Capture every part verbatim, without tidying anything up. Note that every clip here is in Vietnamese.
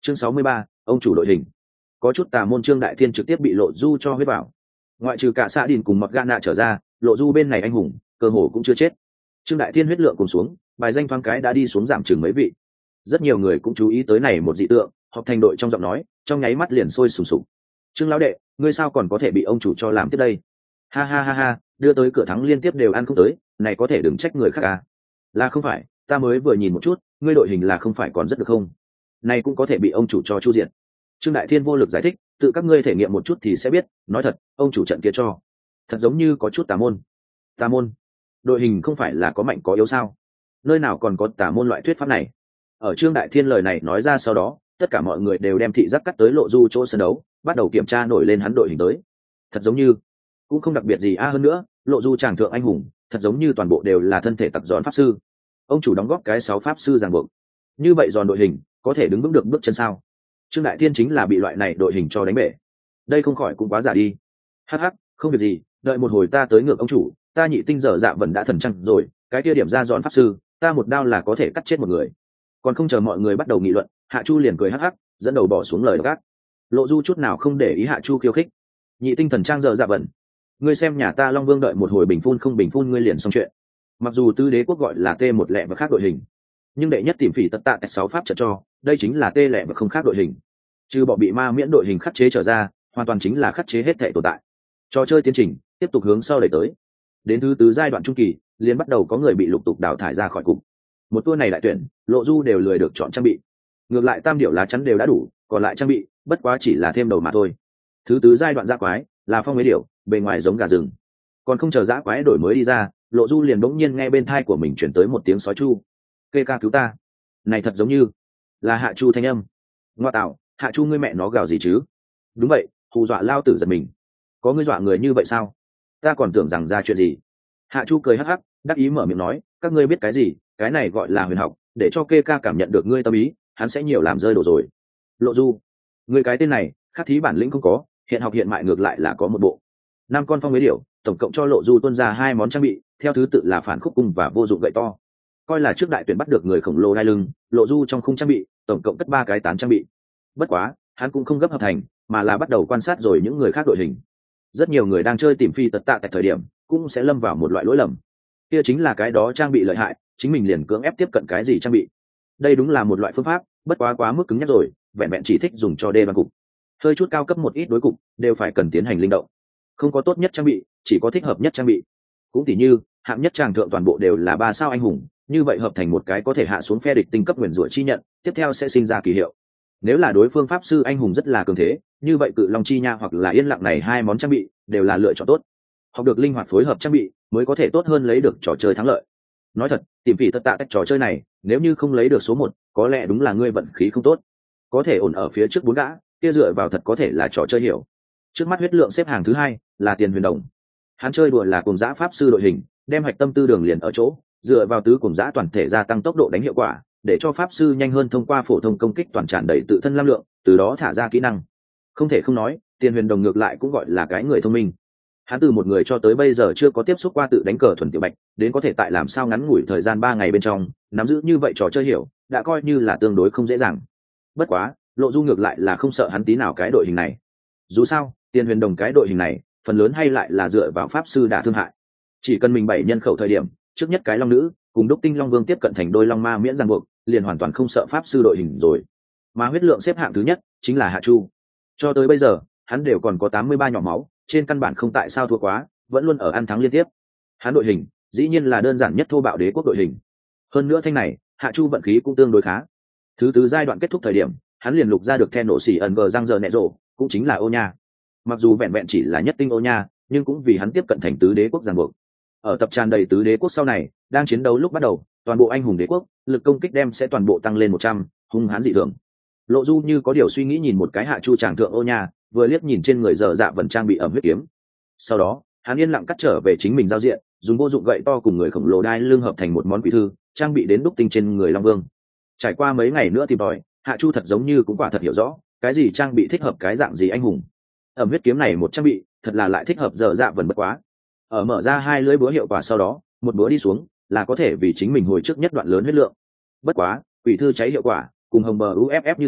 chương sáu mươi ba, ông chủ đội hình. Có chút tà môn Trương Đại Thiên trực tiếp bị Lộ Du cho huyết vào. Ngoại trừ cả Sa Đin cùng Mọt Gana trở ra, Lộ Du bên này anh hùng cơ hồ cũng chưa chết. Trương Đại Thiên huyết lượng cùng xuống, bài danh thoáng cái đã đi xuống giảm chừng mấy vị. Rất nhiều người cũng chú ý tới này một dị tượng, họp thành đội trong giọng nói, trong nháy mắt liền sôi sùng sục. Trương lão đệ, ngươi sao còn có thể bị ông chủ cho làm tiếp đây? Ha ha ha ha, đưa tới cửa thắng liên tiếp đều ăn không tới, này có thể đừng trách người khác à? Là không phải, ta mới vừa nhìn một chút, ngươi đội hình là không phải còn rất được không? Này cũng có thể bị ông chủ cho chu diện. Trương Đại Thiên vô lực giải thích, tự các ngươi thể nghiệm một chút thì sẽ biết, nói thật, ông chủ trận kia cho, thật giống như có chút tà môn. Tà môn? Đội hình không phải là có mạnh có yếu sao? Nơi nào còn có tà môn loại thuyết pháp này? Ở Trương Đại Thiên lời này nói ra sau đó, tất cả mọi người đều đem thị giác cắt tới Lộ Du chỗ sân đấu, bắt đầu kiểm tra nổi lên hắn đội hình tới. Thật giống như, cũng không đặc biệt gì a, hơn nữa, Lộ Du chàng thượng anh hùng, thật giống như toàn bộ đều là thân thể tặc giòn pháp sư. Ông chủ đóng góp cái sáu pháp sư ràng buộc. Như vậy giòn đội hình, có thể đứng vững được bước chân sao? Trương Đại Thiên chính là bị loại này đội hình cho đánh bể. Đây không khỏi cũng quá giả đi. Hắc hắc, không việc gì, đợi một hồi ta tới ngược ông chủ, ta nhị tinh dở dạ vẫn đã thần trăng rồi, cái kia điểm ra giòn pháp sư, ta một đao là có thể cắt chết một người. Còn không chờ mọi người bắt đầu nghị luận, Hạ Chu liền cười hắc hắc, dẫn đầu bỏ xuống lời gác. Lộ Du chút nào không để ý Hạ Chu khiêu khích. Nhị tinh thần trang dở dạ vẫn, ngươi xem nhà ta Long Vương đợi một hồi bình phun không bình phun ngươi liền xong chuyện. Mặc dù Tư Đế quốc gọi là T một lẹ và khác đội hình, nhưng đệ nhất tìm phỉ tất tạ sáu pháp trận cho, đây chính là T lẹ và không khác đội hình. Trừ bỏ bị ma miễn đội hình khắc chế trở ra, hoàn toàn chính là khắc chế hết thể tồn tại. Trò chơi tiến trình tiếp tục hướng sau đẩy tới. Đến thứ tứ giai đoạn trung kỳ, liền bắt đầu có người bị lục tục đào thải ra khỏi cục. Một tour này đại tuyển, Lộ Du đều lười được chọn trang bị. Ngược lại tam điểu lá chắn đều đã đủ, còn lại trang bị, bất quá chỉ là thêm đầu mà thôi. Thứ tứ giai đoạn dã quái, là phong mấy điểu, bề ngoài giống gà rừng. Còn không chờ dã quái đổi mới đi ra, Lộ Du liền bỗng nhiên nghe bên tai của mình chuyển tới một tiếng sói chu. Kê ca cứu ta. Này thật giống như là Hạ Chu thanh âm. Ngoa tạo, Hạ Chu ngươi mẹ nó gào gì chứ? Đúng vậy, hù dọa lao tử giật mình. Có ngươi dọa người như vậy sao? Ta còn tưởng rằng ra chuyện gì. Hạ Chu cười hắc hắc, đắc ý mở miệng nói, các ngươi biết cái gì, cái này gọi là huyền học, để cho Kê ca cảm nhận được ngươi tâm ý, hắn sẽ nhiều làm rơi đồ rồi. Lộ Du, ngươi cái tên này, khắc thí bản lĩnh không có, hiện học hiện mại ngược lại là có một bộ. Năm con phong mấy điểu, tổng cộng cho Lộ Du tuân ra hai món trang bị, theo thứ tự là phản khúc cung và vô dụng gậy to. Coi là trước đại tuyển bắt được người khổng lồ đai lưng, Lộ Du trong khung trang bị, tổng cộng cất ba cái tán trang bị. Bất quá, hắn cũng không gấp hợp thành, mà là bắt đầu quan sát rồi những người khác đội hình. Rất nhiều người đang chơi tìm phi tật tạ tại thời điểm, cũng sẽ lâm vào một loại lỗi lầm. Kia chính là cái đó trang bị lợi hại, chính mình liền cưỡng ép tiếp cận cái gì trang bị. Đây đúng là một loại phương pháp, bất quá quá mức cứng nhắc rồi, vẹn vẹn chỉ thích dùng cho đê ban cục. Hơi chút cao cấp một ít đối cục, đều phải cần tiến hành linh động. Không có tốt nhất trang bị, chỉ có thích hợp nhất trang bị. Cũng tỉ như, hạng nhất tràng thượng toàn bộ đều là ba sao anh hùng, như vậy hợp thành một cái có thể hạ xuống phe địch tinh cấp nguyền rủa chi nhận, tiếp theo sẽ sinh ra kỳ hiệu. Nếu là đối phương pháp sư anh hùng rất là cường thế, như vậy cự long chi nha hoặc là yên lặng này hai món trang bị đều là lựa chọn tốt. Học được linh hoạt phối hợp trang bị mới có thể tốt hơn lấy được trò chơi thắng lợi. Nói thật, tìm phỉ tất tạ cách trò chơi này, nếu như không lấy được số một, có lẽ đúng là ngươi vận khí không tốt. Có thể ổn ở phía trước bốn gã, kia dựa vào thật có thể là trò chơi hiểu. Trước mắt huyết lượng xếp hàng thứ hai là Tiền Huyền Đồng. Hắn chơi đùa là cùng dã pháp sư đội hình, đem hạch tâm tư đường liền ở chỗ, dựa vào tứ cùng dã toàn thể gia tăng tốc độ đánh hiệu quả, để cho pháp sư nhanh hơn thông qua phổ thông công kích toàn tràn đầy tự thân năng lượng, từ đó thả ra kỹ năng. Không thể không nói, Tiền Huyền Đồng ngược lại cũng gọi là cái người thông minh. Hắn từ một người cho tới bây giờ chưa có tiếp xúc qua tự đánh cờ thuần tiểu bạch, đến có thể tại làm sao ngắn ngủi thời gian ba ngày bên trong nắm giữ như vậy trò chơi hiểu, đã coi như là tương đối không dễ dàng. Bất quá, Lộ Du ngược lại là không sợ hắn tí nào cái đội hình này. Dù sao, Tiền Huyền Đồng cái đội hình này, phần lớn hay lại là dựa vào pháp sư đả thương hại. Chỉ cần mình bảy nhân khẩu thời điểm, trước nhất cái long nữ cùng đúc tinh long vương tiếp cận thành đôi long ma miễn ràng buộc, liền hoàn toàn không sợ pháp sư đội hình rồi. Mà huyết lượng xếp hạng thứ nhất chính là Hạ Chu. Cho tới bây giờ, hắn đều còn có tám mươi ba nhỏ máu, trên căn bản không tại sao thua quá, vẫn luôn ở ăn thắng liên tiếp. Hắn đội hình, dĩ nhiên là đơn giản nhất thô bạo đế quốc đội hình. Hơn nữa thanh này, Hạ Chu vận khí cũng tương đối khá. Thứ tứ giai đoạn kết thúc thời điểm, hắn liền lục ra được then nổ xỉ ẩn vờ răng giờ nẹ rộ, cũng chính là ô nha. Mặc dù vẹn vẹn chỉ là nhất tinh ô nha, nhưng cũng vì hắn tiếp cận thành tứ đế quốc ràng buộc. Ở tập tràn đầy tứ đế quốc sau này, đang chiến đấu lúc bắt đầu, toàn bộ anh hùng đế quốc, lực công kích đem sẽ toàn bộ tăng lên một trăm, hung hãn dị thường. Lộ Du như có điều suy nghĩ nhìn một cái Hạ Chu tràng thượng ô nha, vừa liếc nhìn trên người dở dạ vẫn trang bị ẩm huyết kiếm. Sau đó, hắn yên lặng cắt trở về chính mình giao diện, dùng vô dụng gậy to cùng người khổng lồ đai lưng hợp thành một món quỷ thư, trang bị đến đúc tinh trên người Long Vương. Trải qua mấy ngày nữa tìm tòi, Hạ Chu thật giống như cũng quả thật hiểu rõ, cái gì trang bị thích hợp cái dạng gì anh hùng. Ẩm huyết kiếm này một trang bị, thật là lại thích hợp dở dạ vẫn bất quá. Ở mở ra hai lưỡi búa hiệu quả sau đó, một búa đi xuống, là có thể vì chính mình hồi trước nhất đoạn lớn huyết lượng. Bất quá, quỷ thư cháy hiệu quả, cùng hồng bờ u ép ép như thế,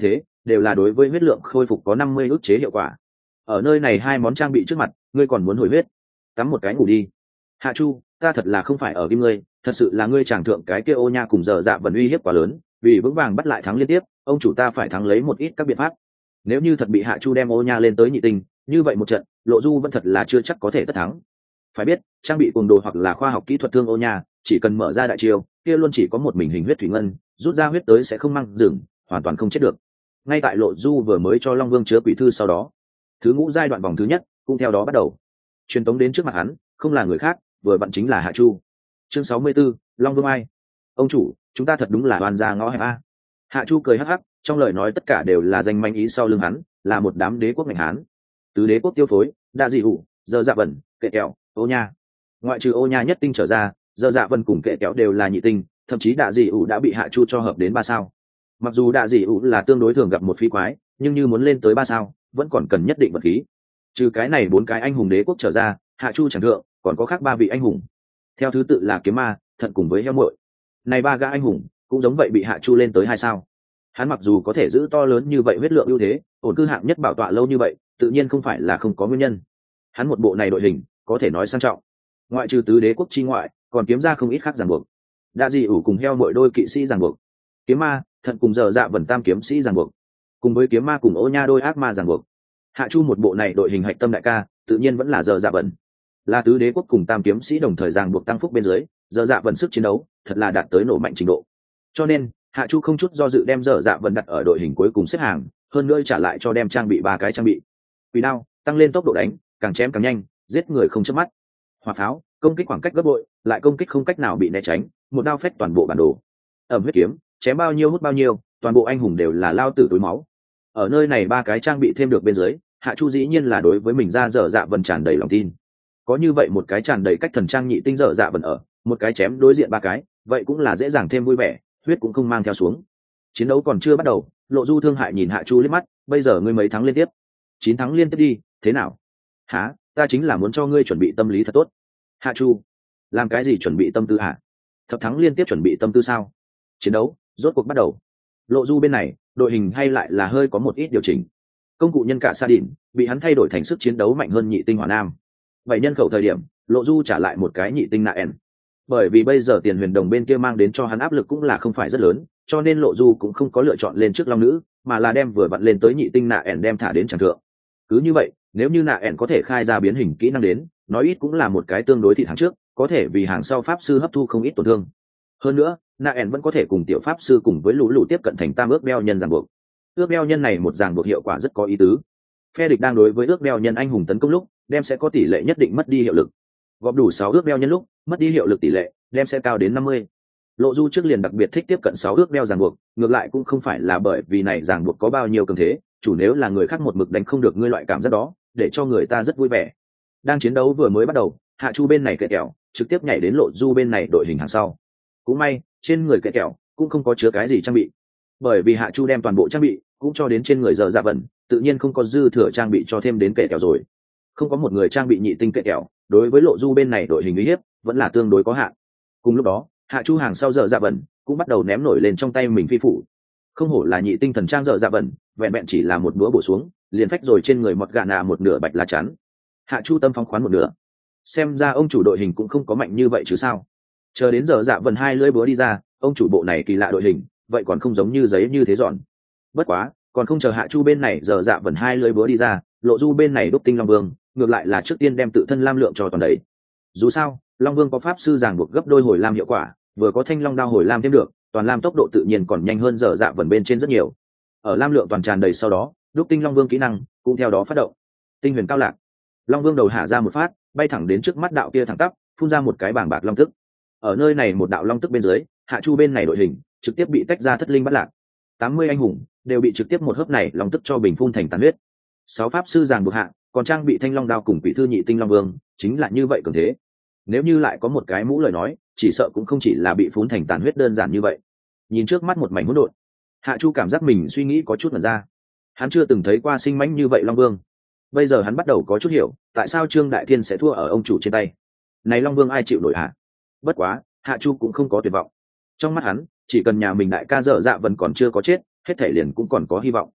đều là đối với huyết lượng khôi phục có năm mươi ức chế hiệu quả. Ở nơi này hai món trang bị trước mặt, ngươi còn muốn hồi huyết? Tắm một cái ngủ đi. Hạ Chu, ta thật là không phải ở kim ngươi, thật sự là ngươi chàng thượng cái kia ô nha cùng giờ dạ vần uy hiếp quá lớn, vì vững vàng bắt lại thắng liên tiếp, ông chủ ta phải thắng lấy một ít các biện pháp. Nếu như thật bị Hạ Chu đem ô nha lên tới nhị tinh, như vậy một trận, Lộ Du vẫn thật là chưa chắc có thể tất thắng. Phải biết, trang bị cuồng đồ hoặc là khoa học kỹ thuật thương ô nha, chỉ cần mở ra đại chiêu, kia luôn chỉ có một mình hình huyết thủy ngân, rút ra huyết tới sẽ không mang dừng, hoàn toàn không chết được. Ngay tại Lộ Du vừa mới cho Long Vương chứa quỷ thư sau đó, thứ ngũ giai đoạn vòng thứ nhất cũng theo đó bắt đầu. Truyền tống đến trước mặt hắn, không là người khác, vừa vặn chính là Hạ Chu. Chương sáu mươi 64, Long Vương ai? Ông chủ, chúng ta thật đúng là oan gia ngõ hẹp a. Hạ Chu cười hắc hắc, trong lời nói tất cả đều là danh manh ý sau lưng hắn, là một đám đế quốc ngành hán. Tứ đế quốc tiêu phối, đa dị hủ, giờ dạ vẩn, kệ kẹo, ô nha. Ngoại trừ ô nha nhất tinh trở ra, giờ dạ vân cùng kệ kẹo đều là nhị tinh, thậm chí đa dị hủ đã bị Hạ Chu cho hợp đến ba sao. Mặc dù đa dị hủ là tương đối thường gặp một phi quái, nhưng như muốn lên tới ba sao, vẫn còn cần nhất định vật khí. Trừ cái này bốn cái anh hùng đế quốc trở ra, Hạ Chu chẳng thượng, còn có khác ba vị anh hùng. Theo thứ tự là kiếm ma, thận cùng với heo muội. Này ba gã anh hùng cũng giống vậy bị Hạ Chu lên tới hai sao. Hắn mặc dù có thể giữ to lớn như vậy huyết lượng ưu thế, ổn cư hạng nhất bảo tọa lâu như vậy, tự nhiên không phải là không có nguyên nhân. Hắn một bộ này đội hình, có thể nói sang trọng. Ngoại trừ tứ đế quốc chi ngoại, còn kiếm ra không ít khác ràng buộc. Đa dị ủ cùng heo muội đôi kỵ sĩ ràng buộc. Kiếm ma, thận cùng giờ dạ vần tam kiếm sĩ ràng buộc. Cùng với kiếm ma cùng ô nha đôi ác ma ràng buộc. Hạ Chu một bộ này đội hình hạch tâm đại ca, tự nhiên vẫn là giờ dạ vần. Là tứ đế quốc cùng tam kiếm sĩ đồng thời ràng buộc tăng phúc bên dưới, giờ dạ vần sức chiến đấu thật là đạt tới nổ mạnh trình độ. Cho nên Hạ Chu không chút do dự đem giờ dạ vần đặt ở đội hình cuối cùng xếp hàng, hơn nữa trả lại cho đem trang bị ba cái trang bị. Quỷ đao tăng lên tốc độ đánh, càng chém càng nhanh, giết người không chớp mắt. Hỏa pháo công kích khoảng cách gấp bội, lại công kích không cách nào bị né tránh, một đao phách toàn bộ bản đồ. Ẩm huyết kiếm chém bao nhiêu hút bao nhiêu, toàn bộ anh hùng đều là lao tử túi máu. Ở nơi này ba cái trang bị thêm được bên dưới, Hạ Chu dĩ nhiên là đối với mình ra dở dạ vần tràn đầy lòng tin. Có như vậy một cái tràn đầy cách thần trang nhị tinh dở dạ vần ở, một cái chém đối diện ba cái, vậy cũng là dễ dàng thêm vui vẻ, huyết cũng không mang theo xuống. Chiến đấu còn chưa bắt đầu, Lộ Du thương hại nhìn Hạ Chu liếc mắt, bây giờ ngươi mấy thắng liên tiếp? Chín thắng liên tiếp đi, thế nào? Hả, ta chính là muốn cho ngươi chuẩn bị tâm lý thật tốt. Hạ Chu, làm cái gì chuẩn bị tâm tư hả? Thập thắng liên tiếp chuẩn bị tâm tư sao? Chiến đấu rốt cuộc bắt đầu. Lộ Du bên này, đội hình hay lại là hơi có một ít điều chỉnh. Công cụ nhân cả Sa Đỉnh bị hắn thay đổi thành sức chiến đấu mạnh hơn nhị tinh Hỏa Nam. Vậy nhân khẩu thời điểm, Lộ Du trả lại một cái nhị tinh Nạ En. Bởi vì bây giờ tiền huyền đồng bên kia mang đến cho hắn áp lực cũng là không phải rất lớn, cho nên Lộ Du cũng không có lựa chọn lên trước long nữ, mà là đem vừa vặn lên tới nhị tinh Nạ En đem thả đến tràng thượng. Cứ như vậy, nếu như Nạ En có thể khai ra biến hình kỹ năng đến, nói ít cũng là một cái tương đối thị thắng trước, có thể vì hàng sau pháp sư hấp thu không ít tổn thương. Hơn nữa, Nạ En vẫn có thể cùng tiểu pháp sư cùng với lũ lũ tiếp cận thành tam ước beo nhân ràng buộc. Ước beo nhân này một ràng buộc hiệu quả rất có ý tứ. Phe địch đang đối với ước beo nhân anh hùng tấn công lúc, đem sẽ có tỷ lệ nhất định mất đi hiệu lực. Gọp đủ sáu ước beo nhân lúc, mất đi hiệu lực tỷ lệ, đem sẽ cao đến năm mươi. Lộ Du trước liền đặc biệt thích tiếp cận sáu ước beo ràng buộc, ngược lại cũng không phải là bởi vì này ràng buộc có bao nhiêu cường thế, chủ nếu là người khác một mực đánh không được ngươi loại cảm giác đó, để cho người ta rất vui vẻ. Đang chiến đấu vừa mới bắt đầu, Hạ Chu bên này kệ kẹo, trực tiếp nhảy đến Lộ Du bên này đội hình hàng sau. Cũng may, trên người kệ kẹo cũng không có chứa cái gì trang bị. Bởi vì Hạ Chu đem toàn bộ trang bị cũng cho đến trên người giờ dạ vần, tự nhiên không có dư thừa trang bị cho thêm đến kệ kẹo rồi. Không có một người trang bị nhị tinh kệ kẹo, đối với Lộ Du bên này đội hình uy hiếp vẫn là tương đối có hạn. Cùng lúc đó, Hạ Chu hàng sau giờ dạ vần cũng bắt đầu ném nổi lên trong tay mình phi phủ. Không hổ là nhị tinh thần trang giờ dạ vần, vẹn vẹn chỉ là một búa bổ xuống, liền phách rồi trên người mọt gà nạ một nửa bạch lá chắn. Hạ Chu tâm phóng khoán một nửa. Xem ra ông chủ đội hình cũng không có mạnh như vậy chứ sao? Chờ đến giờ dạ vần hai lưỡi búa đi ra, ông chủ bộ này kỳ lạ đội hình, vậy còn không giống như giấy như thế giòn. Bất quá, còn không chờ Hạ Chu bên này giờ dạ vần hai lưỡi búa đi ra, Lộ Du bên này đúc tinh Long Vương, ngược lại là trước tiên đem tự thân lam lượng cho toàn đấy. Dù sao, Long Vương có pháp sư ràng buộc gấp đôi hồi lam hiệu quả, vừa có thanh long đao hồi lam thêm được, toàn lam tốc độ tự nhiên còn nhanh hơn giờ dạ vần bên trên rất nhiều. Ở lam lượng toàn tràn đầy sau đó, đúc tinh Long Vương kỹ năng cũng theo đó phát động. Tinh huyền cao lạc, Long Vương đầu hạ ra một phát, bay thẳng đến trước mắt đạo kia thẳng tắp, phun ra một cái bảng bạc long tức. Ở nơi này một đạo long tức bên dưới, Hạ Chu bên này đội hình trực tiếp bị tách ra thất linh bắt lạc. tám mươi anh hùng đều bị trực tiếp một hớp này long tức cho bình phun thành tàn huyết. Sáu pháp sư ràng buộc hạ, còn trang bị thanh long đao cùng quỷ thư nhị tinh Long Vương, chính là như vậy cường thế. Nếu như lại có một cái mũ lời nói, chỉ sợ cũng không chỉ là bị phun thành tàn huyết đơn giản như vậy. Nhìn trước mắt một mảnh hỗn độn, Hạ Chu cảm giác mình suy nghĩ có chút ngẩn ra. Hắn chưa từng thấy qua sinh mãnh như vậy Long Vương. Bây giờ hắn bắt đầu có chút hiểu, tại sao Trương Đại Thiên sẽ thua ở ông chủ trên tay. Này Long Vương ai chịu nổi hả? Bất quá, Hạ Chu cũng không có tuyệt vọng. Trong mắt hắn, chỉ cần nhà mình đại ca dở dạ vẫn còn chưa có chết, hết thể liền cũng còn có hy vọng.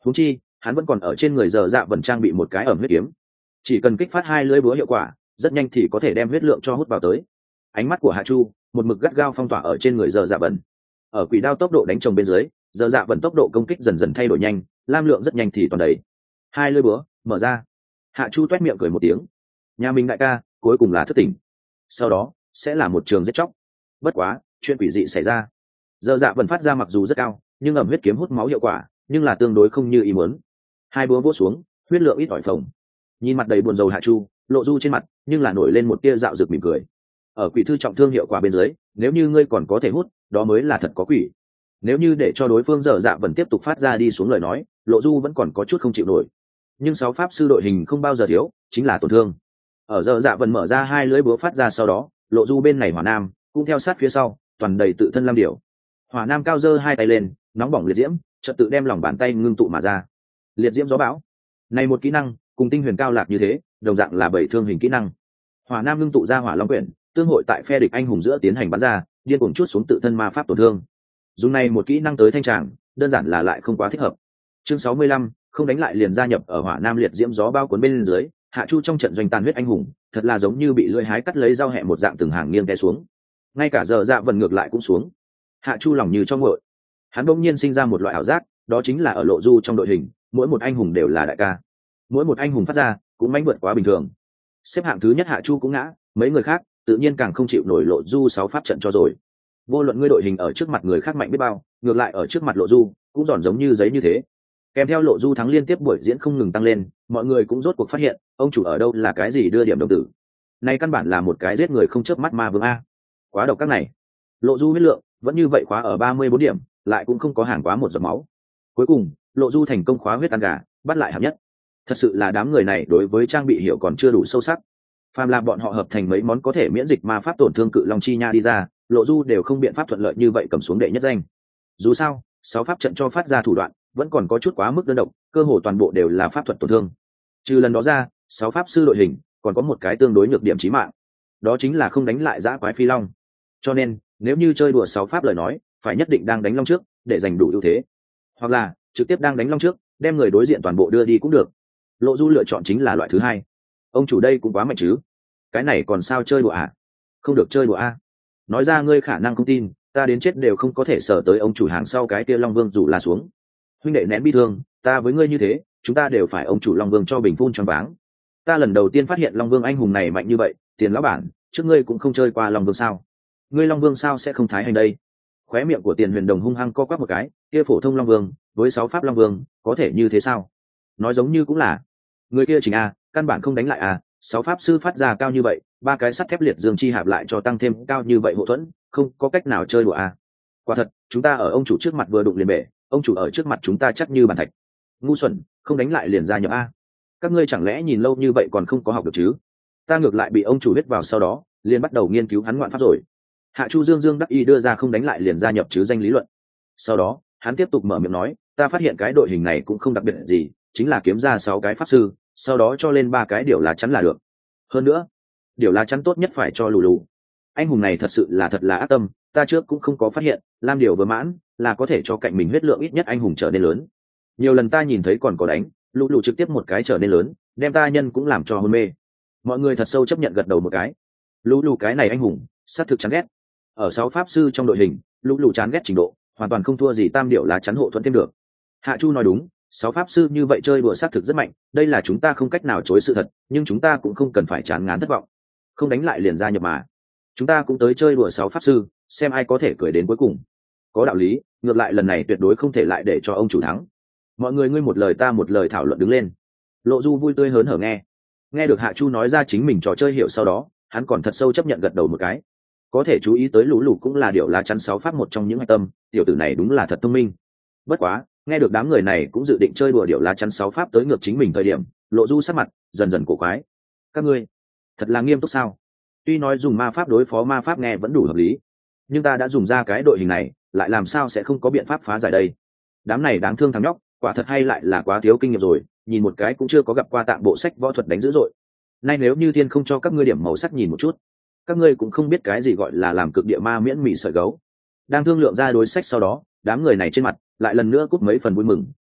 Huống chi hắn vẫn còn ở trên người giờ dạ vẫn trang bị một cái ẩm huyết kiếm, chỉ cần kích phát hai lưỡi búa hiệu quả rất nhanh thì có thể đem huyết lượng cho hút vào tới. Ánh mắt của Hạ Chu một mực gắt gao phong tỏa ở trên người giờ dạ vần. Ở quỷ đao tốc độ đánh chồng bên dưới, giờ dạ vần tốc độ công kích dần dần thay đổi nhanh, lam lượng rất nhanh thì toàn đầy. Hai lưỡi búa mở ra. Hạ Chu toét miệng cười một tiếng. Nhà mình đại ca cuối cùng là thất tỉnh, sau đó sẽ là một trường giết chóc. Bất quá chuyện quỷ dị xảy ra. Giờ dạ vần phát ra mặc dù rất cao, nhưng ẩm huyết kiếm hút máu hiệu quả nhưng là tương đối không như ý muốn. Hai búa vỗ xuống, huyết lượng ít ỏi phồng. Nhìn mặt đầy buồn rầu Hạ Chu, lộ du trên mặt nhưng là nổi lên một tia dạo rực mỉm cười. Ở quỷ thư trọng thương hiệu quả bên dưới, nếu như ngươi còn có thể hút, đó mới là thật có quỷ. Nếu như để cho đối phương dở dạ vẫn tiếp tục phát ra đi xuống lời nói, lộ du vẫn còn có chút không chịu nổi. Nhưng sáu pháp sư đội hình không bao giờ thiếu, chính là tổn thương. Ở dở dạ vẫn mở ra hai lưỡi búa phát ra sau đó, lộ du bên này hỏa nam cũng theo sát phía sau, toàn đầy tự thân lam điểu. Hỏa nam cao giơ hai tay lên, nóng bỏng liệt diễm chợt tự đem lòng bàn tay ngưng tụ mà ra. Liệt diễm gió bão này một kỹ năng cùng tinh huyền cao lạc như thế, đồng dạng là bảy thương hình kỹ năng. Hỏa nam ngưng tụ ra hỏa long quyển, tương hội tại phe địch anh hùng giữa tiến hành bắn ra, điên cuồng chút xuống tự thân ma pháp tổn thương. Dùng này một kỹ năng tới thanh tràng, đơn giản là lại không quá thích hợp. Chương sáu mươi lăm, không đánh lại liền gia nhập ở hỏa nam liệt diễm gió bao cuốn bên dưới, Hạ Chu trong trận doanh tàn huyết anh hùng, thật là giống như bị lưỡi hái cắt lấy dao hẹ một dạng từng hàng nghiêng té xuống. Ngay cả giờ dạ vần ngược lại cũng xuống. Hạ Chu lòng như trong nguội. Hắn bỗng nhiên sinh ra một loại ảo giác, đó chính là ở lộ du trong đội hình, mỗi một anh hùng đều là đại ca. Mỗi một anh hùng phát ra cũng mãnh vượt quá bình thường. Xếp hạng thứ nhất Hạ Chu cũng ngã, mấy người khác tự nhiên càng không chịu nổi lộ du sáu pháp trận cho rồi. Vô luận ngươi đội hình ở trước mặt người khác mạnh biết bao, ngược lại ở trước mặt lộ du cũng giòn giống như giấy như thế. Kèm theo lộ du thắng liên tiếp buổi diễn không ngừng tăng lên, mọi người cũng rốt cuộc phát hiện ông chủ ở đâu là cái gì đưa điểm đồng tử. Này căn bản là một cái giết người không chớp mắt ma vương a. Quá độc các này. Lộ du huyết lượng vẫn như vậy khóa ở ba mươi bốn điểm, lại cũng không có hàng quá một giọt máu. Cuối cùng lộ du thành công khóa huyết ăn gà, bắt lại hạng nhất. Thật sự là đám người này đối với trang bị hiểu còn chưa đủ sâu sắc. Phàm là bọn họ hợp thành mấy món có thể miễn dịch ma pháp tổn thương cự long chi nha đi ra, lộ du đều không biện pháp thuận lợi như vậy cầm xuống đệ nhất danh. Dù sao sáu pháp trận cho phát ra thủ đoạn vẫn còn có chút quá mức đơn độc, cơ hồ toàn bộ đều là pháp thuật tổn thương. Trừ lần đó ra, sáu pháp sư đội hình còn có một cái tương đối nhược điểm chí mạng, đó chính là không đánh lại dã quái phi long. Cho nên nếu như chơi đùa sáu pháp lời nói, phải nhất định đang đánh long trước để giành đủ ưu thế, hoặc là trực tiếp đang đánh long trước đem người đối diện toàn bộ đưa đi cũng được. Lộ du lựa chọn chính là loại thứ hai. Ông chủ đây cũng quá mạnh chứ, cái này còn sao chơi đùa à? Không được chơi đùa a. Nói ra ngươi khả năng không tin, ta đến chết đều không có thể sở tới ông chủ hàng sau cái kia long vương dù là xuống. Huynh đệ nén bi thương, ta với ngươi như thế, chúng ta đều phải ông chủ long vương cho bình phun choáng váng. Ta lần đầu tiên phát hiện long vương anh hùng này mạnh như vậy, Tiền lão bản, trước ngươi cũng không chơi qua long vương sao? Ngươi long vương sao sẽ không thái hành đây? Khóe miệng của Tiền Huyền Đồng hung hăng co quắp một cái, kia phổ thông long vương với sáu pháp long vương có thể như thế sao? Nói giống như cũng là người kia chính a, căn bản không đánh lại a. Sáu pháp sư phát ra cao như vậy, ba cái sắt thép liệt dương chi hạp lại cho tăng thêm cao như vậy hộ thuẫn, không có cách nào chơi đùa a. Quả thật, chúng ta ở ông chủ trước mặt vừa đụng liền bể, ông chủ ở trước mặt chúng ta chắc như bàn thạch. Ngu xuẩn, không đánh lại liền ra nhập a. Các ngươi chẳng lẽ nhìn lâu như vậy còn không có học được chứ? Ta ngược lại bị ông chủ biết vào sau đó, liền bắt đầu nghiên cứu hắn ngoạn pháp rồi. Hạ Chu Dương Dương đắc y đưa ra không đánh lại liền gia nhập chứ danh lý luận. Sau đó hắn tiếp tục mở miệng nói, ta phát hiện cái đội hình này cũng không đặc biệt gì, chính là kiếm ra sáu cái pháp sư, sau đó cho lên ba cái điều lá chắn là được. Hơn nữa điều lá chắn tốt nhất phải cho lù lù. Anh hùng này thật sự là thật là ác tâm, ta trước cũng không có phát hiện lam điều vừa mãn là có thể cho cạnh mình huyết lượng ít nhất anh hùng trở nên lớn. Nhiều lần ta nhìn thấy còn có đánh lù lù trực tiếp một cái trở nên lớn, đem ta nhân cũng làm cho hôn mê. Mọi người thật sâu chấp nhận gật đầu một cái. Lù lù cái này anh hùng xác thực chán ghét. Ở sáu pháp sư trong đội hình, lù lù chán ghét trình độ hoàn toàn không thua gì tam điệu lá chắn hộ thuẫn thêm được. Hạ Chu nói đúng, sáu pháp sư như vậy chơi đùa xác thực rất mạnh, đây là chúng ta không cách nào chối sự thật, nhưng chúng ta cũng không cần phải chán ngán thất vọng. Không đánh lại liền gia nhập mà, chúng ta cũng tới chơi đùa sáu pháp sư, xem ai có thể cười đến cuối cùng. Có đạo lý, ngược lại lần này tuyệt đối không thể lại để cho ông chủ thắng. Mọi người ngươi một lời ta một lời thảo luận đứng lên. Lộ Du vui tươi hớn hở nghe, nghe được Hạ Chu nói ra chính mình trò chơi hiểu sau đó, hắn còn thật sâu chấp nhận gật đầu một cái. Có thể chú ý tới lũ lụt cũng là điều lá chắn sáu pháp một trong những hạch tâm, tiểu tử này đúng là thật thông minh. Bất quá nghe được đám người này cũng dự định chơi đùa điệu lá chắn sáu pháp tới ngược chính mình thời điểm, Lộ Du sắc mặt dần dần cổ quái. Các ngươi thật là nghiêm túc sao? Tuy nói dùng ma pháp đối phó ma pháp nghe vẫn đủ hợp lý, nhưng ta đã dùng ra cái đội hình này, lại làm sao sẽ không có biện pháp phá giải đây? Đám này đáng thương thằng nhóc, quả thật hay lại là quá thiếu kinh nghiệm rồi, nhìn một cái cũng chưa có gặp qua tạng bộ sách võ thuật đánh dữ dội. Nay nếu như thiên không cho các ngươi điểm màu sắc nhìn một chút, các ngươi cũng không biết cái gì gọi là làm cực địa ma miễn mị sợi gấu. Đang thương lượng ra đối sách sau đó, đám người này trên mặt lại lần nữa cúp mấy phần vui mừng,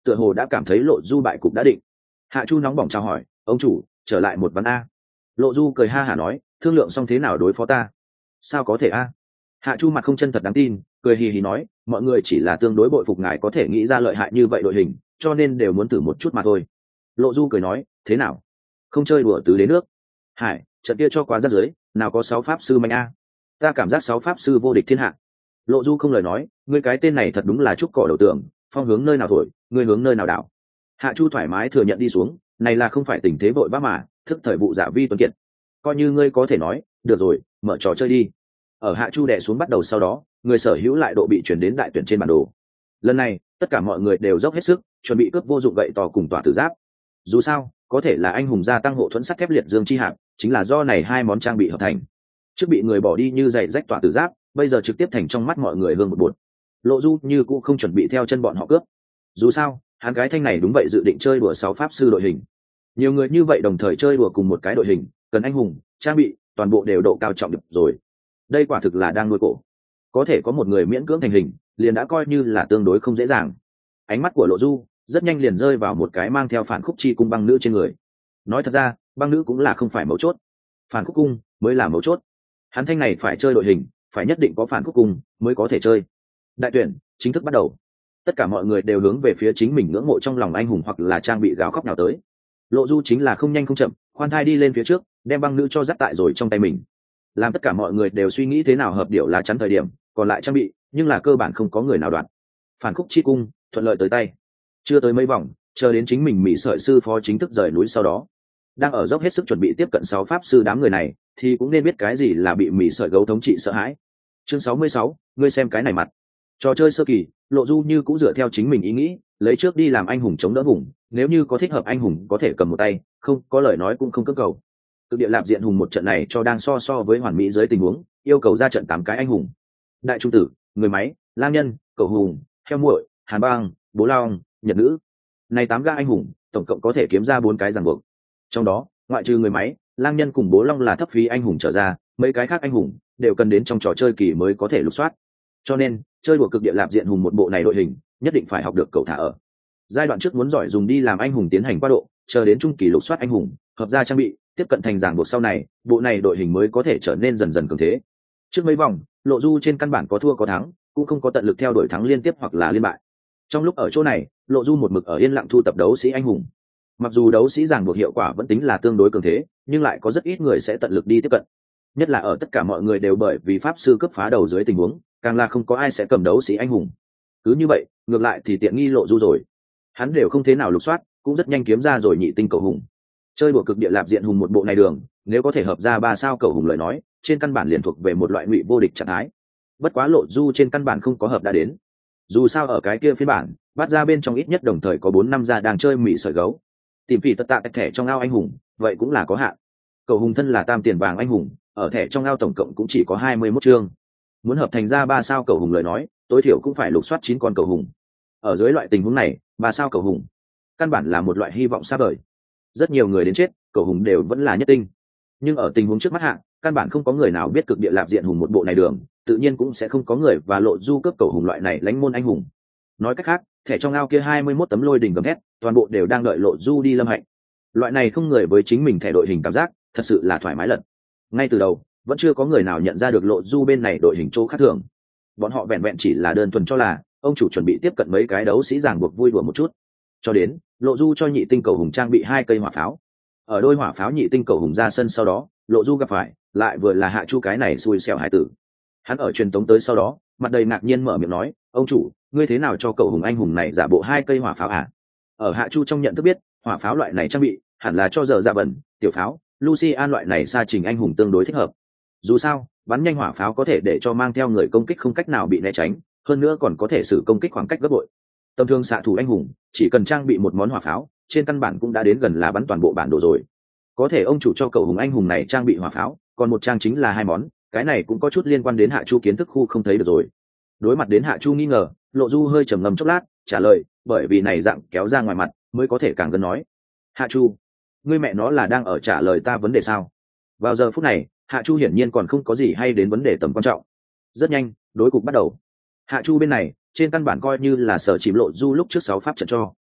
tựa hồ đã cảm thấy lộ du bại cục đã định. Hạ chu nóng bỏng chào hỏi, ông chủ trở lại một ván a. Lộ du cười ha hả nói, thương lượng xong thế nào đối phó ta? Sao có thể a? Hạ chu mặt không chân thật đáng tin, cười hì hì nói, mọi người chỉ là tương đối bội phục ngài có thể nghĩ ra lợi hại như vậy đội hình, cho nên đều muốn thử một chút mà thôi. Lộ du cười nói, thế nào, không chơi đùa tứ đến nước? Hải, trận kia cho quá rác dưới, nào có sáu pháp sư mạnh a. Ta cảm giác sáu pháp sư vô địch thiên hạ. Lộ du không lời nói, ngươi cái tên này thật đúng là trúc cỏ đầu tượng, phong hướng nơi nào thổi, ngươi hướng nơi nào đảo. Hạ chu thoải mái thừa nhận đi xuống, này là không phải tình thế vội vã mà, thức thời vụ giả vi tuấn kiệt. Coi như ngươi có thể nói, được rồi, mở trò chơi đi. Ở hạ chu đè xuống bắt đầu sau đó, người sở hữu lại độ bị chuyển đến đại tuyển trên bản đồ. Lần này tất cả mọi người đều dốc hết sức chuẩn bị cướp vô dụng gậy to cùng tỏa tử giáp. Dù sao có thể là anh hùng gia tăng hộ thuẫn sắt thép liệt dương chi hạp, chính là do này hai món trang bị hợp thành. Trước bị người bỏ đi như giày rách tỏa tử giáp, bây giờ trực tiếp thành trong mắt mọi người hương một bột. Lộ du như cũng không chuẩn bị theo chân bọn họ cướp. Dù sao hắn gái thanh này đúng vậy dự định chơi đùa sáu pháp sư đội hình. Nhiều người như vậy đồng thời chơi đùa cùng một cái đội hình, cần anh hùng trang bị toàn bộ đều độ cao trọng được rồi. Đây quả thực là đang nuôi cổ. Có thể có một người miễn cưỡng thành hình liền đã coi như là tương đối không dễ dàng. Ánh mắt của lộ du rất nhanh liền rơi vào một cái mang theo phản khúc chi cung băng nữ trên người. Nói thật ra băng nữ cũng là không phải mấu chốt, phản khúc cung mới là mấu chốt. Hắn thanh này phải chơi đội hình phải nhất định có phản khúc cung mới có thể chơi. Đại tuyển chính thức bắt đầu, tất cả mọi người đều hướng về phía chính mình ngưỡng mộ trong lòng anh hùng hoặc là trang bị gào khóc nào tới. Lộ du chính là không nhanh không chậm khoan thai đi lên phía trước, đem băng nữ cho dắt tại rồi trong tay mình. Làm tất cả mọi người đều suy nghĩ thế nào hợp điệu lá chắn thời điểm còn lại trang bị, nhưng là cơ bản không có người nào đoạt. Phản khúc chi cung thuận lợi tới tay, chưa tới mấy vòng chờ đến chính mình mỹ sợi sư phó chính thức rời núi sau đó, đang ở dốc hết sức chuẩn bị tiếp cận sáu pháp sư đám người này thì cũng nên biết cái gì là bị mỹ sợi gấu thống trị sợ hãi. Chương sáu mươi sáu, ngươi xem cái này mặt. Trò chơi sơ kỳ lộ du như cũng dựa theo chính mình ý nghĩ lấy trước đi làm anh hùng chống đỡ hùng, nếu như có thích hợp anh hùng có thể cầm một tay, không có lời nói cũng không cưỡng cầu. Cực địa lạp diện hùng một trận này cho đang so so với hoàn mỹ dưới tình huống yêu cầu ra trận tám cái anh hùng: đại trung tử, người máy, lang nhân, cầu hùng, heo muội, hàn băng, bố long, nhật nữ. Này tám ga anh hùng tổng cộng có thể kiếm ra bốn cái ràng buộc. Trong đó ngoại trừ người máy, lang nhân cùng bố long là thấp phí anh hùng trở ra, mấy cái khác anh hùng đều cần đến trong trò chơi kỳ mới có thể lục soát. Cho nên chơi đùa cực địa lạp diện hùng một bộ này đội hình nhất định phải học được cầu thả ở giai đoạn trước muốn giỏi dùng đi làm anh hùng tiến hành qua độ, chờ đến trung kỳ lục soát anh hùng hợp ra trang bị tiếp cận thành ràng buộc sau này, bộ này đội hình mới có thể trở nên dần dần cường thế. Trước mấy vòng lộ du trên căn bản có thua có thắng, cũng không có tận lực theo đuổi thắng liên tiếp hoặc là liên bại. Trong lúc ở chỗ này lộ du một mực ở yên lặng thu tập đấu sĩ anh hùng. Mặc dù đấu sĩ ràng buộc hiệu quả vẫn tính là tương đối cường thế, nhưng lại có rất ít người sẽ tận lực đi tiếp cận, nhất là ở tất cả mọi người đều bởi vì pháp sư cướp phá đầu dưới tình huống, càng là không có ai sẽ cầm đấu sĩ anh hùng. Cứ như vậy ngược lại thì tiện nghi lộ du rồi, hắn đều không thế nào lục soát cũng rất nhanh kiếm ra rồi nhị tinh cầu hùng. Chơi đùa cực địa lạp diện hùng một bộ này đường, nếu có thể hợp ra ba sao cầu hùng lời nói, trên căn bản liền thuộc về một loại ngụy vô địch trạng thái. Bất quá lộ du trên căn bản không có hợp đã đến. Dù sao ở cái kia phiên bản bắt ra bên trong ít nhất đồng thời có bốn năm gia đang chơi mị sợi gấu, tìm phỉ tất tạ thẻ trong ao anh hùng vậy cũng là có hạn. Cầu hùng thân là tam tiền vàng anh hùng, ở thẻ trong ao tổng cộng cũng chỉ có hai mươi mốt chương. Muốn hợp thành ra ba sao cầu hùng lời nói, tối thiểu cũng phải lục soát chín con cầu hùng. Ở dưới loại tình huống này, ba sao cầu hùng căn bản là một loại hy vọng xa vời. Rất nhiều người đến chết cầu hùng đều vẫn là nhất tinh, nhưng ở tình huống trước mắt hạng căn bản không có người nào biết cực địa lạp diện hùng một bộ này đường, tự nhiên cũng sẽ không có người và lộ du cấp cầu hùng loại này lãnh môn anh hùng. Nói cách khác, thẻ trong ao kia hai mươi mốt tấm lôi đỉnh gầm thét toàn bộ đều đang đợi lộ du đi lâm hạnh. Loại này không người với chính mình thẻ đội hình cảm giác thật sự là thoải mái lật. Ngay từ đầu vẫn chưa có người nào nhận ra được lộ du bên này đội hình chỗ khác thường, bọn họ vẹn vẹn chỉ là đơn thuần cho là ông chủ chuẩn bị tiếp cận mấy cái đấu sĩ ràng buộc vui đùa một chút. Cho đến lộ du cho nhị tinh cầu hùng trang bị hai cây hỏa pháo. Ở đôi hỏa pháo nhị tinh cầu hùng ra sân sau đó, lộ du gặp phải lại vừa là hạ chu cái này xui xẻo hải tử. Hắn ở truyền tống tới sau đó mặt đầy ngạc nhiên mở miệng nói, ông chủ ngươi thế nào cho cầu hùng anh hùng này giả bộ hai cây hỏa pháo à? Ở hạ chu trong nhận thức biết hỏa pháo loại này trang bị hẳn là cho giờ dạ bẩn tiểu pháo Lucy An loại này xa trình anh hùng tương đối thích hợp. Dù sao bắn nhanh hỏa pháo có thể để cho mang theo người công kích không cách nào bị né tránh, hơn nữa còn có thể sử công kích khoảng cách gấp bội. Tầm thường xạ thủ anh hùng chỉ cần trang bị một món hỏa pháo trên căn bản cũng đã đến gần là bắn toàn bộ bản đồ rồi. Có thể ông chủ cho cầu hùng anh hùng này trang bị hỏa pháo còn một trang chính là hai món, cái này cũng có chút liên quan đến hạ chu kiến thức khu không thấy được rồi. Đối mặt đến hạ chu nghi ngờ, lộ du hơi trầm ngâm chốc lát trả lời, bởi vì này dạng kéo ra ngoài mặt mới có thể càng gần nói. Hạ chu, ngươi mẹ nó là đang ở trả lời ta vấn đề sao? Vào giờ phút này hạ chu hiển nhiên còn không có gì hay đến vấn đề tầm quan trọng. Rất nhanh đối cục bắt đầu. Hạ chu bên này trên căn bản coi như là sở chìm lộ du lúc trước sáu pháp trận cho.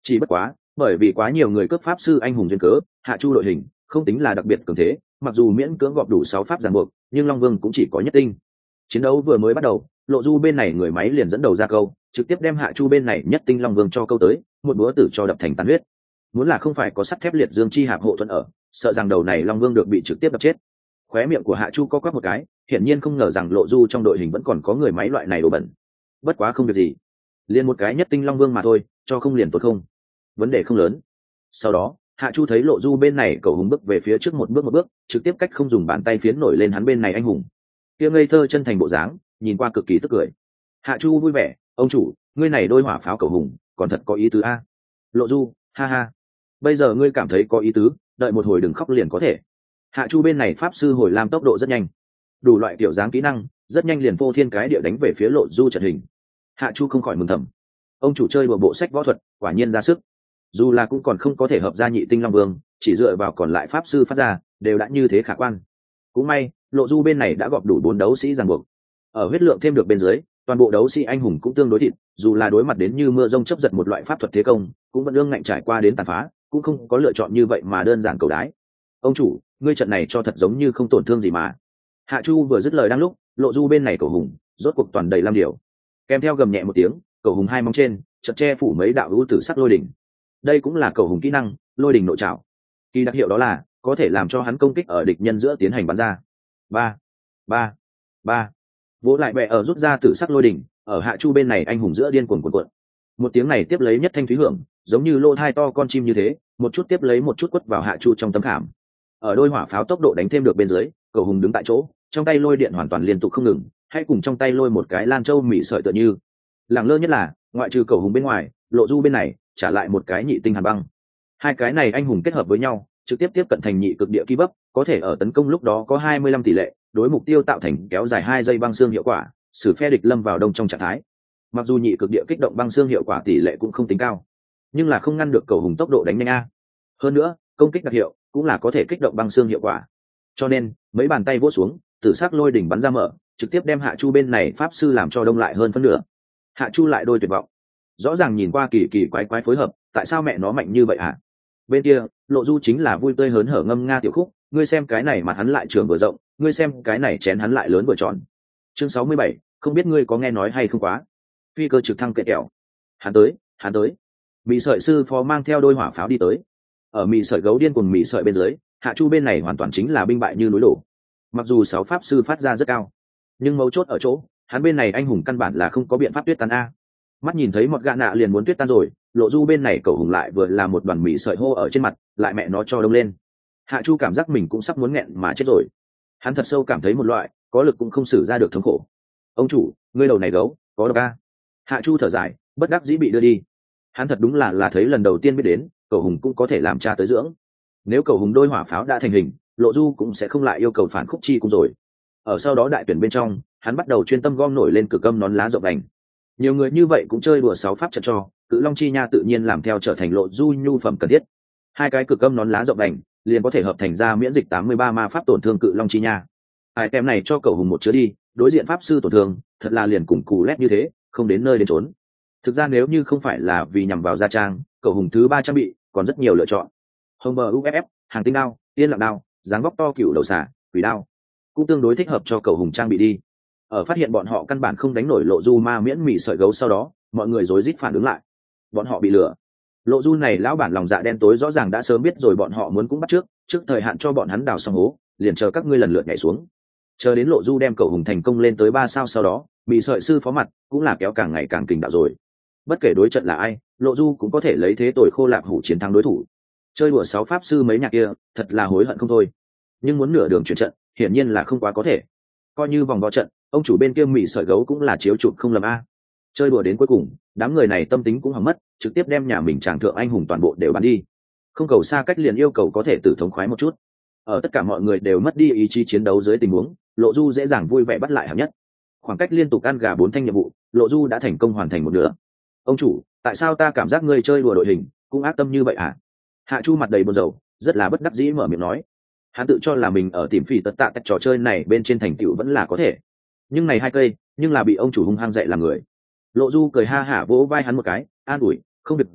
Chỉ bất quá bởi vì quá nhiều người cướp pháp sư anh hùng duyên cớ, hạ chu đội hình không tính là đặc biệt cường thế, mặc dù miễn cưỡng gọp đủ sáu pháp ràng buộc, nhưng long vương cũng chỉ có nhất tinh. Chiến đấu vừa mới bắt đầu, lộ du bên này người máy liền dẫn đầu ra câu, trực tiếp đem hạ chu bên này nhất tinh long vương cho câu tới, một búa tử cho đập thành tàn huyết. Muốn là không phải có sắt thép liệt dương chi hạp hộ thuẫn ở, sợ rằng đầu này long vương được bị trực tiếp đập chết. Khóe miệng của hạ chu co quắp một cái, hiển nhiên không ngờ rằng lộ du trong đội hình vẫn còn có người máy loại này đồ bẩn. Bất quá không việc gì, liền một cái nhất tinh long vương mà thôi, cho không liền tốt không, vấn đề không lớn. Sau đó hạ chu thấy lộ du bên này cầu hùng bước về phía trước một bước một bước, trực tiếp cách không dùng bàn tay phiến nổi lên hắn bên này anh hùng kia ngây thơ chân thành bộ dáng, nhìn qua cực kỳ tức cười. Hạ chu vui vẻ, ông chủ, ngươi này đôi hỏa pháo cầu hùng còn thật có ý tứ a. Lộ du, ha ha, bây giờ ngươi cảm thấy có ý tứ, đợi một hồi đừng khóc liền có thể. Hạ chu bên này pháp sư hồi lam tốc độ rất nhanh, đủ loại kiểu dáng kỹ năng rất nhanh liền vô thiên cái địa đánh về phía lộ du trận hình. Hạ chu không khỏi mừng thầm, ông chủ chơi một bộ sách võ thuật quả nhiên ra sức, dù là cũng còn không có thể hợp ra nhị tinh long vương, chỉ dựa vào còn lại pháp sư phát ra đều đã như thế khả quan. Cũng may lộ du bên này đã gọp đủ bốn đấu sĩ ràng buộc, ở huyết lượng thêm được bên dưới, toàn bộ đấu sĩ anh hùng cũng tương đối thịt, dù là đối mặt đến như mưa rông chấp giật một loại pháp thuật thế công, cũng vẫn ương ngạnh trải qua đến tàn phá, cũng không có lựa chọn như vậy mà đơn giản cầu đái. Ông chủ, ngươi trận này cho thật giống như không tổn thương gì mà. Hạ chu vừa dứt lời đang lúc, lộ du bên này cầu hùng rốt cuộc toàn đầy lam điều, kèm theo gầm nhẹ một tiếng, cầu hùng hai móng trên chợt che phủ mấy đạo ưu tử sắc lôi đỉnh. Đây cũng là cầu hùng kỹ năng lôi đỉnh nội trảo, kỳ đặc hiệu đó là có thể làm cho hắn công kích ở địch nhân giữa tiến hành bắn ra. Ba, ba, ba, vỗ lại bẹ ở rút ra tử sắc lôi đỉnh, ở hạ chu bên này anh hùng giữa điên cuồng cuộn cuộn. Một tiếng này tiếp lấy nhất thanh thúy hưởng, giống như lô thai to con chim như thế, một chút tiếp lấy một chút quất vào hạ chu trong tấm khảm. Ở đôi hỏa pháo tốc độ đánh thêm được bên dưới, cầu hùng đứng tại chỗ, trong tay lôi điện hoàn toàn liên tục không ngừng, hay cùng trong tay lôi một cái lan châu mỉ sợi tựa như. Lẳng lơ nhất là ngoại trừ cầu hùng bên ngoài, lộ du bên này trả lại một cái nhị tinh hàn băng. Hai cái này anh hùng kết hợp với nhau, trực tiếp tiếp cận thành nhị cực địa kỳ bấp, có thể ở tấn công lúc đó có hai mươi lăm tỷ lệ đối mục tiêu tạo thành kéo dài hai giây băng xương hiệu quả, xử phe địch lâm vào đông trong trạng thái. Mặc dù nhị cực địa kích động băng xương hiệu quả tỷ lệ cũng không tính cao, nhưng là không ngăn được cầu hùng tốc độ đánh nhanh a. Hơn nữa công kích đặc hiệu cũng là có thể kích động băng xương hiệu quả, cho nên mấy bàn tay vỗ xuống, tử sắc lôi đỉnh bắn ra mở, trực tiếp đem hạ chu bên này pháp sư làm cho đông lại hơn phân nửa. Hạ chu lại đôi tuyệt vọng, rõ ràng nhìn qua kỳ kỳ quái quái phối hợp, tại sao mẹ nó mạnh như vậy hả? Bên kia lộ du chính là vui tươi hớn hở ngâm nga tiểu khúc, ngươi xem cái này mặt hắn lại trường vừa rộng, ngươi xem cái này chén hắn lại lớn vừa tròn. Chương sáu mươi bảy, không biết ngươi có nghe nói hay không quá. Phi cơ trực thăng kệ kẹo. Hắn tới, hắn tới. Mị sợi sư phó mang theo đôi hỏa pháo đi tới. Ở mị sợi gấu điên cùng mị sợi bên dưới, hạ chu bên này hoàn toàn chính là binh bại như núi đổ. Mặc dù sáu pháp sư phát ra rất cao, nhưng mấu chốt ở chỗ, hắn bên này anh hùng căn bản là không có biện pháp tuyết tan a. Mắt nhìn thấy một gã nạ liền muốn tuyết tan rồi, lộ du bên này cầu hùng lại vừa là một đoàn mị sợi hô ở trên mặt, lại mẹ nó cho đông lên. Hạ chu cảm giác mình cũng sắp muốn nghẹn mà chết rồi. Hắn thật sâu cảm thấy một loại có lực cũng không xử ra được thống khổ. Ông chủ, ngươi đầu này gấu có độc a. Hạ chu thở dài, bất đắc dĩ bị đưa đi. Hắn thật đúng là là thấy lần đầu tiên biết đến cầu hùng cũng có thể làm cha tới dưỡng. Nếu cầu hùng đôi hỏa pháo đã thành hình, lộ du cũng sẽ không lại yêu cầu phản khúc chi cung rồi. Ở sau đó đại tuyển bên trong, hắn bắt đầu chuyên tâm gom nổi lên cực âm nón lá rộng đành. Nhiều người như vậy cũng chơi đùa sáu pháp trận cho, cự long chi nha tự nhiên làm theo trở thành lộ du nhu phẩm cần thiết. Hai cái cực âm nón lá rộng đành liền có thể hợp thành ra miễn dịch tám mươi ba ma pháp tổn thương cự long chi nha. Ai tem này cho cầu hùng một chứa đi, đối diện pháp sư tổn thương thật là liền cùng cù lét như thế, không đến nơi đến trốn. Thực ra nếu như không phải là vì nhằm vào gia trang, cầu hùng thứ ba trang bị còn rất nhiều lựa chọn. Hồng bờ u ép ép, hàng tinh đao, yên lặng đao, dáng vóc to cựu đầu xả, quỷ đao cũng tương đối thích hợp cho cầu hùng trang bị đi. Ở phát hiện bọn họ căn bản không đánh nổi lộ du ma miễn mị sợi gấu sau đó, mọi người rối rít phản ứng lại, bọn họ bị lừa. Lộ du này lão bản lòng dạ đen tối rõ ràng đã sớm biết rồi bọn họ muốn cũng bắt trước, trước thời hạn cho bọn hắn đào xong hố, liền chờ các ngươi lần lượt nhảy xuống. Chờ đến lộ du đem cầu hùng thành công lên tới ba sao sau đó, bị sợi sư phó mặt cũng là kéo càng ngày càng kình đạo rồi. Bất kể đối trận là ai, lộ du cũng có thể lấy thế tội khô lạc hủ chiến thắng đối thủ. Chơi đùa sáu pháp sư mấy nhạc kia thật là hối hận không thôi, nhưng muốn nửa đường chuyển trận hiển nhiên là không quá có thể. Coi như vòng vào trận, ông chủ bên kia mị sợi gấu cũng là chiếu chụp không lầm a. Chơi đùa đến cuối cùng, đám người này tâm tính cũng hỏng mất, trực tiếp đem nhà mình tràng thượng anh hùng toàn bộ đều bắn đi. Không cầu xa cách liền yêu cầu có thể tử thống khoái một chút. Ở tất cả mọi người đều mất đi ý chí chiến đấu dưới tình huống, lộ du dễ dàng vui vẻ bắt lại hạng nhất. Khoảng cách liên tục ăn gà bốn thanh nhiệm vụ, lộ du đã thành công hoàn thành một nửa. Ông chủ, tại sao ta cảm giác ngươi chơi đùa đội hình cũng ác tâm như vậy hả? Hạ chu mặt đầy buồn rầu, rất là bất đắc dĩ mở miệng nói. Hắn tự cho là mình ở tìm phỉ tất tạ các trò chơi này bên trên thành tựu vẫn là có thể, nhưng này hai cây nhưng là bị ông chủ hung hăng dạy làm người. Lộ du cười ha hả vỗ vai hắn một cái, an ủi, không việc gì,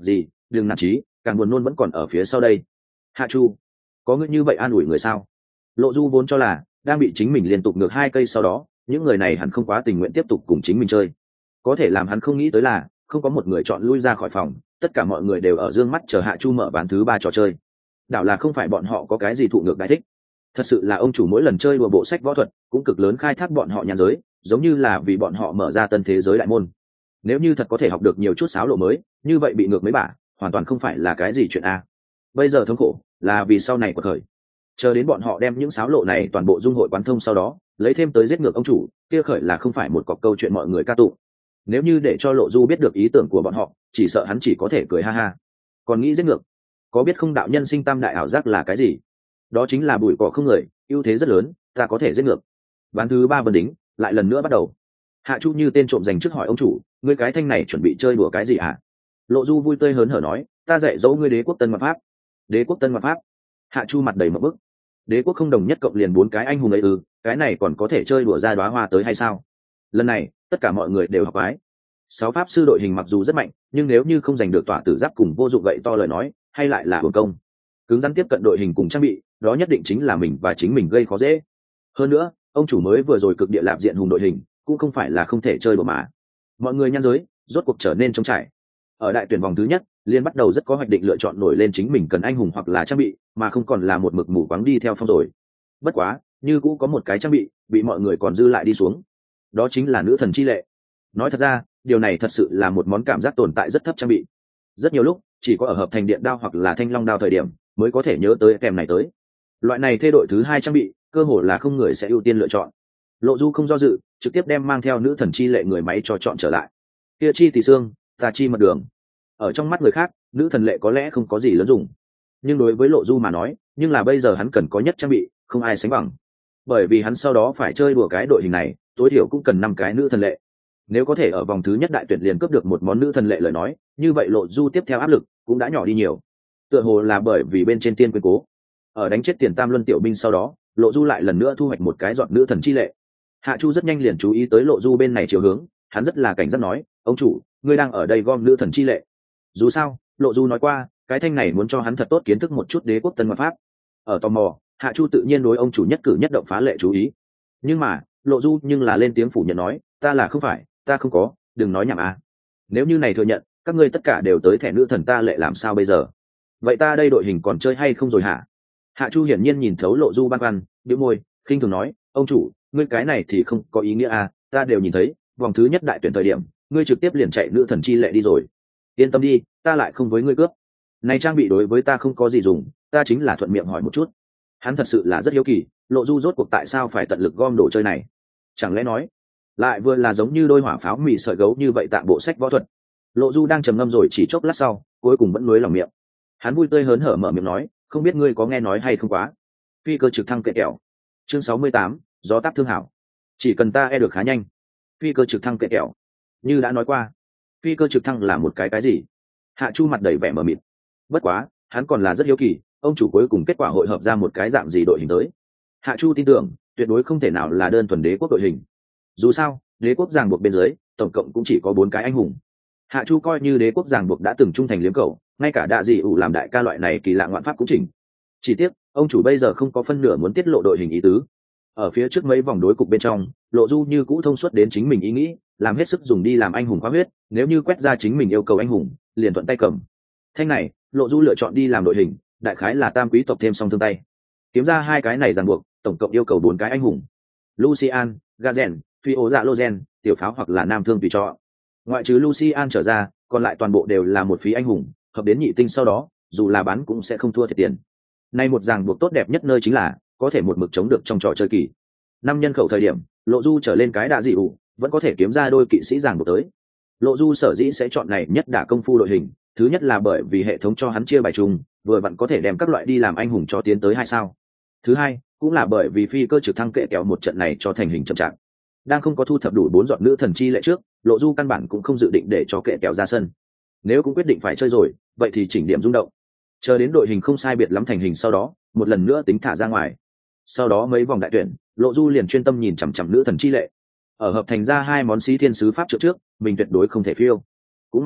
đừng nản chí, càng buồn nôn vẫn còn ở phía sau đây. Hạ Chu, có ngươi như vậy an ủi người sao? Lộ Du vốn cho là đang bị chính mình liên tục ngược hai cây sau đó, những người này hẳn không quá tình nguyện tiếp tục cùng chính mình chơi. Có thể làm hắn không nghĩ tới là không có một người chọn lui ra khỏi phòng, tất cả mọi người đều ở dương mắt chờ Hạ Chu mở ván thứ ba trò chơi. Đảo là không phải bọn họ có cái gì thụ ngược đại thích, thật sự là ông chủ mỗi lần chơi đùa bộ sách võ thuật cũng cực lớn khai thác bọn họ nhàn giới, giống như là vì bọn họ mở ra tân thế giới đại môn. Nếu như thật có thể học được nhiều chút sáo lộ mới, như vậy bị ngược mấy bả hoàn toàn không phải là cái gì chuyện a. Bây giờ thống khổ là vì sau này của thời, chờ đến bọn họ đem những sáo lộ này toàn bộ dung hội quán thông sau đó lấy thêm tới giết ngược ông chủ, kia khởi là không phải một cọc câu chuyện mọi người ca tụng. Nếu như để cho Lộ Du biết được ý tưởng của bọn họ, chỉ sợ hắn chỉ có thể cười ha ha. Còn nghĩ giết ngược, có biết không đạo nhân sinh tam đại ảo giác là cái gì? Đó chính là bụi cỏ không người, ưu thế rất lớn, ta có thể giết ngược. Ván thứ ba vân đính lại lần nữa bắt đầu. Hạ Chu như tên trộm dành trước hỏi ông chủ, ngươi cái thanh này chuẩn bị chơi đùa cái gì hả? Lộ Du vui tươi hớn hở nói, ta dạy dỗ ngươi đế quốc tân ngoại pháp. Đế quốc tân ngoại pháp? Hạ Chu mặt đầy mộng bức. Đế quốc không đồng nhất cộng liền bốn cái anh hùng ấy ư? Cái này còn có thể chơi đùa ra đóa hoa tới hay sao? Lần này tất cả mọi người đều học bái. Sáu pháp sư đội hình mặc dù rất mạnh, nhưng nếu như không giành được tỏa tử giáp cùng vô dụng gậy to lời nói, hay lại là hưởng công. Cứng rắn tiếp cận đội hình cùng trang bị, đó nhất định chính là mình và chính mình gây khó dễ. Hơn nữa, ông chủ mới vừa rồi cực địa lạp diện hùng đội hình, cũng không phải là không thể chơi đùa mà. Mọi người nhan giới rốt cuộc trở nên trống trải. Ở đại tuyển vòng thứ nhất, liên bắt đầu rất có hoạch định lựa chọn nổi lên chính mình cần anh hùng hoặc là trang bị, mà không còn là một mực mù quáng đi theo phong rồi. Bất quá, như cũng có một cái trang bị bị mọi người còn dư lại đi xuống. Đó chính là nữ thần chi lệ. Nói thật ra, điều này thật sự là một món cảm giác tồn tại rất thấp trang bị. Rất nhiều lúc, chỉ có ở hợp thành điện đao hoặc là thanh long đao thời điểm mới có thể nhớ tới kèm này tới. Loại này thay đổi thứ hai trang bị, cơ hồ là không người sẽ ưu tiên lựa chọn. Lộ Du không do dự, trực tiếp đem mang theo nữ thần chi lệ người máy cho chọn trở lại. Kia chi tỷ xương, ta chi mật đường. Ở trong mắt người khác, nữ thần lệ có lẽ không có gì lớn dùng, nhưng đối với Lộ Du mà nói, nhưng là bây giờ hắn cần có nhất trang bị, không ai sánh bằng. Bởi vì hắn sau đó phải chơi đùa cái đội hình này, tối thiểu cũng cần năm cái nữ thần lệ. Nếu có thể ở vòng thứ nhất đại tuyển liền cướp được một món nữ thần lệ lời nói, như vậy Lộ Du tiếp theo áp lực cũng đã nhỏ đi nhiều. Tựa hồ là bởi vì bên trên tiên quyến cố, ở đánh chết tiền tam luân tiểu binh sau đó, Lộ Du lại lần nữa thu hoạch một cái dọn nữ thần chi lệ. Hạ Chu rất nhanh liền chú ý tới Lộ Du bên này chiều hướng, hắn rất là cảnh giác nói, ông chủ, ngươi đang ở đây gom nữ thần chi lệ. Dù sao, Lộ Du nói qua, cái thanh này muốn cho hắn thật tốt kiến thức một chút đế quốc tân ngoại pháp. Ở tò mò, Hạ Chu tự nhiên đối ông chủ nhất cử nhất động phá lệ chú ý. Nhưng mà, Lộ Du nhưng là lên tiếng phủ nhận nói, ta là không phải, ta không có, đừng nói nhảm à. Nếu như này thừa nhận, các ngươi tất cả đều tới thẻ nữ thần ta lệ làm sao bây giờ? Vậy ta đây đội hình còn chơi hay không rồi hả? Hạ Chu hiển nhiên nhìn thấu Lộ Du băn khoăn, bĩu môi, khinh thường nói, ông chủ, ngươi cái này thì không có ý nghĩa à, ta đều nhìn thấy, vòng thứ nhất đại tuyển thời điểm, ngươi trực tiếp liền chạy nữ thần chi lệ đi rồi. Yên tâm đi, ta lại không với ngươi cướp. Này trang bị đối với ta không có gì dùng, ta chính là thuận miệng hỏi một chút. Hắn thật sự là rất hiếu kỳ, Lộ Du rốt cuộc tại sao phải tận lực gom đồ chơi này? Chẳng lẽ nói, lại vừa là giống như đôi hỏa pháo mì sợi gấu như vậy tạng bộ sách võ thuật? Lộ Du đang trầm ngâm rồi chỉ chốc lát sau, cuối cùng vẫn nuối lòng miệng. Hắn vui tươi hớn hở mở miệng nói, không biết ngươi có nghe nói hay không quá. Phi cơ trực thăng kệ kẹo. Chương sáu mươi tám, gió táp thương hảo. Chỉ cần ta e được khá nhanh. Phi cơ trực thăng kệ kẹo. Như đã nói qua, phi cơ trực thăng là một cái cái gì? Hạ Chu mặt đầy vẻ mờ mịt. Bất quá, hắn còn là rất hiếu kỳ, ông chủ cuối cùng kết quả hội hợp ra một cái dạng gì đội hình tới. Hạ Chu tin tưởng, tuyệt đối không thể nào là đơn thuần đế quốc đội hình. Dù sao, đế quốc ràng buộc bên dưới, tổng cộng cũng chỉ có bốn cái anh hùng. Hạ Chu coi như đế quốc ràng buộc đã từng trung thành liếm cầu, ngay cả đạ dị ủ làm đại ca loại này kỳ lạ ngoạn pháp cũng chỉnh. Chỉ tiếc, ông chủ bây giờ không có phân nửa muốn tiết lộ đội hình ý tứ. Ở phía trước mấy vòng đối cục bên trong, Lộ Du như cũ thông suốt đến chính mình ý nghĩ, làm hết sức dùng đi làm anh hùng khóa huyết, nếu như quét ra chính mình yêu cầu anh hùng, liền thuận tay cầm. Thanh này, Lộ Du lựa chọn đi làm đội hình, đại khái là tam quý tộc thêm song thương tay. Kiếm ra hai cái này ràng buộc, tổng cộng yêu cầu bốn cái anh hùng. Lucian, Gazen, Phi ố dạ Lozen, tiểu pháo hoặc là nam thương tùy chọn. Ngoại trừ Lucian trở ra, còn lại toàn bộ đều là một phí anh hùng, hợp đến nhị tinh sau đó, dù là bán cũng sẽ không thua thiệt tiền. Nay một ràng buộc tốt đẹp nhất nơi chính là có thể một mực chống được trong trò chơi kỳ. Năm nhân khẩu thời điểm, Lộ Du trở lên cái đạ dị ủ, vẫn có thể kiếm ra đôi kỵ sĩ ràng buộc tới. Lộ Du sở dĩ sẽ chọn này nhất đả công phu đội hình, thứ nhất là bởi vì hệ thống cho hắn chia bài chung, vừa vặn có thể đem các loại đi làm anh hùng cho tiến tới hai sao. Thứ hai, cũng là bởi vì phi cơ trực thăng kệ kéo một trận này cho thành hình chậm chạp. Đang không có thu thập đủ bốn giọt nữ thần chi lệ trước, Lộ Du căn bản cũng không dự định để cho kệ kéo ra sân. Nếu cũng quyết định phải chơi rồi, vậy thì chỉnh điểm rung động. Chờ đến đội hình không sai biệt lắm thành hình sau đó, một lần nữa tính thả ra ngoài. Sau đó mấy vòng đại tuyển, Lộ Du liền chuyên tâm nhìn chằm chằm nữ thần chi lệ. Ở hợp thành ra hai món xí thiên sứ pháp trước trước, mình tuyệt đối không thể phiêu. Cũng may,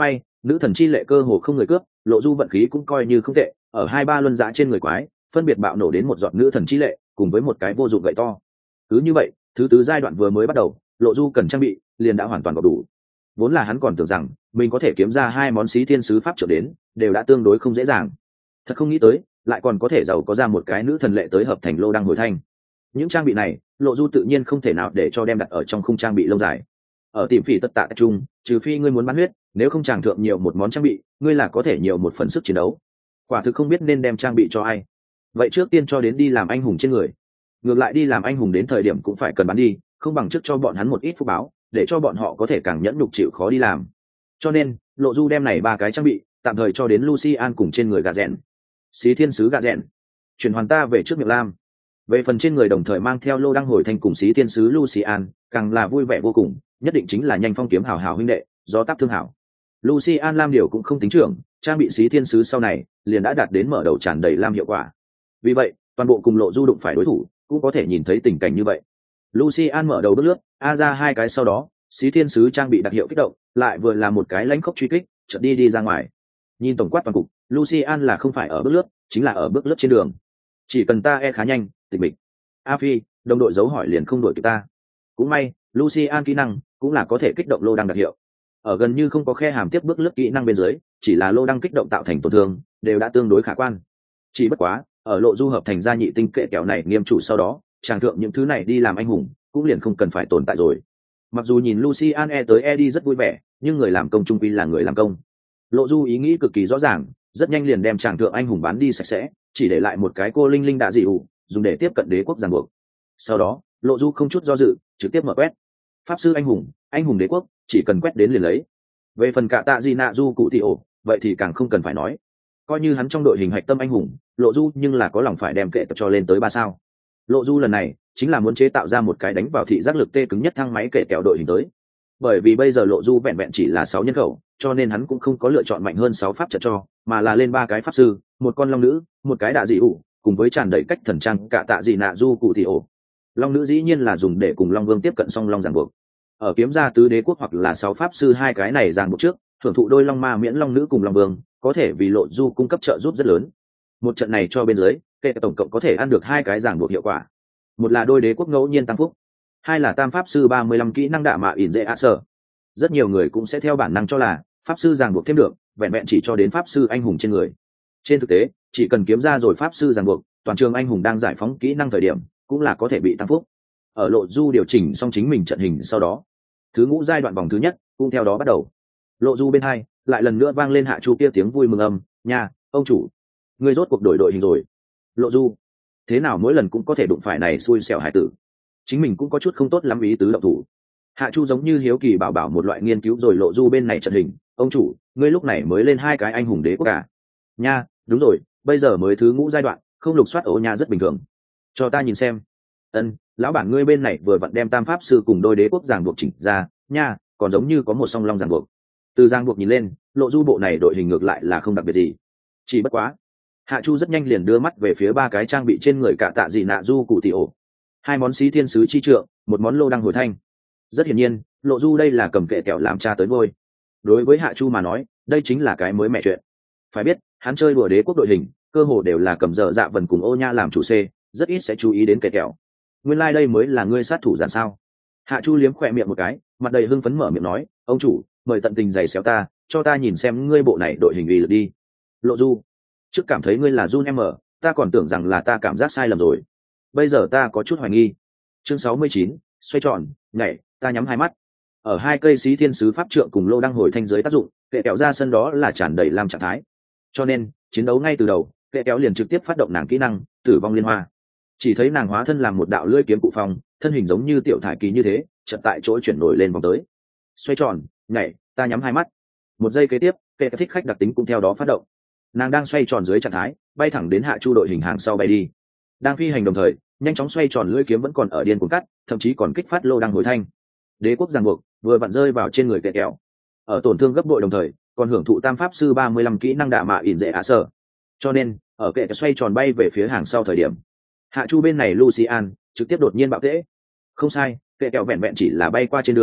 nữ thần chi lệ cơ hồ không người cướp, lộ du vận khí cũng coi như không tệ, ở hai ba luân giã trên người quái phân biệt bạo nổ đến một giọt nữ thần chi lệ cùng với một cái vô dụng gậy to. Cứ như vậy thứ tứ giai đoạn vừa mới bắt đầu, lộ du cần trang bị liền đã hoàn toàn gọp đủ. Vốn là hắn còn tưởng rằng mình có thể kiếm ra hai món xí thiên sứ pháp trợ đến đều đã tương đối không dễ dàng, thật không nghĩ tới lại còn có thể giàu có ra một cái nữ thần lệ tới hợp thành lô đăng hồi thanh. Những trang bị này lộ du tự nhiên không thể nào để cho đem đặt ở trong khung trang bị lâu dài. Ở tìm phỉ tất tạ chung, trừ phi ngươi muốn bán huyết, nếu không chàng thượng nhiều một món trang bị ngươi là có thể nhiều một phần sức chiến đấu. Quả thực không biết nên đem trang bị cho ai. Vậy trước tiên cho đến đi làm anh hùng trên người. Ngược lại đi làm anh hùng đến thời điểm cũng phải cần bán đi, không bằng trước cho bọn hắn một ít phúc báo, để cho bọn họ có thể càng nhẫn nhục chịu khó đi làm. Cho nên lộ du đem này ba cái trang bị tạm thời cho đến Lucian cùng trên người gà rèn. Xí thiên sứ gà rèn chuyển hoàn ta về trước miệng lam. Về phần trên người đồng thời mang theo lô đăng hồi thanh cùng xí thiên sứ Lucian càng là vui vẻ vô cùng, nhất định chính là nhanh phong kiếm hào hào huynh đệ, gió táp thương hảo. Lucian lam điều cũng không tính trưởng, trang bị xí thiên sứ sau này liền đã đạt đến mở đầu tràn đầy lam hiệu quả. Vì vậy toàn bộ cùng lộ du đụng phải đối thủ cũng có thể nhìn thấy tình cảnh như vậy. Lucian mở đầu bước lướt a ra hai cái, sau đó xí thiên sứ trang bị đặc hiệu kích động lại vừa là một cái lãnh khốc truy kích chợt đi đi ra ngoài. Nhìn tổng quát toàn cục, Lucian là không phải ở bước lướt, chính là ở bước lướt trên đường. Chỉ cần ta e khá nhanh tịch mịch. A Phi đồng đội dấu hỏi liền không đội kịp ta. Cũng may Lucian kỹ năng cũng là có thể kích động lô đăng đặc hiệu, ở gần như không có khe hàm tiếp bước lướt kỹ năng bên dưới, chỉ là lô đăng kích động tạo thành tổn thương đều đã tương đối khả quan. Chỉ bất quá ở lộ du hợp thành gia nhị tinh kệ kẹo này nghiêm chủ sau đó, chàng thượng những thứ này đi làm anh hùng cũng liền không cần phải tồn tại rồi. Mặc dù nhìn Lucian e tới e đi rất vui vẻ, nhưng người làm công trung quy là người làm công. Lộ du ý nghĩ cực kỳ rõ ràng, rất nhanh liền đem chàng thượng anh hùng bán đi sạch sẽ, chỉ để lại một cái cô linh linh đạ dị ủ dùng để tiếp cận đế quốc ràng buộc. Sau đó lộ du không chút do dự trực tiếp mở quét pháp sư anh hùng, anh hùng đế quốc, chỉ cần quét đến liền lấy. Về phần cả tạ di nạ du cụ thì ổ vậy thì càng không cần phải nói, coi như hắn trong đội hình hạch tâm anh hùng lộ du nhưng là có lòng phải đem kệ tập cho lên tới ba sao. Lộ du lần này chính là muốn chế tạo ra một cái đánh vào thị giác lực tê cứng nhất thang máy kệ kẹo đội hình tới, bởi vì bây giờ lộ du vẹn vẹn chỉ là sáu nhân khẩu, cho nên hắn cũng không có lựa chọn mạnh hơn sáu pháp trận cho, mà là lên ba cái pháp sư, một con long nữ, một cái đạ dị ủ cùng với tràn đầy cách thần trang cả tạ dị nạ du cụ thì ổ. Long nữ dĩ nhiên là dùng để cùng long vương tiếp cận song long ràng buộc. Ở kiếm gia tứ đế quốc hoặc là sáu pháp sư hai cái này ràng buộc trước, thưởng thụ đôi long ma miễn long nữ cùng long vương có thể vì lộ du cung cấp trợ giúp rất lớn. Một trận này cho bên dưới kệ tổng cộng có thể ăn được hai cái ràng buộc hiệu quả, một là đôi đế quốc ngẫu nhiên tăng phúc, hai là tam pháp sư ba mươi lăm kỹ năng đạ mạ ỉn dễ ạ sở. Rất nhiều người cũng sẽ theo bản năng cho là pháp sư ràng buộc thêm được vẹn vẹn chỉ cho đến pháp sư anh hùng trên người. Trên thực tế chỉ cần kiếm ra rồi pháp sư ràng buộc, toàn trường anh hùng đang giải phóng kỹ năng thời điểm cũng là có thể bị tăng phúc. Ở lộ du điều chỉnh xong chính mình trận hình sau đó, thứ ngũ giai đoạn vòng thứ nhất cũng theo đó bắt đầu. Lộ du bên hai lại lần nữa vang lên hạ chu kia tiếng vui mừng âm, nha ông chủ, người rốt cuộc đổi đội hình rồi. Lộ du thế nào mỗi lần cũng có thể đụng phải này xui xẻo hải tử, chính mình cũng có chút không tốt lắm ý tứ động thủ. Hạ chu giống như hiếu kỳ bảo bảo một loại nghiên cứu rồi lộ du bên này trận hình, ông chủ ngươi lúc này mới lên hai cái anh hùng đế quốc cả. Nha đúng rồi, bây giờ mới thứ ngũ giai đoạn, không lục soát ổ nha rất bình thường. Cho ta nhìn xem. Ân, lão bản ngươi bên này vừa vặn đem tam pháp sư cùng đôi đế quốc giảng buộc chỉnh ra nha, còn giống như có một song long giảng buộc. Từ giảng buộc nhìn lên lộ du bộ này đội hình ngược lại là không đặc biệt gì, chỉ bất quá hạ chu rất nhanh liền đưa mắt về phía ba cái trang bị trên người cả tạ dị nạ du cụ tỷ ổ, hai món xí thiên sứ chi trượng, một món lô đăng hồi thanh. Rất hiển nhiên lộ du đây là cầm kệ kẹo làm cha tới ngôi. Đối với hạ chu mà nói đây chính là cái mới mẹ chuyện. Phải biết hắn chơi đùa đế quốc đội hình cơ hồ đều là cầm dở dạ vần cùng ô nha làm chủ c, rất ít sẽ chú ý đến kệ kẹo. Nguyên lai đây mới là ngươi sát thủ giản sao. Hạ chu liếm khỏe miệng một cái, mặt đầy hưng phấn mở miệng nói, ông chủ mời tận tình giày xéo ta, cho ta nhìn xem ngươi bộ này đội hình uy lực đi. Lộ du trước cảm thấy ngươi là Jun M, ta còn tưởng rằng là ta cảm giác sai lầm rồi, bây giờ ta có chút hoài nghi. Chương sáu mươi chín, xoay tròn nhảy, ta nhắm hai mắt. Ở hai cây xí thiên sứ pháp trượng cùng lô đăng hồi thanh giới tác dụng, kệ kéo ra sân đó là tràn đầy làm trạng thái, cho nên chiến đấu ngay từ đầu kệ kéo liền trực tiếp phát động nàng kỹ năng tử vong liên hoa. Chỉ thấy nàng hóa thân làm một đạo lưỡi kiếm cụ phong, thân hình giống như tiểu thải kỳ như thế, chợt tại chỗ chuyển đổi lên vòng tới. Xoay tròn nhảy, ta nhắm hai mắt. Một giây kế tiếp kệ thích khách đặc tính cũng theo đó phát động, nàng đang xoay tròn dưới trạng thái bay thẳng đến hạ chu đội hình hàng sau bay đi. Đang phi hành đồng thời nhanh chóng xoay tròn lưỡi kiếm vẫn còn ở điên cuồng cắt, thậm chí còn kích phát lô đăng hồi thanh. Đế quốc giằng buộc vừa vặn rơi vào trên người kệ kẹo, ở tổn thương gấp bội đồng thời còn hưởng thụ tam pháp sư ba mươi lăm kỹ năng đạ mạ ỉn dễ á sở. Cho nên ở kệ xoay tròn bay về phía hàng sau thời điểm, hạ chu bên này Lucian trực tiếp đột nhiên bạo tễ. Không sai, kệ kẹo vẹn vẹn chỉ là bay qua trên đường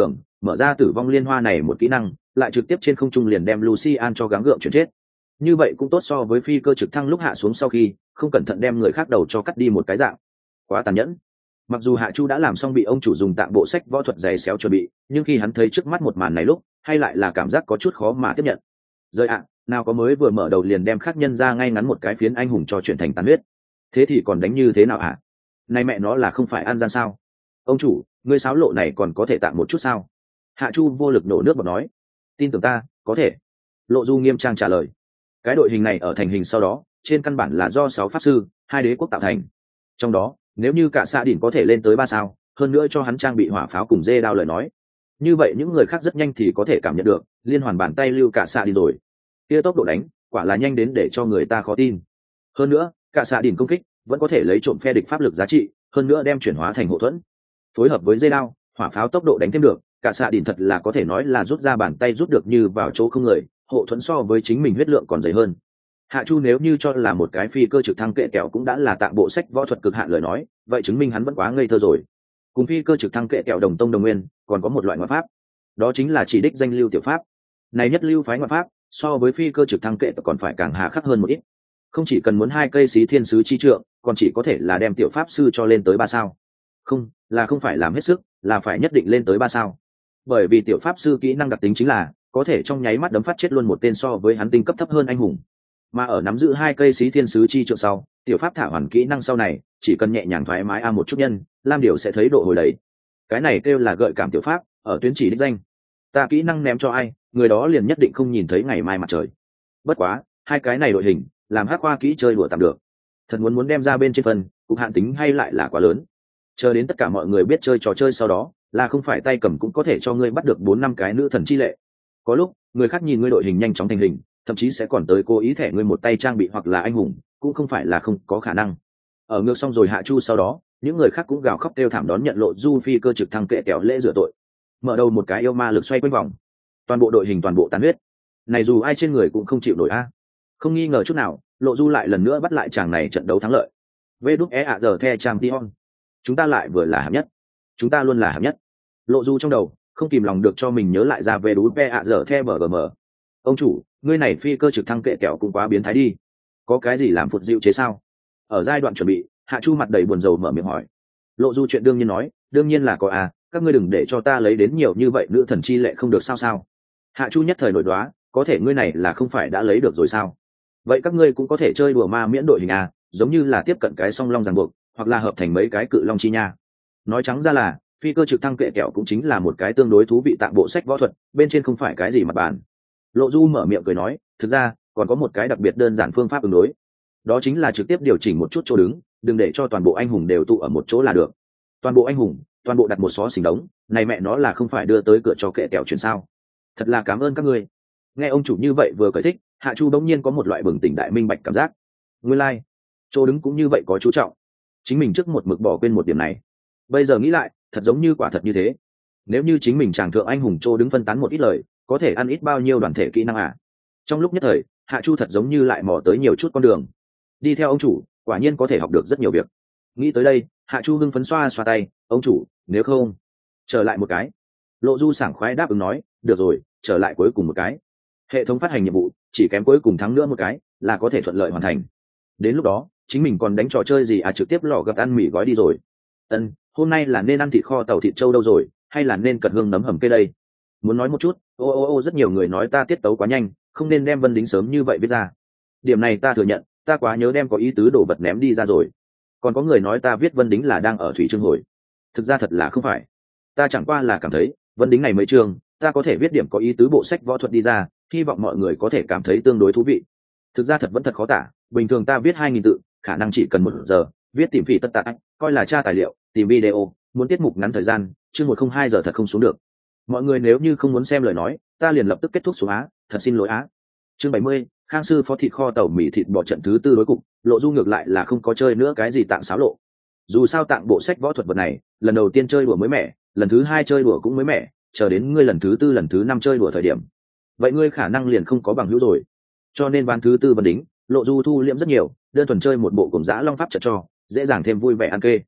mở ra tử vong liên hoa này một kỹ năng lại trực tiếp trên không trung liền đem Lucian cho gắng gượng chuyển chết. Như vậy cũng tốt so với phi cơ trực thăng lúc hạ xuống sau khi không cẩn thận đem người khác đầu cho cắt đi một cái dạng. Quá tàn nhẫn. Mặc dù Hạ Chu đã làm xong bị ông chủ dùng tạng bộ sách võ thuật giày xéo chuẩn bị, nhưng khi hắn thấy trước mắt một màn này lúc hay lại là cảm giác có chút khó mà tiếp nhận. Rơi ạ, nào có mới vừa mở đầu liền đem khác nhân ra ngay ngắn một cái phiến anh hùng cho chuyển thành tàn huyết, thế thì còn đánh như thế nào hả? Này mẹ nó là không phải ăn gian sao? Ông chủ, ngươi sáo lộ này còn có thể tạm một chút sao? Hạ Chu vô lực nổ nước bọt nói. Tin tưởng ta, có thể. Lộ Du nghiêm trang trả lời. Cái đội hình này ở thành hình sau đó trên căn bản là do sáu pháp sư hai đế quốc tạo thành, trong đó nếu như cả xạ đỉnh có thể lên tới ba sao hơn nữa cho hắn trang bị hỏa pháo cùng dê đao lời nói, như vậy những người khác rất nhanh thì có thể cảm nhận được liên hoàn bàn tay lưu cả xạ đỉnh rồi. Kia tốc độ đánh quả là nhanh đến để cho người ta khó tin. Hơn nữa cả xạ đỉnh công kích vẫn có thể lấy trộm phe địch pháp lực giá trị, hơn nữa đem chuyển hóa thành hộ thuẫn, phối hợp với dê đao hỏa pháo tốc độ đánh thêm được, cả xạ đỉnh thật là có thể nói là rút ra bàn tay rút được như vào chỗ không người, hộ thuẫn so với chính mình huyết lượng còn dày hơn. Hạ Chu nếu như cho là một cái phi cơ trực thăng kệ kẹo cũng đã là tạng bộ sách võ thuật cực hạn lời nói, vậy chứng minh hắn vẫn quá ngây thơ rồi. Cùng phi cơ trực thăng kệ kẹo đồng tông đồng nguyên, còn có một loại ngoại pháp, đó chính là chỉ đích danh lưu tiểu pháp. Này nhất lưu phái ngoại pháp, so với phi cơ trực thăng kệ còn phải càng hà khắc hơn một ít. Không chỉ cần muốn hai cây xí thiên sứ chi trượng, còn chỉ có thể là đem tiểu pháp sư cho lên tới ba sao. Không, là không phải làm hết sức, là phải nhất định lên tới ba sao. Bởi vì tiểu pháp sư kỹ năng đặc tính chính là có thể trong nháy mắt đấm phát chết luôn một tên so với hắn tinh cấp thấp hơn anh hùng. Mà ở nắm giữ hai cây xí thiên sứ chi trượng sau, tiểu pháp thả hoàn kỹ năng sau này chỉ cần nhẹ nhàng thoải mái a một chút nhân lam điều sẽ thấy độ hồi đấy. Cái này kêu là gợi cảm tiểu pháp, ở tuyến chỉ đích danh. Ta kỹ năng ném cho ai, người đó liền nhất định không nhìn thấy ngày mai mặt trời. Bất quá hai cái này đội hình làm hắc khoa kỹ chơi đùa tạm được, thật muốn muốn đem ra bên trên phần cục hạn tính hay lại là quá lớn. Chờ đến tất cả mọi người biết chơi trò chơi sau đó là không phải tay cầm cũng có thể cho ngươi bắt được bốn năm cái nữ thần chi lệ. Có lúc người khác nhìn ngươi đội hình nhanh chóng thành hình, thậm chí sẽ còn tới cố ý thẻ ngươi một tay trang bị hoặc là anh hùng, cũng không phải là không có khả năng. Ở ngược xong rồi Hạ Chu sau đó, những người khác cũng gào khóc kêu thảm đón nhận Lộ Du phi cơ trực thăng kệ kẹo lễ rửa tội. Mở đầu một cái yêu ma lực xoay quanh vòng, toàn bộ đội hình toàn bộ tàn huyết. Này dù ai trên người cũng không chịu nổi a. Không nghi ngờ chút nào, Lộ Du lại lần nữa bắt lại chàng này trận đấu thắng lợi. Vê đúc e ạ giờ the champion. Chúng ta lại vừa là hạng nhất. Chúng ta luôn là hạng nhất. Lộ Du trong đầu không kìm lòng được cho mình nhớ lại ra về đú e ạ giờ the bờ gm. Ông chủ, ngươi này phi cơ trực thăng kệ kẹo cũng quá biến thái đi, có cái gì làm phụt dịu chế sao? Ở giai đoạn chuẩn bị, Hạ Chu mặt đầy buồn rầu mở miệng hỏi. Lộ Du chuyện đương nhiên nói, đương nhiên là có à, các ngươi đừng để cho ta lấy đến nhiều như vậy nữ thần chi lệ không được sao sao? Hạ Chu nhất thời nổi đoá, có thể ngươi này là không phải đã lấy được rồi sao? Vậy các ngươi cũng có thể chơi đùa ma miễn đội hình à, giống như là tiếp cận cái song long ràng buộc, hoặc là hợp thành mấy cái cự long chi nha. Nói trắng ra là phi cơ trực thăng kệ kẹo cũng chính là một cái tương đối thú vị tạng bộ sách võ thuật, bên trên không phải cái gì mặt bàn. Lộ Du mở miệng cười nói, thực ra còn có một cái đặc biệt đơn giản phương pháp ứng đối, đó chính là trực tiếp điều chỉnh một chút chỗ đứng, đừng để cho toàn bộ anh hùng đều tụ ở một chỗ là được. Toàn bộ anh hùng toàn bộ đặt một xó xỉnh đống, này mẹ nó là không phải đưa tới cửa cho kệ kẹo chuyển sao? Thật là cảm ơn các ngươi. Nghe ông chủ như vậy vừa cởi thích, Hạ Chu bỗng nhiên có một loại bừng tỉnh đại minh bạch cảm giác. Nguyên lai, like, chỗ đứng cũng như vậy có chú trọng. Chính mình trước một mực bỏ quên một điểm này. Bây giờ nghĩ lại, thật giống như quả thật như thế. Nếu như chính mình chàng thượng anh hùng chỗ đứng phân tán một ít lời, có thể ăn ít bao nhiêu đoàn thể kỹ năng à? Trong lúc nhất thời, Hạ Chu thật giống như lại mò tới nhiều chút con đường. Đi theo ông chủ, quả nhiên có thể học được rất nhiều việc. Nghĩ tới đây, Hạ Chu hưng phấn xoa xoa tay, ông chủ, nếu không, trở lại một cái. Lộ Du sảng khoái đáp ứng nói, được rồi, trở lại cuối cùng một cái. Hệ thống phát hành nhiệm vụ, chỉ kém cuối cùng thắng nữa một cái, là có thể thuận lợi hoàn thành. Đến lúc đó, chính mình còn đánh trò chơi gì à, trực tiếp lò gập ăn mì gói đi rồi. Ân, hôm nay là nên ăn thịt kho tàu thịt trâu đâu rồi, hay là nên cật hương nấm hầm cây đây? Muốn nói một chút, ô ô ô rất nhiều người nói ta tiết tấu quá nhanh, không nên đem Vân Đính sớm như vậy viết ra. Điểm này ta thừa nhận, ta quá nhớ đem có ý tứ đổ vật ném đi ra rồi. Còn có người nói ta viết Vân Đính là đang ở thủy chương hồi. Thực ra thật là không phải. Ta chẳng qua là cảm thấy, Vân Đính này mấy chương, ta có thể viết điểm có ý tứ bộ sách võ thuật đi ra, hy vọng mọi người có thể cảm thấy tương đối thú vị. Thực ra thật vẫn thật khó tả, bình thường ta viết hai nghìn tự, khả năng chỉ cần một giờ, viết tìm phỉ tất tạ, coi là tra tài liệu, tìm video, muốn tiết mục ngắn thời gian, chương một không hai giờ thật không xuống được. Mọi người nếu như không muốn xem lời nói, ta liền lập tức kết thúc xuống á, thật xin lỗi á. Chương bảy mươi, Khang sư phó thịt kho tàu mì thịt bò trận thứ tư đối cục, Lộ Du ngược lại là không có chơi nữa cái gì tạng xáo lộ. Dù sao tạng bộ sách võ thuật vật này, lần đầu tiên chơi đùa mới mẻ, lần thứ hai chơi đùa cũng mới mẻ, chờ đến ngươi lần thứ tư lần thứ năm chơi đùa thời điểm, vậy ngươi khả năng liền không có bằng hữu rồi. Cho nên ván thứ tư Vân Đính, Lộ Du thu liễm rất nhiều, đơn thuần chơi một bộ cùng dã long pháp trận cho, dễ dàng thêm vui vẻ ăn kê.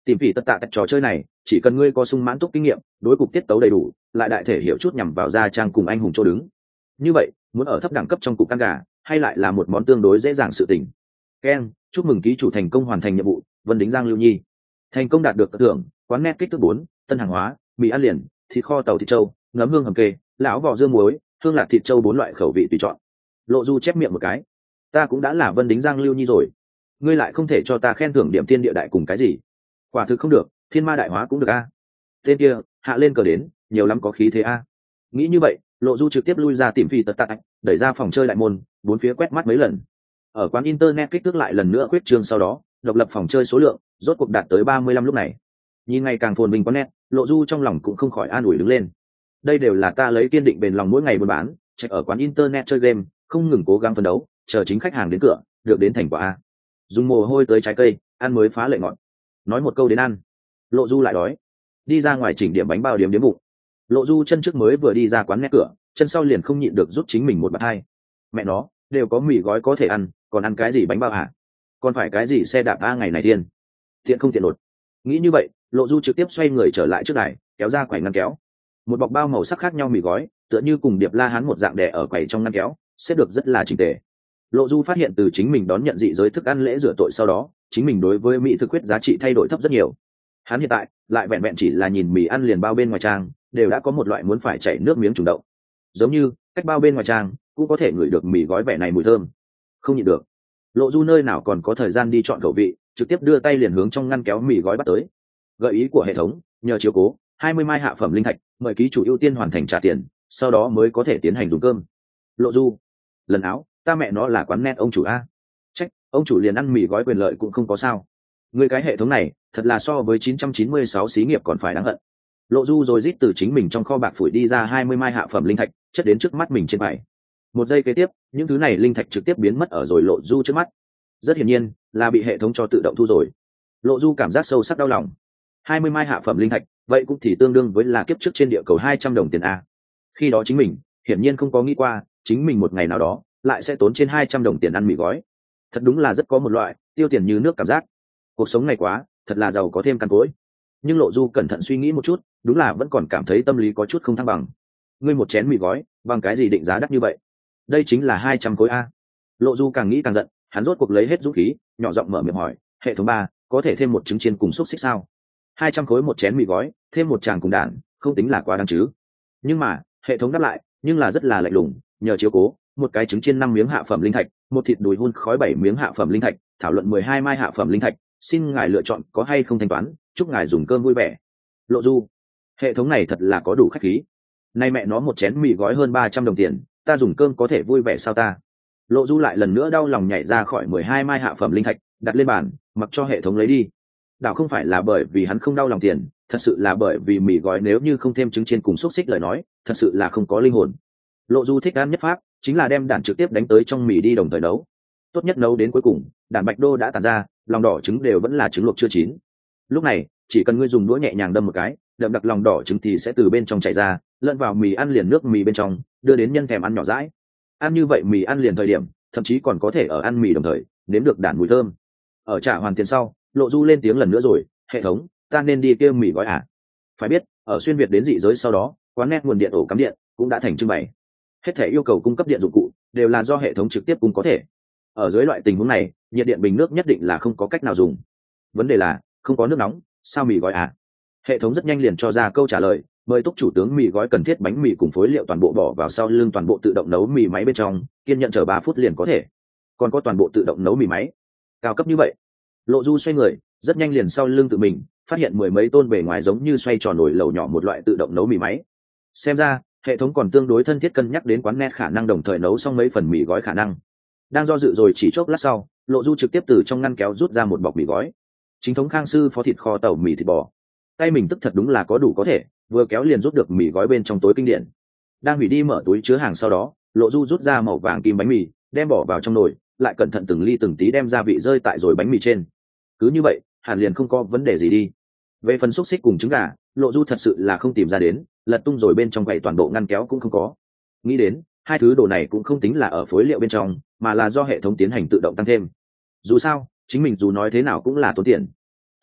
Tìm phỉ tất tạ tại trò chơi này chỉ cần ngươi có sung mãn túc kinh nghiệm, đối cục tiết tấu đầy đủ, lại đại thể hiểu chút nhằm vào gia trang cùng anh hùng chỗ đứng, như vậy muốn ở thấp đẳng cấp trong cục căn gà hay lại là một món tương đối dễ dàng sự tình. Ken, chúc mừng ký chủ thành công hoàn thành nhiệm vụ Vân Đính Giang Lưu Nhi, thành công đạt được thưởng quán net kích thước bốn, tân hàng hóa mì ăn liền, thịt kho tàu thịt trâu, ngấm hương hầm kê, lão vỏ dưa muối, hương lạc thịt trâu bốn loại khẩu vị tùy chọn. Lộ Du chép miệng một cái, ta cũng đã là Vân Đính Giang Lưu Nhi rồi, ngươi lại không thể cho ta khen thưởng điểm tiên địa đại cùng cái gì? Quả thực không được, thiên ma đại hóa cũng được a. Tên kia hạ lên cờ đến, nhiều lắm có khí thế a. Nghĩ như vậy, Lộ Du trực tiếp lui ra tìm phi tật tạc, đẩy ra phòng chơi đại môn, bốn phía quét mắt mấy lần. Ở quán internet kích thước lại lần nữa quyết trương, sau đó độc lập phòng chơi số lượng rốt cuộc đạt tới ba mươi lăm. Lúc này nhìn ngày càng phồn vinh quán net, Lộ Du trong lòng cũng không khỏi an ủi đứng lên. Đây đều là ta lấy kiên định bền lòng mỗi ngày buôn bán, chạy ở quán internet chơi game, không ngừng cố gắng phấn đấu, chờ chính khách hàng đến cửa, được đến thành quả a. Dùng mồ hôi tới trái cây, ăn mới phá lệ ngọt. Nói một câu đến ăn, Lộ Du lại đói. Đi ra ngoài chỉnh điểm bánh bao điểm điểm bụng. Lộ Du chân trước mới vừa đi ra quán net cửa, chân sau liền không nhịn được giúp chính mình một bạt hai. Mẹ nó, đều có mì gói có thể ăn, còn ăn cái gì bánh bao hả? Còn phải cái gì xe đạp a ngày này tiên? Tiện không tiện nột. Nghĩ như vậy, Lộ Du trực tiếp xoay người trở lại trước đài, kéo ra quầy ngăn kéo. Một bọc bao màu sắc khác nhau mì gói, tựa như cùng điệp la hán một dạng đè ở quầy trong ngăn kéo, xếp được rất là chỉnh tề. Lộ Du phát hiện từ chính mình đón nhận dị giới thức ăn lễ rửa tội sau đó, chính mình đối với mỹ thực quyết giá trị thay đổi thấp rất nhiều. Hắn hiện tại lại vẹn vẹn chỉ là nhìn mì ăn liền bao bên ngoài trang, đều đã có một loại muốn phải chảy nước miếng trùng động. Giống như cách bao bên ngoài trang cũng có thể ngửi được mì gói vẻ này mùi thơm. Không nhịn được, Lộ Du nơi nào còn có thời gian đi chọn khẩu vị, trực tiếp đưa tay liền hướng trong ngăn kéo mì gói bắt tới. Gợi ý của hệ thống, nhờ chiếu cố hai mươi mai hạ phẩm linh thạch, mời ký chủ ưu tiên hoàn thành trả tiền, sau đó mới có thể tiến hành dùng cơm. Lộ Du, lần áo, ta mẹ nó là quán net ông chủ a. Trách, ông chủ liền ăn mì gói quyền lợi cũng không có sao. Người cái hệ thống này thật là so với chín trăm chín mươi sáu xí nghiệp còn phải đáng hận. Lộ Du rồi rít từ chính mình trong kho bạc phủi đi ra hai mươi mai hạ phẩm linh thạch, chất đến trước mắt mình trên bài. Một giây kế tiếp, những thứ này linh thạch trực tiếp biến mất ở rồi Lộ Du trước mắt. Rất hiển nhiên là bị hệ thống cho tự động thu rồi. Lộ Du cảm giác sâu sắc đau lòng. hai mươi mai hạ phẩm linh thạch, vậy cũng thì tương đương với là kiếp trước trên địa cầu hai trăm đồng tiền a. Khi đó chính mình hiển nhiên không có nghĩ qua chính mình một ngày nào đó lại sẽ tốn trên hai trăm đồng tiền ăn mì gói. Thật đúng là rất có một loại tiêu tiền như nước cảm giác. Cuộc sống này quá, thật là giàu có thêm căn cối. Nhưng Lộ Du cẩn thận suy nghĩ một chút, đúng là vẫn còn cảm thấy tâm lý có chút không thăng bằng. Ngươi một chén mì gói, bằng cái gì định giá đắt như vậy? Đây chính là hai trăm khối a. Lộ Du càng nghĩ càng giận, hắn rốt cuộc lấy hết dũng khí, nhỏ giọng mở miệng hỏi, hệ thống ba, có thể thêm một trứng chiên cùng xúc xích sao? hai trăm khối một chén mì gói, thêm một tràng cùng đạn, không tính là quá đáng chứ? Nhưng mà hệ thống đáp lại, nhưng là rất là lạnh lùng, nhờ chiếu cố, một cái trứng chiên năm miếng hạ phẩm linh thạch, một thịt đùi hun khói bảy miếng hạ phẩm linh thạch, thảo luận mười hai mai hạ phẩm linh thạch, xin ngài lựa chọn có hay không thanh toán, chúc ngài dùng cơm vui vẻ. Lộ Du, hệ thống này thật là có đủ khách khí. Nay mẹ nó một chén mì gói hơn ba trăm đồng tiền, ta dùng cơm có thể vui vẻ sao ta? Lộ Du lại lần nữa đau lòng nhảy ra khỏi mười hai mai hạ phẩm linh thạch, đặt lên bàn, mặc cho hệ thống lấy đi. Đảo không phải là bởi vì hắn không đau lòng tiền, thật sự là bởi vì mì gói nếu như không thêm trứng chiên cùng xúc xích lời nói, thật sự là không có linh hồn. Lộ Du thích ăn nhất pháp, chính là đem đạn trực tiếp đánh tới trong mì đi đồng thời nấu. Tốt nhất nấu đến cuối cùng, đạn bạch đô đã tàn ra, lòng đỏ trứng đều vẫn là trứng luộc chưa chín. Lúc này, chỉ cần ngươi dùng đũa nhẹ nhàng đâm một cái, đậm đặc lòng đỏ trứng thì sẽ từ bên trong chảy ra, lẫn vào mì ăn liền nước mì bên trong, đưa đến nhân thèm ăn nhỏ dãi. Ăn như vậy mì ăn liền thời điểm, thậm chí còn có thể ở ăn mì đồng thời nếm được đạn mùi thơm. Ở trả hoàn tiền sau, Lộ Du lên tiếng lần nữa rồi, hệ thống, ta nên đi kêu mì gói à? Phải biết, ở xuyên việt đến dị giới sau đó, quán net nguồn điện ổ cắm điện cũng đã thành trưng bày. Hết thể yêu cầu cung cấp điện dụng cụ đều là do hệ thống trực tiếp cung có thể. Ở dưới loại tình huống này, nhiệt điện bình nước nhất định là không có cách nào dùng. Vấn đề là không có nước nóng, sao mì gói à? Hệ thống rất nhanh liền cho ra câu trả lời, mời túc chủ tướng mì gói cần thiết bánh mì cùng phối liệu toàn bộ bỏ vào sau lưng toàn bộ tự động nấu mì máy bên trong, kiên nhận chờ ba phút liền có thể. Còn có toàn bộ tự động nấu mì máy, cao cấp như vậy. Lộ Du xoay người, rất nhanh liền sau lưng tự mình phát hiện mười mấy tôn bề ngoài giống như xoay tròn nồi lẩu nhỏ một loại tự động nấu mì máy. Xem ra hệ thống còn tương đối thân thiết cân nhắc đến quán net khả năng đồng thời nấu xong mấy phần mì gói khả năng. Đang do dự rồi chỉ chốc lát sau, Lộ Du trực tiếp từ trong ngăn kéo rút ra một bọc mì gói. Chính thống Khang Sư phó thịt kho tàu mì thịt bò. Tay mình tức thật đúng là có đủ có thể, vừa kéo liền rút được mì gói bên trong tối kinh điển. Đang hủy đi mở túi chứa hàng sau đó, Lộ Du rút ra màu vàng kim bánh mì, đem bỏ vào trong nồi, lại cẩn thận từng ly từng tí đem gia vị rơi tại rồi bánh mì trên. Cứ như vậy, hẳn liền không có vấn đề gì đi. Về phần xúc xích cùng trứng gà, Lộ Du thật sự là không tìm ra đến, lật tung rồi bên trong quầy toàn bộ ngăn kéo cũng không có. Nghĩ đến, hai thứ đồ này cũng không tính là ở phối liệu bên trong, mà là do hệ thống tiến hành tự động tăng thêm. Dù sao, chính mình dù nói thế nào cũng là tốn tiền.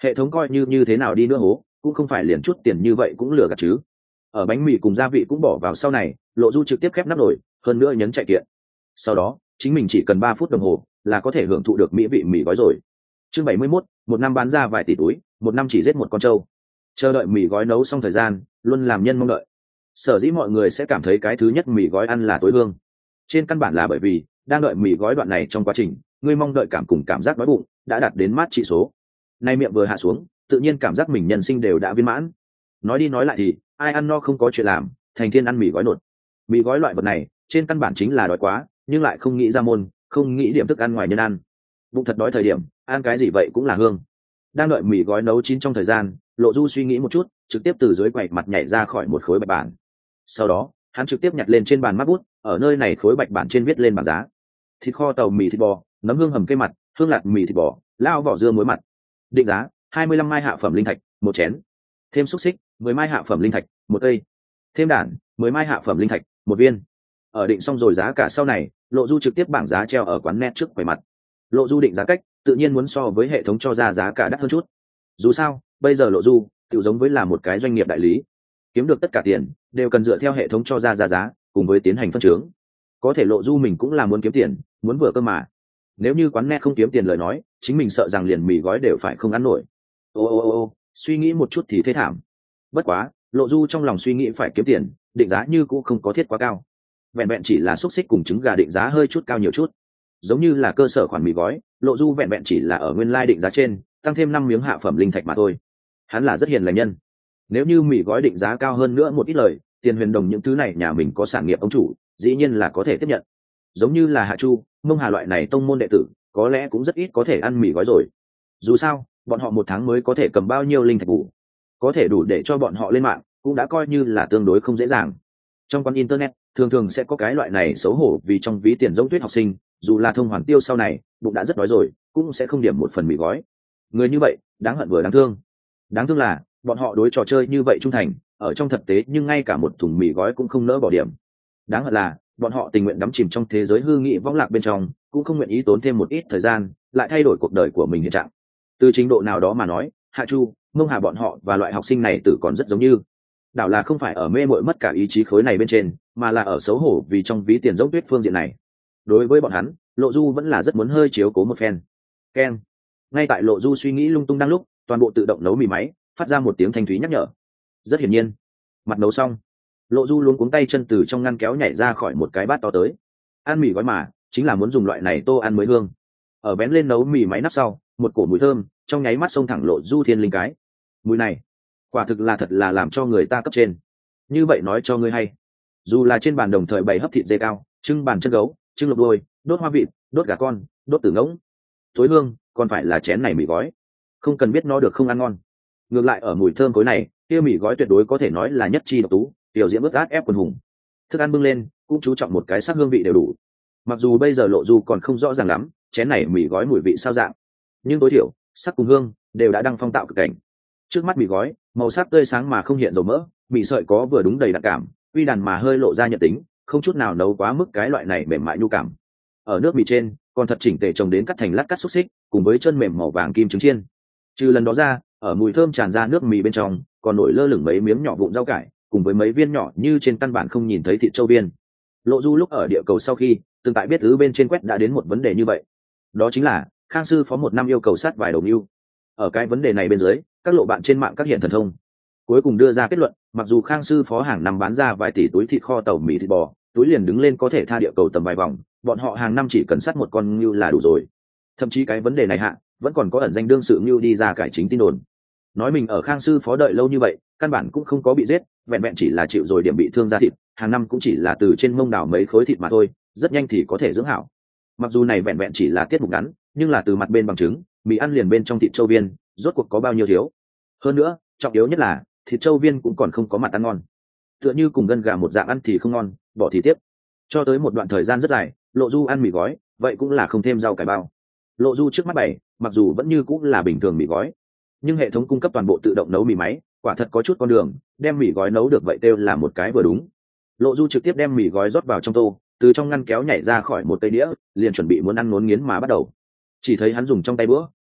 hệ thống coi như như thế nào đi nữa hố cũng không phải liền chút tiền như vậy cũng lừa gạt chứ. Ở bánh mì cùng gia vị cũng bỏ vào sau này, Lộ Du trực tiếp khép nắp nồi, hơn nữa nhấn chạy kiện. Sau đó chính mình chỉ cần ba phút đồng hồ là có thể hưởng thụ được mỹ vị mì gói rồi. Chương bảy mươi mốt, một năm bán ra vài tỷ túi, một năm chỉ giết một con trâu. Chờ đợi mì gói nấu xong thời gian luôn làm nhân mong đợi. Sở dĩ mọi người sẽ cảm thấy cái thứ nhất mì gói ăn là tối hương, trên căn bản là bởi vì đang đợi mì gói đoạn này trong quá trình người mong đợi cảm cùng cảm giác đói bụng đã đạt đến mát trị số. Nay miệng vừa hạ xuống tự nhiên cảm giác mình nhân sinh đều đã viên mãn. Nói đi nói lại thì ai ăn no không có chuyện làm, thành thiên ăn mì gói nột. Mì gói loại vật này trên căn bản chính là đói quá nhưng lại không nghĩ ra môn, không nghĩ điểm thức ăn ngoài nhân ăn. Bụng thật đói thời điểm ăn cái gì vậy cũng là hương. Đang đợi mì gói nấu chín trong thời gian, Lộ Du suy nghĩ một chút, trực tiếp từ dưới quầy mặt nhảy ra khỏi một khối bạch bản. Sau đó hắn trực tiếp nhặt lên trên bàn mắt bút, ở nơi này khối bạch bản trên viết lên bảng giá: thịt kho tàu mì thịt bò, nấm hương hầm cây mặt, hương lạt mì thịt bò, lao vỏ dưa muối mặt. Định giá hai mươi lăm mai hạ phẩm linh thạch một chén, thêm xúc xích mười mai hạ phẩm linh thạch một cây, thêm đản mười mai hạ phẩm linh thạch một viên. Ở định xong rồi giá cả sau này, Lộ Du trực tiếp bảng giá treo ở quán net trước quầy mặt. Lộ Du định giá cách tự nhiên muốn so với hệ thống cho ra giá cả đắt hơn chút. Dù sao bây giờ Lộ Du tự giống với là một cái doanh nghiệp đại lý, kiếm được tất cả tiền đều cần dựa theo hệ thống cho ra giá giá cùng với tiến hành phân chướng. Có thể Lộ Du mình cũng là muốn kiếm tiền, muốn vừa cơ mà. Nếu như quán net không kiếm tiền lời nói, chính mình sợ rằng liền mì gói đều phải không ăn nổi. Ô ô ô ô, suy nghĩ một chút thì thế thảm. Bất quá Lộ Du trong lòng suy nghĩ phải kiếm tiền, định giá như cũng không có thiết quá cao, vẹn vẹn chỉ là xúc xích cùng trứng gà định giá hơi chút cao nhiều chút. Giống như là cơ sở khoản mì gói, Lộ Du vẹn vẹn chỉ là ở nguyên lai định giá trên tăng thêm năm miếng hạ phẩm linh thạch mà thôi. Hắn là rất hiền lành nhân. Nếu như mì gói định giá cao hơn nữa một ít lời, tiền huyền đồng những thứ này nhà mình có sản nghiệp ông chủ dĩ nhiên là có thể tiếp nhận. Giống như là Hạ Chu, Mông Hà loại này tông môn đệ tử có lẽ cũng rất ít có thể ăn mì gói rồi. Dù sao bọn họ một tháng mới có thể cầm bao nhiêu linh thạch bù, có thể đủ để cho bọn họ lên mạng cũng đã coi như là tương đối không dễ dàng. Trong quán internet thường thường sẽ có cái loại này xấu hổ vì trong ví tiền giống tuyết học sinh, dù là thông hoàn tiêu sau này bụng đã rất đói rồi cũng sẽ không điểm một phần mì gói. Người như vậy đáng hận vừa đáng thương. Đáng thương là bọn họ đối trò chơi như vậy trung thành, ở trong thực tế nhưng ngay cả một thùng mì gói cũng không nỡ bỏ điểm. Đáng hận là bọn họ tình nguyện đắm chìm trong thế giới hư nghị võng lạc bên trong, cũng không nguyện ý tốn thêm một ít thời gian lại thay đổi cuộc đời của mình hiện trạng. Từ trình độ nào đó mà nói, Hạ Chu, Mông Hà bọn họ và loại học sinh này tử còn rất giống như. Đảo là không phải ở mê muội mất cả ý chí khối này bên trên, mà là ở xấu hổ vì trong ví tiền dốc tuyết phương diện này. Đối với bọn hắn, Lộ Du vẫn là rất muốn hơi chiếu cố một phen. Keng. Ngay tại Lộ Du suy nghĩ lung tung đang lúc, toàn bộ tự động nấu mì máy phát ra một tiếng thanh thúy nhắc nhở. Rất hiển nhiên, mặt nấu xong, Lộ Du luống cuống tay chân từ trong ngăn kéo nhảy ra khỏi một cái bát to tới. Ăn mì gói mà chính là muốn dùng loại này tô ăn mới hương. Ở bén lên nấu mì máy nắp sau, một cổ mùi thơm trong nháy mắt xông thẳng Lộ Du thiên linh cái. Mùi này quả thực là thật là làm cho người ta cấp trên. Như vậy nói cho ngươi hay, dù là trên bàn đồng thời bày hấp thịt dê cao, trưng bàn chân gấu, trưng lộc đuôi, đốt hoa vịt, đốt gà con, đốt tử ngỗng, thối hương còn phải là chén này mì gói, không cần biết nó được không ăn ngon. Ngược lại ở mùi thơm khối này, kia mì gói tuyệt đối có thể nói là nhất chi độc tú, tiểu diễm ướt át ép quần hùng. Thức ăn bưng lên cũng chú trọng một cái sắc hương vị đều đủ. Mặc dù bây giờ Lộ Du còn không rõ ràng lắm chén này mì gói mùi vị sao dạng, nhưng tối thiểu sắc cùng hương đều đã đăng phong tạo cực cảnh. Trước mắt mì gói màu sắc tươi sáng mà không hiện dầu mỡ, mì sợi có vừa đúng đầy đặn cảm, uy đàn mà hơi lộ ra nhận tính, không chút nào nấu quá mức cái loại này mềm mại nhu cảm. Ở nước mì trên còn thật chỉnh tề trồng đến cắt thành lát cắt xúc xích cùng với chân mềm màu vàng kim trứng chiên. Trừ lần đó ra, ở mùi thơm tràn ra nước mì bên trong còn nổi lơ lửng mấy miếng nhỏ vụn rau cải cùng với mấy viên nhỏ như trên căn bản không nhìn thấy thịt châu viên. Lộ Du lúc ở địa cầu sau khi từng tại biết thứ bên trên quét đã đến một vấn đề như vậy, đó chính là Khang sư phó một năm yêu cầu sát vài đầu mưu. Ở cái vấn đề này bên dưới, các lộ bạn trên mạng các hiện thần thông cuối cùng đưa ra kết luận, mặc dù Khang sư phó hàng năm bán ra vài tỷ túi thịt kho tàu mì thịt bò, túi liền đứng lên có thể tha địa cầu tầm vài vòng, bọn họ hàng năm chỉ cần sát một con ngưu là đủ rồi. Thậm chí cái vấn đề này hạ vẫn còn có ẩn danh đương sự ngưu đi ra cải chính tin đồn, nói mình ở Khang sư phó đợi lâu như vậy căn bản cũng không có bị giết, vẹn vẹn chỉ là chịu rồi điểm bị thương da thịt, hàng năm cũng chỉ là từ trên mông đào mấy khối thịt mà thôi, rất nhanh thì có thể dưỡng hảo. Mặc dù này vẹn vẹn chỉ là tiết mục ngắn, nhưng là từ mặt bên bằng chứng, mì ăn liền bên trong thịt châu viên rốt cuộc có bao nhiêu thiếu. Hơn nữa trọng yếu nhất là thịt châu viên cũng còn không có mặt ăn ngon, tựa như cùng gân gà một dạng, ăn thì không ngon bỏ thì tiếp. Cho tới một đoạn thời gian rất dài, Lộ Du ăn mì gói vậy cũng là không thêm rau cải bao. Lộ Du trước mắt bảy mặc dù vẫn như cũng là bình thường mì gói, nhưng hệ thống cung cấp toàn bộ tự động nấu mì máy quả thật có chút con đường, đem mì gói nấu được vậy kêu là một cái vừa đúng. Lộ Du trực tiếp đem mì gói rót vào trong tô, từ trong ngăn kéo nhảy ra khỏi một cây đĩa, liền chuẩn bị muốn ăn ngốn nghiến mà bắt đầu. Chỉ thấy hắn dùng trong tay bữa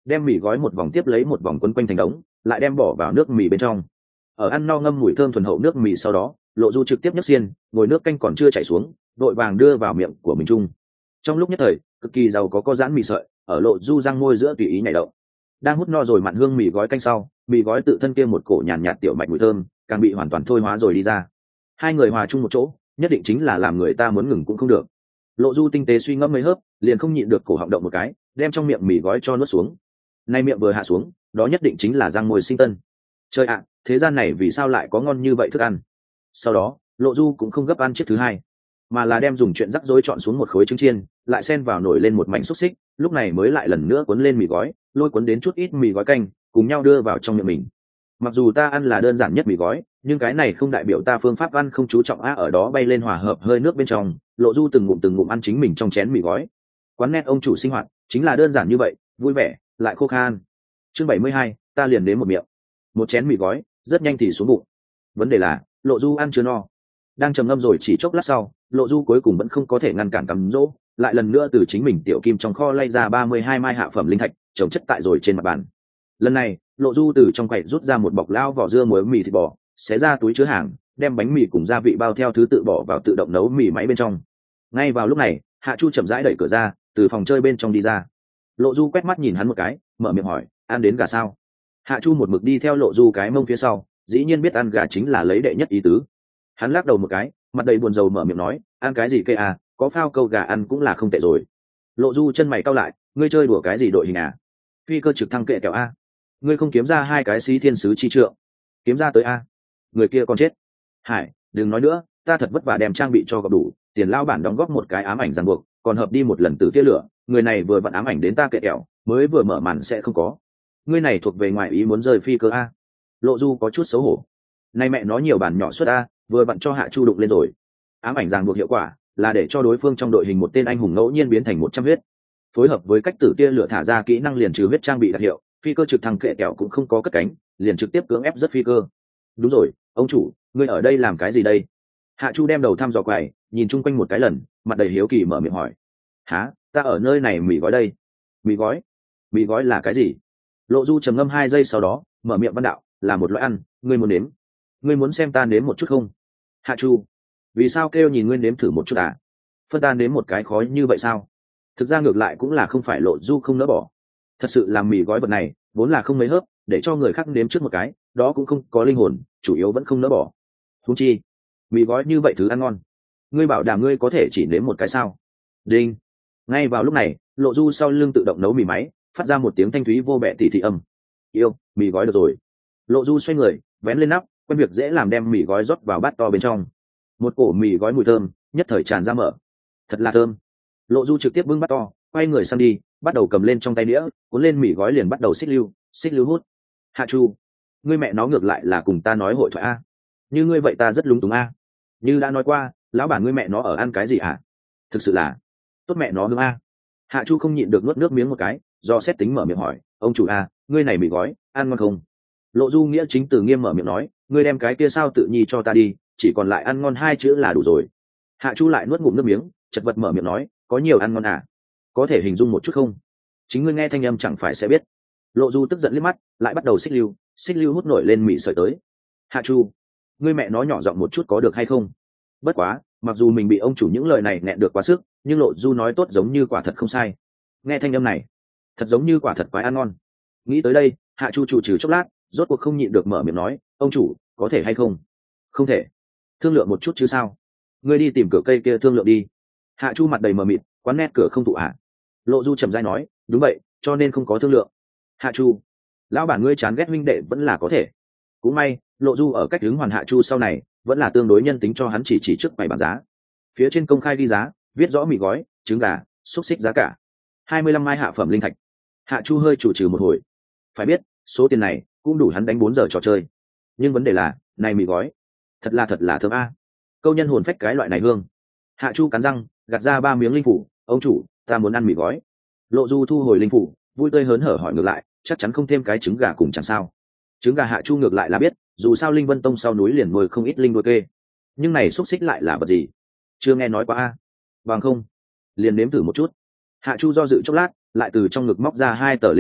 đem mì gói một vòng tiếp lấy một vòng quấn quanh thành đống, lại đem bỏ vào nước mì bên trong. Ở ăn no ngâm mùi thơm thuần hậu nước mì sau đó, Lộ Du trực tiếp nhấc xiên, ngồi nước canh còn chưa chảy xuống, đội vàng đưa vào miệng của mình chung. Trong lúc nhất thời, cực kỳ giàu có có giãn mì sợi, ở Lộ Du răng môi giữa tùy ý nhảy động. Đang hút no rồi mặn hương mì gói canh sau, mì gói tự thân kia một cổ nhàn nhạt, nhạt tiểu mạch mùi thơm, càng bị hoàn toàn thôi hóa rồi đi ra. Hai người hòa chung một chỗ, nhất định chính là làm người ta muốn ngừng cũng không được. Lộ Du tinh tế suy ngẫm mấy hớp, liền không nhịn được cổ họng động một cái, đem trong miệng mì gói cho nuốt xuống. Nay miệng vừa hạ xuống, đó nhất định chính là răng môi sinh tân. Trời ạ, thế gian này vì sao lại có ngon như vậy thức ăn? Sau đó, Lộ Du cũng không gấp ăn chiếc thứ hai, mà là đem dùng chuyện rắc rối chọn xuống một khối trứng chiên, lại xen vào nổi lên một mảnh xúc xích, lúc này mới lại lần nữa cuốn lên mì gói, lôi cuốn đến chút ít mì gói canh, cùng nhau đưa vào trong miệng mình. Mặc dù ta ăn là đơn giản nhất mì gói, nhưng cái này không đại biểu ta phương pháp ăn không chú trọng á. Ở đó bay lên hòa hợp hơi nước bên trong, Lộ Du từng ngụm từng ngụm ăn chính mình trong chén mì gói. Quán net ông chủ sinh hoạt chính là đơn giản như vậy, vui vẻ lại khô khan. Chương bảy mươi hai, ta liền đến một miệng. Một chén mì gói, rất nhanh thì xuống bụng. Vấn đề là, Lộ Du ăn chưa no. Đang trầm ngâm rồi chỉ chốc lát sau, Lộ Du cuối cùng vẫn không có thể ngăn cản cắm dỗ, lại lần nữa từ chính mình tiểu kim trong kho lay ra ba mươi hai mai hạ phẩm linh thạch, trồng chất tại rồi trên mặt bàn. Lần này, Lộ Du từ trong quầy rút ra một bọc lao vỏ dưa muối mì thịt bò, xé ra túi chứa hàng, đem bánh mì cùng gia vị bao theo thứ tự bỏ vào tự động nấu mì máy bên trong. Ngay vào lúc này, Hạ Chu chậm rãi đẩy cửa ra, từ phòng chơi bên trong đi ra. Lộ Du quét mắt nhìn hắn một cái, mở miệng hỏi, ăn đến gà sao? Hạ Chu một mực đi theo Lộ Du cái mông phía sau, dĩ nhiên biết ăn gà chính là lấy đệ nhất ý tứ. Hắn lắc đầu một cái, mặt đầy buồn rầu mở miệng nói, ăn cái gì cây à, có phao câu gà ăn cũng là không tệ rồi. Lộ Du chân mày cau lại, ngươi chơi đùa cái gì đội hình à? Phi cơ trực thăng kệ kẹo a, ngươi không kiếm ra hai cái xí thiên sứ chi trượng, kiếm ra tới a, người kia còn chết. Hải, đừng nói nữa, ta thật vất vả đem trang bị cho gặp đủ, tiền lao bản đóng góp một cái ám ảnh ràng buộc, còn hợp đi một lần từ tia lửa, người này vừa vặn ám ảnh đến ta kệ kẹo, mới vừa mở màn sẽ không có. Ngươi này thuộc về ngoại ý muốn rời phi cơ a. Lộ Du có chút xấu hổ, nay mẹ nó nhiều bản nhỏ suất a, vừa vặn cho Hạ Chu đụng lên rồi. Ám ảnh ràng buộc hiệu quả là để cho đối phương trong đội hình một tên anh hùng ngẫu nhiên biến thành một trăm huyết, phối hợp với cách tử tia lửa thả ra kỹ năng liền trừ huyết trang bị đặc hiệu, phi cơ trực thăng kệ kẹo cũng không có cất cánh, liền trực tiếp cưỡng ép rất phi cơ. Đúng rồi, ông chủ, ngươi ở đây làm cái gì đây? Hạ Chu đem đầu thăm dò quầy, nhìn chung quanh một cái lần, mặt đầy hiếu kỳ mở miệng hỏi. Hả, ta ở nơi này mì gói đây. Mì gói? Mì gói là cái gì? Lộ Du trầm ngâm hai giây sau đó, mở miệng văn đạo, là một loại ăn, ngươi muốn nếm? Ngươi muốn xem ta nếm một chút không? Hạ Chu, vì sao kêu nhìn ngươi nếm thử một chút à? Phân ta nếm một cái khó như vậy sao? Thực ra ngược lại cũng là không phải Lộ Du không nỡ bỏ. Thật sự làm mì gói vật này vốn là không mấy hớp, để cho người khác nếm trước một cái, đó cũng không có linh hồn, chủ yếu vẫn không nỡ bỏ. Huống chi, mì gói như vậy thứ ăn ngon, ngươi bảo đảm ngươi có thể chỉ nếm một cái sao? Đinh. Ngay vào lúc này, Lộ Du sau lưng tự động nấu mì máy phát ra một tiếng thanh thúy vô bẹ tỉ thị âm. Yêu, mì gói được rồi. Lộ Du xoay người, vén lên nắp, quen việc dễ làm đem mì gói rót vào bát to bên trong. Một cổ mì gói mùi thơm nhất thời tràn ra mở. Thật là thơm. Lộ Du trực tiếp bưng bát to, quay người sang đi, bắt đầu cầm lên trong tay đĩa, cuốn lên mì gói liền bắt đầu xích lưu, xích lưu hút. Hạ Chu, ngươi mẹ nó ngược lại là cùng ta nói hội thoại a. Như ngươi vậy ta rất lúng túng a. Như đã nói qua, lão bản ngươi mẹ nó ở ăn cái gì hả? Thực sự là tốt mẹ nó hương a. Hạ Chu không nhịn được nuốt nước miếng một cái, do xét tính mở miệng hỏi, ông chủ a, ngươi này mì gói ăn ngon không? Lộ Du nghĩa chính từ nghiêm mở miệng nói, ngươi đem cái kia sao tự nhi cho ta đi, chỉ còn lại ăn ngon hai chữ là đủ rồi. Hạ Chu lại nuốt ngụm nước miếng, chật vật mở miệng nói, có nhiều ăn ngon à? Có thể hình dung một chút không? Chính ngươi nghe thanh âm chẳng phải sẽ biết. Lộ Du tức giận liếc mắt, lại bắt đầu xích lưu, xích lưu hút nổi lên mị sợi tới. Hạ Chu, ngươi mẹ nó nhỏ giọng một chút có được hay không? Bất quá, mặc dù mình bị ông chủ những lời này nghẹn được quá sức, nhưng Lộ Du nói tốt giống như quả thật không sai. Nghe thanh âm này, thật giống như quả thật quái ăn ngon. Nghĩ tới đây, Hạ Chu chủ trừ chốc lát, rốt cuộc không nhịn được mở miệng nói, ông chủ, có thể hay không? Không thể. Thương lượng một chút chứ sao? Ngươi đi tìm cửa cây kia thương lượng đi. Hạ Chu mặt đầy mờ mịt, quán nét cửa không tụ hạ. Lộ Du trầm dai nói, đúng vậy, cho nên không có thương lượng. Hạ Chu, lão bản ngươi chán ghét huynh đệ vẫn là có thể. Cũng may, Lộ Du ở cách hướng hoàn Hạ Chu sau này vẫn là tương đối nhân tính, cho hắn chỉ chỉ trước bày bán giá. Phía trên công khai ghi giá, viết rõ mì gói, trứng gà, xúc xích giá cả hai mươi lăm mai hạ phẩm linh thạch. Hạ Chu hơi chủ trừ một hồi, phải biết số tiền này cũng đủ hắn đánh bốn giờ trò chơi. Nhưng vấn đề là, này mì gói thật là thật là thơm a. Câu nhân hồn phách cái loại này hương. Hạ Chu cắn răng gạt ra ba miếng linh phủ, ông chủ, ta muốn ăn mì gói. Lộ Du thu hồi linh phủ, vui tươi hớn hở hỏi ngược lại, chắc chắn không thêm cái trứng gà cùng chẳng sao? Trứng gà Hạ Chu ngược lại là biết, dù sao Linh Vân Tông sau núi liền nuôi không ít linh đuôi kê. Nhưng này xúc xích lại là vật gì? Chưa nghe nói qua a. Bằng không, liền nếm thử một chút. Hạ Chu do dự chốc lát, lại từ trong ngực móc ra hai tờ linh phủ,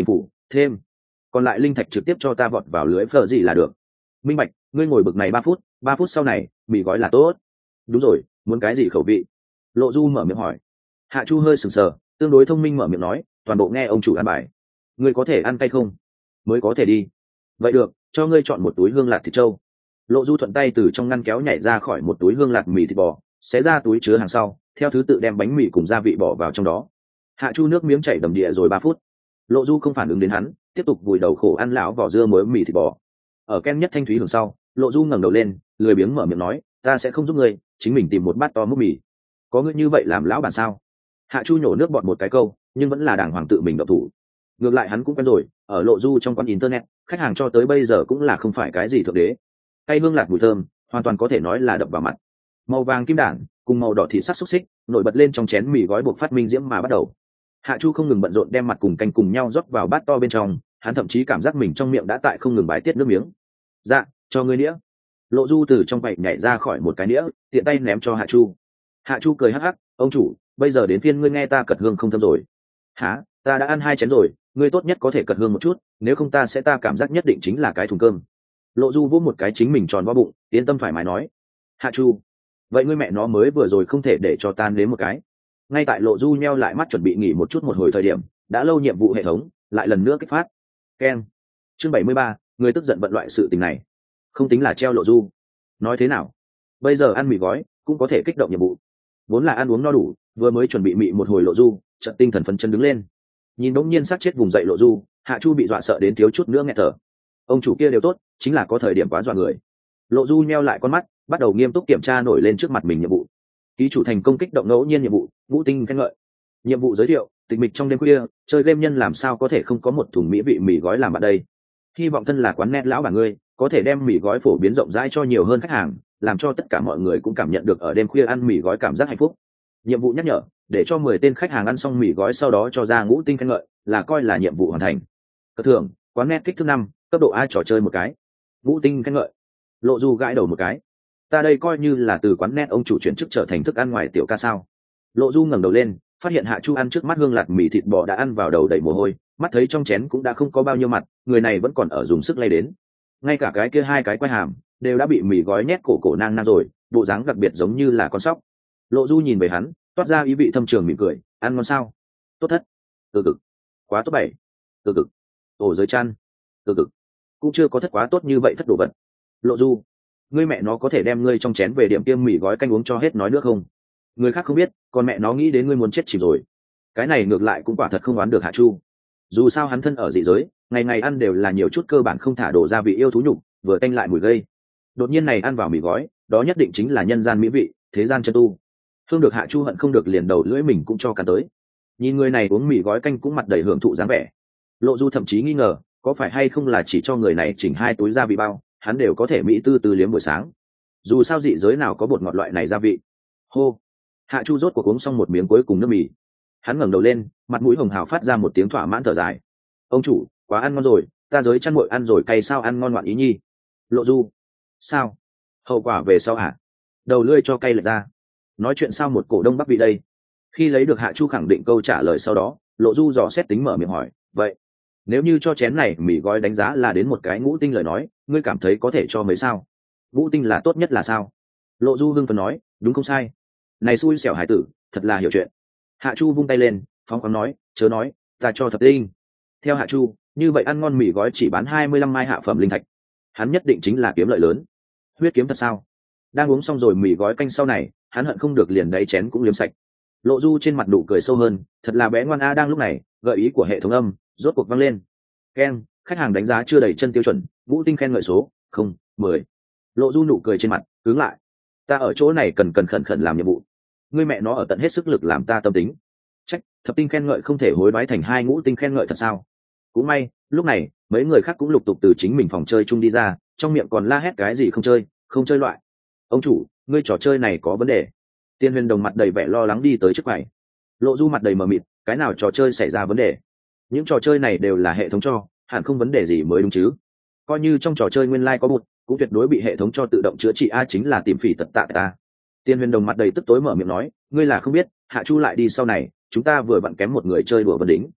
thêm còn lại linh thạch trực tiếp cho ta vọt vào lưới phở gì là được. Minh bạch, ngươi ngồi bực này ba phút, ba phút sau này mì gói là tốt. Đúng rồi, muốn cái gì khẩu vị? Lộ Du mở miệng hỏi. Hạ Chu hơi sừng sờ, tương đối thông minh mở miệng nói, toàn bộ nghe ông chủ ăn bài. Ngươi có thể ăn cay không? Mới có thể đi. Vậy được, cho ngươi chọn một túi hương lạc thịt trâu. Lộ Du thuận tay từ trong ngăn kéo nhảy ra khỏi một túi hương lạc mì thịt bò, xé ra túi chứa hàng sau, theo thứ tự đem bánh mì cùng gia vị bỏ vào trong đó. Hạ Chu nước miếng chảy đầm địa rồi ba phút. Lộ Du không phản ứng đến hắn, tiếp tục vùi đầu khổ ăn lão vỏ dưa muối mì thịt bò. Ở ken nhất thanh thúy hưởng sau, Lộ Du ngẩng đầu lên, lười biếng mở miệng nói, ta sẽ không giúp ngươi, chính mình tìm một bát to múc mì. Có ngươi như vậy làm lão bản sao? Hạ Chu nhổ nước bọt một cái câu, nhưng vẫn là đàng hoàng tự mình động thủ. Ngược lại hắn cũng quen rồi, ở Lộ Du trong quán internet, khách hàng cho tới bây giờ cũng là không phải cái gì thượng đế. Cây hương lạc mùi thơm, hoàn toàn có thể nói là đập vào mặt. Màu vàng kim đản cùng màu đỏ thịt sắc xúc xích nổi bật lên trong chén mì gói buộc phát minh diễm mà bắt đầu. Hạ Chu không ngừng bận rộn đem mặt cùng canh cùng nhau rót vào bát to bên trong, hắn thậm chí cảm giác mình trong miệng đã tại không ngừng bài tiết nước miếng. Dạ, cho ngươi đĩa. Lộ Du từ trong quầy nhảy ra khỏi một cái đĩa, tiện tay ném cho Hạ Chu. Hạ Chu cười hắc hắc, ông chủ, bây giờ đến phiên ngươi nghe ta cật hương không thơm rồi. Hả? Ta đã ăn hai chén rồi, ngươi tốt nhất có thể cật hương một chút, nếu không ta sẽ ta cảm giác nhất định chính là cái thùng cơm. Lộ Du vỗ một cái chính mình tròn vo bụng, yên tâm thoải mái nói. Hạ Chu, vậy ngươi mẹ nó mới vừa rồi không thể để cho tan đến một cái. Ngay tại Lộ Du nheo lại mắt chuẩn bị nghỉ một chút một hồi thời điểm, đã lâu nhiệm vụ hệ thống lại lần nữa kích phát. Keng. Chương bảy mươi ba, người tức giận vận loại sự tình này. Không tính là treo Lộ Du. Nói thế nào? Bây giờ ăn mì gói cũng có thể kích động nhiệm vụ. Vốn là ăn uống no đủ, vừa mới chuẩn bị mị một hồi Lộ Du, chợt tinh thần phấn chấn đứng lên. Nhìn đống nhiên sát chết vùng dậy Lộ Du, Hạ Chu bị dọa sợ đến thiếu chút nữa nghẹt thở. Ông chủ kia đều tốt, chính là có thời điểm quá dọa người. Lộ Du nheo lại con mắt, bắt đầu nghiêm túc kiểm tra nổi lên trước mặt mình nhiệm vụ. Ký chủ thành công kích động ngẫu nhiên nhiệm vụ, ngũ tinh khen ngợi. Nhiệm vụ giới thiệu, tịch mịch trong đêm khuya, chơi game nhân làm sao có thể không có một thùng mỹ vị mì gói làm bạn đây. Hy vọng thân là quán net lão bà ngươi, có thể đem mì gói phổ biến rộng rãi cho nhiều hơn khách hàng, làm cho tất cả mọi người cũng cảm nhận được ở đêm khuya ăn mì gói cảm giác hạnh phúc. Nhiệm vụ nhắc nhở, để cho mười tên khách hàng ăn xong mì gói sau đó cho ra ngũ tinh khen ngợi, là coi là nhiệm vụ hoàn thành. Cất thưởng, quán net kích thước năm, cấp độ A trò chơi một cái. Ngũ tinh khen ngợi. Lộ Du gãi đầu một cái. Ta đây coi như là từ quán net ông chủ chuyển chức trở thành thức ăn ngoài tiểu ca sao? Lộ Du ngẩng đầu lên, phát hiện Hạ Chu ăn trước mắt hương lạt mì thịt bò đã ăn vào đầu đầy mồ hôi, mắt thấy trong chén cũng đã không có bao nhiêu mặt, người này vẫn còn ở dùng sức lay đến. Ngay cả cái kia hai cái quai hàm đều đã bị mì gói nhét cổ cổ nang nang rồi, bộ dáng đặc biệt giống như là con sóc. Lộ Du nhìn về hắn, toát ra ý vị thâm trường mỉm cười, ăn ngon sao? Tốt thất. Từ cực. Quá tốt bảy. Từ cực. Ổ giới chăn. Từ cực. Cũng chưa có thất quá tốt như vậy thất đồ vật. Lộ Du, ngươi mẹ nó có thể đem ngươi trong chén về điểm tiêm mì gói canh uống cho hết nói nước không? Người khác không biết, còn mẹ nó nghĩ đến ngươi muốn chết chìm rồi. Cái này ngược lại cũng quả thật không oán được Hạ Chu. Dù sao hắn thân ở dị giới, ngày ngày ăn đều là nhiều chút cơ bản không thả đồ gia vị yêu thú nhục, vừa tanh lại mùi gây. Đột nhiên này ăn vào mì gói, đó nhất định chính là nhân gian mỹ vị, thế gian chân tu. Thương được Hạ Chu hận không được liền đầu lưỡi mình cũng cho cắn tới. Nhìn người này uống mì gói canh cũng mặt đầy hưởng thụ dáng vẻ. Lộ Du thậm chí nghi ngờ, có phải hay không là chỉ cho người này chỉnh hai túi gia vị bao, hắn đều có thể mỹ tư tư liếm buổi sáng. Dù sao dị giới nào có bột ngọt loại này gia vị. Hô. Hạ Chu rốt cuộc uống xong một miếng cuối cùng nước mì. Hắn ngẩng đầu lên, mặt mũi hồng hào phát ra một tiếng thỏa mãn thở dài. Ông chủ, quá ăn ngon rồi, ta giới chăn muội ăn rồi cay sao ăn ngon ngoạn ý nhi. Lộ Du. Sao? Hậu quả về sau hả? Đầu lưỡi cho cay lệch ra. Nói chuyện sao một cổ đông bắc vị đây? Khi lấy được Hạ Chu khẳng định câu trả lời sau đó, Lộ Du dò xét tính mở miệng hỏi, vậy nếu như cho chén này mì gói đánh giá là đến một cái ngũ tinh lời nói, ngươi cảm thấy có thể cho mấy sao? Ngũ tinh là tốt nhất là sao? Lộ Du hưng phấn nói, đúng không sai. Này xui xẻo hải tử, thật là hiểu chuyện. Hạ Chu vung tay lên, phóng khoáng nói, chớ nói, ta cho thập tinh. Theo Hạ Chu, như vậy ăn ngon mì gói chỉ bán hai mươi lăm mai hạ phẩm linh thạch. Hắn nhất định chính là kiếm lợi lớn. Huyết kiếm thật sao? Đang uống xong rồi mì gói canh sau này, hắn hận không được liền đáy chén cũng liếm sạch. Lộ Du trên mặt nụ cười sâu hơn, thật là bé ngoan a. Đang lúc này, gợi ý của hệ thống âm rốt cuộc vang lên. Keng, khách hàng đánh giá chưa đầy chân tiêu chuẩn, ngũ tinh khen ngợi số không mười. Lộ Du nụ cười trên mặt cứng lại. Ta ở chỗ này cần cần khẩn khẩn làm nhiệm vụ, ngươi mẹ nó ở tận hết sức lực làm ta tâm tính. Trách, thập tinh khen ngợi không thể hối đoái thành hai ngũ tinh khen ngợi thật sao? Cũng may, lúc này mấy người khác cũng lục tục từ chính mình phòng chơi chung đi ra, trong miệng còn la hét cái gì không chơi, không chơi loại. Ông chủ, ngươi trò chơi này có vấn đề. Tiên Huyền Đồng mặt đầy vẻ lo lắng đi tới trước quầy. Lộ Du mặt đầy mờ mịt, cái nào trò chơi xảy ra vấn đề? Những trò chơi này đều là hệ thống cho, hẳn không vấn đề gì mới đúng chứ? Coi như trong trò chơi nguyên lai like có bụt, cũng tuyệt đối bị hệ thống cho tự động chữa trị. A chính là tìm phỉ tật tạ ta. Tiên Huyền Đồng mặt đầy tức tối mở miệng nói, ngươi là không biết, Hạ Chu lại đi sau này, chúng ta vừa vặn kém một người chơi đùa vấn đính.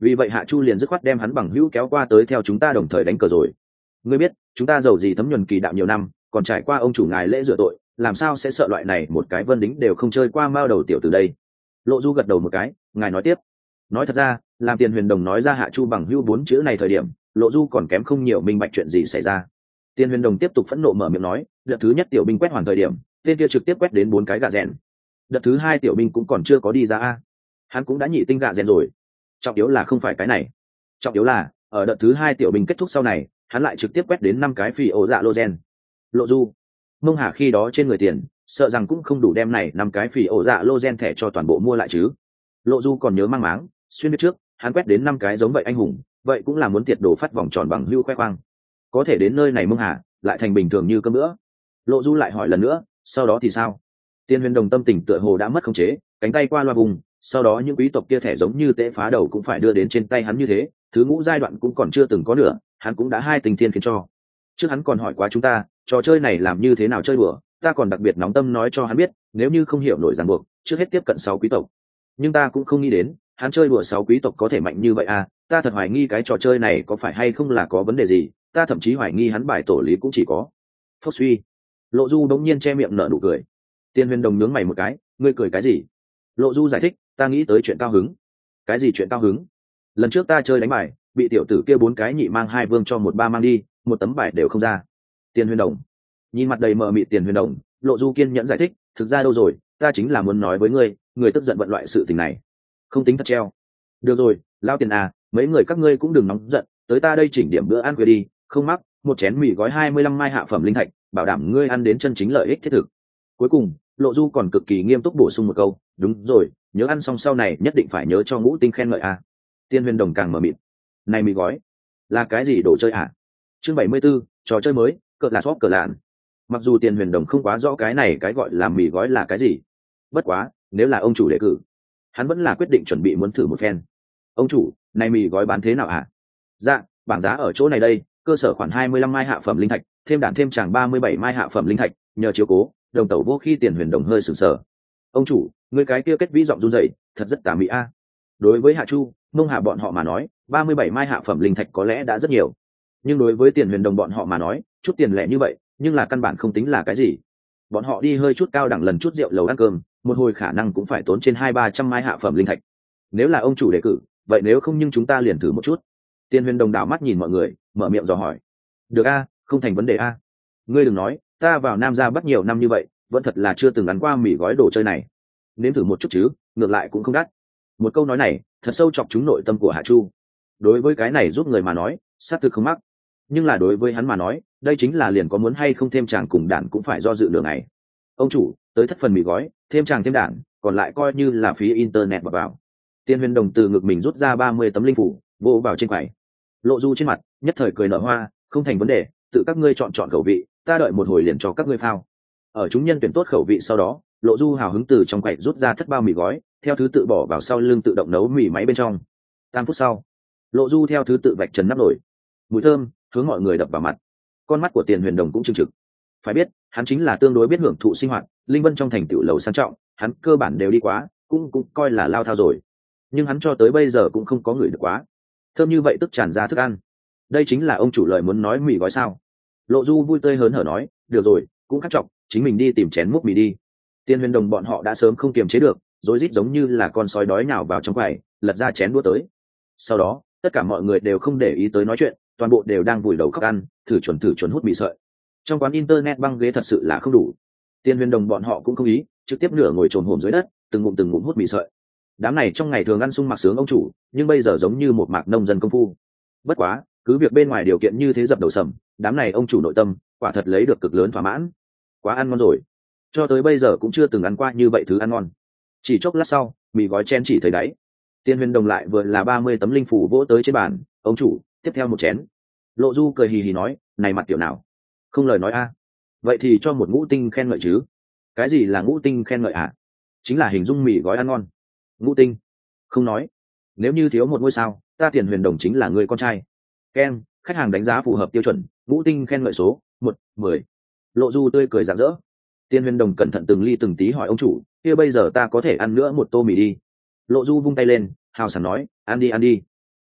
vì vậy hạ chu liền dứt khoát đem hắn bằng hữu kéo qua tới theo chúng ta đồng thời đánh cờ rồi. Ngươi biết chúng ta giàu gì thấm nhuần kỳ đạo nhiều năm, còn trải qua ông chủ ngài lễ rửa tội, làm sao sẽ sợ loại này một cái vân đính đều không chơi qua mao đầu tiểu từ đây. Lộ Du gật đầu một cái, ngài nói tiếp. Nói thật ra, làm Tiền Huyền Đồng nói ra hạ chu bằng hữu bốn chữ này thời điểm, Lộ Du còn kém không nhiều minh bạch chuyện gì xảy ra. Tiền Huyền Đồng tiếp tục phẫn nộ mở miệng nói, đợt thứ nhất tiểu binh quét hoàn thời điểm, tên kia trực tiếp quét đến bốn cái gạ rèn. Đợt thứ hai tiểu binh cũng còn chưa có đi ra a, hắn cũng đã nhị tinh gạ rèn rồi. Trọng yếu là không phải cái này, trọng yếu là ở đợt thứ hai tiểu binh kết thúc sau này, hắn lại trực tiếp quét đến năm cái phi ổ dạ lô gen. Lộ Du, Mông Hà khi đó trên người tiền, sợ rằng cũng không đủ đem này năm cái phi ổ dạ lô gen thẻ cho toàn bộ mua lại chứ. Lộ Du còn nhớ mang máng, xuyên biết trước, hắn quét đến năm cái giống vậy anh hùng, vậy cũng là muốn tiệt đồ phát vòng tròn bằng hưu khoe khoang. Có thể đến nơi này Mông Hà lại thành bình thường như cơm nữa. Lộ Du lại hỏi lần nữa, sau đó thì sao? Tiên Huyền Đồng tâm tình tựa hồ đã mất khống chế, cánh tay qua loa vùng, sau đó những quý tộc kia thẻ giống như tễ phá đầu cũng phải đưa đến trên tay hắn như thế, thứ ngũ giai đoạn cũng còn chưa từng có nữa, hắn cũng đã hai tình thiên khiến cho. Trước hắn còn hỏi quá chúng ta, trò chơi này làm như thế nào chơi đùa, ta còn đặc biệt nóng tâm nói cho hắn biết, nếu như không hiểu nổi ràng buộc, trước hết tiếp cận sáu quý tộc. Nhưng ta cũng không nghĩ đến, hắn chơi đùa sáu quý tộc có thể mạnh như vậy à, ta thật hoài nghi cái trò chơi này có phải hay không là có vấn đề gì, ta thậm chí hoài nghi hắn bài tổ lý cũng chỉ có. Phốc suy. Lộ Du đống nhiên che miệng nở nụ cười. Tiên Huyền Đồng nhướng mày một cái, ngươi cười cái gì? Lộ Du giải thích, ta nghĩ tới chuyện cao hứng. Cái gì chuyện cao hứng? Lần trước ta chơi đánh bài, bị tiểu tử kia bốn cái nhị mang hai vương cho một ba mang đi, một tấm bài đều không ra. Tiên Huyền Đồng nhìn mặt đầy mờ mịt Tiền Huyền Đồng, Lộ Du kiên nhẫn giải thích, thực ra đâu rồi, ta chính là muốn nói với ngươi, người tức giận vận loại sự tình này không tính thật treo. Được rồi, lao tiền à, mấy người các ngươi cũng đừng nóng giận, tới ta đây chỉnh điểm bữa ăn khuya đi, không mắc, một chén mì gói hai mươi lăm mai hạ phẩm linh thạch, bảo đảm ngươi ăn đến chân chính lợi ích thiết thực. Cuối cùng, Lộ Du còn cực kỳ nghiêm túc bổ sung một câu, đúng rồi, nhớ ăn xong sau này nhất định phải nhớ cho ngũ tinh khen ngợi à. Tiên Huyền Đồng càng mờ mịt, này mì gói là cái gì đồ chơi à? Chương bảy mươi 74, trò chơi mới, cờ là shop cờ lạn. Mặc dù Tiền Huyền Đồng không quá rõ cái này cái gọi là mì gói là cái gì, bất quá nếu là ông chủ đề cử, hắn vẫn là quyết định chuẩn bị muốn thử một phen. Ông chủ, này mì gói bán thế nào hả? Dạ, bảng giá ở chỗ này đây, cơ sở khoảng hai mươi lăm mai hạ phẩm linh thạch, thêm đạn thêm chàng ba mươi bảy mai hạ phẩm linh thạch, nhờ chiếu cố, đồng tẩu vô khi Tiền Huyền Đồng hơi sửng sờ. Ông chủ, người cái kia kết vĩ giọng run rẩy, thật rất tà mị a. Đối với Hạ Chu, Mông Hà bọn họ mà nói, ba mươi bảy mai hạ phẩm linh thạch có lẽ đã rất nhiều. Nhưng đối với Tiền Huyền Đồng bọn họ mà nói, chút tiền lẻ như vậy, nhưng là căn bản không tính là cái gì. Bọn họ đi hơi chút cao đẳng lần chút rượu lầu ăn cơm, một hồi khả năng cũng phải tốn trên hai ba trăm mai hạ phẩm linh thạch. Nếu là ông chủ đề cử, vậy nếu không nhưng chúng ta liền thử một chút. Tiền Huyền Đồng đảo mắt nhìn mọi người, mở miệng dò hỏi. Được a, không thành vấn đề a. Ngươi đừng nói, ta vào Nam gia Bắc nhiều năm như vậy, vẫn thật là chưa từng ăn qua mì gói đồ chơi này. Nếm thử một chút chứ, ngược lại cũng không đắt. Một câu nói này, thật sâu chọc trúng nội tâm của Hạ Chu. Đối với cái này giúp người mà nói, xác thực không mắc. Nhưng là đối với hắn mà nói, đây chính là liền có muốn hay không thêm chàng cùng đản cũng phải do dự đường này. Ông chủ, tới thất phần mì gói, thêm chàng thêm đản, còn lại coi như là phí internet vào vào. Tiên Huyền Đồng từ ngực mình rút ra ba mươi tấm linh phủ, vô vào trên quầy. Lộ Du trên mặt nhất thời cười nở hoa, không thành vấn đề, tự các ngươi chọn chọn khẩu vị, ta đợi một hồi liền cho các ngươi phao. Ở chúng nhân tuyển tốt khẩu vị sau đó, Lộ Du hào hứng từ trong quầy rút ra thất bao mì gói, theo thứ tự bỏ vào sau lưng tự động nấu mì máy bên trong. Tam phút sau, Lộ Du theo thứ tự vạch trần nắp nồi, mùi thơm hướng mọi người đập vào mặt. Con mắt của Tiền Huyền Đồng cũng trừng trực. Phải biết, hắn chính là tương đối biết hưởng thụ sinh hoạt, linh vân trong thành tựu lầu sang trọng, hắn cơ bản đều đi quá, cũng cũng coi là lao thao rồi. Nhưng hắn cho tới bây giờ cũng không có người được quá thơm như vậy tức tràn ra thức ăn. Đây chính là ông chủ lời muốn nói mì gói sao? Lộ Du vui tươi hớn hở nói, được rồi, cũng khắc trọng, chính mình đi tìm chén múc mì đi. Tiền Huyền Đồng bọn họ đã sớm không kiềm chế được, rối rít giống như là con sói đói nhào vào trong quầy, lật ra chén đũa tới. Sau đó, tất cả mọi người đều không để ý tới nói chuyện, toàn bộ đều đang vùi đầu khóc ăn, thử chuẩn thử chuẩn hút mì sợi. Trong quán internet băng ghế thật sự là không đủ. Tiền Huyền Đồng bọn họ cũng không ý, trực tiếp nửa ngồi trồm hổm dưới đất, từng ngụm từng ngụm hút mì sợi. Đám này trong ngày thường ăn sung mặc sướng ông chủ, nhưng bây giờ giống như một mạc nông dân công phu. Bất quá, cứ việc bên ngoài điều kiện như thế dập đầu sầm, đám này ông chủ nội tâm quả thật lấy được cực lớn thỏa mãn. Quá ăn ngon rồi, cho tới bây giờ cũng chưa từng ăn qua như vậy thứ ăn ngon. Chỉ chốc lát sau, mì gói chen chỉ thấy đáy. Tiền Huyền Đồng lại vừa là ba mươi tấm linh phủ vỗ tới trên bàn, ông chủ, tiếp theo một chén. Lộ Du cười hì hì nói, này mặt tiểu nào, không lời nói a. Vậy thì cho một ngũ tinh khen ngợi chứ. Cái gì là ngũ tinh khen ngợi à? Chính là hình dung mì gói ăn ngon. Ngũ tinh không nói, nếu như thiếu một ngôi sao, ta Tiền Huyền Đồng chính là người con trai. Ken, khách hàng đánh giá phù hợp tiêu chuẩn, ngũ tinh khen ngợi số một mười. Lộ Du tươi cười rạng rỡ. Tiền Huyền Đồng cẩn thận từng ly từng tí hỏi ông chủ, kia bây giờ ta có thể ăn nữa một tô mì đi. Lộ Du vung tay lên, hào sảng nói, ăn đi ăn đi.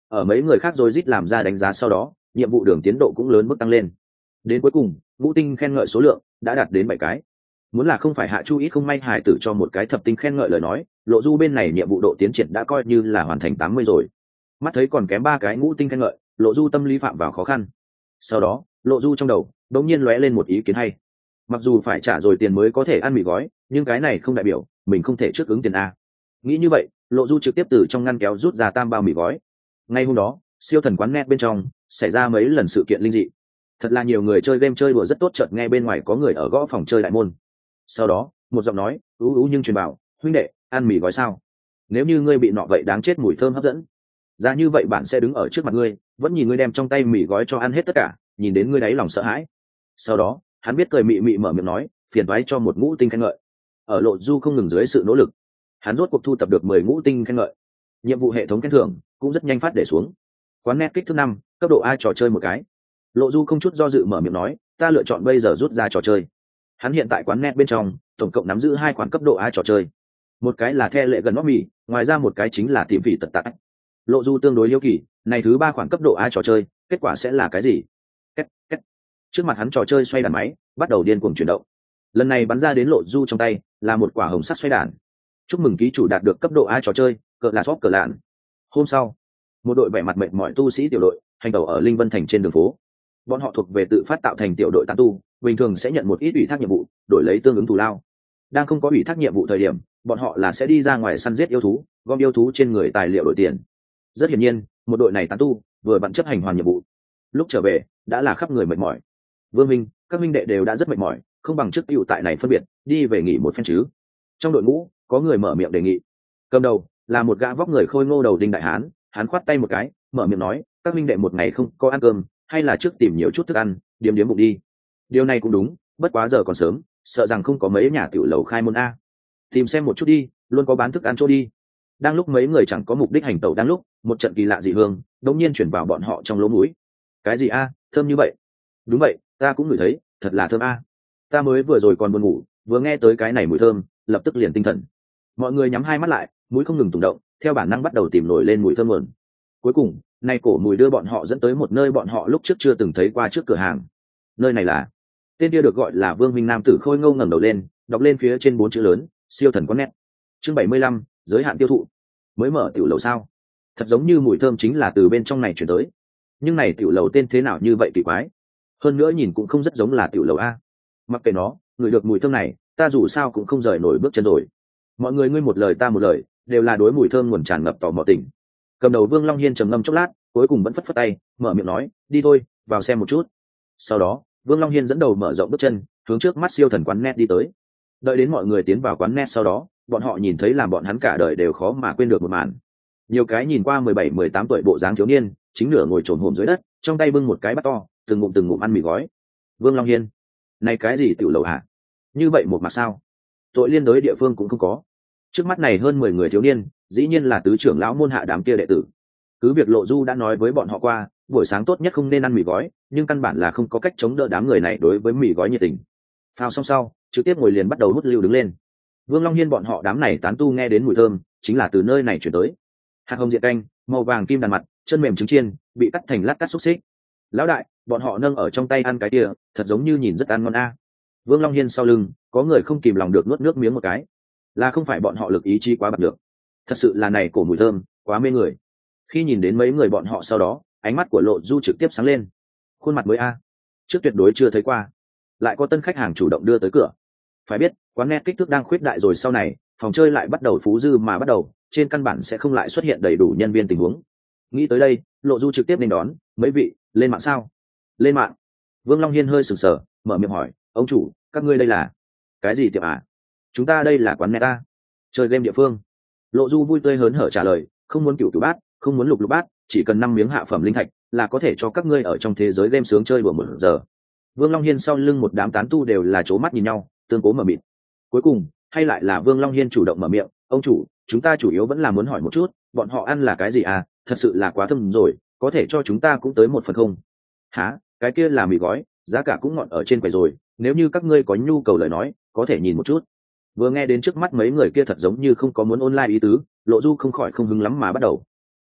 Ở mấy người khác rồi rít làm ra đánh giá sau đó, nhiệm vụ đường tiến độ cũng lớn mức tăng lên. Đến cuối cùng, ngũ tinh khen ngợi số lượng đã đạt đến bảy cái. Muốn là không phải Hạ Chu ít không may hài tử cho một cái thập tinh khen ngợi lời nói, Lộ Du bên này nhiệm vụ độ tiến triển đã coi như là hoàn thành tám mươi rồi. Mắt thấy còn kém ba cái ngũ tinh khen ngợi, Lộ Du tâm lý phạm vào khó khăn. Sau đó, Lộ Du trong đầu đột nhiên lóe lên một ý kiến hay. Mặc dù phải trả rồi tiền mới có thể ăn mì gói, nhưng cái này không đại biểu mình không thể trước ứng tiền a. Nghĩ như vậy, Lộ Du trực tiếp từ trong ngăn kéo rút ra tam bao mì gói. Ngay hôm đó, siêu thần quán net bên trong xảy ra mấy lần sự kiện linh dị. Thật là nhiều người chơi game chơi đùa rất tốt, chợt nghe bên ngoài có người ở gõ phòng chơi đại môn. Sau đó, một giọng nói ú ú nhưng truyền bảo, huynh đệ, ăn mì gói sao? Nếu như ngươi bị nọ vậy đáng chết mùi thơm hấp dẫn. Ra như vậy bạn sẽ đứng ở trước mặt ngươi, vẫn nhìn ngươi đem trong tay mì gói cho ăn hết tất cả, nhìn đến ngươi đáy lòng sợ hãi. Sau đó, hắn biết cười mị mị mở miệng nói, phiền toái cho một ngũ tinh khen ngợi. Ở Lộ Du không ngừng dưới sự nỗ lực, hắn rốt cuộc thu tập được mười ngũ tinh khen ngợi. Nhiệm vụ hệ thống khen thưởng cũng rất nhanh phát để xuống. Quán net kích thước năm, cấp độ A trò chơi một cái. Lộ Du không chút do dự mở miệng nói, ta lựa chọn bây giờ rút ra trò chơi. Hắn hiện tại quán net bên trong tổng cộng nắm giữ hai khoản cấp độ A trò chơi, một cái là The lệ gần móc mì, ngoài ra một cái chính là tìm vị tật tạc. Lộ Du tương đối hiếu kỳ, này thứ ba khoản cấp độ A trò chơi kết quả sẽ là cái gì? Kết, kết. Trước mặt hắn trò chơi xoay đàn máy bắt đầu điên cuồng chuyển động. Lần này bắn ra đến Lộ Du trong tay là một quả hồng sắt xoay đàn. Chúc mừng ký chủ đạt được cấp độ A trò chơi, cỡ là shop cỡ lạn. Hôm sau, một đội vẻ mặt mệt mỏi tu sĩ tiểu đội hành tẩu ở Linh Vân thành trên đường phố. Bọn họ thuộc về tự phát tạo thành tiểu đội tán tu, bình thường sẽ nhận một ít ủy thác nhiệm vụ, đổi lấy tương ứng thù lao. Đang không có ủy thác nhiệm vụ thời điểm, bọn họ là sẽ đi ra ngoài săn giết yêu thú, gom yêu thú trên người tài liệu đổi tiền. Rất hiển nhiên, một đội này tán tu vừa bận chấp hành hoàn nhiệm vụ, lúc trở về đã là khắp người mệt mỏi. Vương Minh, các minh đệ đều đã rất mệt mỏi, không bằng trước tiểu tại này phân biệt, đi về nghỉ một phen chứ. Trong đội ngũ, có người mở miệng đề nghị. Cầm đầu là một gã vóc người khôi ngô đầu đinh đại hán, hắn khoát tay một cái, mở miệng nói, các minh đệ một ngày không có ăn cơm, hay là trước tìm nhiều chút thức ăn, điếm điếm bụng đi. Điều này cũng đúng, bất quá giờ còn sớm, sợ rằng không có mấy nhà tiểu lầu khai môn a. Tìm xem một chút đi, luôn có bán thức ăn chỗ đi. Đang lúc mấy người chẳng có mục đích hành tẩu đang lúc, một trận kỳ lạ dị hương đột nhiên chuyển vào bọn họ trong lỗ mũi. Cái gì a, thơm như vậy? Đúng vậy, ta cũng ngửi thấy, thật là thơm a. Ta mới vừa rồi còn buồn ngủ, vừa nghe tới cái này mùi thơm, lập tức liền tinh thần. Mọi người nhắm hai mắt lại, mũi không ngừng tùng động, theo bản năng bắt đầu tìm nổi lên mùi thơm nguồn. Cuối cùng, nay cổ mùi đưa bọn họ dẫn tới một nơi bọn họ lúc trước chưa từng thấy qua trước cửa hàng. Nơi này là, tên kia được gọi là Vương Minh nam tử khôi ngô ngẩng đầu lên, đọc lên phía trên bốn chữ lớn, siêu thần quán net. Chương bảy mươi lăm, giới hạn tiêu thụ. Mới mở tiểu lầu sao? Thật giống như mùi thơm chính là từ bên trong này chuyển tới. Nhưng này tiểu lầu tên thế nào như vậy kỳ quái? Hơn nữa nhìn cũng không rất giống là tiểu lầu a. Mặc kệ nó, ngửi được mùi thơm này, ta dù sao cũng không rời nổi bước chân rồi. Mọi người ngươi một lời ta một lời, đều là đối mùi thơm nguồn tràn ngập tò mò tình. Cầm đầu Vương Long Hiên trầm ngâm chốc lát, cuối cùng vẫn phất phất tay, mở miệng nói, đi thôi, vào xem một chút. Sau đó, Vương Long Hiên dẫn đầu mở rộng bước chân, hướng trước mắt siêu thần quán net đi tới. Đợi đến mọi người tiến vào quán net sau đó, bọn họ nhìn thấy làm bọn hắn cả đời đều khó mà quên được một màn. Nhiều cái nhìn qua mười bảy mười tám tuổi bộ dáng thiếu niên, chính nửa ngồi trồn hổm dưới đất, trong tay bưng một cái bát to, từng ngụm từng ngụm ăn mì gói. Vương Long Hiên, này cái gì tiểu lầu hả? Như vậy một mặt sao? Tội liên đối địa phương cũng không có. Trước mắt này hơn mười người thiếu niên, dĩ nhiên là tứ trưởng lão môn hạ đám kia đệ tử. Cứ việc Lộ Du đã nói với bọn họ qua, buổi sáng tốt nhất không nên ăn mì gói, nhưng căn bản là không có cách chống đỡ đám người này đối với mì gói nhiệt tình. Phao xong sau, trực tiếp ngồi liền bắt đầu hút lưu đứng lên. Vương Long Hiên bọn họ đám này tán tu nghe đến mùi thơm, chính là từ nơi này chuyển tới. Hạt hồng diện canh, màu vàng kim đàn mặt, chân mềm trứng chiên, bị cắt thành lát cắt xúc xích. Lão đại, bọn họ nâng ở trong tay ăn cái kia, thật giống như nhìn rất ăn ngon a. Vương Long Hiên sau lưng, có người không kìm lòng được nuốt nước miếng một cái. Là không phải bọn họ lực ý chí quá bật được. Thật sự là này cổ mùi thơm, quá mê người. Khi nhìn đến mấy người bọn họ sau đó, ánh mắt của Lộ Du trực tiếp sáng lên. Khuôn mặt mới a, trước tuyệt đối chưa thấy qua. Lại có tân khách hàng chủ động đưa tới cửa. Phải biết, quán net kích thước đang khuyết đại rồi, sau này phòng chơi lại bắt đầu phú dư mà bắt đầu, trên căn bản sẽ không lại xuất hiện đầy đủ nhân viên tình huống. Nghĩ tới đây, Lộ Du trực tiếp nên đón, mấy vị, lên mạng sao? Lên mạng. Vương Long Hiên hơi sừng sờ, mở miệng hỏi, ông chủ, các ngươi đây là cái gì tiệm à? Chúng ta đây là quán net a, chơi game địa phương. Lộ Du vui tươi hớn hở trả lời, không muốn cửu cửu bát, không muốn lục lục bát, chỉ cần năm miếng hạ phẩm linh thạch là có thể cho các ngươi ở trong thế giới game sướng chơi đùa một giờ. Vương Long Hiên sau lưng một đám tán tu đều là c mắt nhìn nhau, tương cố mở miệng. Cuối cùng, hay lại là Vương Long Hiên chủ động mở miệng, ông chủ, chúng ta chủ yếu vẫn là muốn hỏi một chút, bọn họ ăn là cái gì à, thật sự là quá thơm rồi, có thể cho chúng ta cũng tới một phần không? Hả, cái kia là mì gói, giá cả cũng ngọn ở trên quầy rồi, nếu như các ngươi có nhu cầu lời nói, có thể nhìn một chút. Vừa nghe đến trước mắt mấy người kia thật giống như không có muốn online ý tứ, Lộ Du không khỏi không hứng lắm mà bắt đầu.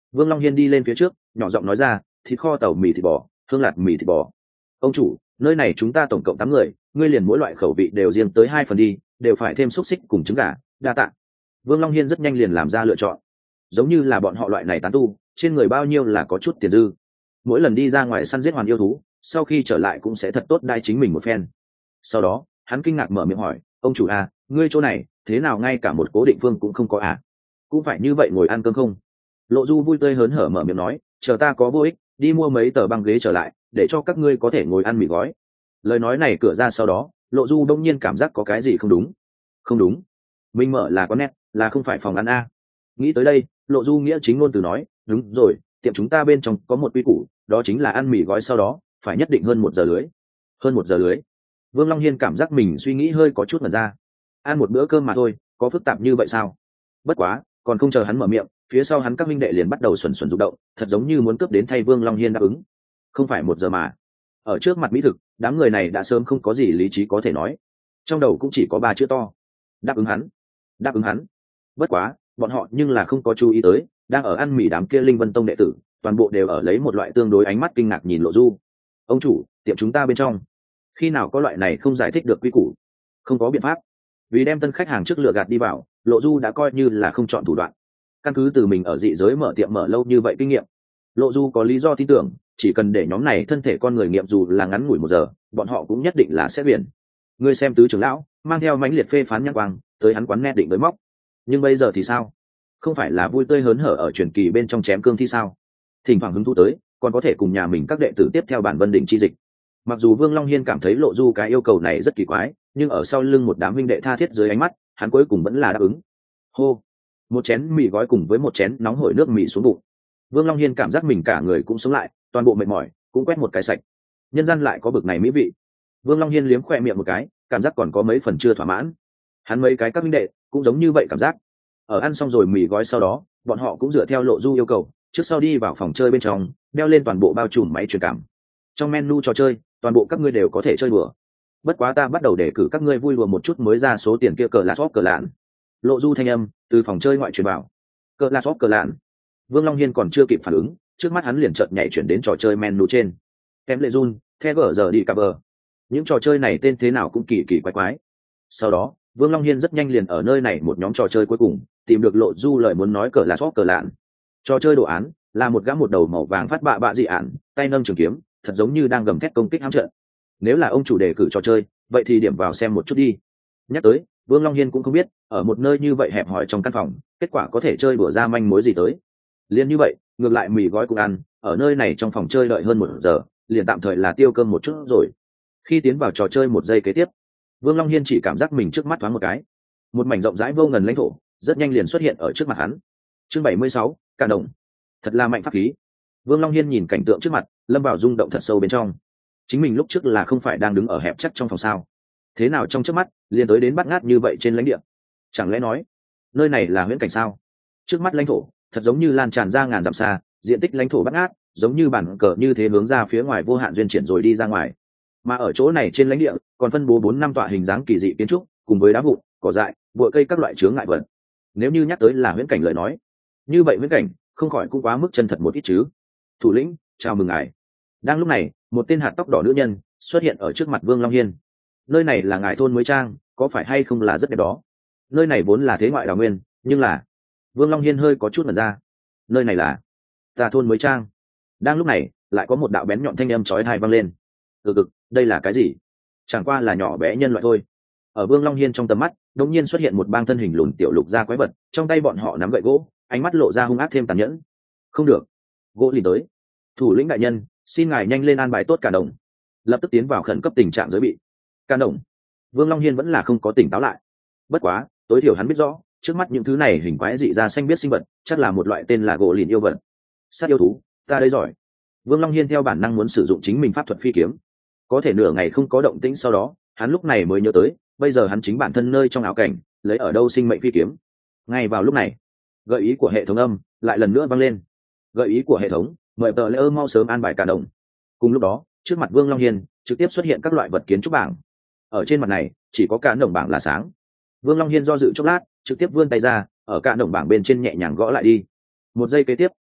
Vương Long Hiên đi lên phía trước nhỏ giọng nói ra, thịt kho tàu mì thịt bò, hương lạt mì thịt bò. Ông chủ, nơi này chúng ta tổng cộng tám người, ngươi liền mỗi loại khẩu vị đều riêng tới hai phần đi, đều phải thêm xúc xích cùng trứng gà, đa tạ. Vương Long Hiên rất nhanh liền làm ra lựa chọn. Giống như là bọn họ loại này tán tu, trên người bao nhiêu là có chút tiền dư, mỗi lần đi ra ngoài săn giết hoàn yêu thú, sau khi trở lại cũng sẽ thật tốt đai chính mình một phen. Sau đó hắn kinh ngạc mở miệng hỏi, ông chủ à, ngươi chỗ này thế nào ngay cả một cố định phương cũng không có à? Cũng phải như vậy ngồi ăn cơm không? Lộ Du vui tươi hớn hở mở miệng nói, chờ ta có vô ích đi mua mấy tờ băng ghế trở lại, để cho các ngươi có thể ngồi ăn mì gói. Lời nói này cửa ra sau đó, Lộ Du đông nhiên cảm giác có cái gì không đúng. Không đúng, mình mở là quán net, là không phải phòng ăn a. Nghĩ tới đây, Lộ Du nghĩa chính ngôn từ nói, đúng rồi, tiệm chúng ta bên trong có một quy củ, đó chính là ăn mì gói sau đó phải nhất định hơn một giờ lưới. Hơn một giờ lưới? Vương Long Hiên cảm giác mình suy nghĩ hơi có chút mật ra. Ăn một bữa cơm mà thôi, có phức tạp như vậy sao? Bất quá còn không chờ hắn mở miệng, phía sau hắn các minh đệ liền bắt đầu xuẩn xuẩn rụng động, thật giống như muốn cướp đến thay Vương Long Hiên đáp ứng. Không phải một giờ mà. Ở trước mặt mỹ thực, đám người này đã sớm không có gì lý trí có thể nói, trong đầu cũng chỉ có ba chữ to: đáp ứng hắn, đáp ứng hắn. Bất quá bọn họ nhưng là không có chú ý tới, đang ở ăn mì đám kia Linh Vân Tông đệ tử toàn bộ đều ở lấy một loại tương đối ánh mắt kinh ngạc nhìn Lộ Du. Ông chủ, tiệm chúng ta bên trong khi nào có loại này không giải thích được quy củ? Không có biện pháp, vì đem tân khách hàng trước lựa gạt đi vào, Lộ Du đã coi như là không chọn thủ đoạn. Căn cứ từ mình ở dị giới mở tiệm mở lâu như vậy kinh nghiệm, Lộ Du có lý do tin tưởng, chỉ cần để nhóm này thân thể con người nghiệm dù là ngắn ngủi một giờ, bọn họ cũng nhất định là sẽ biển. Ngươi xem tứ trưởng lão mang theo mãnh liệt phê phán nhãn quang tới hắn quán net định với móc, nhưng bây giờ thì sao? Không phải là vui tươi hớn hở ở truyền kỳ bên trong chém cương thi sao? Thỉnh thoảng hứng thú tới còn có thể cùng nhà mình các đệ tử tiếp theo bản vân đỉnh chi dịch. Mặc dù Vương Long Hiên cảm thấy Lộ Du cái yêu cầu này rất kỳ quái, nhưng ở sau lưng một đám huynh đệ tha thiết dưới ánh mắt, hắn cuối cùng vẫn là đáp ứng. Hô, một chén mì gói cùng với một chén nóng hổi nước mì xuống bụng, Vương Long Hiên cảm giác mình cả người cũng sống lại, toàn bộ mệt mỏi cũng quét một cái sạch. Nhân gian lại có bực này mỹ vị. Vương Long Hiên liếm khoe miệng một cái, cảm giác còn có mấy phần chưa thỏa mãn. Hắn mấy cái các huynh đệ cũng giống như vậy cảm giác. Ở ăn xong rồi mì gói sau đó, bọn họ cũng dựa theo Lộ Du yêu cầu, trước sau đi vào phòng chơi bên trong, đeo lên toàn bộ bao trùm máy truyền cảm. Trong menu trò chơi, toàn bộ các ngươi đều có thể chơi đùa. Bất quá ta bắt đầu đề cử các ngươi vui đùa một chút mới ra số tiền kia cờ là shop cờ lạn. Lộ Du thanh âm từ phòng chơi ngoại truyền vào. Cờ là shop cờ lạn. Vương Long Hiên còn chưa kịp phản ứng, trước mắt hắn liền chợt nhảy chuyển đến trò chơi menu trên. Em lệ run, the gở giờ đi cover. Những trò chơi này tên thế nào cũng kỳ kỳ quái quái. Sau đó, Vương Long Hiên rất nhanh liền ở nơi này một nhóm trò chơi cuối cùng tìm được Lộ Du lời muốn nói cờ là shop cờ lạn. Trò chơi đồ án là một gã một đầu màu vàng phát bạ bạ dị ản, tay nâng trường kiếm, thật giống như đang gầm thét công kích hãm trận. Nếu là ông chủ đề cử trò chơi, vậy thì điểm vào xem một chút đi. Nhắc tới, Vương Long Hiên cũng không biết, ở một nơi như vậy hẹp hòi trong căn phòng, kết quả có thể chơi đùa ra manh mối gì tới. Liên như vậy, ngược lại mì gói cũng ăn, ở nơi này trong phòng chơi đợi hơn một giờ, liền tạm thời là tiêu cơm một chút rồi. Khi tiến vào trò chơi một giây kế tiếp, Vương Long Hiên chỉ cảm giác mình trước mắt thoáng một cái, một mảnh rộng rãi vô ngần lãnh thổ rất nhanh liền xuất hiện ở trước mặt hắn. Chương bảy mươi sáu, Cả đồng. Thật là mạnh pháp khí. Vương Long Hiên nhìn cảnh tượng trước mặt, lâm vào rung động thật sâu bên trong. Chính mình lúc trước là không phải đang đứng ở hẹp chắc trong phòng sao? Thế nào trong trước mắt liền tới đến bắt ngát như vậy trên lãnh địa? Chẳng lẽ nói nơi này là huyễn cảnh sao? Trước mắt lãnh thổ thật giống như lan tràn ra ngàn dặm xa, diện tích lãnh thổ bắt ngát giống như bản cờ như thế hướng ra phía ngoài vô hạn duyên triển rồi đi ra ngoài. Mà ở chỗ này trên lãnh địa còn phân bố bốn năm tọa hình dáng kỳ dị kiến trúc, cùng với đá vụn, cỏ dại, bụi cây các loại chướng ngại vật. Nếu như nhắc tới là huyễn cảnh lời nói, như vậy huyễn cảnh không khỏi cũng quá mức chân thật một ít chứ. Thủ lĩnh, chào mừng ngài. Đang lúc này, một tên hạt tóc đỏ nữ nhân xuất hiện ở trước mặt Vương Long Hiên. Nơi này là ngài thôn mới trang, có phải hay không là rất đẹp đó? Nơi này vốn là thế ngoại đào nguyên, nhưng là... Vương Long Hiên hơi có chút mật ra. Nơi này là ta thôn mới trang. Đang lúc này, lại có một đạo bén nhọn thanh âm chói tai vang lên. Ừ cực, đây là cái gì? Chẳng qua là nhỏ bé nhân loại thôi. Ở Vương Long Hiên trong tầm mắt, đột nhiên xuất hiện một bang thân hình lùn tiểu lục gia quái vật, trong tay bọn họ nắm gậy gỗ, ánh mắt lộ ra hung ác thêm tàn nhẫn. Không được, gỗ liền tới. Thủ lĩnh đại nhân, xin ngài nhanh lên an bài tốt Cả đồng. Lập tức tiến vào khẩn cấp tình trạng giới bị. Cả đồng. Vương Long Hiên vẫn là không có tỉnh táo lại. Bất quá, tối thiểu hắn biết rõ, trước mắt những thứ này hình quái dị ra xanh biết sinh vật, chắc là một loại tên là gỗ lìn yêu vật. Sát yêu thú, ta đây giỏi. Vương Long Hiên theo bản năng muốn sử dụng chính mình pháp thuật phi kiếm. Có thể nửa ngày không có động tĩnh, sau đó hắn lúc này mới nhớ tới, bây giờ hắn chính bản thân nơi trong áo cảnh, lấy ở đâu sinh mệnh phi kiếm. Ngay vào lúc này, gợi ý của hệ thống âm lại lần nữa vang lên. Gợi ý của hệ thống, mời tờ lễ ơ mau sớm an bài Cả đồng. Cùng lúc đó, trước mặt Vương Long Hiên trực tiếp xuất hiện các loại vật kiến trúc bảng. Ở trên mặt này chỉ có Cả đồng bảng là sáng. Vương Long Hiên do dự chốc lát, trực tiếp vươn tay ra, ở Cả đồng bảng bên trên nhẹ nhàng gõ lại đi. Một giây kế tiếp,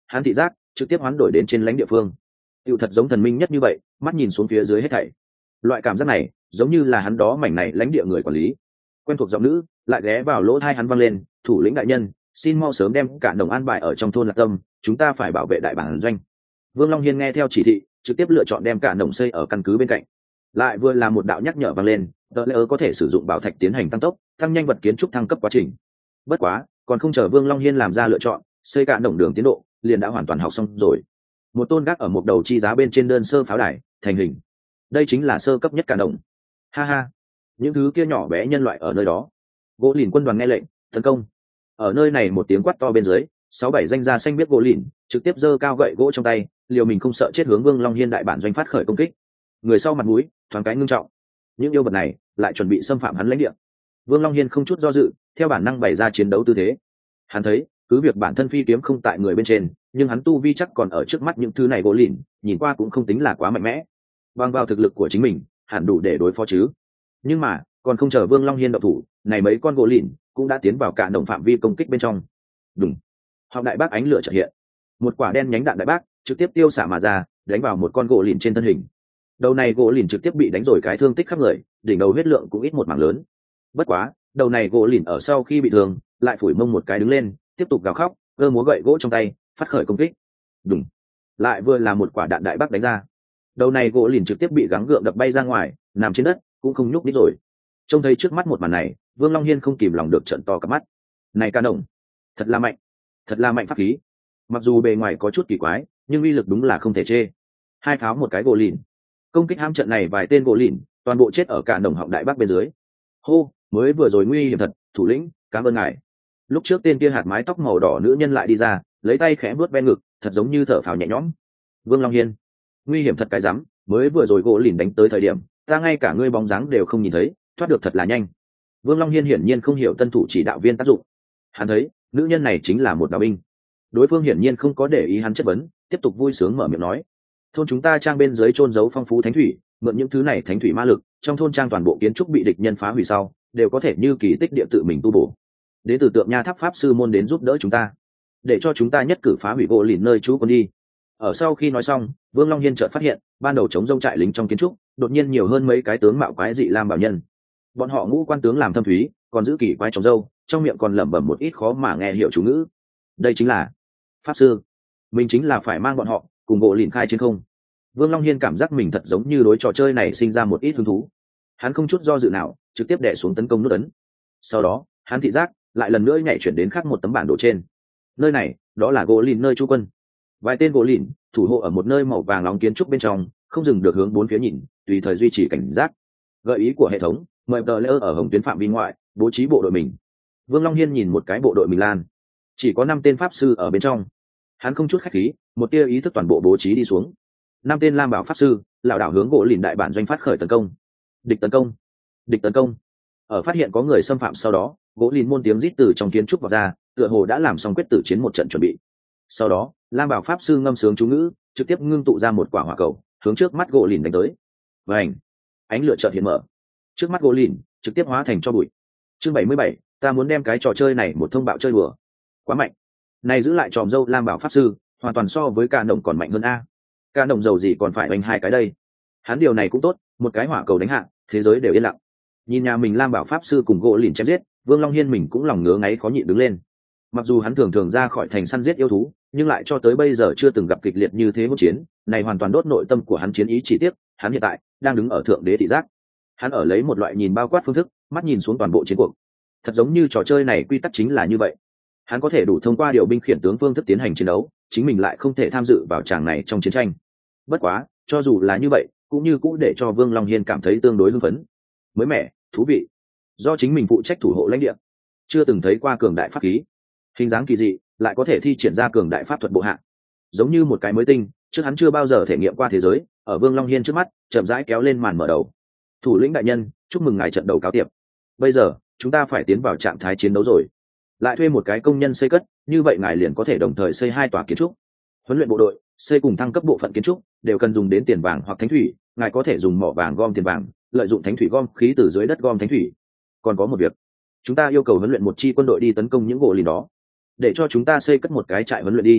hắn thị giác trực tiếp hoán đổi đến trên lãnh địa phương, tựu thật giống thần minh nhất như vậy, mắt nhìn xuống phía dưới hết thảy. Loại cảm giác này giống như là hắn đó mảnh này lãnh địa người quản lý. Quen thuộc giọng nữ lại ghé vào lỗ tai hắn vang lên, thủ lĩnh đại nhân, xin mau sớm đem cả đồng an bài ở trong thôn Lạc Tâm, chúng ta phải bảo vệ đại bản doanh. Vương Long Hiên nghe theo chỉ thị, trực tiếp lựa chọn đem cả đồng xây ở căn cứ bên cạnh. Lại vừa là một đạo nhắc nhở vang lên, đợi lỡ có thể sử dụng bảo thạch tiến hành tăng tốc, tăng nhanh vật kiến trúc thăng cấp quá trình. Bất quá, còn không chờ Vương Long Hiên làm ra lựa chọn, xây cả đồng đường tiến độ liền đã hoàn toàn học xong rồi. Một tôn gác ở một đầu chi giá bên trên đơn sơ pháo đài thành hình. Đây chính là sơ cấp nhất cả đồng. Ha ha, những thứ kia nhỏ bé nhân loại ở nơi đó. Gỗ lìn quân đoàn nghe lệnh tấn công. Ở nơi này một tiếng quát to bên dưới, sáu bảy danh gia xanh biết gỗ lìn trực tiếp giơ cao gậy gỗ trong tay, liều mình không sợ chết hướng Vương Long Hiên đại bản doanh phát khởi công kích. Người sau mặt mũi thoáng cái ngưng trọng, những yêu vật này lại chuẩn bị xâm phạm hắn lãnh địa. Vương Long Hiên không chút do dự, theo bản năng bày ra chiến đấu tư thế. Hắn thấy cứ việc bản thân phi kiếm không tại người bên trên, nhưng hắn tu vi chắc còn ở trước mắt những thứ này gỗ lìn, nhìn qua cũng không tính là quá mạnh mẽ. Bằng vào thực lực của chính mình hẳn đủ để đối phó chứ. Nhưng mà còn không chờ Vương Long Hiên động thủ, này mấy con gỗ lìn cũng đã tiến vào cả đồng phạm vi công kích bên trong. Đùng, họng đại bác ánh lửa chợt hiện, một quả đen nhánh đạn đại bác trực tiếp tiêu xả mà ra, đánh vào một con gỗ lìn trên thân hình. Đầu này gỗ lìn trực tiếp bị đánh rồi cái thương tích khắp người, đỉnh đầu huyết lượng cũng ít một mảng lớn. Bất quá đầu này gỗ lìn ở sau khi bị thương lại phủi mông một cái đứng lên, tiếp tục gào khóc, cơ múa gậy gỗ trong tay phát khởi công kích. Đùng, lại vừa là một quả đạn đại bác đánh ra. Đầu này gỗ lìn trực tiếp bị gắng gượng đập bay ra ngoài, nằm trên đất cũng không nhúc nhích rồi. Trông thấy trước mắt một màn này, Vương Long Hiên không kìm lòng được trợn to cả mắt. Này ca đồng, thật là mạnh, thật là mạnh pháp khí. Mặc dù bề ngoài có chút kỳ quái, nhưng uy lực đúng là không thể chê. Hai pháo một cái gỗ lìn, công kích ham trận này vài tên gỗ lìn toàn bộ chết ở cả đồng họng đại bác bên dưới. Hô, mới vừa rồi nguy hiểm thật, thủ lĩnh, cảm ơn ngài. Lúc trước tên kia hạt mái tóc màu đỏ nữ nhân lại đi ra, lấy tay khẽ vuốt ven ngực, thật giống như thở phào nhẹ nhõm. Vương Long Hiên, nguy hiểm thật cái rắm, mới vừa rồi gỗ lìn đánh tới thời điểm, ta ngay cả ngươi bóng dáng đều không nhìn thấy, thoát được thật là nhanh. Vương Long Hiên hiển nhiên không hiểu tân thủ chỉ đạo viên tác dụng. Hắn thấy nữ nhân này chính là một đạo binh. Đối phương hiển nhiên không có để ý hắn chất vấn, tiếp tục vui sướng mở miệng nói: thôn chúng ta trang bên dưới trôn giấu phong phú thánh thủy, mượn những thứ này thánh thủy ma lực, trong thôn trang toàn bộ kiến trúc bị địch nhân phá hủy sau, đều có thể như kỳ tích địa tự mình tu bổ. Đến từ tượng nha tháp pháp sư môn đến giúp đỡ chúng ta, để cho chúng ta nhất cử phá hủy gỗ lìn nơi trú quân đi. Ở sau khi nói xong, Vương Long Hiên chợt phát hiện, ban đầu chống rông trại lính trong kiến trúc, đột nhiên nhiều hơn mấy cái tướng mạo quái dị lam bảo nhân. Bọn họ ngũ quan tướng làm thâm thúy, còn giữ kỳ quái trồng râu, trong miệng còn lẩm bẩm một ít khó mà nghe hiểu chú ngữ. Đây chính là pháp sư. Mình chính là phải mang bọn họ cùng gỗ lìn khai chiến không. Vương Long Hiên cảm giác mình thật giống như đối trò chơi này sinh ra một ít hứng thú. Hắn không chút do dự nào, trực tiếp đè xuống tấn công nút ấn. Sau đó, hắn thị giác lại lần nữa nhảy chuyển đến khác một tấm bản đồ trên. Nơi này, đó là gỗ lìn nơi trú quân. Vài tên gỗ lìn thủ hộ ở một nơi màu vàng nóng kiến trúc bên trong, không dừng được hướng bốn phía nhìn, tùy thời duy trì cảnh giác. Gợi ý của hệ thống, mời tờ lễ ở hồng tuyến phạm vi ngoại bố trí bộ đội mình. Vương Long Hiên nhìn một cái bộ đội mình lan, chỉ có năm tên pháp sư ở bên trong. Hắn không chút khách khí, một tia ý thức toàn bộ bố trí đi xuống. Năm tên lam bảo pháp sư lảo đảo hướng gỗ lìn đại bản doanh phát khởi tấn công. Địch tấn công, địch tấn công. Ở phát hiện có người xâm phạm sau đó, gỗ lìn muôn tiếng rít từ trong kiến trúc vào ra, tựa hồ đã làm xong quyết tử chiến một trận chuẩn bị. Sau đó, lam bảo pháp sư ngâm sướng chú ngữ, trực tiếp ngưng tụ ra một quả hỏa cầu, hướng trước mắt gỗ lìn đánh tới. Vành, ánh lửa chợt hiện mở, trước mắt gỗ lìn trực tiếp hóa thành tro bụi. Chương bảy mươi bảy, ta muốn đem cái trò chơi này một thông bạo chơi đùa. Quá mạnh. Này giữ lại tròm dâu lam bảo pháp sư, hoàn toàn so với cả đồng còn mạnh hơn a. Cả đồng dầu gì còn phải oanh hai cái đây. Hắn điều này cũng tốt, một cái hỏa cầu đánh hạ, thế giới đều yên lặng. Nhìn nhà mình lam bảo pháp sư cùng gỗ lìn chém giết, Vương Long Hiên mình cũng lòng ngứa ngáy khó nhịn đứng lên. Mặc dù hắn thường thường ra khỏi thành săn giết yêu thú, nhưng lại cho tới bây giờ chưa từng gặp kịch liệt như thế một chiến, này hoàn toàn đốt nội tâm của hắn chiến ý chỉ tiếc, hắn hiện tại đang đứng ở thượng đế thị giác. Hắn ở lấy một loại nhìn bao quát phương thức, mắt nhìn xuống toàn bộ chiến cuộc. Thật giống như trò chơi này quy tắc chính là như vậy. Hắn có thể đủ thông qua điều binh khiển tướng phương thức tiến hành chiến đấu, chính mình lại không thể tham dự vào tràng này trong chiến tranh. Bất quá, cho dù là như vậy, cũng như cũng để cho Vương Long Hiên cảm thấy tương đối hưng phấn, mới mẻ, thú vị. Do chính mình phụ trách thủ hộ lãnh địa, chưa từng thấy qua cường đại pháp khí, hình dáng kỳ dị, lại có thể thi triển ra cường đại pháp thuật bộ hạ, giống như một cái mới tinh, trước hắn chưa bao giờ thể nghiệm qua thế giới, ở Vương Long Hiên trước mắt, chậm rãi kéo lên màn mở đầu. Thủ lĩnh đại nhân, chúc mừng ngài trận đầu cáo tiệp. Bây giờ, chúng ta phải tiến vào trạng thái chiến đấu rồi. Lại thuê một cái công nhân xây cất, như vậy ngài liền có thể đồng thời xây hai tòa kiến trúc. Huấn luyện bộ đội, xây cùng thăng cấp bộ phận kiến trúc, đều cần dùng đến tiền vàng hoặc thánh thủy, ngài có thể dùng mỏ vàng gom tiền vàng, lợi dụng thánh thủy gom khí từ dưới đất gom thánh thủy. Còn có một việc, chúng ta yêu cầu huấn luyện một chi quân đội đi tấn công những gỗ lìn đó, để cho chúng ta xây cất một cái trại huấn luyện đi.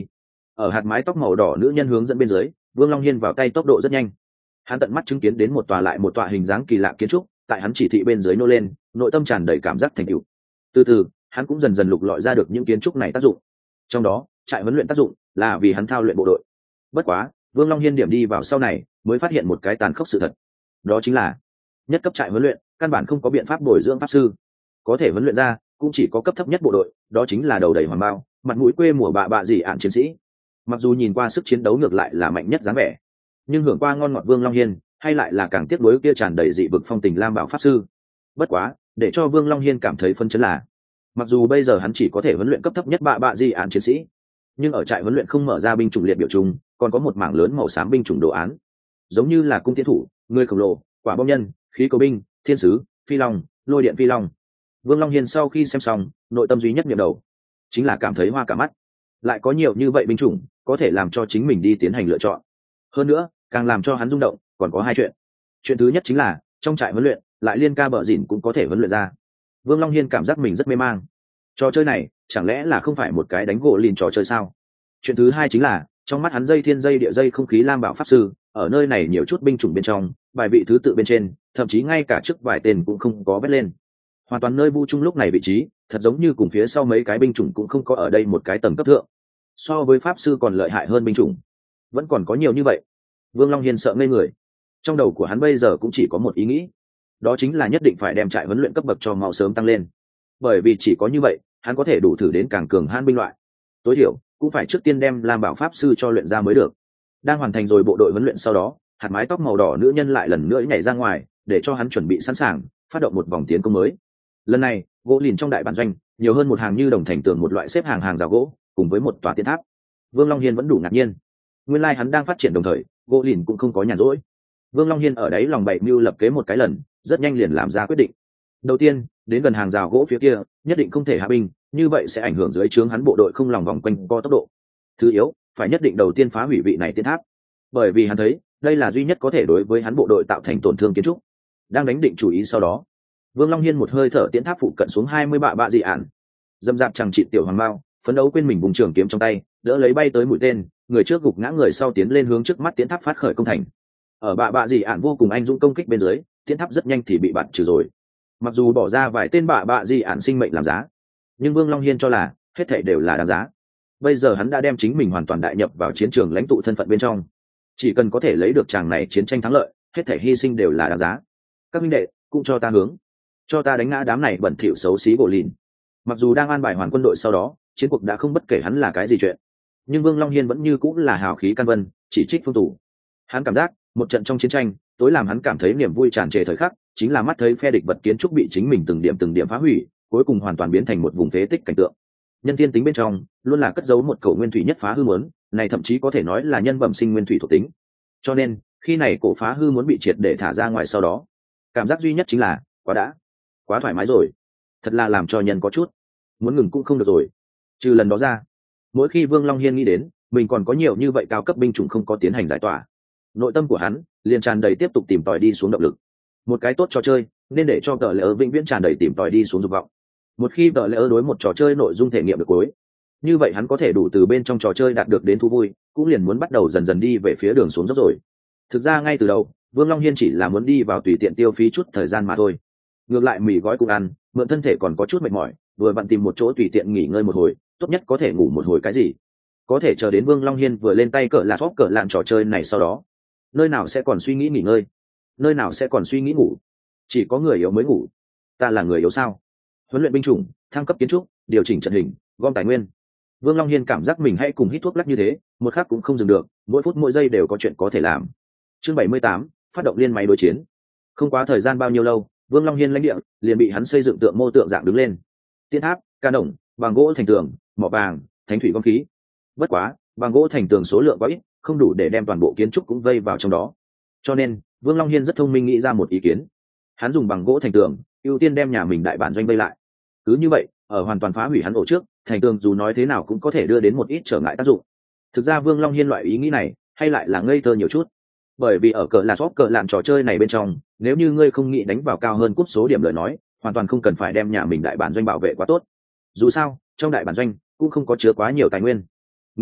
Ở hạt mái tóc màu đỏ nữ nhân hướng dẫn bên dưới, Vương Long Hiên vào tay tốc độ rất nhanh. Hắn tận mắt chứng kiến đến một tòa lại một tòa hình dáng kỳ lạ kiến trúc, tại hắn chỉ thị bên dưới nô lên, nội tâm tràn đầy cảm giác thành tựu. Từ từ, hắn cũng dần dần lục lọi ra được những kiến trúc này tác dụng. Trong đó, trại huấn luyện tác dụng là vì hắn thao luyện bộ đội. Bất quá, Vương Long Hiên điểm đi vào sau này, mới phát hiện một cái tàn khốc sự thật. Đó chính là, nhất cấp trại huấn luyện, căn bản không có biện pháp bồi dưỡng pháp sư. Có thể huấn luyện ra, cũng chỉ có cấp thấp nhất bộ đội, đó chính là đầu đầy hoàn bao, mặt mũi quê mùa bạ bạ gì ạn chiến sĩ. Mặc dù nhìn qua sức chiến đấu ngược lại là mạnh nhất dáng vẻ, nhưng hưởng qua ngon ngọt Vương Long Hiên, hay lại là càng tiếc nuối kia tràn đầy dị vực phong tình Lam Bảo pháp sư. Bất quá, để cho Vương Long Hiên cảm thấy phân chấn là, mặc dù bây giờ hắn chỉ có thể huấn luyện cấp thấp nhất bạ bạ gì ạn chiến sĩ, nhưng ở trại huấn luyện không mở ra binh chủng liệt biểu chung, còn có một mảng lớn màu xám binh chủng đồ án, giống như là cung tiến thủ, người khổng lồ, quả bom nhân, khí cầu binh, thiên sứ, phi long, lôi điện phi long. Vương Long Hiên sau khi xem xong, nội tâm duy nhất niệm đầu chính là cảm thấy hoa cả mắt. Lại có nhiều như vậy binh chủng, có thể làm cho chính mình đi tiến hành lựa chọn. Hơn nữa, càng làm cho hắn rung động, còn có hai chuyện. Chuyện thứ nhất chính là, trong trại huấn luyện, lại liên ca bợ dỉn cũng có thể huấn luyện ra. Vương Long Hiên cảm giác mình rất mê mang. Trò chơi này, chẳng lẽ là không phải một cái đánh gỗ lìn trò chơi sao? Chuyện thứ hai chính là, trong mắt hắn dây thiên dây địa dây không khí Lam Bảo pháp sư, ở nơi này nhiều chút binh chủng bên trong, bài vị thứ tự bên trên, thậm chí ngay cả trước vài tên cũng không có vét lên. Hoàn toàn nơi vu trung lúc này vị trí, thật giống như cùng phía sau mấy cái binh chủng cũng không có ở đây một cái tầng cấp thượng. So với pháp sư còn lợi hại hơn binh chủng, vẫn còn có nhiều như vậy. Vương Long Hiên sợ ngây người. Trong đầu của hắn bây giờ cũng chỉ có một ý nghĩ, đó chính là nhất định phải đem trại huấn luyện cấp bậc cho mau sớm tăng lên, bởi vì chỉ có như vậy, hắn có thể đủ thử đến càng cường hãn binh loại. Tối thiểu cũng phải trước tiên đem Lam Bảo pháp sư cho luyện ra mới được. Đang hoàn thành rồi bộ đội huấn luyện sau đó, hạt mái tóc màu đỏ nữ nhân lại lần nữa nhảy ra ngoài, để cho hắn chuẩn bị sẵn sàng phát động một vòng tiến công mới. Lần này, gỗ lìn trong đại bản doanh nhiều hơn một hàng như đồng thành tường một loại xếp hàng hàng rào gỗ, cùng với một tòa tiến tháp. Vương Long Hiên vẫn đủ ngạc nhiên. Nguyên lai hắn đang phát triển đồng thời, gỗ lìn cũng không có nhàn rỗi. Vương Long Hiên ở đấy lòng bày mưu lập kế một cái lần, rất nhanh liền làm ra quyết định. Đầu tiên, đến gần hàng rào gỗ phía kia, nhất định không thể hạ binh, như vậy sẽ ảnh hưởng dưới trướng hắn bộ đội không lòng vòng quanh co tốc độ. Thứ yếu, phải nhất định đầu tiên phá hủy vị này tiến tháp, bởi vì hắn thấy đây là duy nhất có thể đối với hắn bộ đội tạo thành tổn thương kiến trúc. Đang đánh định chủ ý sau đó, Vương Long Hiên một hơi thở tiến tháp phụ cận xuống hai mươi bạ bạ dị ản, dâm dạp chẳng trị tiểu hoàng mao, phấn đấu quên mình vùng trường kiếm trong tay, đỡ lấy bay tới mũi tên, người trước gục ngã người sau tiến lên hướng trước mắt tiến tháp phát khởi công thành. Ở bạ bạ dị ản vô cùng anh dũng công kích bên dưới, tiến tháp rất nhanh thì bị bạt trừ rồi. Mặc dù bỏ ra vài tên bạ bạ dị ản sinh mệnh làm giá, nhưng Vương Long Hiên cho là hết thảy đều là đáng giá. Bây giờ hắn đã đem chính mình hoàn toàn đại nhập vào chiến trường lãnh tụ thân phận bên trong, chỉ cần có thể lấy được tràng này chiến tranh thắng lợi, hết thảy hy sinh đều là đáng giá. Các minh đệ, cũng cho ta hướng, cho ta đánh ngã đám này bẩn thỉu xấu xí gỗ lìn. Mặc dù đang an bài hoàn quân đội sau đó, chiến cuộc đã không bất kể hắn là cái gì chuyện, nhưng Vương Long Hiên vẫn như cũng là hào khí can vân, chỉ trích phương tủ. Hắn cảm giác một trận trong chiến tranh tối làm hắn cảm thấy niềm vui tràn trề thời khắc, chính là mắt thấy phe địch vật kiến trúc bị chính mình từng điểm từng điểm phá hủy, cuối cùng hoàn toàn biến thành một vùng phế tích cảnh tượng. Nhân thiên tính bên trong luôn là cất giấu một cổ nguyên thủy nhất phá hư muốn, này thậm chí có thể nói là nhân bẩm sinh nguyên thủy thuộc tính. Cho nên khi này cổ phá hư muốn bị triệt để thả ra ngoài sau đó, cảm giác duy nhất chính là quá đã, quá thoải mái rồi, thật là làm cho nhân có chút muốn ngừng cũng không được rồi. Trừ lần đó ra, mỗi khi Vương Long Hiên nghĩ đến mình còn có nhiều như vậy cao cấp binh chủng không có tiến hành giải tỏa, nội tâm của hắn liền tràn đầy tiếp tục tìm tòi đi xuống động lực. Một cái tốt trò chơi nên để cho tờ lễ ơ vĩnh viễn tràn đầy tìm tòi đi xuống dục vọng. Một khi tờ lễ ơ đối một trò chơi nội dung thể nghiệm được cuối, như vậy hắn có thể đủ từ bên trong trò chơi đạt được đến thú vui, cũng liền muốn bắt đầu dần dần đi về phía đường xuống dốc rồi. Thực ra ngay từ đầu, Vương Long Hiên chỉ là muốn đi vào tùy tiện tiêu phí chút thời gian mà thôi. Ngược lại mì gói cũng ăn, mượn thân thể còn có chút mệt mỏi, vừa vặn tìm một chỗ tùy tiện nghỉ ngơi một hồi, tốt nhất có thể ngủ một hồi cái gì. Có thể chờ đến Vương Long Hiên vừa lên tay cỡ là sóp cỡ lạn trò chơi này sau đó, nơi nào sẽ còn suy nghĩ nghỉ ngơi, nơi nào sẽ còn suy nghĩ ngủ. Chỉ có người yếu mới ngủ. Ta là người yếu sao? Huấn luyện binh chủng, thăng cấp kiến trúc, điều chỉnh trận hình, gom tài nguyên. Vương Long Hiên cảm giác mình hãy cùng hít thuốc lắc như thế, một khắc cũng không dừng được, mỗi phút mỗi giây đều có chuyện có thể làm. Chương bảy mươi tám, phát động liên máy đối chiến. Không quá thời gian bao nhiêu lâu, Vương Long Hiên lãnh địa liền bị hắn xây dựng tượng mô tượng dạng đứng lên. Tiên tháp, ca đồng, bằng gỗ thành tường, mỏ vàng, thánh thủy gom khí. Bất quá, bằng gỗ thành tường số lượng quá ít, không đủ để đem toàn bộ kiến trúc cũng vây vào trong đó. Cho nên, Vương Long Hiên rất thông minh nghĩ ra một ý kiến. Hắn dùng bằng gỗ thành tường, ưu tiên đem nhà mình đại bản doanh vây lại. Cứ như vậy, ở hoàn toàn phá hủy hắn ổ trước, thành tường dù nói thế nào cũng có thể đưa đến một ít trở ngại tác dụng. Thực ra Vương Long Hiên loại ý nghĩ này, hay lại là ngây thơ nhiều chút. Bởi vì ở cờ là shop cờ làm trò chơi này bên trong, nếu như ngươi không nghĩ đánh vào cao hơn cúp số điểm lời nói, hoàn toàn không cần phải đem nhà mình đại bản doanh bảo vệ quá tốt. Dù sao, trong đại bản doanh cũng không có chứa quá nhiều tài nguyên. Ngược lại,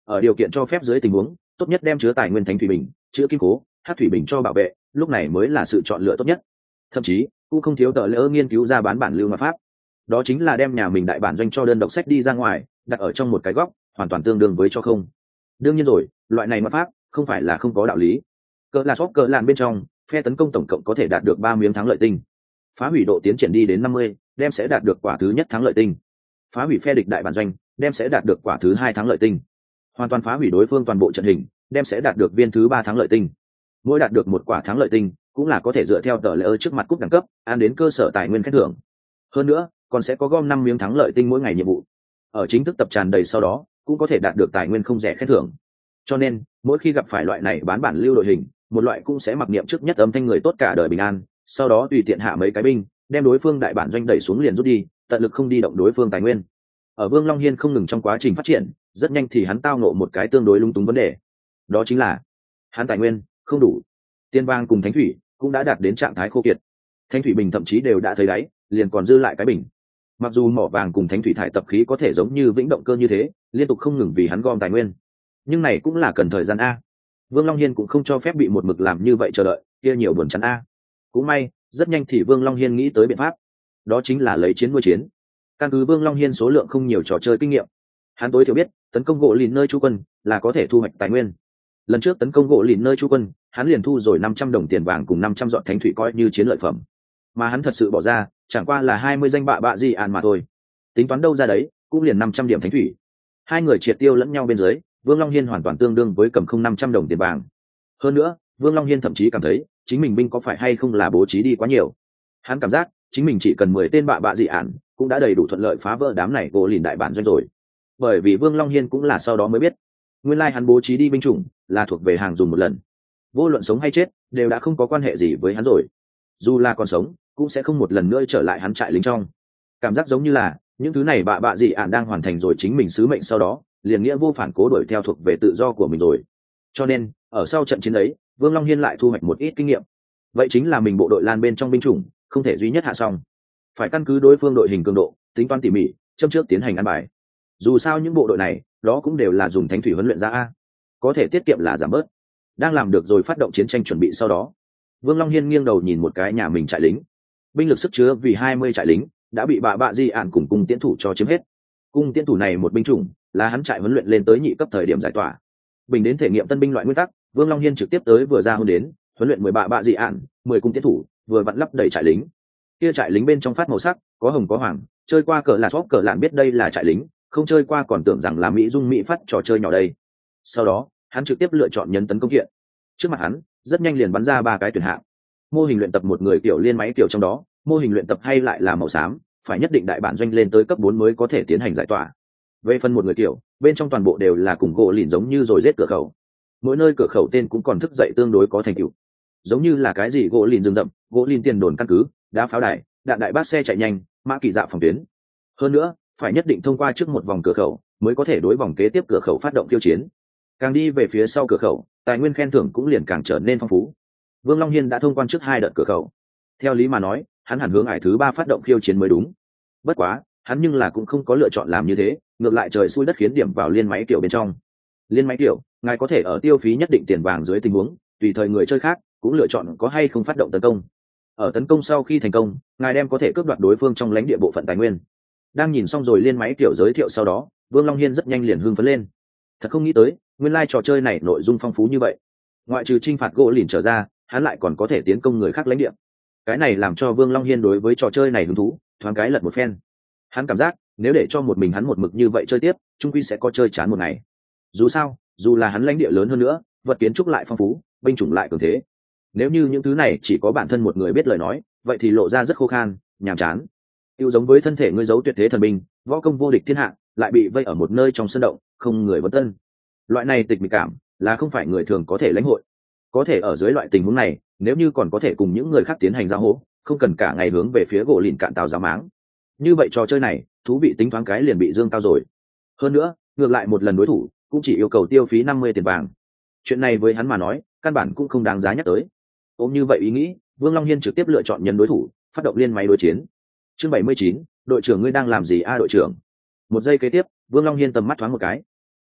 ở điều kiện cho phép dưới tình huống tốt nhất đem chứa tài nguyên thánh thủy bình chứa kim cố hát thủy bình cho bảo vệ, lúc này mới là sự chọn lựa tốt nhất. Thậm chí cũng không thiếu tờ lỡ nghiên cứu ra bán bản lưu ma pháp, đó chính là đem nhà mình đại bản doanh cho đơn độc sách đi ra ngoài, đặt ở trong một cái góc, hoàn toàn tương đương với cho không. Đương nhiên rồi, loại này ma pháp không phải là không có đạo lý. Cỡ là sóc cỡ lạn bên trong, phe tấn công tổng cộng có thể đạt được ba miếng thắng lợi tinh. Phá hủy độ tiến triển đi đến năm mươi, đem sẽ đạt được quả thứ nhất thắng lợi tinh. Phá hủy phe địch đại bản doanh, đem sẽ đạt được quả thứ hai thắng lợi tinh. Hoàn toàn phá hủy đối phương toàn bộ trận hình, đem sẽ đạt được viên thứ ba thắng lợi tinh. Mỗi đạt được một quả thắng lợi tinh, cũng là có thể dựa theo tờ lỡ trước mặt cúp đẳng cấp, ăn đến cơ sở tài nguyên khen thưởng. Hơn nữa, còn sẽ có gom năm miếng thắng lợi tinh mỗi ngày nhiệm vụ. Ở chính thức tập tràn đầy sau đó, cũng có thể đạt được tài nguyên không rẻ khen thưởng. Cho nên, mỗi khi gặp phải loại này bán bản lưu đội hình, một loại cũng sẽ mặc niệm trước nhất âm thanh người tốt cả đời bình an, sau đó tùy tiện hạ mấy cái binh, đem đối phương đại bản doanh đẩy xuống liền rút đi, tận lực không đi động đối phương tài nguyên. Ở Vương Long Hiên không ngừng trong quá trình phát triển, rất nhanh thì hắn tao ngộ một cái tương đối lung túng vấn đề. Đó chính là, hắn tài nguyên không đủ. Tiên vang cùng thánh thủy cũng đã đạt đến trạng thái khô kiệt. Thánh thủy bình thậm chí đều đã thấy đáy, liền còn dư lại cái bình. Mặc dù mỏ vàng cùng thánh thủy thải tập khí có thể giống như vĩnh động cơ như thế, liên tục không ngừng vì hắn gom tài nguyên, nhưng này cũng là cần thời gian a. Vương Long Hiên cũng không cho phép bị một mực làm như vậy chờ đợi, kia nhiều buồn chán a. Cũng may, rất nhanh thì Vương Long Hiên nghĩ tới biện pháp, đó chính là lấy chiến nuôi chiến. Căn cứ Vương Long Hiên số lượng không nhiều trò chơi kinh nghiệm, hắn tối thiểu biết tấn công gỗ lìn nơi trú quân là có thể thu hoạch tài nguyên. Lần trước tấn công gỗ lìn nơi trú quân, hắn liền thu rồi năm trăm đồng tiền vàng cùng năm trăm dọn thánh thủy coi như chiến lợi phẩm, mà hắn thật sự bỏ ra chẳng qua là hai mươi danh bạ bạ gì ạn mà thôi. Tính toán đâu ra đấy, cũng liền năm trăm điểm thánh thủy. Hai người triệt tiêu lẫn nhau bên dưới, Vương Long Hiên hoàn toàn tương đương với cầm không năm trăm đồng tiền vàng. Hơn nữa, Vương Long Hiên thậm chí cảm thấy chính mình binh có phải hay không là bố trí đi quá nhiều. Hắn cảm giác chính mình chỉ cần mười tên bạ bạ dị ạn cũng đã đầy đủ thuận lợi phá vỡ đám này gỗ lìn đại bản doanh rồi. Bởi vì Vương Long Hiên cũng là sau đó mới biết, nguyên lai hắn bố trí đi binh chủng là thuộc về hàng dùng một lần, vô luận sống hay chết đều đã không có quan hệ gì với hắn rồi. Dù là còn sống cũng sẽ không một lần nữa trở lại hắn trại lính trong. Cảm giác giống như là những thứ này bạ bạ dị ạn đang hoàn thành rồi chính mình sứ mệnh, sau đó liền nghĩa vô phản cố đuổi theo thuộc về tự do của mình rồi. Cho nên ở sau trận chiến ấy, Vương Long Hiên lại thu hoạch một ít kinh nghiệm. Vậy chính là mình bộ đội lan bên trong binh chủng không thể duy nhất hạ xong, phải căn cứ đối phương đội hình cường độ tính toán tỉ mỉ, châm trước tiến hành ăn bài. Dù sao những bộ đội này đó cũng đều là dùng thánh thủy huấn luyện ra a, có thể tiết kiệm là giảm bớt. Đang làm được rồi phát động chiến tranh chuẩn bị sau đó, Vương Long Hiên nghiêng đầu nhìn một cái nhà mình trại lính, binh lực sức chứa vì hai mươi trại lính đã bị bạ bạ di ạn cùng cung tiễn thủ cho chiếm hết. Cung tiễn thủ này một binh chủng là hắn trại huấn luyện lên tới nhị cấp thời điểm giải tỏa. Bình đến thể nghiệm tân binh loại nguyên tắc, Vương Long Hiên trực tiếp tới vừa ra hôn đến huấn luyện mười bạ bạ dị ạn, mười cung tiễn thủ, vừa vặn lắp đầy trại lính. Kia trại lính bên trong phát màu sắc, có hồng có hoàng, chơi qua cờ là xóp cờ lạn biết đây là trại lính, không chơi qua còn tưởng rằng là mỹ dung mỹ phát trò chơi nhỏ đây. Sau đó, hắn trực tiếp lựa chọn nhấn tấn công kiện. Trước mặt hắn, rất nhanh liền bắn ra ba cái tuyển hạng. Mô hình luyện tập một người kiểu liên máy kiểu trong đó, mô hình luyện tập hay lại là màu xám, phải nhất định đại bản doanh lên tới cấp bốn mới có thể tiến hành giải tỏa. Về phần một người kiểu, bên trong toàn bộ đều là cùng gỗ lìn giống như rồi giết cửa khẩu. Mỗi nơi cửa khẩu tên cũng còn thức dậy tương đối có thành tựu. Giống như là cái gì gỗ lìn rừng rậm, gỗ lìn tiền đồn căn cứ, đá pháo đài, đạn đại bác xe chạy nhanh, mã kỳ dạ phòng tuyến. Hơn nữa, phải nhất định thông qua trước một vòng cửa khẩu mới có thể đối vòng kế tiếp cửa khẩu phát động khiêu chiến. Càng đi về phía sau cửa khẩu, tài nguyên khen thưởng cũng liền càng trở nên phong phú. Vương Long Hiên đã thông quan trước hai đợt cửa khẩu. Theo lý mà nói, hắn hẳn hướng ải thứ ba phát động khiêu chiến mới đúng. Bất quá, hắn nhưng là cũng không có lựa chọn làm như thế, ngược lại trời xui đất khiến điểm vào liên máy kiểu bên trong. Liên máy kiểu, ngài có thể ở tiêu phí nhất định tiền vàng dưới tình huống, tùy thời người chơi khác cũng lựa chọn có hay không phát động tấn công. Ở tấn công sau khi thành công, ngài đem có thể cướp đoạt đối phương trong lãnh địa bộ phận tài nguyên. Đang nhìn xong rồi liên máy kiểu giới thiệu sau đó, Vương Long Hiên rất nhanh liền hưng phấn lên. Thật không nghĩ tới, nguyên lai trò chơi này nội dung phong phú như vậy. Ngoại trừ trinh phạt gỗ lìn trở ra, hắn lại còn có thể tiến công người khác lãnh địa. Cái này làm cho Vương Long Hiên đối với trò chơi này hứng thú, thoáng cái lật một phen. Hắn cảm giác, nếu để cho một mình hắn một mực như vậy chơi tiếp, chung quy sẽ có chơi chán một ngày. Dù sao, dù là hắn lãnh địa lớn hơn nữa, vật kiến trúc lại phong phú, binh chủng lại cường thế. Nếu như những thứ này chỉ có bản thân một người biết lời nói, vậy thì lộ ra rất khô khan, nhàm chán. Tiêu giống với thân thể ngươi giấu tuyệt thế thần binh, võ công vô địch thiên hạ, lại bị vây ở một nơi trong sân động, không người vấn tân. Loại này tịch mịch cảm là không phải người thường có thể lãnh hội. Có thể ở dưới loại tình huống này, nếu như còn có thể cùng những người khác tiến hành giao hố, không cần cả ngày hướng về phía gỗ lìn cạn tàu giáo máng. Như vậy trò chơi này, thú vị tính thoáng cái liền bị dương cao rồi. Hơn nữa, ngược lại một lần đối thủ, cũng chỉ yêu cầu tiêu phí năm mươi tiền vàng. Chuyện này với hắn mà nói, căn bản cũng không đáng giá nhắc tới. Ôm như vậy ý nghĩ, Vương Long Hiên trực tiếp lựa chọn nhân đối thủ, phát động liên máy đối chiến. Chương bảy mươi chín, đội trưởng ngươi đang làm gì a đội trưởng? Một giây kế tiếp, Vương Long Hiên tầm mắt thoáng một cái.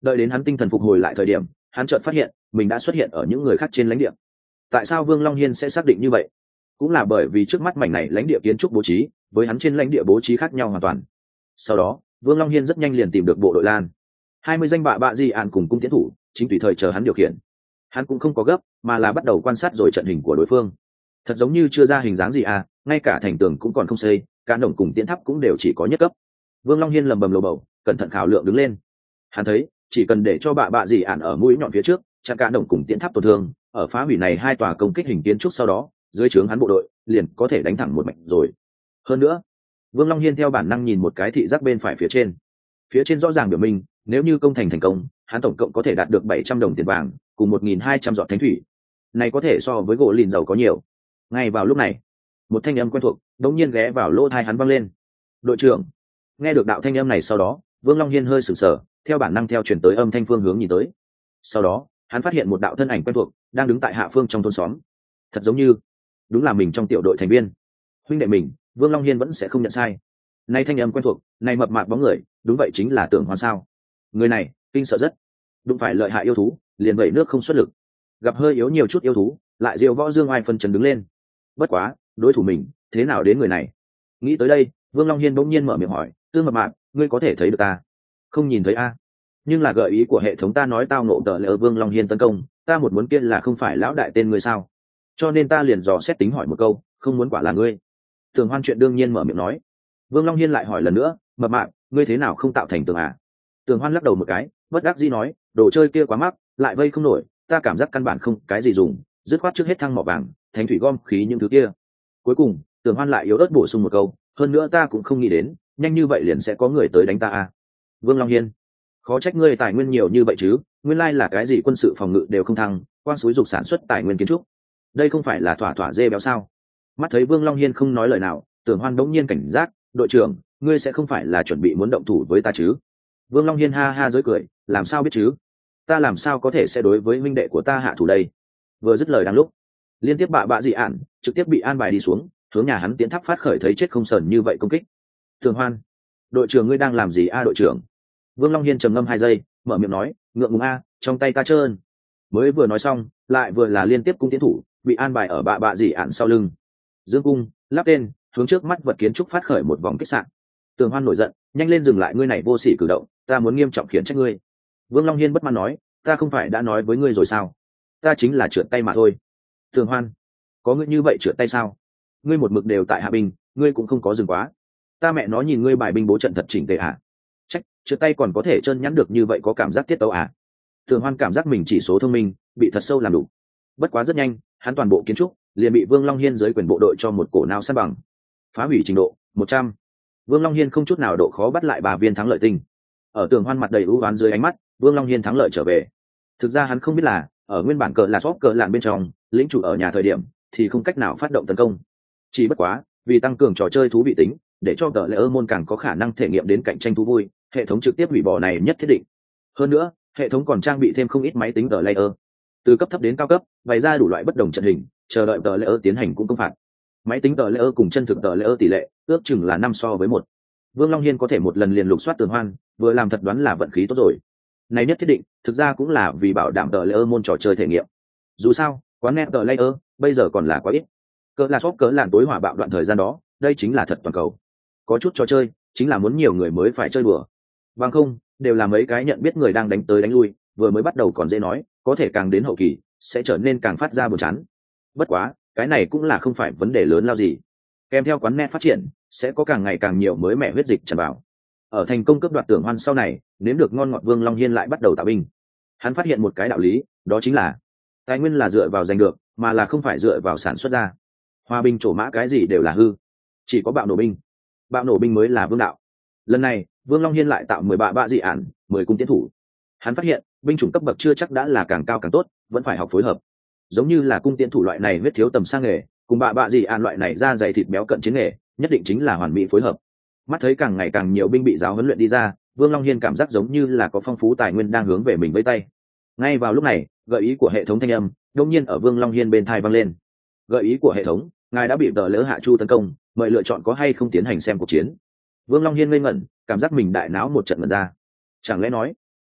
Đợi đến hắn tinh thần phục hồi lại thời điểm, hắn chợt phát hiện mình đã xuất hiện ở những người khác trên lãnh địa. Tại sao Vương Long Hiên sẽ xác định như vậy? Cũng là bởi vì trước mắt mảnh này lãnh địa kiến trúc bố trí với hắn trên lãnh địa bố trí khác nhau hoàn toàn. Sau đó Vương Long Hiên rất nhanh liền tìm được bộ đội Lan, hai mươi danh bạ bạ di ạn cùng cung tiến thủ chính tùy thời chờ hắn điều khiển. Hắn cũng không có gấp mà là bắt đầu quan sát rồi trận hình của đối phương. Thật giống như chưa ra hình dáng gì à, ngay cả thành tường cũng còn không xây, cả đồng cùng tiến tháp cũng đều chỉ có nhất cấp. Vương Long Hiên lầm bầm lầu bầu, cẩn thận khảo lượng đứng lên. Hắn thấy chỉ cần để cho bạ bạ di ạn ở mũi nhọn phía trước chặn cả đồng cùng tiến tháp tổn thương, ở phá hủy này hai tòa công kích hình kiến trúc sau đó dưới trướng hắn bộ đội liền có thể đánh thẳng một mạch rồi. Hơn nữa Vương Long Hiên theo bản năng nhìn một cái thị giác bên phải phía trên, phía trên rõ ràng biểu minh nếu như công thành thành công hắn tổng cộng có thể đạt được bảy trăm đồng tiền vàng cùng một nghìn hai trăm giọt thánh thủy, này có thể so với gỗ lìn giàu có nhiều. Ngay vào lúc này một thanh âm quen thuộc đống nhiên ghé vào lỗ tai hắn vang lên. Đội trưởng. Nghe được đạo thanh âm này sau đó Vương Long Hiên hơi sửng sở, theo bản năng theo chuyển tới âm thanh phương hướng nhìn tới. Sau đó hắn phát hiện một đạo thân ảnh quen thuộc đang đứng tại hạ phương trong thôn xóm, thật giống như đúng là mình trong tiểu đội thành viên huynh đệ mình. Vương Long Hiên vẫn sẽ không nhận sai, nay thanh âm quen thuộc, này mập mạp bóng người đúng vậy chính là Tưởng Hoan sao. Người này kinh sợ rất, đụng phải lợi hại yêu thú liền vậy nước không xuất lực, gặp hơi yếu nhiều chút yêu thú lại diều võ dương ai phân trần đứng lên. Bất quá đối thủ mình thế nào đến người này. Nghĩ tới đây Vương Long Hiên bỗng nhiên mở miệng hỏi, Tương mập mạp, ngươi có thể thấy được ta? Không nhìn thấy a, nhưng là gợi ý của hệ thống ta nói tao nộ tờ lỡ Vương Long Hiên tấn công ta, một muốn kia là không phải lão đại tên ngươi sao, cho nên ta liền dò xét tính hỏi một câu, không muốn quả là ngươi. Tưởng Hoan chuyện đương nhiên mở miệng nói. Vương Long Hiên lại hỏi lần nữa, mập mạp, ngươi thế nào không tạo thành tường à? Tưởng Hoan lắc đầu một cái, bất đắc dĩ nói, đồ chơi kia quá mắc, lại vây không nổi, ta cảm giác căn bản không cái gì dùng, dứt khoát trước hết thăng mỏ vàng, thánh thủy gom khí những thứ kia. Cuối cùng Tưởng Hoan lại yếu ớt bổ sung một câu, hơn nữa ta cũng không nghĩ đến nhanh như vậy liền sẽ có người tới đánh ta à. Vương Long Hiên, khó trách ngươi tài nguyên nhiều như vậy chứ, nguyên lai là cái gì quân sự phòng ngự đều không thăng, quang suối dục sản xuất tài nguyên kiến trúc, đây không phải là thỏa thỏa dê béo sao? Mắt thấy Vương Long Hiên không nói lời nào, Tưởng Hoan đống nhiên cảnh giác, đội trưởng, ngươi sẽ không phải là chuẩn bị muốn động thủ với ta chứ? Vương Long Hiên ha ha giới cười, làm sao biết chứ, ta làm sao có thể sẽ đối với huynh đệ của ta hạ thủ đây. Vừa dứt lời đang lúc liên tiếp bạ bạ dị ạn trực tiếp bị an bài đi xuống, hướng nhà hắn tiến tháp phát khởi thấy chết không sờn như vậy công kích. Tưởng Hoan, đội trưởng ngươi đang làm gì a? Đội trưởng. Vương Long Hiên trầm ngâm hai giây, mở miệng nói, ngượng ngùng a, trong tay ta trơn. Mới vừa nói xong lại vừa là liên tiếp cung tiến thủ bị an bài ở bạ bạ dị ạn sau lưng. Dương cung lắp tên hướng trước mắt vật kiến trúc phát khởi một vòng kích sạn. Tưởng Hoan nổi giận, nhanh lên dừng lại ngươi này vô sỉ cử động, ta muốn nghiêm trọng khiển trách ngươi. Vương Long Hiên bất mãn nói, ta không phải đã nói với ngươi rồi sao, ta chính là trượt tay mà thôi. Tưởng Hoan, có ngươi như vậy trượt tay sao? Ngươi một mực đều tại hạ binh, ngươi cũng không có dừng quá, ta mẹ nó nhìn ngươi bài binh bố trận thật chỉnh tề à? Trách trượt tay còn có thể chân nhắn được như vậy, có cảm giác tiết tấu à? Tưởng Hoan cảm giác mình chỉ số thông minh bị thật sâu làm đủ. Bất quá rất nhanh hắn toàn bộ kiến trúc liền bị Vương Long Hiên dưới quyền bộ đội cho một cổ nào sát bằng. Phá hủy trình độ một trăm. Vương Long Hiên không chút nào độ khó bắt lại bà viên thắng lợi tinh. Ở Tưởng Hoan mặt đầy ưu oán dưới ánh mắt, Vương Long Hiên thắng lợi trở về. Thực ra hắn không biết là ở nguyên bản cờ là shop cờ lạn bên trong, lĩnh chủ ở nhà thời điểm thì không cách nào phát động tấn công. Chỉ bất quá vì tăng cường trò chơi thú vị tính, để cho tờ layer môn càng có khả năng thể nghiệm đến cạnh tranh thú vui, hệ thống trực tiếp hủy bỏ này nhất thiết định. Hơn nữa hệ thống còn trang bị thêm không ít máy tính tờ layer, từ cấp thấp đến cao cấp bày ra đủ loại bất đồng trận hình, chờ đợi tờ layer tiến hành cũng công phạt. Máy tính tờ layer cùng chân thực tờ layer tỷ lệ ước chừng là năm so với một. Vương Long Hiên có thể một lần liền lục soát Tưởng Hoan, vừa làm thật đoán là vận khí tốt rồi. Này nhất thiết định thực ra cũng là vì bảo đảm tờ layer môn trò chơi thể nghiệm. Dù sao quán net tờ layer bây giờ còn là quá ít, cỡ là shop cỡ làn tối hỏa bạo đoạn thời gian đó, đây chính là thật toàn cầu. Có chút trò chơi chính là muốn nhiều người mới phải chơi đùa, bằng không đều là mấy cái nhận biết người đang đánh tới đánh lui, vừa mới bắt đầu còn dễ nói, có thể càng đến hậu kỳ sẽ trở nên càng phát ra buồn chán. Bất quá cái này cũng là không phải vấn đề lớn lao gì, kèm theo quán net phát triển sẽ có càng ngày càng nhiều mới mẻ huyết dịch tràn vào. Ở thành công cướp đoạt Tưởng Hoan sau này, nếm được ngon ngọt Vương Long Hiên lại bắt đầu tạo binh. Hắn phát hiện một cái đạo lý, đó chính là tài nguyên là dựa vào giành được, mà là không phải dựa vào sản xuất ra. Hòa binh trổ mã cái gì đều là hư, chỉ có bạo nổ binh, bạo nổ binh mới là vương đạo. Lần này Vương Long Hiên lại tạo mười bạ bạ dị ản, mười cung tiến thủ. Hắn phát hiện binh chủng cấp bậc chưa chắc đã là càng cao càng tốt, vẫn phải học phối hợp. Giống như là cung tiến thủ loại này huyết thiếu tầm sang nghề, cùng bạ bạ dị ản loại này da dày thịt béo cận chiến nghề, nhất định chính là hoàn mỹ phối hợp. Mắt thấy càng ngày càng nhiều binh bị giáo huấn luyện đi ra, Vương Long Hiên cảm giác giống như là có phong phú tài nguyên đang hướng về mình với tay. Ngay vào lúc này gợi ý của hệ thống thanh âm đột nhiên ở Vương Long Hiên bên tai vang lên. Gợi ý của hệ thống, ngài đã bị tờ lỡ hạ chu tấn công, mời lựa chọn có hay không tiến hành xem cuộc chiến. Vương Long Hiên ngây ngẩn, cảm giác mình đại não một trận ngẩn ra. Chẳng lẽ nói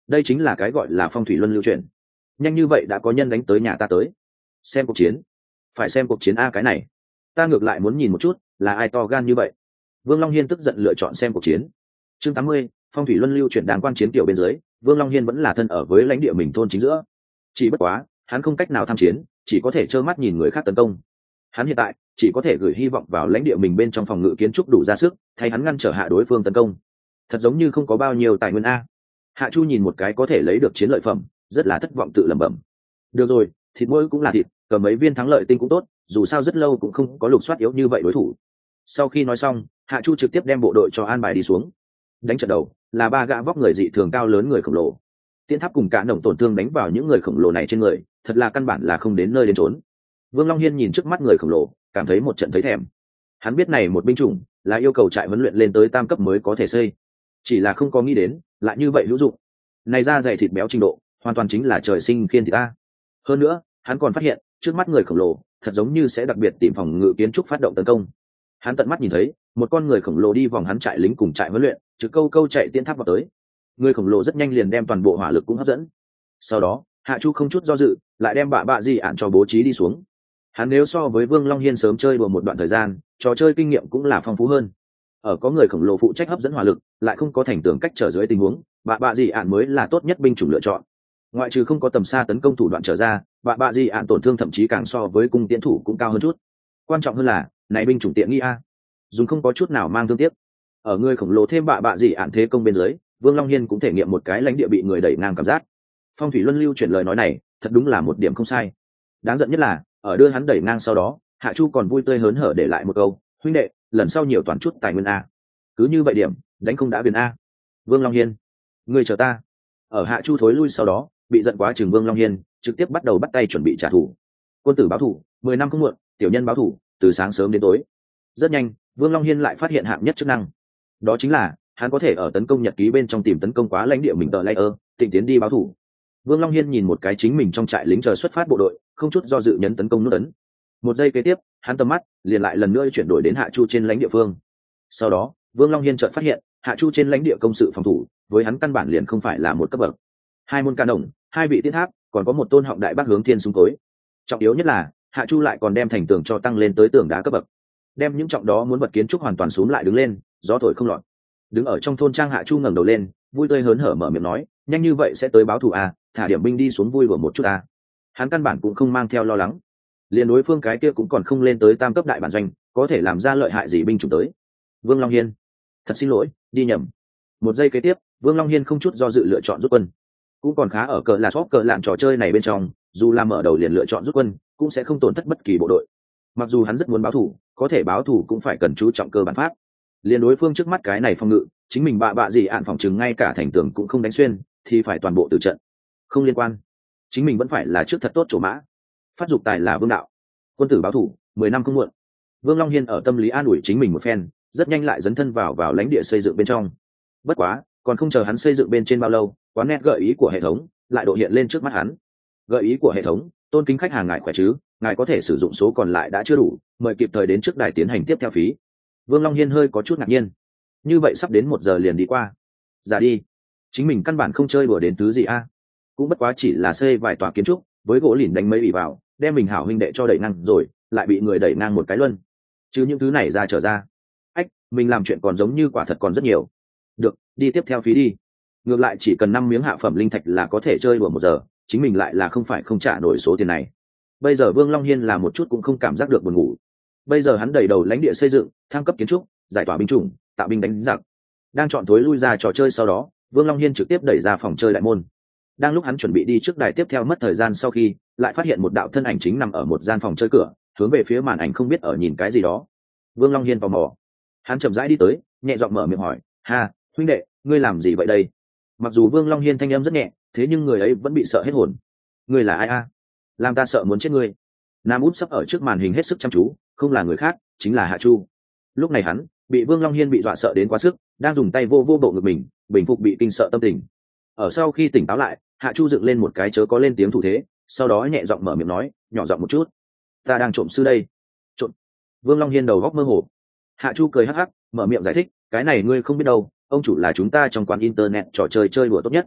đây chính là cái gọi là phong thủy luân lưu chuyển. Nhanh như vậy đã có nhân đánh tới nhà ta tới. Xem cuộc chiến. Phải xem cuộc chiến a, cái này ta ngược lại muốn nhìn một chút là ai to gan như vậy. Vương Long Hiên tức giận lựa chọn xem cuộc chiến. Chương tám mươi, phong thủy luân lưu chuyển đang quan chiến tiểu bên dưới, Vương Long Hiên vẫn là thân ở với lãnh địa mình thôn chính giữa. Chỉ bất quá, hắn không cách nào tham chiến, chỉ có thể trơ mắt nhìn người khác tấn công. Hắn hiện tại chỉ có thể gửi hy vọng vào lãnh địa mình bên trong phòng ngự kiến trúc đủ ra sức, thay hắn ngăn trở hạ đối phương tấn công. Thật giống như không có bao nhiêu tài nguyên a. Hạ Chu nhìn một cái có thể lấy được chiến lợi phẩm, rất là thất vọng tự lẩm bẩm. Được rồi, thịt mỗi cũng là thịt, cầm mấy viên thắng lợi tinh cũng tốt, dù sao rất lâu cũng không có lục soát yếu như vậy đối thủ. Sau khi nói xong, Hạ Chu trực tiếp đem bộ đội cho an bài đi xuống. Đánh trận đầu là ba gã vóc người dị thường cao lớn người khổng lồ. Tiên tháp cùng cả nồng tổn thương đánh vào những người khổng lồ này trên người, thật là căn bản là không đến nơi đến trốn. Vương Long Hiên nhìn trước mắt người khổng lồ, cảm thấy một trận thấy thèm. Hắn biết này một binh chủng là yêu cầu trại huấn luyện lên tới tam cấp mới có thể xây, chỉ là không có nghĩ đến lại như vậy hữu dụng. Này ra dày thịt béo trình độ, hoàn toàn chính là trời sinh khiên thịt ta. Hơn nữa, hắn còn phát hiện trước mắt người khổng lồ thật giống như sẽ đặc biệt tìm phòng ngự kiến trúc phát động tấn công. Hắn tận mắt nhìn thấy một con người khổng lồ đi vòng hắn trại lính cùng trại huấn luyện, trực câu câu chạy tiến tháp vào tới. Người khổng lồ rất nhanh liền đem toàn bộ hỏa lực cũng hấp dẫn. Sau đó, Hạ Chu không chút do dự, lại đem bạ bạ gì ạn cho bố trí đi xuống. Hắn nếu so với Vương Long Hiên sớm chơi đùa một đoạn thời gian, trò chơi kinh nghiệm cũng là phong phú hơn. Ở có người khổng lồ phụ trách hấp dẫn hỏa lực, lại không có thành tường cách trở dưới tình huống, bạ bạ gì ạn mới là tốt nhất binh chủng lựa chọn. Ngoại trừ không có tầm xa tấn công thủ đoạn trở ra, bạ bạ gì ạn tổn thương thậm chí càng so với cung tiễn thủ cũng cao hơn chút. Quan trọng hơn là, này binh chủng tiện nghi a, dùng không có chút nào mang thương tiếc. Ở người khổng lồ thêm bạ bạ gì ạn thế công bên dưới, Vương Long Hiên cũng thể nghiệm một cái lãnh địa bị người đẩy ngang cảm giác. Phong thủy luân lưu chuyển lời nói này, thật đúng là một điểm không sai. Đáng giận nhất là, ở đưa hắn đẩy ngang sau đó, Hạ Chu còn vui tươi hớn hở để lại một câu, huynh đệ, lần sau nhiều toàn chút tài nguyên a. Cứ như vậy điểm, đánh không đã biến a. Vương Long Hiên, ngươi chờ ta. Ở Hạ Chu thối lui sau đó, bị giận quá chừng Vương Long Hiên, trực tiếp bắt đầu bắt tay chuẩn bị trả thù. Quân tử báo thù, mười năm không muộn, tiểu nhân báo thù, từ sáng sớm đến tối. Rất nhanh, Vương Long Hiên lại phát hiện hạng nhất chức năng. Đó chính là, hắn có thể ở tấn công nhật ký bên trong tìm tấn công quá lãnh địa mình tờ layer, tịnh tiến đi báo thù. Vương Long Hiên nhìn một cái chính mình trong trại lính chờ xuất phát bộ đội, không chút do dự nhấn tấn công nút ấn. Một giây kế tiếp, hắn tầm mắt liền lại lần nữa chuyển đổi đến Hạ Chu trên lãnh địa phương. Sau đó, Vương Long Hiên chợt phát hiện, Hạ Chu trên lãnh địa công sự phòng thủ, với hắn căn bản liền không phải là một cấp bậc. Hai môn ca đồng, hai vị tiến tháp, còn có một tôn họng đại bác hướng thiên súng cối. Trọng yếu nhất là, Hạ Chu lại còn đem thành tường cho tăng lên tới tường đá cấp bậc. Đem những trọng đó muốn vật kiến trúc hoàn toàn xuống lại đứng lên, gió thổi không lọt. Đứng ở trong thôn trang, Hạ Chu ngẩng đầu lên, vui tươi hớn hở mở miệng nói, nhanh như vậy sẽ tới báo thù à, thả điểm binh đi xuống vui vừa một chút à. Hắn căn bản cũng không mang theo lo lắng. Liền đối phương cái kia cũng còn không lên tới tam cấp đại bản doanh, có thể làm ra lợi hại gì binh chủng tới. Vương Long Hiên, thật xin lỗi, đi nhầm. Một giây kế tiếp, Vương Long Hiên không chút do dự lựa chọn rút quân. Cũng còn khá ở cờ là shop cờ lạn trò chơi này bên trong, dù là mở đầu liền lựa chọn rút quân, cũng sẽ không tổn thất bất kỳ bộ đội. Mặc dù hắn rất muốn báo thù, có thể báo thù cũng phải cần chú trọng cơ bản pháp. Liền đối phương trước mắt cái này phòng ngự, chính mình bạ bạ gì ạn phòng chừng ngay cả thành tường cũng không đánh xuyên, thì phải toàn bộ từ trận. Không liên quan, chính mình vẫn phải là trước thật tốt chỗ mã. Phát dục tài là vương đạo, quân tử báo thù, mười năm không muộn. Vương Long Hiên ở tâm lý an ủi chính mình một phen, rất nhanh lại dấn thân vào vào lãnh địa xây dựng bên trong. Bất quá, còn không chờ hắn xây dựng bên trên bao lâu, quán nét gợi ý của hệ thống lại độ hiện lên trước mắt hắn. Gợi ý của hệ thống, tôn kính khách hàng ngài khỏe chứ, ngài có thể sử dụng số còn lại đã chưa đủ, mời kịp thời đến trước đài tiến hành tiếp theo phí. Vương Long Hiên hơi có chút ngạc nhiên, như vậy sắp đến một giờ liền đi qua. Ra đi, chính mình căn bản không chơi đùa đến thứ gì a, cũng bất quá chỉ là xây vài tòa kiến trúc, với gỗ lìn đánh mấy bị vào, đem mình hảo huynh đệ cho đẩy ngang rồi, lại bị người đẩy ngang một cái luân. Chứ những thứ này ra trở ra, ách, mình làm chuyện còn giống như quả thật còn rất nhiều. Được, đi tiếp theo phí đi. Ngược lại chỉ cần năm miếng hạ phẩm linh thạch là có thể chơi đùa một giờ, chính mình lại là không phải không trả nổi số tiền này. Bây giờ Vương Long Hiên là một chút cũng không cảm giác được buồn ngủ. Bây giờ hắn đầy đầu lãnh địa xây dựng, thăng cấp kiến trúc, giải tỏa binh chủng, tạo binh đánh giặc. Đang chọn thối lui ra trò chơi sau đó, Vương Long Hiên trực tiếp đẩy ra phòng chơi đại môn. Đang lúc hắn chuẩn bị đi trước đài tiếp theo mất thời gian sau khi, lại phát hiện một đạo thân ảnh chính nằm ở một gian phòng chơi cửa, hướng về phía màn ảnh không biết ở nhìn cái gì đó. Vương Long Hiên tò mò, hắn chậm rãi đi tới, nhẹ giọng mở miệng hỏi, ha, huynh đệ, ngươi làm gì vậy đây? Mặc dù Vương Long Hiên thanh âm rất nhẹ, thế nhưng người ấy vẫn bị sợ hết hồn. Ngươi là ai a? Làm ta sợ muốn chết ngươi. Nam út sắp ở trước màn hình hết sức chăm chú, không là người khác, chính là Hạ Chu. Lúc này hắn bị Vương Long Hiên bị dọa sợ đến quá sức, đang dùng tay vô vô bộ ngực mình, bình phục bị kinh sợ tâm tình. Ở sau khi tỉnh táo lại, Hạ Chu dựng lên một cái chớ có lên tiếng thủ thế, sau đó nhẹ giọng mở miệng nói, nhỏ giọng một chút, ta đang trộm sư đây. Trộm? Vương Long Hiên đầu góc mơ hồ. Hạ Chu cười hắc hắc, mở miệng giải thích, cái này ngươi không biết đâu, ông chủ là chúng ta trong quán internet trò chơi chơi đùa tốt nhất.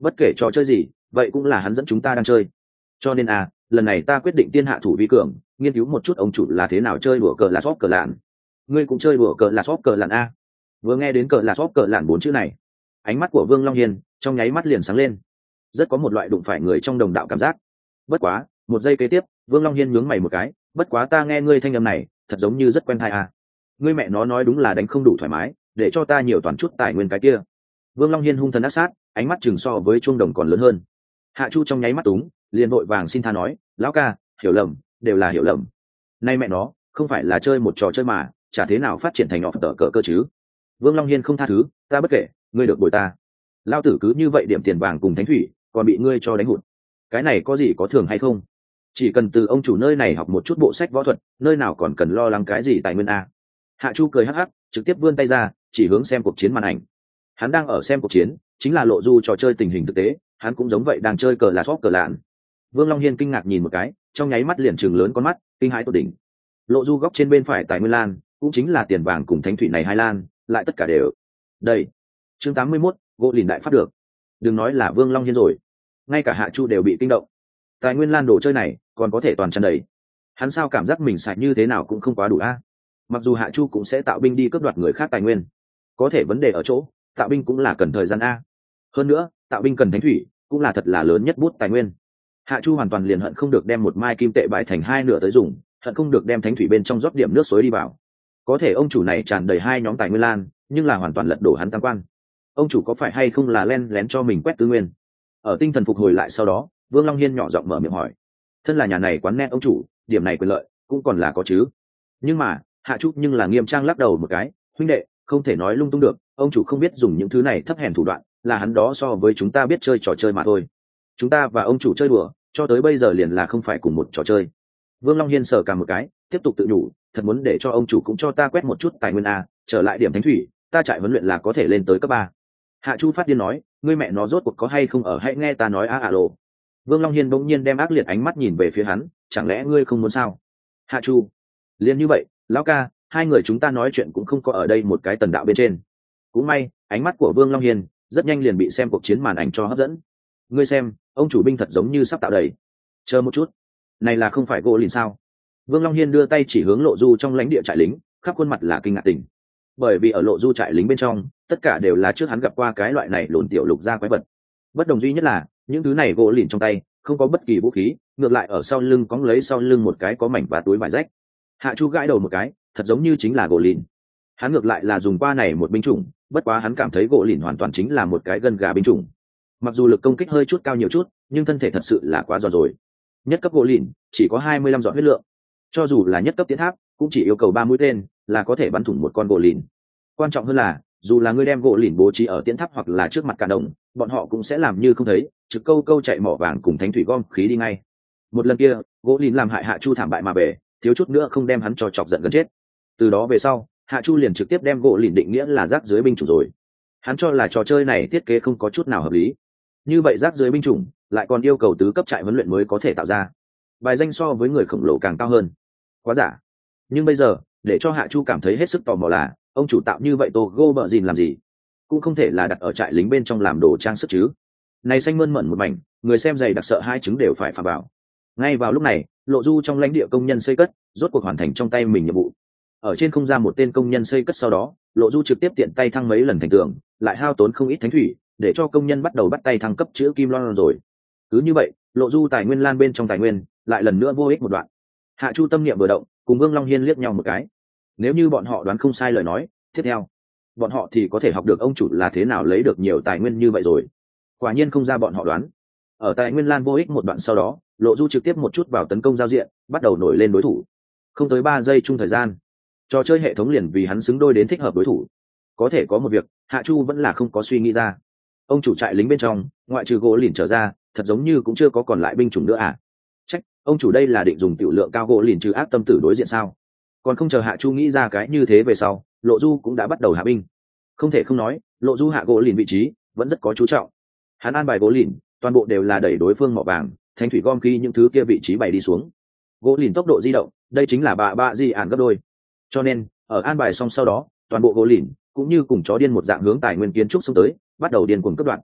bất kể trò chơi gì vậy cũng là hắn dẫn chúng ta đang chơi. Cho nên à lần này ta quyết định tiên hạ thủ vi cường, nghiên cứu một chút ông chủ là thế nào chơi đùa cờ là sóp cờ lạn. Ngươi cũng chơi đùa cờ là sóp cờ lạn a? Vừa nghe đến cờ là sóp cờ lạn bốn chữ này, ánh mắt của Vương Long Hiên trong nháy mắt liền sáng lên, rất có một loại đụng phải người trong đồng đạo cảm giác. Bất quá một giây kế tiếp Vương Long Hiên nhướng mày một cái, bất quá ta nghe ngươi thanh âm này thật giống như rất quen tai à. Ngươi mẹ nó nói đúng là đánh không đủ thoải mái, để cho ta nhiều toàn chút tài nguyên cái kia. Vương Long Hiên hung thần ác sát, ánh mắt chừng so với chuông đồng còn lớn hơn. Hạ Chu trong nháy mắt túng, liền vội vàng xin tha nói, lão ca, hiểu lầm, đều là hiểu lầm. Nay mẹ nó, không phải là chơi một trò chơi mà, chả thế nào phát triển thành nhỏ tờ cờ cơ chứ. Vương Long Hiên không tha thứ, ta bất kể, ngươi được bồi ta. Lao tử cứ như vậy điểm tiền vàng cùng thánh thủy, còn bị ngươi cho đánh hụt. Cái này có gì có thường hay không? Chỉ cần từ ông chủ nơi này học một chút bộ sách võ thuật, nơi nào còn cần lo lắng cái gì tài nguyên a. Hạ Chu cười hắc hắc, trực tiếp vươn tay ra, chỉ hướng xem cuộc chiến màn ảnh. Hắn đang ở xem cuộc chiến, chính là lộ du trò chơi tình hình thực tế, hắn cũng giống vậy đang chơi cờ là sóp cờ lạn. Vương Long Hiên kinh ngạc nhìn một cái, trong nháy mắt liền trừng lớn con mắt, kinh hãi tột đỉnh. Lộ du góc trên bên phải tài nguyên lan, cũng chính là tiền vàng cùng thánh thủy này hai lan, lại tất cả đều. Đây, chương tám mươi mốt, gỗ lìn đại phát được. Đừng nói là Vương Long Hiên rồi, ngay cả Hạ Chu đều bị kinh động. Tài nguyên lan đồ chơi này còn có thể toàn tràn đầy, hắn sao cảm giác mình sạch như thế nào cũng không quá đủ a. Mặc dù Hạ Chu cũng sẽ tạo binh đi cướp đoạt người khác tài nguyên, có thể vấn đề ở chỗ tạo binh cũng là cần thời gian a. Hơn nữa tạo binh cần thánh thủy, cũng là thật là lớn nhất bút tài nguyên. Hạ Chu hoàn toàn liền hận không được đem một mai kim tệ bại thành hai nửa tới dùng, hận không được đem thánh thủy bên trong rót điểm nước suối đi vào. Có thể ông chủ này tràn đầy hai nhóm tài nguyên lan, nhưng là hoàn toàn lật đổ hắn tam quan. Ông chủ có phải hay không là len lén cho mình quét tư nguyên? Ở tinh thần phục hồi lại sau đó, Vương Long Hiên nhỏ giọng mở miệng hỏi, thân là nhà này quán net ông chủ, điểm này quyền lợi cũng còn là có chứ. Nhưng mà Hạ Chu nhưng là nghiêm trang lắc đầu một cái, huynh đệ, không thể nói lung tung được, ông chủ không biết dùng những thứ này thấp hèn thủ đoạn, là hắn đó so với chúng ta biết chơi trò chơi mà thôi. Chúng ta và ông chủ chơi đùa, cho tới bây giờ liền là không phải cùng một trò chơi. Vương Long Hiên sờ cả một cái, tiếp tục tự nhủ, thật muốn để cho ông chủ cũng cho ta quét một chút tài nguyên a, trở lại điểm thánh thủy, ta chạy huấn luyện là có thể lên tới cấp ba. Hạ Chu phát điên nói, ngươi mẹ nó rốt cuộc có hay không ở, hãy nghe ta nói a à lộ. Vương Long Hiên bỗng nhiên đem ác liệt ánh mắt nhìn về phía hắn, chẳng lẽ ngươi không muốn sao? Hạ Chu, liền như vậy, lão ca, hai người chúng ta nói chuyện cũng không có ở đây một cái tần đạo bên trên. Cũng may, ánh mắt của Vương Long Hiên rất nhanh liền bị xem cuộc chiến màn ảnh cho hấp dẫn. Ngươi xem, ông chủ binh thật giống như sắp tạo đầy. Chờ một chút, này là không phải gỗ lìn sao? Vương Long Hiên đưa tay chỉ hướng lộ du trong lãnh địa trại lính, khắp khuôn mặt là kinh ngạc tình. Bởi vì ở lộ du trại lính bên trong, tất cả đều là trước hắn gặp qua cái loại này lồn tiểu lục ra quái vật. Bất đồng duy nhất là, những thứ này gỗ lìn trong tay không có bất kỳ vũ khí, ngược lại ở sau lưng cóng lấy sau lưng một cái có mảnh và túi vải rách. Hạ Chu gãi đầu một cái, thật giống như chính là gỗ lìn. Hắn ngược lại là dùng qua này một binh chủng, bất quá hắn cảm thấy gỗ lìn hoàn toàn chính là một cái gân gà binh chủng. Mặc dù lực công kích hơi chút cao nhiều chút, nhưng thân thể thật sự là quá giòn rồi. Nhất cấp gỗ lìn chỉ có hai mươi lăm giọt huyết lượng, cho dù là nhất cấp tiến tháp cũng chỉ yêu cầu ba mũi tên là có thể bắn thủng một con gỗ lìn. Quan trọng hơn là, dù là ngươi đem gỗ lìn bố trí ở tiến tháp hoặc là trước mặt cả đồng, bọn họ cũng sẽ làm như không thấy, trực câu câu chạy mỏ vàng cùng thánh thủy gom khí đi ngay. Một lần kia, gỗ lìn làm hại Hạ Chu thảm bại mà về, thiếu chút nữa không đem hắn cho chọc giận gần chết. Từ đó về sau, Hạ Chu liền trực tiếp đem gỗ lìn định nghĩa là rác dưới binh chủng rồi. Hắn cho là trò chơi này thiết kế không có chút nào hợp lý. Như vậy rác dưới binh chủng lại còn yêu cầu tứ cấp trại huấn luyện mới có thể tạo ra, bài danh so với người khổng lồ càng cao hơn, quá giả. Nhưng bây giờ, để cho Hạ Chu cảm thấy hết sức tò mò là, ông chủ tạo như vậy tô gô bợ dìn làm gì? Cũng không thể là đặt ở trại lính bên trong làm đồ trang sức chứ. Này xanh mơn mởn một mảnh, người xem dày đặc sợ hai trứng đều phải phà vào. Ngay vào lúc này, lộ du trong lãnh địa công nhân xây cất rốt cuộc hoàn thành trong tay mình nhiệm vụ. Ở trên không ra một tên công nhân xây cất, sau đó lộ du trực tiếp tiện tay thăng mấy lần thành tường, lại hao tốn không ít thánh thủy để cho công nhân bắt đầu bắt tay thăng cấp chữ kim loan rồi. Cứ như vậy, lộ du tài nguyên lan bên trong tài nguyên lại lần nữa vô ích một đoạn. Hạ Chu tâm niệm vừa động, cùng Vương Long Hiên liếc nhau một cái. Nếu như bọn họ đoán không sai lời nói, tiếp theo bọn họ thì có thể học được ông chủ là thế nào lấy được nhiều tài nguyên như vậy rồi. Quả nhiên không ra bọn họ đoán. Ở tài nguyên lan vô ích một đoạn sau đó, lộ du trực tiếp một chút vào tấn công giao diện, bắt đầu nổi lên đối thủ. Không tới ba giây chung thời gian, trò chơi hệ thống liền vì hắn xứng đôi đến thích hợp đối thủ. Có thể có một việc Hạ Chu vẫn là không có suy nghĩ ra, ông chủ trại lính bên trong ngoại trừ gỗ lìn trở ra, thật giống như cũng chưa có còn lại binh chủng nữa à. Trách, ông chủ đây là định dùng tiểu lượng cao gỗ lìn trừ ác tâm tử đối diện sao? Còn không chờ Hạ Chu nghĩ ra cái như thế về sau, lộ du cũng đã bắt đầu hạ binh. Không thể không nói, lộ du hạ gỗ lìn vị trí vẫn rất có chú trọng. Hắn an bài gỗ lìn toàn bộ đều là đẩy đối phương mỏ vàng thanh thủy gom khi những thứ kia vị trí bày đi xuống. Gỗ lìn tốc độ di động, đây chính là bà bạ di ản gấp đôi. Cho nên ở an bài xong sau đó, toàn bộ gỗ lìn cũng như cùng chó điên một dạng hướng tài nguyên kiến trúc xông tới, bắt đầu điên cuồng cướp đoạt.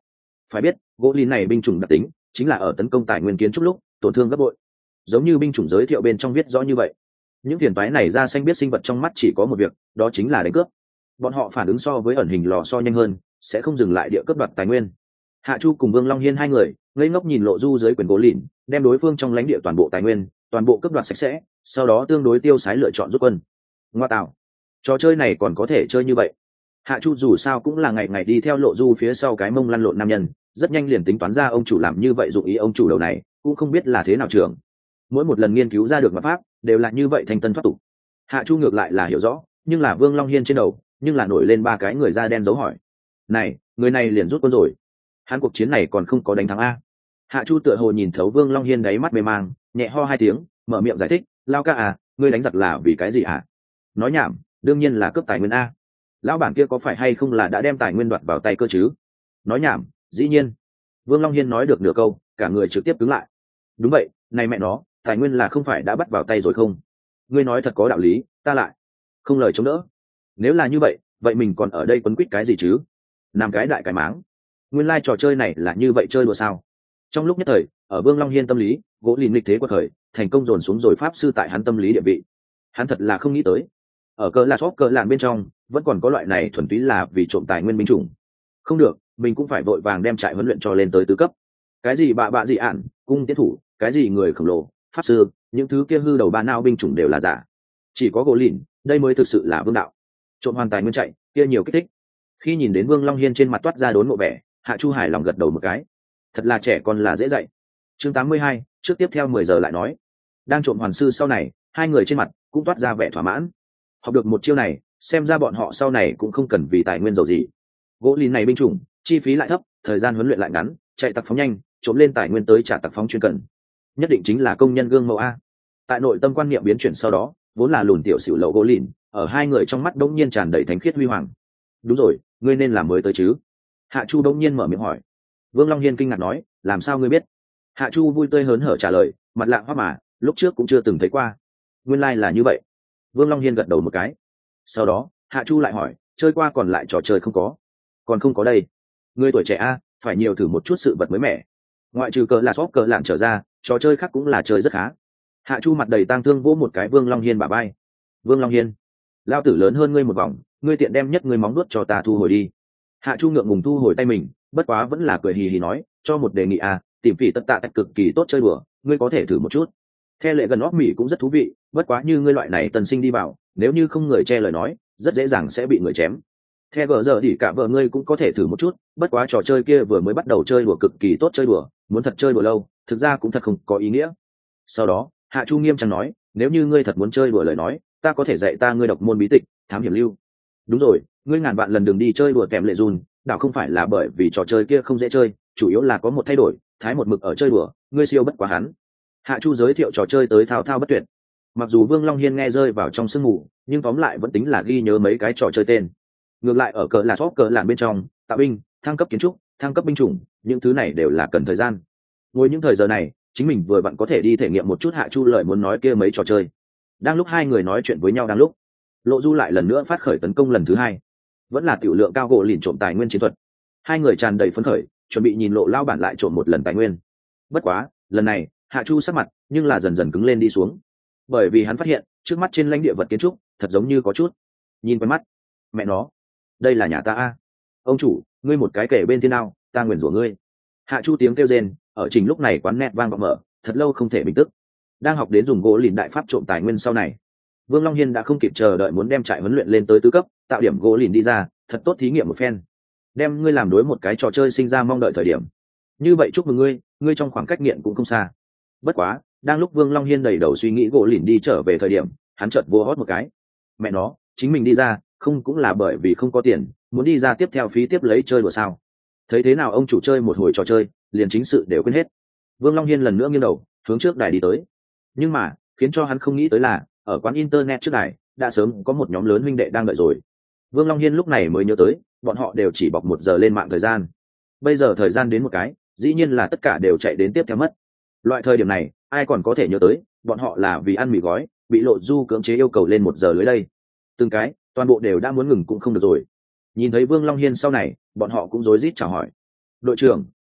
Phải biết gỗ lìn này binh chủng đặc tính chính là ở tấn công tài nguyên kiến trúc lúc tổn thương gấp bội, giống như binh chủng giới thiệu bên trong viết rõ như vậy. Những phiền toái này ra xanh biết sinh vật trong mắt chỉ có một việc, đó chính là đánh cướp. Bọn họ phản ứng so với ẩn hình lò so nhanh hơn, sẽ không dừng lại địa cướp đoạt tài nguyên. Hạ Chu cùng Vương Long Hiên hai người ngây ngốc nhìn Lộ Du dưới quyền gỗ lìn, đem đối phương trong lãnh địa toàn bộ tài nguyên toàn bộ cướp đoạt sạch sẽ, sau đó tương đối tiêu sái lựa chọn rút quân. Ngoa tạo, trò chơi này còn có thể chơi như vậy. Hạ Chu dù sao cũng là ngày ngày đi theo Lộ Du phía sau cái mông lăn lộn nam nhân, rất nhanh liền tính toán ra ông chủ làm như vậy dụng ý ông chủ đầu này cũng không biết là thế nào trưởng. Mỗi một lần nghiên cứu ra được mà pháp đều là như vậy thành tân thoát tục. Hạ Chu ngược lại là hiểu rõ, nhưng là Vương Long Hiên trên đầu nhưng là nổi lên ba cái người da đen dấu hỏi. Này, người này liền rút quân rồi, hắn cuộc chiến này còn không có đánh thắng a. Hạ Chu tựa hồ nhìn thấu Vương Long Hiên đáy mắt mê mang, nhẹ ho hai tiếng, mở miệng giải thích, lao ca à, ngươi đánh giặc là vì cái gì à? Nói nhảm, đương nhiên là cướp tài nguyên a. Lão bản kia có phải hay không là đã đem tài nguyên đoạt vào tay cơ chứ? Nói nhảm, dĩ nhiên. Vương Long Hiên nói được nửa câu, cả người trực tiếp cứng lại. Đúng vậy, này mẹ nó, tài nguyên là không phải đã bắt vào tay rồi không? Ngươi nói thật có đạo lý, ta lại không lời chống đỡ. Nếu là như vậy, vậy mình còn ở đây quấn quýt cái gì chứ? Làm cái đại cái máng. Nguyên lai like trò chơi này là như vậy chơi đùa sao? Trong lúc nhất thời, ở Vương Long Hiên tâm lý, gỗ lìn nghịch thế của thời thành công dồn xuống rồi pháp sư tại hắn tâm lý địa vị. Hắn thật là không nghĩ tới, ở cờ là shop cờ làn bên trong vẫn còn có loại này thuần túy là vì trộm tài nguyên binh chủng. Không được, mình cũng phải vội vàng đem trại huấn luyện cho lên tới tứ cấp. Cái gì bạ bạ gì ạn, cung tiến thủ, cái gì người khổng lồ, pháp sư, những thứ kia hư đầu ba nao binh chủng đều là giả. Chỉ có gỗ lìn, đây mới thực sự là vương đạo. Trộm hoàn tài nguyên chạy, kia nhiều kích thích. Khi nhìn đến Vương Long Hiên trên mặt toát ra đốn ngộ vẻ, Hạ Chu hài lòng gật đầu một cái. Thật là trẻ con là dễ dạy. Chương tám mươi hai, trước tiếp theo mười giờ lại nói. Đang trộm hoàn sư sau này, hai người trên mặt cũng toát ra vẻ thỏa mãn. Học được một chiêu này, xem ra bọn họ sau này cũng không cần vì tài nguyên giàu gì. Gỗ lìn này binh chủng, chi phí lại thấp, thời gian huấn luyện lại ngắn, chạy tặc phóng nhanh, trộm lên tài nguyên tới trả tặc phóng chuyên cần. Nhất định chính là công nhân gương mẫu a. Tại nội tâm quan niệm biến chuyển sau đó, vốn là lùn tiểu xỉu lậu gỗ lìn, ở hai người trong mắt đống nhiên tràn đầy thánh khiết huy hoàng. Đúng rồi, ngươi nên làm mới tới chứ? Hạ Chu đống nhiên mở miệng hỏi. Vương Long Hiên kinh ngạc nói, làm sao ngươi biết? Hạ Chu vui tươi hớn hở trả lời, mặt lạ hoa mà, lúc trước cũng chưa từng thấy qua. Nguyên lai like là như vậy. Vương Long Hiên gật đầu một cái. Sau đó, Hạ Chu lại hỏi, chơi qua còn lại trò chơi không có? Còn không có đây. Ngươi tuổi trẻ a, phải nhiều thử một chút sự vật mới mẻ. Ngoại trừ cờ là shop cờ lạm trở ra, trò chơi khác cũng là chơi rất khá. Hạ Chu mặt đầy tang thương vỗ một cái Vương Long Hiên bả vai. Vương Long Hiên, lao tử lớn hơn ngươi một vòng, ngươi tiện đem nhất ngươi móng nuốt cho ta thu hồi đi. Hạ Chu ngượng ngùng thu hồi tay mình, bất quá vẫn là cười hì hì nói, cho một đề nghị à, tìm phỉ tất tạ tạch cực kỳ tốt chơi đùa, ngươi có thể thử một chút. Theo lệ gần óc mỉ cũng rất thú vị, bất quá như ngươi loại này tần sinh đi vào, nếu như không người che lời nói, rất dễ dàng sẽ bị người chém. Theo gờ giờ thì cả vợ ngươi cũng có thể thử một chút, bất quá trò chơi kia vừa mới bắt đầu chơi đùa cực kỳ tốt chơi đùa, muốn thật chơi đùa lâu, thực ra cũng thật không có ý nghĩa. Sau đó, Hạ Chu nghiêm trang nói, nếu như ngươi thật muốn chơi đùa lời nói, ta có thể dạy ta ngươi độc môn bí tịch, thám hiểm lưu. Đúng rồi, ngươi ngàn vạn lần đừng đi chơi đùa kèm lệ dùn, đảo không phải là bởi vì trò chơi kia không dễ chơi, chủ yếu là có một thay đổi, thái một mực ở chơi đùa, ngươi siêu bất quá hắn. Hạ Chu giới thiệu trò chơi tới thao thao bất tuyệt. Mặc dù Vương Long Hiên nghe rơi vào trong sương mù, nhưng tóm lại vẫn tính là ghi nhớ mấy cái trò chơi tên. Ngược lại ở cờ là shop cờ lạn bên trong, tạo binh, thăng cấp kiến trúc, thăng cấp binh chủng, những thứ này đều là cần thời gian. Ngồi những thời giờ này, chính mình vừa vặn có thể đi thể nghiệm một chút Hạ Chu lời muốn nói kia mấy trò chơi. Đang lúc hai người nói chuyện với nhau đang lúc, Lộ Du lại lần nữa phát khởi tấn công lần thứ hai, vẫn là tiểu lượng cao gỗ lìn trộm tài nguyên chiến thuật. Hai người tràn đầy phấn khởi, chuẩn bị nhìn Lộ lao bản lại trộm một lần tài nguyên. Bất quá, lần này, Hạ Chu sắc mặt nhưng là dần dần cứng lên đi xuống, bởi vì hắn phát hiện trước mắt trên lãnh địa vật kiến trúc thật giống như có chút nhìn quen mắt. Mẹ nó, đây là nhà ta a. Ông chủ, ngươi một cái kể bên thiên nào, ta nguyền rủa ngươi. Hạ Chu tiếng kêu rên ở trình lúc này quán net vang vọng mở, thật lâu không thể bình tức. Đang học đến dùng gỗ lìn đại pháp trộm tài nguyên sau này, Vương Long Hiên đã không kịp chờ đợi muốn đem trại huấn luyện lên tới tứ cấp, tạo điểm gỗ lìn đi ra, thật tốt thí nghiệm một phen. Đem ngươi làm đối một cái trò chơi sinh ra mong đợi thời điểm. Như vậy chúc mừng ngươi, ngươi trong khoảng cách nghiện cũng không xa. Bất quá, đang lúc Vương Long Hiên đầy đầu suy nghĩ gỗ lìn đi trở về thời điểm, hắn chợt vô hót một cái. Mẹ nó, chính mình đi ra, không cũng là bởi vì không có tiền, muốn đi ra tiếp theo phí tiếp lấy chơi đùa sao? Thấy thế nào ông chủ chơi một hồi trò chơi, liền chính sự đều quên hết. Vương Long Hiên lần nữa nghiêng đầu, hướng trước đài đi tới. Nhưng mà, khiến cho hắn không nghĩ tới là, ở quán internet trước đài, đã sớm có một nhóm lớn huynh đệ đang đợi rồi. Vương Long Hiên lúc này mới nhớ tới, bọn họ đều chỉ bọc một giờ lên mạng thời gian. Bây giờ thời gian đến một cái, dĩ nhiên là tất cả đều chạy đến tiếp theo mất. Loại thời điểm này, ai còn có thể nhớ tới, bọn họ là vì ăn mì gói, bị Lộ Du cưỡng chế yêu cầu lên một giờ lưới đây. Từng cái, toàn bộ đều đã muốn ngừng cũng không được rồi. Nhìn thấy Vương Long Hiên sau này, bọn họ cũng rối rít chào hỏi. Đội trưởng,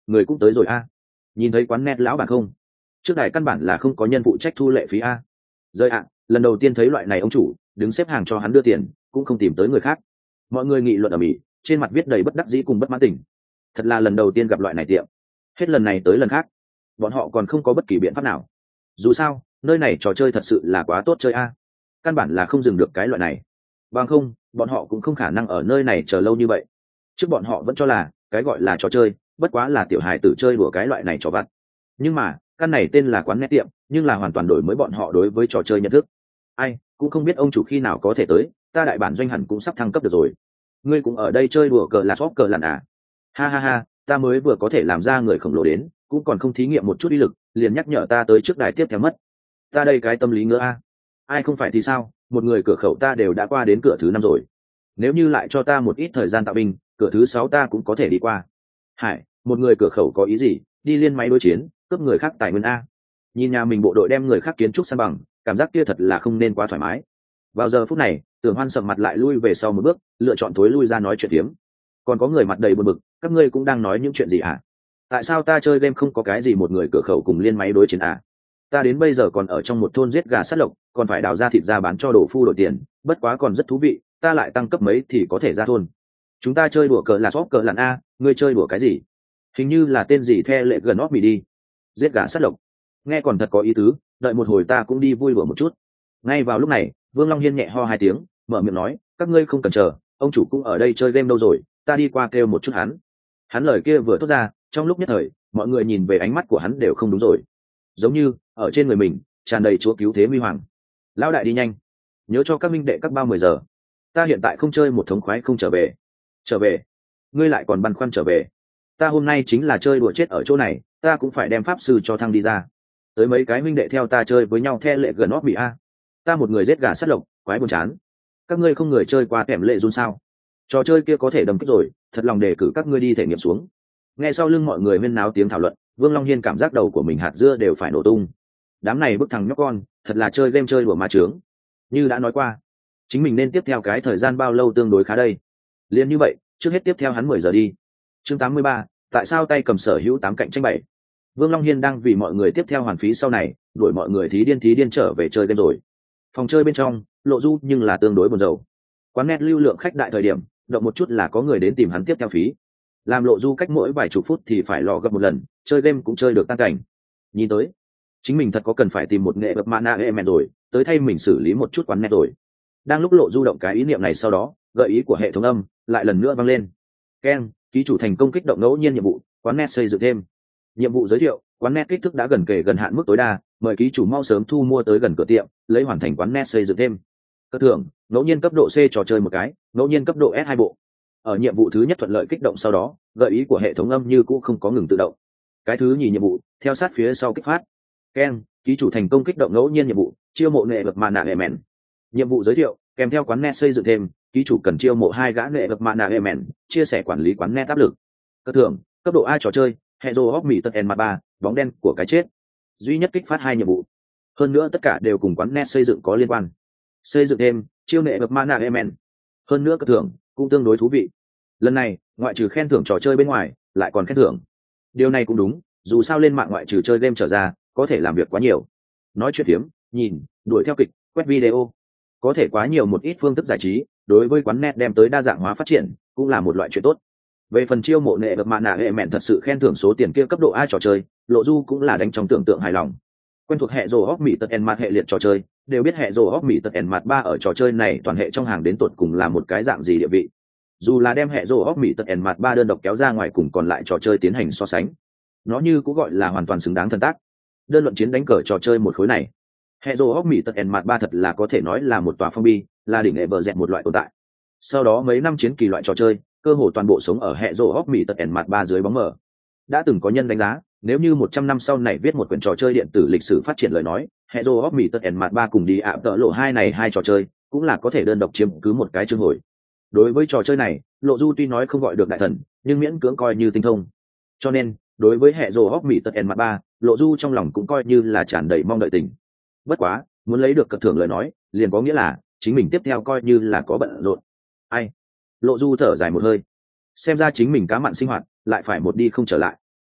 người cũng tới rồi a. Nhìn thấy quán net lão bản không? Trước đài căn bản là không có nhân phụ trách thu lệ phí a. Rơi ạ, lần đầu tiên thấy loại này ông chủ đứng xếp hàng cho hắn đưa tiền cũng không tìm tới người khác. Mọi người nghị luận ở mỹ, trên mặt viết đầy bất đắc dĩ cùng bất mãn tình. Thật là lần đầu tiên gặp loại này tiệm, hết lần này tới lần khác bọn họ còn không có bất kỳ biện pháp nào. Dù sao nơi này trò chơi thật sự là quá tốt chơi a, căn bản là không dừng được cái loại này. Bằng không bọn họ cũng không khả năng ở nơi này chờ lâu như vậy. Trước bọn họ vẫn cho là cái gọi là trò chơi bất quá là tiểu hài tử chơi đùa cái loại này trò vặt, nhưng mà căn này tên là quán net tiệm nhưng là hoàn toàn đổi mới bọn họ đối với trò chơi nhận thức. Ai cũng không biết ông chủ khi nào có thể tới, ta đại bản doanh hẳn cũng sắp thăng cấp được rồi. Ngươi cũng ở đây chơi đùa cờ là shop cờ lặn à? Ha ha ha, ta mới vừa có thể làm ra người khổng lồ đến, cũng còn không thí nghiệm một chút uy lực liền nhắc nhở ta tới trước đài tiếp theo mất. Ta đây cái tâm lý ngứa a. Ai không phải thì sao, một người cửa khẩu ta đều đã qua đến cửa thứ năm rồi, nếu như lại cho ta một ít thời gian tạo binh, cửa thứ sáu ta cũng có thể đi qua. Hải, một người cửa khẩu có ý gì đi liên máy đối chiến cướp người khác tài nguyên a? Nhìn nhà mình bộ đội đem người khác kiến trúc san bằng, cảm giác kia thật là không nên quá thoải mái. Vào giờ phút này Tưởng Hoan sầm mặt lại lui về sau một bước, lựa chọn thối lui ra nói chuyện tiếm. Còn có người mặt đầy buồn bực, các ngươi cũng đang nói những chuyện gì hả? Tại sao ta chơi game không có cái gì một người cửa khẩu cùng liên máy đối chiến à? Ta đến bây giờ còn ở trong một thôn giết gà sát lộc, còn phải đào ra thịt ra bán cho đồ phu đổi tiền, bất quá còn rất thú vị, ta lại tăng cấp mấy thì có thể ra thôn. Chúng ta chơi đùa cờ là shop cờ lặn a, ngươi chơi đùa cái gì? Hình như là tên gì the lệ gần óp mì đi. Giết gà sát lộc, nghe còn thật có ý tứ, đợi một hồi ta cũng đi vui đùa một chút. Ngay vào lúc này Vương Long Hiên nhẹ ho hai tiếng, mở miệng nói, các ngươi không cần chờ, ông chủ cũng ở đây chơi game đâu rồi, ta đi qua kêu một chút hắn. Hắn lời kia vừa thốt ra, trong lúc nhất thời mọi người nhìn về ánh mắt của hắn đều không đúng rồi, giống như ở trên người mình tràn đầy chúa cứu thế huy hoàng. Lão đại đi nhanh, nhớ cho các minh đệ các bao mười giờ, ta hiện tại không chơi một thống khoái không trở về. Trở về? Ngươi lại còn băn khoăn trở về? Ta hôm nay chính là chơi đùa chết ở chỗ này, ta cũng phải đem pháp sư cho thăng đi ra. Tới mấy cái minh đệ theo ta chơi với nhau the lệ gần óp bị a. Ta một người giết gà sát lộc, quái buồn chán. Các ngươi không người chơi qua kèm lệ run sao? Trò chơi kia có thể đâm kích rồi, thật lòng đề cử các ngươi đi thể nghiệm xuống. Nghe sau lưng mọi người huyên náo tiếng thảo luận, Vương Long Hiên cảm giác đầu của mình hạt dưa đều phải nổ tung. Đám này bức thằng nhóc con thật là chơi game chơi đùa ma trướng. Như đã nói qua, chính mình nên tiếp theo cái thời gian bao lâu tương đối khá đây. Liên như vậy, trước hết tiếp theo hắn mười giờ đi. Chương tám mươi ba, tại sao tay cầm sở hữu tám cạnh tranh bảy. Vương Long Hiên đang vì mọi người tiếp theo hoàn phí sau này, đuổi mọi người thí điên thí điên trở về chơi game rồi. Phòng chơi bên trong lộ du nhưng là tương đối buồn rầu. Quán net lưu lượng khách đại thời điểm, động một chút là có người đến tìm hắn tiếp theo phí. Làm lộ du cách mỗi vài chục phút thì phải lò gấp một lần, chơi game cũng chơi được tan cảnh. Nhìn tới chính mình thật có cần phải tìm một nghệ vật mana element rồi, tới thay mình xử lý một chút quán net rồi. Đang lúc lộ du động cái ý niệm này, sau đó gợi ý của hệ thống âm lại lần nữa vang lên. Ken, ký chủ thành công kích động ngẫu nhiên nhiệm vụ, quán net xây dựng thêm. Nhiệm vụ giới thiệu, quán net kích thước đã gần kề gần hạn mức tối đa, mời ký chủ mau sớm thu mua tới gần cửa tiệm, lấy hoàn thành quán net xây dựng thêm. Cơ thưởng, ngẫu nhiên cấp độ C trò chơi một cái, ngẫu nhiên cấp độ S hai bộ. Ở nhiệm vụ thứ nhất thuận lợi kích động sau đó, gợi ý của hệ thống âm như cũ không có ngừng tự động. Cái thứ nhì nhiệm vụ theo sát phía sau kích phát. Ken, ký chủ thành công kích động ngẫu nhiên nhiệm vụ, chiêu mộ nghệ vật mana element. Nhiệm vụ giới thiệu, kèm theo quán net xây dựng thêm, ký chủ cần chiêu mộ hai gã nghệ vật mana element, chia sẻ quản lý quán net áp lực. Cơ thưởng, cấp độ A trò chơi, Hero of Mỹ Tật en ba, bóng đen của cái chết. Duy nhất kích phát hai nhiệm vụ. Hơn nữa tất cả đều cùng quán net xây dựng có liên quan. Xây dựng thêm, chiêu nghệ vật mana element. Hơn nữa cơ thưởng cũng tương đối thú vị. Lần này ngoại trừ khen thưởng trò chơi bên ngoài lại còn khen thưởng. Điều này cũng đúng, dù sao lên mạng ngoại trừ chơi game trở ra có thể làm việc quá nhiều. Nói chuyện phiếm, nhìn, đuổi theo kịch, quét video, có thể quá nhiều một ít phương thức giải trí, đối với quán net đem tới đa dạng hóa phát triển cũng là một loại chuyện tốt. Về phần chiêu mộ nghệ vật mana hệ mẹn thật sự khen thưởng số tiền kia cấp độ A trò chơi, lộ du cũng là đánh trong tưởng tượng hài lòng. Quen thuộc hệ rồ hóc mỹ tật en mặt hệ liệt trò chơi đều biết hệ rồ hóc mỹ tật en mặt ba ở trò chơi này toàn hệ trong hàng đến tột cùng là một cái dạng gì địa vị. Dù là đem hệ rồ hóc mỹ tật en mặt ba đơn độc kéo ra ngoài cùng còn lại trò chơi tiến hành so sánh, nó như cũng gọi là hoàn toàn xứng đáng thần tác. Đơn luận chiến đánh cờ trò chơi một khối này, hệ rồ hóc mỹ tật en mặt ba thật là có thể nói là một tòa phong bi, là đỉnh hệ bờ dẹt một loại tồn tại. Sau đó mấy năm chiến kỳ loại trò chơi cơ hồ toàn bộ sống ở hệ rồ hóc mỹ tật en mặt ba dưới bóng mờ. Đã từng có nhân đánh giá, nếu như một trăm năm sau này viết một quyển trò chơi điện tử lịch sử phát triển lời nói, Hero of Mỹ Tật en Mặt ba cùng đi ạ tợ lộ hai này hai trò chơi cũng là có thể đơn độc chiếm cứ một cái chương hồi. Đối với trò chơi này, Lộ Du tuy nói không gọi được đại thần, nhưng miễn cưỡng coi như tinh thông. Cho nên, đối với Hero of Mỹ Tật en Mặt ba, Lộ Du trong lòng cũng coi như là tràn đầy mong đợi tình. Bất quá, muốn lấy được cật thưởng lời nói, liền có nghĩa là chính mình tiếp theo coi như là có bận rộn. Ai? Lộ Du thở dài một hơi. Xem ra chính mình cá mặn sinh hoạt lại phải một đi không trở lại.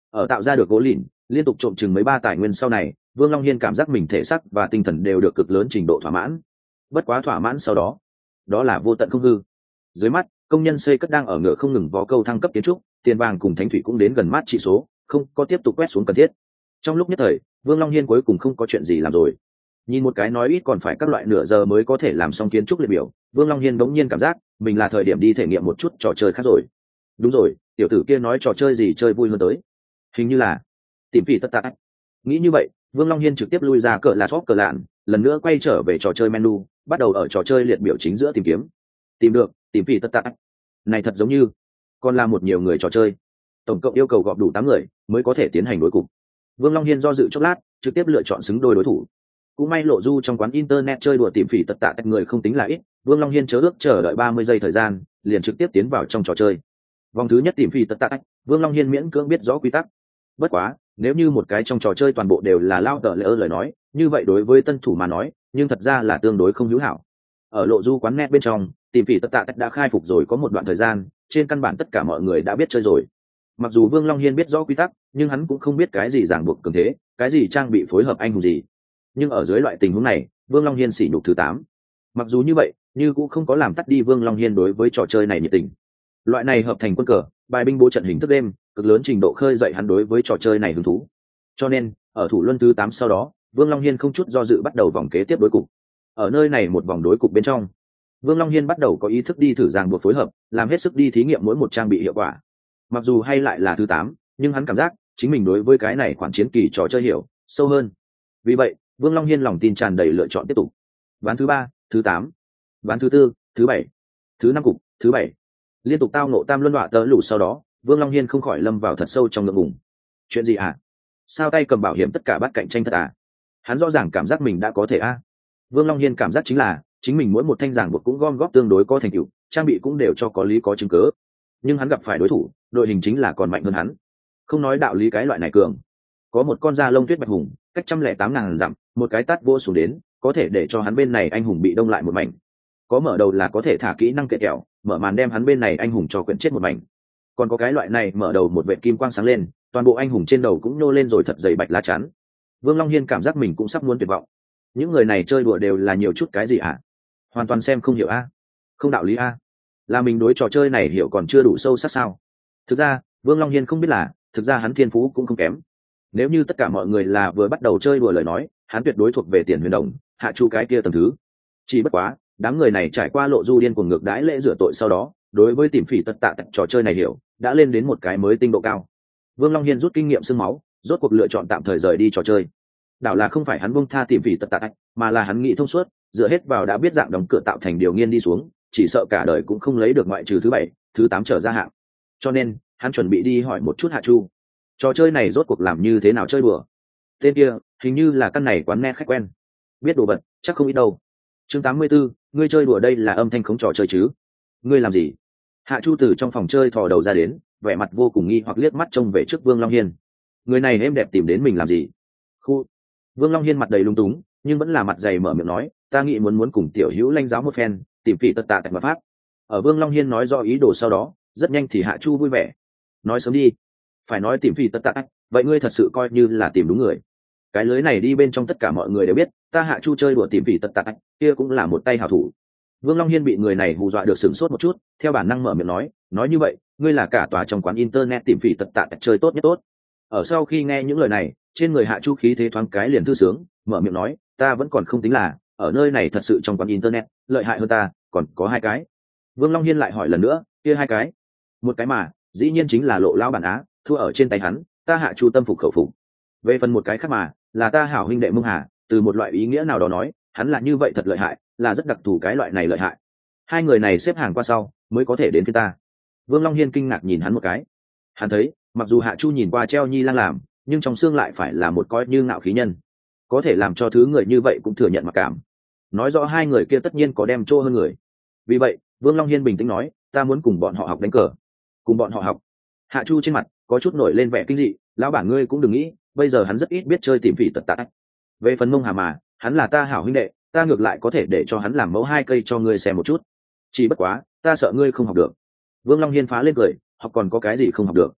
Ở tạo ra được gỗ lìn liên tục trộm chừng mấy ba tài nguyên sau này, Vương Long Hiên cảm giác mình thể xác và tinh thần đều được cực lớn trình độ thỏa mãn. Bất quá thỏa mãn sau đó, đó là vô tận không hư. Dưới mắt, công nhân xây cất đang ở ngựa không ngừng vó câu thăng cấp kiến trúc, tiền vàng cùng thánh thủy cũng đến gần mát trị số, không có tiếp tục quét xuống cần thiết. Trong lúc nhất thời, Vương Long Hiên cuối cùng không có chuyện gì làm rồi. Nhìn một cái nói ít còn phải các loại nửa giờ mới có thể làm xong kiến trúc liệt biểu, Vương Long Hiên đống nhiên cảm giác mình là thời điểm đi thể nghiệm một chút trò chơi khác rồi. Đúng rồi, tiểu tử kia nói trò chơi gì chơi vui hơn tới, hình như là tìm phỉ tất tạ. Nghĩ như vậy, Vương Long Hiên trực tiếp lui ra cỡ là shop cờ lạn, lần nữa quay trở về trò chơi menu, bắt đầu ở trò chơi liệt biểu chính giữa tìm kiếm. Tìm được, tìm phỉ tất tạ. Này thật giống như còn là một nhiều người trò chơi. Tổng cộng yêu cầu gọp đủ tám người mới có thể tiến hành đối cục. Vương Long Hiên do dự chốc lát, trực tiếp lựa chọn xứng đôi đối thủ. Cũng may lộ du trong quán internet chơi đùa tìm phỉ tất tạ người không tính là ít, Vương Long Hiên chớ ước chờ đợi ba mươi giây thời gian, liền trực tiếp tiến vào trong trò chơi. Vòng thứ nhất tìm phỉ tất tạ, Vương Long Hiên miễn cưỡng biết rõ quy tắc. Bất quá, nếu như một cái trong trò chơi toàn bộ đều là lao tờ lỡ lời nói, như vậy đối với tân thủ mà nói, nhưng thật ra là tương đối không hữu hảo. Ở lộ du quán net bên trong, tìm phỉ tất tạ đã khai phục rồi có một đoạn thời gian, trên căn bản tất cả mọi người đã biết chơi rồi. Mặc dù Vương Long Hiên biết rõ quy tắc, nhưng hắn cũng không biết cái gì ràng buộc cường thế, cái gì trang bị phối hợp anh hùng gì. Nhưng ở dưới loại tình huống này, Vương Long Hiên sỉ nhục thứ tám. Mặc dù như vậy, như cũng không có làm tắt đi Vương Long Hiên đối với trò chơi này nhiệt tình. Loại này hợp thành quân cờ, bài binh bố trận hình thức đêm, cực lớn trình độ khơi dậy hắn đối với trò chơi này hứng thú. Cho nên, ở thủ luân thứ tám sau đó, Vương Long Hiên không chút do dự bắt đầu vòng kế tiếp đối cục. Ở nơi này một vòng đối cục bên trong, Vương Long Hiên bắt đầu có ý thức đi thử ràng buộc phối hợp, làm hết sức đi thí nghiệm mỗi một trang bị hiệu quả. Mặc dù hay lại là thứ tám, nhưng hắn cảm giác chính mình đối với cái này khoản chiến kỳ trò chơi hiểu sâu hơn. Vì vậy, Vương Long Hiên lòng tin tràn đầy lựa chọn tiếp tục. Ván thứ ba, thứ tám, ván thứ tư, thứ bảy, thứ năm cục, thứ bảy. Liên tục tao nộ tam luân đọa tớ lũ sau đó, Vương Long Hiên không khỏi lâm vào thật sâu trong ngượng ngùng. Chuyện gì à? Sao tay cầm bảo hiểm tất cả bắt cạnh tranh thật à? Hắn rõ ràng cảm giác mình đã có thể a. À? Vương Long Hiên cảm giác chính là chính mình mỗi một thanh giảng buộc cũng gom góp tương đối có thành tựu, trang bị cũng đều cho có lý có chứng cứ. Nhưng hắn gặp phải đối thủ, đội hình chính là còn mạnh hơn hắn. Không nói đạo lý cái loại này cường, có một con da lông tuyết bạch hùng, cách trăm lẻ tám ngàn dặm, một cái tát vô xuống đến, có thể để cho hắn bên này anh hùng bị đông lại một mảnh. Có mở đầu là có thể thả kỹ năng kệ kẹo, mở màn đem hắn bên này anh hùng cho quyển chết một mảnh. Còn có cái loại này mở đầu một vệt kim quang sáng lên, toàn bộ anh hùng trên đầu cũng nô lên rồi thật dày bạch lá chắn. Vương Long Hiên cảm giác mình cũng sắp muốn tuyệt vọng. Những người này chơi đùa đều là nhiều chút cái gì ạ? À? Hoàn toàn xem không hiểu a, à? Không đạo lý a, à? Là mình đối trò chơi này hiểu còn chưa đủ sâu sắc sao? Thực ra, Vương Long Hiên không biết là, thực ra hắn thiên phú cũng không kém. Nếu như tất cả mọi người là vừa bắt đầu chơi đùa lời nói, hắn tuyệt đối thuộc về tiền huyền đồng, hạ chu cái kia tầng thứ. Chỉ bất quá, đám người này trải qua lộ du điên cuồng ngược đãi lễ rửa tội sau đó, đối với tìm phỉ tất tạ trò chơi này hiểu đã lên đến một cái mới tinh độ cao. Vương Long Hiên rút kinh nghiệm xương máu, rốt cuộc lựa chọn tạm thời rời đi trò chơi. Đảo là không phải hắn buông tha tìm phỉ tất tạ, mà là hắn nghĩ thông suốt, dựa hết vào đã biết dạng đóng cửa tạo thành điều nghiên đi xuống, chỉ sợ cả đời cũng không lấy được ngoại trừ thứ bảy, thứ tám trở ra hạng. Cho nên, hắn chuẩn bị đi hỏi một chút hạ chu, trò chơi này rốt cuộc làm như thế nào chơi đùa. Tên kia hình như là căn này quán net khách quen, biết đồ vật chắc không ít đâu. Chương tám mươi 84, ngươi chơi đùa đây là âm thanh khống trò chơi chứ? Ngươi làm gì? Hạ chu từ trong phòng chơi thò đầu ra đến, vẻ mặt vô cùng nghi hoặc liếc mắt trông về trước Vương Long Hiên. Người này êm đẹp tìm đến mình làm gì? Khu. Vương Long Hiên mặt đầy lung túng, nhưng vẫn là mặt dày mở miệng nói, ta nghĩ muốn muốn cùng tiểu hữu lãnh giáo một phen, tìm phỉ tất tạ tại mà pháp. Ở Vương Long Hiên nói rõ ý đồ sau đó, rất nhanh thì Hạ chu vui vẻ. Nói sớm đi. Phải nói tìm phỉ tất tạ, vậy ngươi thật sự coi như là tìm đúng người. Cái lưới này đi bên trong tất cả mọi người đều biết, ta Hạ chu chơi đùa tìm phỉ tất tạ, kia cũng là một tay hảo thủ. Vương Long Hiên bị người này hù dọa được sửng sốt một chút, theo bản năng mở miệng nói, nói như vậy, ngươi là cả tòa trong quán internet tìm phỉ tất tạ chơi tốt nhất tốt. Ở sau khi nghe những lời này, trên người Hạ chu khí thế thoáng cái liền thư sướng, mở miệng nói, ta vẫn còn không tính là, ở nơi này thật sự trong quán internet, lợi hại hơn ta, còn có hai cái. Vương Long Hiên lại hỏi lần nữa, kia hai cái? Một cái mà, dĩ nhiên chính là lộ lao bản á, thua ở trên tay hắn, ta Hạ chu tâm phục khẩu phục. Về phần một cái khác mà, là ta hảo huynh đệ Mông Hà, từ một loại ý nghĩa nào đó nói, hắn là như vậy thật lợi hại, là rất đặc thù cái loại này lợi hại. Hai người này xếp hàng qua sau, mới có thể đến phía ta. Vương Long Hiên kinh ngạc nhìn hắn một cái. Hắn thấy, mặc dù Hạ chu nhìn qua treo nhi lang làm, nhưng trong xương lại phải là một coi như ngạo khí nhân, có thể làm cho thứ người như vậy cũng thừa nhận mặc cảm. Nói rõ hai người kia tất nhiên có đem trô hơn người. Vì vậy, Vương Long Hiên bình tĩnh nói, ta muốn cùng bọn họ học đánh cờ. Cùng bọn họ học? Hạ chu trên mặt có chút nổi lên vẻ kinh dị, lão bản ngươi cũng đừng nghĩ, bây giờ hắn rất ít biết chơi tìm phỉ tật tạ. Về phần Mông Hà mà, hắn là ta hảo huynh đệ, ta ngược lại có thể để cho hắn làm mẫu hai cây cho ngươi xem một chút. Chỉ bất quá, ta sợ ngươi không học được. Vương Long Hiên phá lên cười, học còn có cái gì không học được?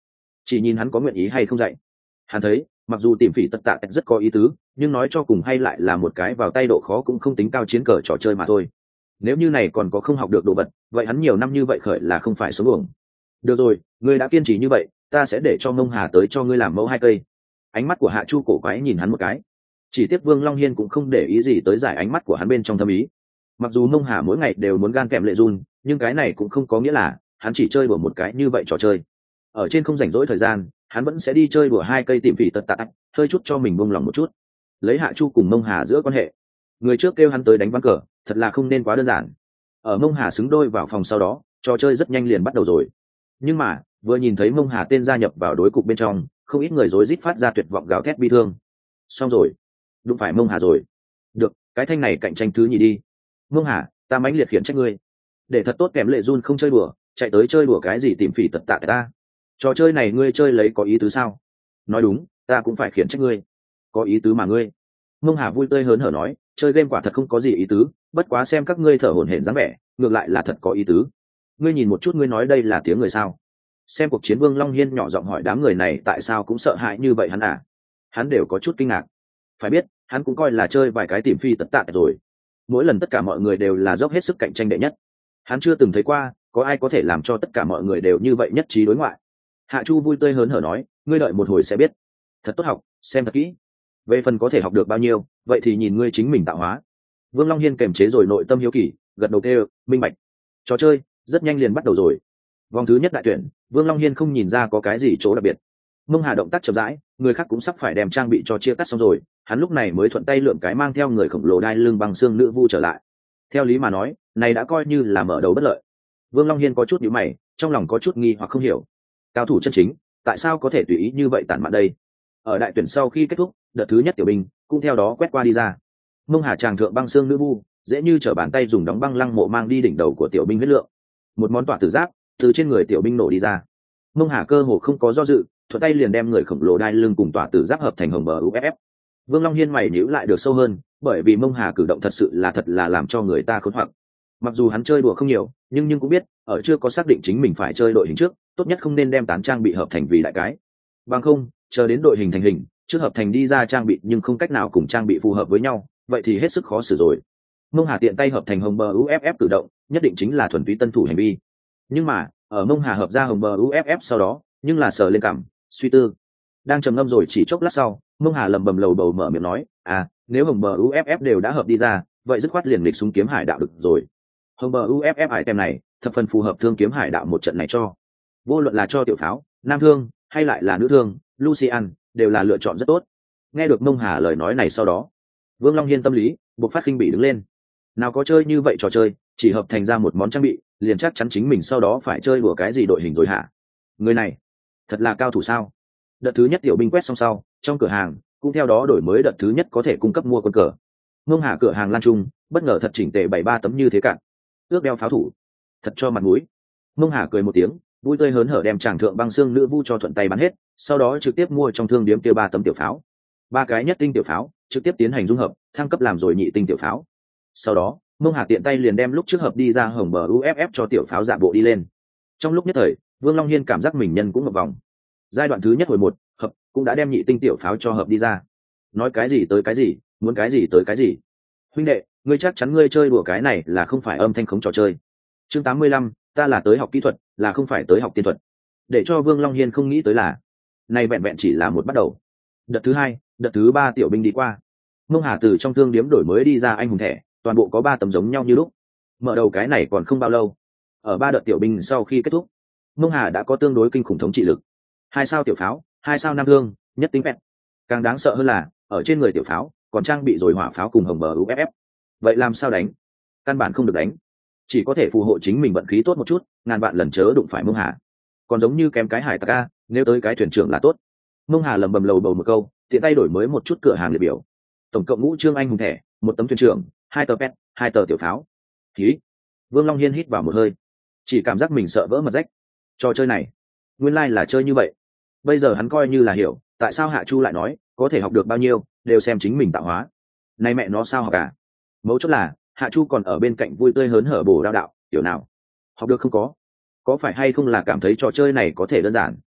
chỉ nhìn hắn có nguyện ý hay không dạy. Hắn thấy mặc dù tìm phỉ tật tạ rất có ý tứ, nhưng nói cho cùng hay lại là một cái vào tay độ khó cũng không tính cao chiến cờ trò chơi mà thôi. Nếu như này còn có không học được đồ vật, vậy hắn nhiều năm như vậy khởi là không phải số uổng. Được rồi, ngươi đã kiên trì như vậy, ta sẽ để cho Mông Hà tới cho ngươi làm mẫu hai cây. Ánh mắt của Hạ Chu cổ quái nhìn hắn một cái. Chỉ tiếc Vương Long Hiên cũng không để ý gì tới giải ánh mắt của hắn bên trong thâm ý. Mặc dù Mông Hà mỗi ngày đều muốn gan kèm lệ run, nhưng cái này cũng không có nghĩa là hắn chỉ chơi đùa một cái như vậy trò chơi. Ở trên không rảnh rỗi thời gian, hắn vẫn sẽ đi chơi đùa hai cây tìm phỉ tật tạ, hơi chút cho mình buông lòng một chút. Lấy Hạ Chu cùng Mông Hà giữa quan hệ, người trước kêu hắn tới đánh ván cờ, thật là không nên quá đơn giản. Ở Mông Hà xứng đôi vào phòng sau đó, trò chơi rất nhanh liền bắt đầu rồi. Nhưng mà vừa nhìn thấy Mông Hà tên gia nhập vào đối cục bên trong, không ít người rối rít phát ra tuyệt vọng gào thét bi thương. Xong rồi, đụng phải Mông Hà rồi. Được, cái thanh này cạnh tranh thứ nhì đi. Mông Hà, ta mãnh liệt khiển trách ngươi, để thật tốt kèm lệ run không chơi đùa, chạy tới chơi đùa cái gì tìm phỉ tật tạ ta. Trò chơi này ngươi chơi lấy có ý tứ sao? Nói đúng, ta cũng phải khiển trách ngươi. Có ý tứ mà ngươi. Mông Hà vui tươi hớn hở nói, chơi game quả thật không có gì ý tứ, bất quá xem các ngươi thở hổn hển dáng vẻ, ngược lại là thật có ý tứ. Ngươi nhìn một chút, ngươi nói đây là tiếng người sao? Xem cuộc chiến, Vương Long Hiên nhỏ giọng hỏi đám người này tại sao cũng sợ hãi như vậy hắn à? Hắn đều có chút kinh ngạc. Phải biết, hắn cũng coi là chơi vài cái tìm phi tật tạ rồi. Mỗi lần tất cả mọi người đều là dốc hết sức cạnh tranh đệ nhất. Hắn chưa từng thấy qua có ai có thể làm cho tất cả mọi người đều như vậy nhất trí đối ngoại. Hạ Chu vui tươi hớn hở nói, ngươi đợi một hồi sẽ biết. Thật tốt học, xem thật kỹ. Về phần có thể học được bao nhiêu, vậy thì nhìn ngươi chính mình tạo hóa. Vương Long Hiên kềm chế rồi nội tâm hiếu kỳ, gật đầu kêu, minh bạch. Trò chơi rất nhanh liền bắt đầu rồi. Vòng thứ nhất đại tuyển, Vương Long Hiên không nhìn ra có cái gì chỗ đặc biệt. Mông Hà động tác chậm rãi, người khác cũng sắp phải đem trang bị cho chia cắt xong rồi, hắn lúc này mới thuận tay lượm cái mang theo người khổng lồ đai lưng bằng xương nữ vu trở lại. Theo lý mà nói, này đã coi như là mở đầu bất lợi. Vương Long Hiên có chút nhíu mày, trong lòng có chút nghi hoặc không hiểu. Cao thủ chân chính, tại sao có thể tùy ý như vậy tản mạn đây? Ở đại tuyển sau khi kết thúc, đợt thứ nhất tiểu binh cũng theo đó quét qua đi ra. Mông Hà tràng thượng băng xương nữ vu, dễ như trở bàn tay dùng đóng băng lăng mộ mang đi đỉnh đầu của tiểu binh huyết lượng. Một món tỏa tử giáp từ trên người tiểu binh nổ đi ra. Mông Hà cơ hồ không có do dự, thuận tay liền đem người khổng lồ đai lưng cùng tỏa tử giáp hợp thành hồng bờ u ép ép. Vương Long Hiên mày nhíu lại được sâu hơn, bởi vì Mông Hà cử động thật sự là thật là làm cho người ta khốn hoặc. Mặc dù hắn chơi đùa không nhiều, nhưng nhưng cũng biết, ở chưa có xác định chính mình phải chơi đội hình trước, tốt nhất không nên đem tán trang bị hợp thành vì đại cái. Bằng không, chờ đến đội hình thành hình, trước hợp thành đi ra trang bị nhưng không cách nào cùng trang bị phù hợp với nhau, vậy thì hết sức khó xử rồi. Mông Hà tiện tay hợp thành hồng bờ u ép ép tự động, nhất định chính là thuần túy tân thủ hành vi. Nhưng mà, ở Mông Hà hợp ra hồng bờ u ép ép sau đó, nhưng là sờ lên cảm, suy tư. Đang trầm ngâm rồi chỉ chốc lát sau, Mông Hà lầm bầm lầu bầu mở miệng nói, à, nếu hồng bờ u ép ép đều đã hợp đi ra, vậy dứt khoát liền lịch súng kiếm hải đạo được rồi. Hồng bờ u ép ép item này, thập phần phù hợp thương kiếm hải đạo một trận này cho. Vô luận là cho tiểu pháo, nam thương, hay lại là nữ thương, Lucian, đều là lựa chọn rất tốt. Nghe được Mông Hà lời nói này sau đó, Vương Long Hiên tâm lý buộc phát khinh bỉ đứng lên. Nào có chơi như vậy trò chơi, chỉ hợp thành ra một món trang bị, liền chắc chắn chính mình sau đó phải chơi đùa cái gì đội hình rồi hả? Người này, thật là cao thủ sao? Đợt thứ nhất tiểu binh quét xong sau, trong cửa hàng cũng theo đó đổi mới đợt thứ nhất có thể cung cấp mua quân cờ. Mông Hà cửa hàng lan trung, bất ngờ thật chỉnh tề bảy ba tấm như thế cả. Ước đeo pháo thủ, thật cho mặt mũi. Mông Hà cười một tiếng, vui tươi hớn hở đem tràng thượng băng xương nữ vu cho thuận tay bán hết, sau đó trực tiếp mua trong thương điếm kia ba tấm tiểu pháo, ba cái nhất tinh tiểu pháo, trực tiếp tiến hành dung hợp, thăng cấp làm rồi nhị tinh tiểu pháo. Sau đó, Mông Hà tiện tay liền đem lúc trước hợp đi ra hồng bờ u ép ép cho tiểu pháo giả bộ đi lên. Trong lúc nhất thời, Vương Long Hiên cảm giác mình nhân cũng một vòng. Giai đoạn thứ nhất hồi một, hợp cũng đã đem nhị tinh tiểu pháo cho hợp đi ra. Nói cái gì tới cái gì, muốn cái gì tới cái gì. Huynh đệ, ngươi chắc chắn ngươi chơi đùa cái này là không phải âm thanh khống trò chơi. Chương tám mươi lăm, ta là tới học kỹ thuật, là không phải tới học tiên thuật. Để cho Vương Long Hiên không nghĩ tới là, này vẹn vẹn chỉ là một bắt đầu. Đợt thứ hai, đợt thứ ba tiểu binh đi qua. Mông Hà từ trong thương điếm đổi mới đi ra anh hùng thẻ, toàn bộ có ba tấm giống nhau như lúc. Mở đầu cái này còn không bao lâu. Ở ba đợt tiểu binh sau khi kết thúc, Mông Hà đã có tương đối kinh khủng thống trị lực. Hai sao tiểu pháo, hai sao nam thương, nhất tính vẹn. Càng đáng sợ hơn là, ở trên người tiểu pháo còn trang bị rồi hỏa pháo cùng hồng bờ u ép ép. Vậy làm sao đánh? Căn bản không được đánh, chỉ có thể phù hộ chính mình vận khí tốt một chút, ngàn vạn lần chớ đụng phải Mông Hà. Còn giống như kém cái hải tặc a, nếu tới cái thuyền trưởng là tốt. Mông Hà lầm bầm lầu bầu một câu, tiện tay đổi mới một chút cửa hàng liệt biểu. Tổng cộng ngũ trương anh hùng thẻ, một tấm thuyền trưởng, hai tờ pet, hai tờ tiểu pháo. Khí. Vương Long Hiên hít vào một hơi, chỉ cảm giác mình sợ vỡ mật rách. Trò chơi này, nguyên lai là chơi như vậy. Bây giờ hắn coi như là hiểu, tại sao Hạ Chu lại nói, có thể học được bao nhiêu, đều xem chính mình tạo hóa. Này mẹ nó sao học cả? Mấu chốt là, Hạ Chu còn ở bên cạnh vui tươi hớn hở bổ đao đạo, tiểu nào? Học được không có? Có phải hay không là cảm thấy trò chơi này có thể đơn giản?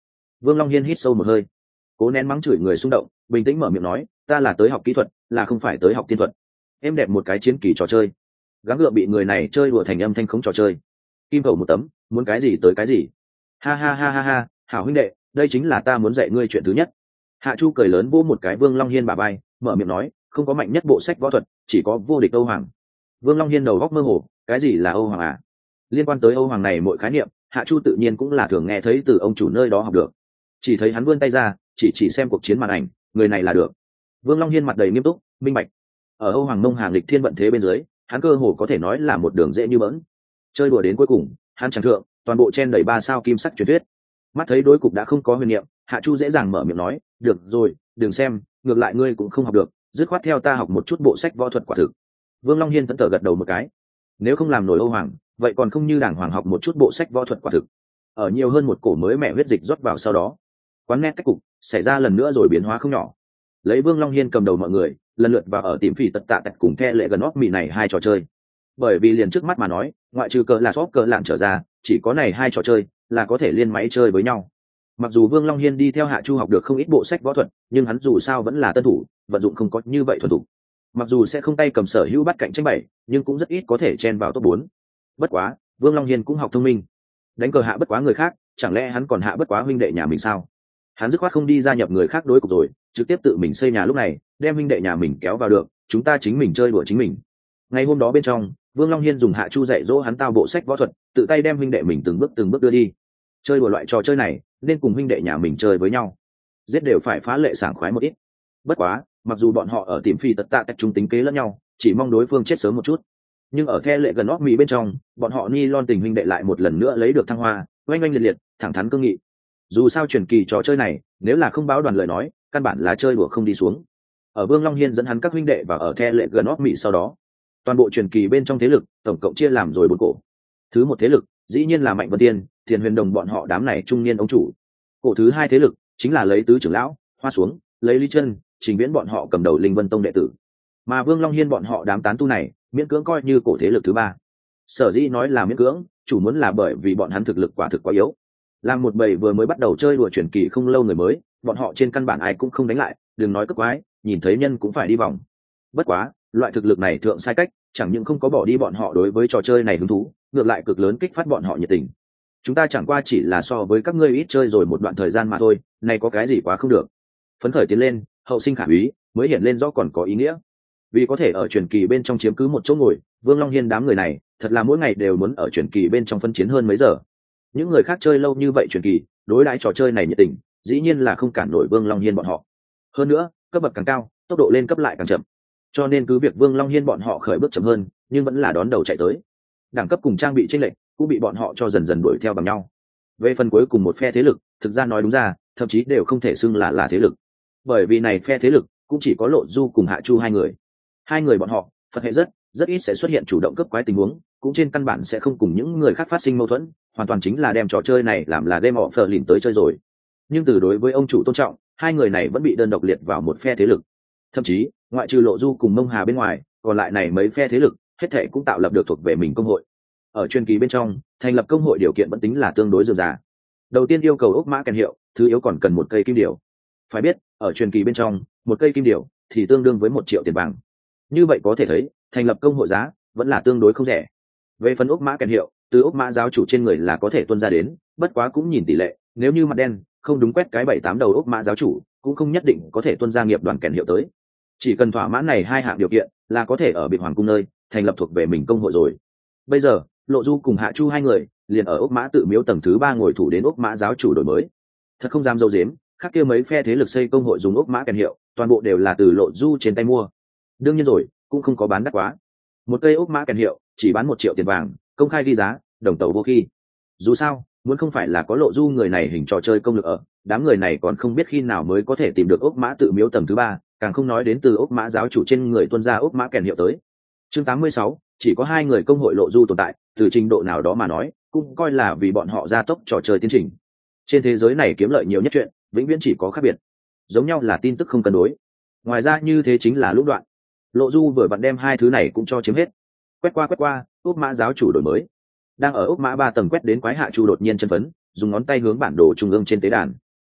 Vương Long Hiên hít sâu một hơi, cố nén mắng chửi người xung động, bình tĩnh mở miệng nói, ta là tới học kỹ thuật, là không phải tới học tiên thuật. Em đẹp một cái chiến kỳ trò chơi, gắng gượng bị người này chơi đùa thành âm thanh khống trò chơi. Kim cầu một tấm, muốn cái gì tới cái gì. Ha ha ha ha ha, hảo huynh đệ, đây chính là ta muốn dạy ngươi chuyện thứ nhất. Hạ Chu cười lớn vỗ một cái Vương Long Hiên bả vai, mở miệng nói, không có mạnh nhất bộ sách võ thuật, chỉ có vô địch Âu Hoàng. Vương Long Hiên đầu góc mơ hồ, cái gì là Âu Hoàng à? Liên quan tới Âu Hoàng này mọi khái niệm, Hạ Chu tự nhiên cũng là thường nghe thấy từ ông chủ nơi đó học được. Chỉ thấy hắn vươn tay ra, chỉ chỉ xem cuộc chiến màn ảnh, người này là được. Vương Long Hiên mặt đầy nghiêm túc, minh bạch. Ở Âu Hoàng Mông hàng lịch thiên vận thế bên dưới, hắn cơ hồ có thể nói là một đường dễ như bỡn. Chơi đùa đến cuối cùng, hắn chẳng thượng, toàn bộ chen đầy ba sao kim sắc truyền thuyết. Mắt thấy đối cục đã không có huyền niệm, Hạ Chu dễ dàng mở miệng nói, được rồi, đừng xem, ngược lại ngươi cũng không học được, dứt khoát theo ta học một chút bộ sách võ thuật quả thực. Vương Long Hiên thẫn thờ gật đầu một cái. Nếu không làm nổi Âu Hoàng, vậy còn không như đảng hoàng học một chút bộ sách võ thuật quả thực. Ở nhiều hơn một cổ mới mẹ huyết dịch rót vào sau đó, quán nét cách cục xảy ra lần nữa rồi biến hóa không nhỏ. Lấy Vương Long Hiên cầm đầu mọi người, lần lượt vào ở tìm phỉ tật tạ tật cùng the lệ gần óc mì này hai trò chơi. Bởi vì liền trước mắt mà nói, ngoại trừ cờ là shop cờ lạn trở ra, chỉ có này hai trò chơi là có thể liên máy chơi với nhau. Mặc dù Vương Long Hiên đi theo Hạ Chu học được không ít bộ sách võ thuật, nhưng hắn dù sao vẫn là tân thủ, vận dụng không có như vậy thuần thủ. Mặc dù sẽ không tay cầm sở hữu bắt cạnh tranh bảy, nhưng cũng rất ít có thể chen vào top bốn. Bất quá, Vương Long Hiên cũng học thông minh. Đánh cờ hạ bất quá người khác, chẳng lẽ hắn còn hạ bất quá huynh đệ nhà mình sao? Hắn dứt khoát không đi gia nhập người khác đối cục rồi, trực tiếp tự mình xây nhà lúc này, đem huynh đệ nhà mình kéo vào được, chúng ta chính mình chơi đùa chính mình. Ngày hôm đó bên trong, Vương Long Hiên dùng Hạ Chu dạy dỗ hắn tao bộ sách võ thuật, tự tay đem huynh đệ mình từng bước từng bước đưa đi. Chơi đùa loại trò chơi này, nên cùng huynh đệ nhà mình chơi với nhau. Giết đều phải phá lệ sảng khoái một ít. Bất quá, mặc dù bọn họ ở tìm phi tật tạ cách trung tính kế lẫn nhau, chỉ mong đối phương chết sớm một chút. Nhưng ở the lệ gần óc mỹ bên trong, bọn họ ni lon tình huynh đệ lại một lần nữa lấy được thăng hoa, oanh oanh liệt liệt, thẳng thắn cương nghị. Dù sao truyền kỳ trò chơi này, nếu là không báo đoàn lời nói, căn bản là chơi đùa không đi xuống. Ở Vương Long Hiên dẫn hắn các huynh đệ và ở the lệ gần óc mỹ sau đó, toàn bộ truyền kỳ bên trong thế lực tổng cộng chia làm rồi bốn cổ. Thứ một thế lực dĩ nhiên là Mạnh Vân Tiên, Thiền Huyền Đồng bọn họ đám này trung niên ông chủ. Cổ thứ hai thế lực chính là lấy tứ trưởng lão Hoa xuống, lấy Lý Chân, Trình Viễn bọn họ cầm đầu Linh Vân Tông đệ tử. Mà Vương Long Hiên bọn họ đám tán tu này miễn cưỡng coi như cổ thế lực thứ ba. Sở dĩ nói là miễn cưỡng, chủ muốn là bởi vì bọn hắn thực lực quả thực quá yếu. Làm một bầy vừa mới bắt đầu chơi đùa truyền kỳ không lâu người mới, bọn họ trên căn bản ai cũng không đánh lại, đừng nói cướp quái, nhìn thấy nhân cũng phải đi vòng. Bất quá, loại thực lực này thượng sai cách, chẳng những không có bỏ đi bọn họ đối với trò chơi này hứng thú, ngược lại cực lớn kích phát bọn họ nhiệt tình. Chúng ta chẳng qua chỉ là so với các ngươi ít chơi rồi một đoạn thời gian mà thôi, này có cái gì quá không được. Phấn khởi tiến lên, hậu sinh khả úy, mới hiện lên rõ còn có ý nghĩa. Vì có thể ở truyền kỳ bên trong chiếm cứ một chỗ ngồi, Vương Long Hiên đám người này, thật là mỗi ngày đều muốn ở truyền kỳ bên trong phân chiến hơn mấy giờ. Những người khác chơi lâu như vậy truyền kỳ, đối đãi trò chơi này nhiệt tình, dĩ nhiên là không cản nổi Vương Long Hiên bọn họ. Hơn nữa, cấp bậc càng cao, tốc độ lên cấp lại càng chậm. Cho nên cứ việc Vương Long Hiên bọn họ khởi bước chậm hơn, nhưng vẫn là đón đầu chạy tới. Đẳng cấp cùng trang bị chênh lệch, cũng bị bọn họ cho dần dần đuổi theo bằng nhau. Về phần cuối cùng một phe thế lực, thực ra nói đúng ra, thậm chí đều không thể xưng là là thế lực. Bởi vì này phe thế lực cũng chỉ có Lộ Du cùng Hạ Chu hai người. Hai người bọn họ, Phật hệ rất, rất ít sẽ xuất hiện chủ động cướp quái tình huống, cũng trên căn bản sẽ không cùng những người khác phát sinh mâu thuẫn, hoàn toàn chính là đem trò chơi này làm là game offer lìn tới chơi rồi. Nhưng từ đối với ông chủ tôn trọng, hai người này vẫn bị đơn độc liệt vào một phe thế lực. Thậm chí, ngoại trừ Lộ Du cùng Mông Hà bên ngoài, còn lại này mấy phe thế lực, hết thảy cũng tạo lập được thuộc về mình công hội. Ở truyền kỳ bên trong, thành lập công hội điều kiện vẫn tính là tương đối dườm già. Đầu tiên yêu cầu ốc mã kèn hiệu, thứ yếu còn cần một cây kim điểu. Phải biết, ở truyền kỳ bên trong, một cây kim điểu thì tương đương với một triệu tiền vàng. Như vậy có thể thấy, thành lập công hội giá vẫn là tương đối không rẻ. Về phần ốc mã kèn hiệu, từ ốc mã giáo chủ trên người là có thể tuân ra đến, bất quá cũng nhìn tỷ lệ, nếu như mặt đen, không đúng quét cái bảy tám đầu ốc mã giáo chủ, cũng không nhất định có thể tuân ra nghiệp đoàn kèn hiệu tới. Chỉ cần thỏa mãn này hai hạng điều kiện, là có thể ở Biệt Hoàng cung nơi thành lập thuộc về mình công hội rồi. Bây giờ, Lộ Du cùng Hạ Chu hai người liền ở ốc mã tự miếu tầng thứ ba ngồi thủ đến ốc mã giáo chủ đổi mới. Thật không dám dâu dếm, khác kia mấy phe thế lực xây công hội dùng ốc mã kèn hiệu, toàn bộ đều là từ Lộ Du trên tay mua. Đương nhiên rồi, cũng không có bán đắt quá. Một cây ốc mã kèn hiệu chỉ bán một triệu tiền vàng, công khai ghi giá, đồng tàu vô khi. Dù sao, muốn không phải là có Lộ Du người này hình trò chơi công lực ở, đám người này còn không biết khi nào mới có thể tìm được ốc mã tự miếu tầng thứ ba, càng không nói đến từ ốc mã giáo chủ trên người tuân ra ốc mã kèn hiệu tới. Chương tám mươi sáu, chỉ có hai người công hội Lộ Du tồn tại, từ trình độ nào đó mà nói, cũng coi là vì bọn họ gia tốc trò chơi tiến trình. Trên thế giới này kiếm lợi nhiều nhất chuyện, vĩnh viễn chỉ có khác biệt. Giống nhau là tin tức không cân đối. Ngoài ra như thế chính là lũng đoạn. Lộ Du vừa vặn đem hai thứ này cũng cho chiếm hết. Quét qua quét qua, ốc mã giáo chủ đổi mới. Đang ở ốc mã ba tầng quét đến quái Hạ Chu đột nhiên chân phấn, dùng ngón tay hướng bản đồ trung ương trên tế đàn.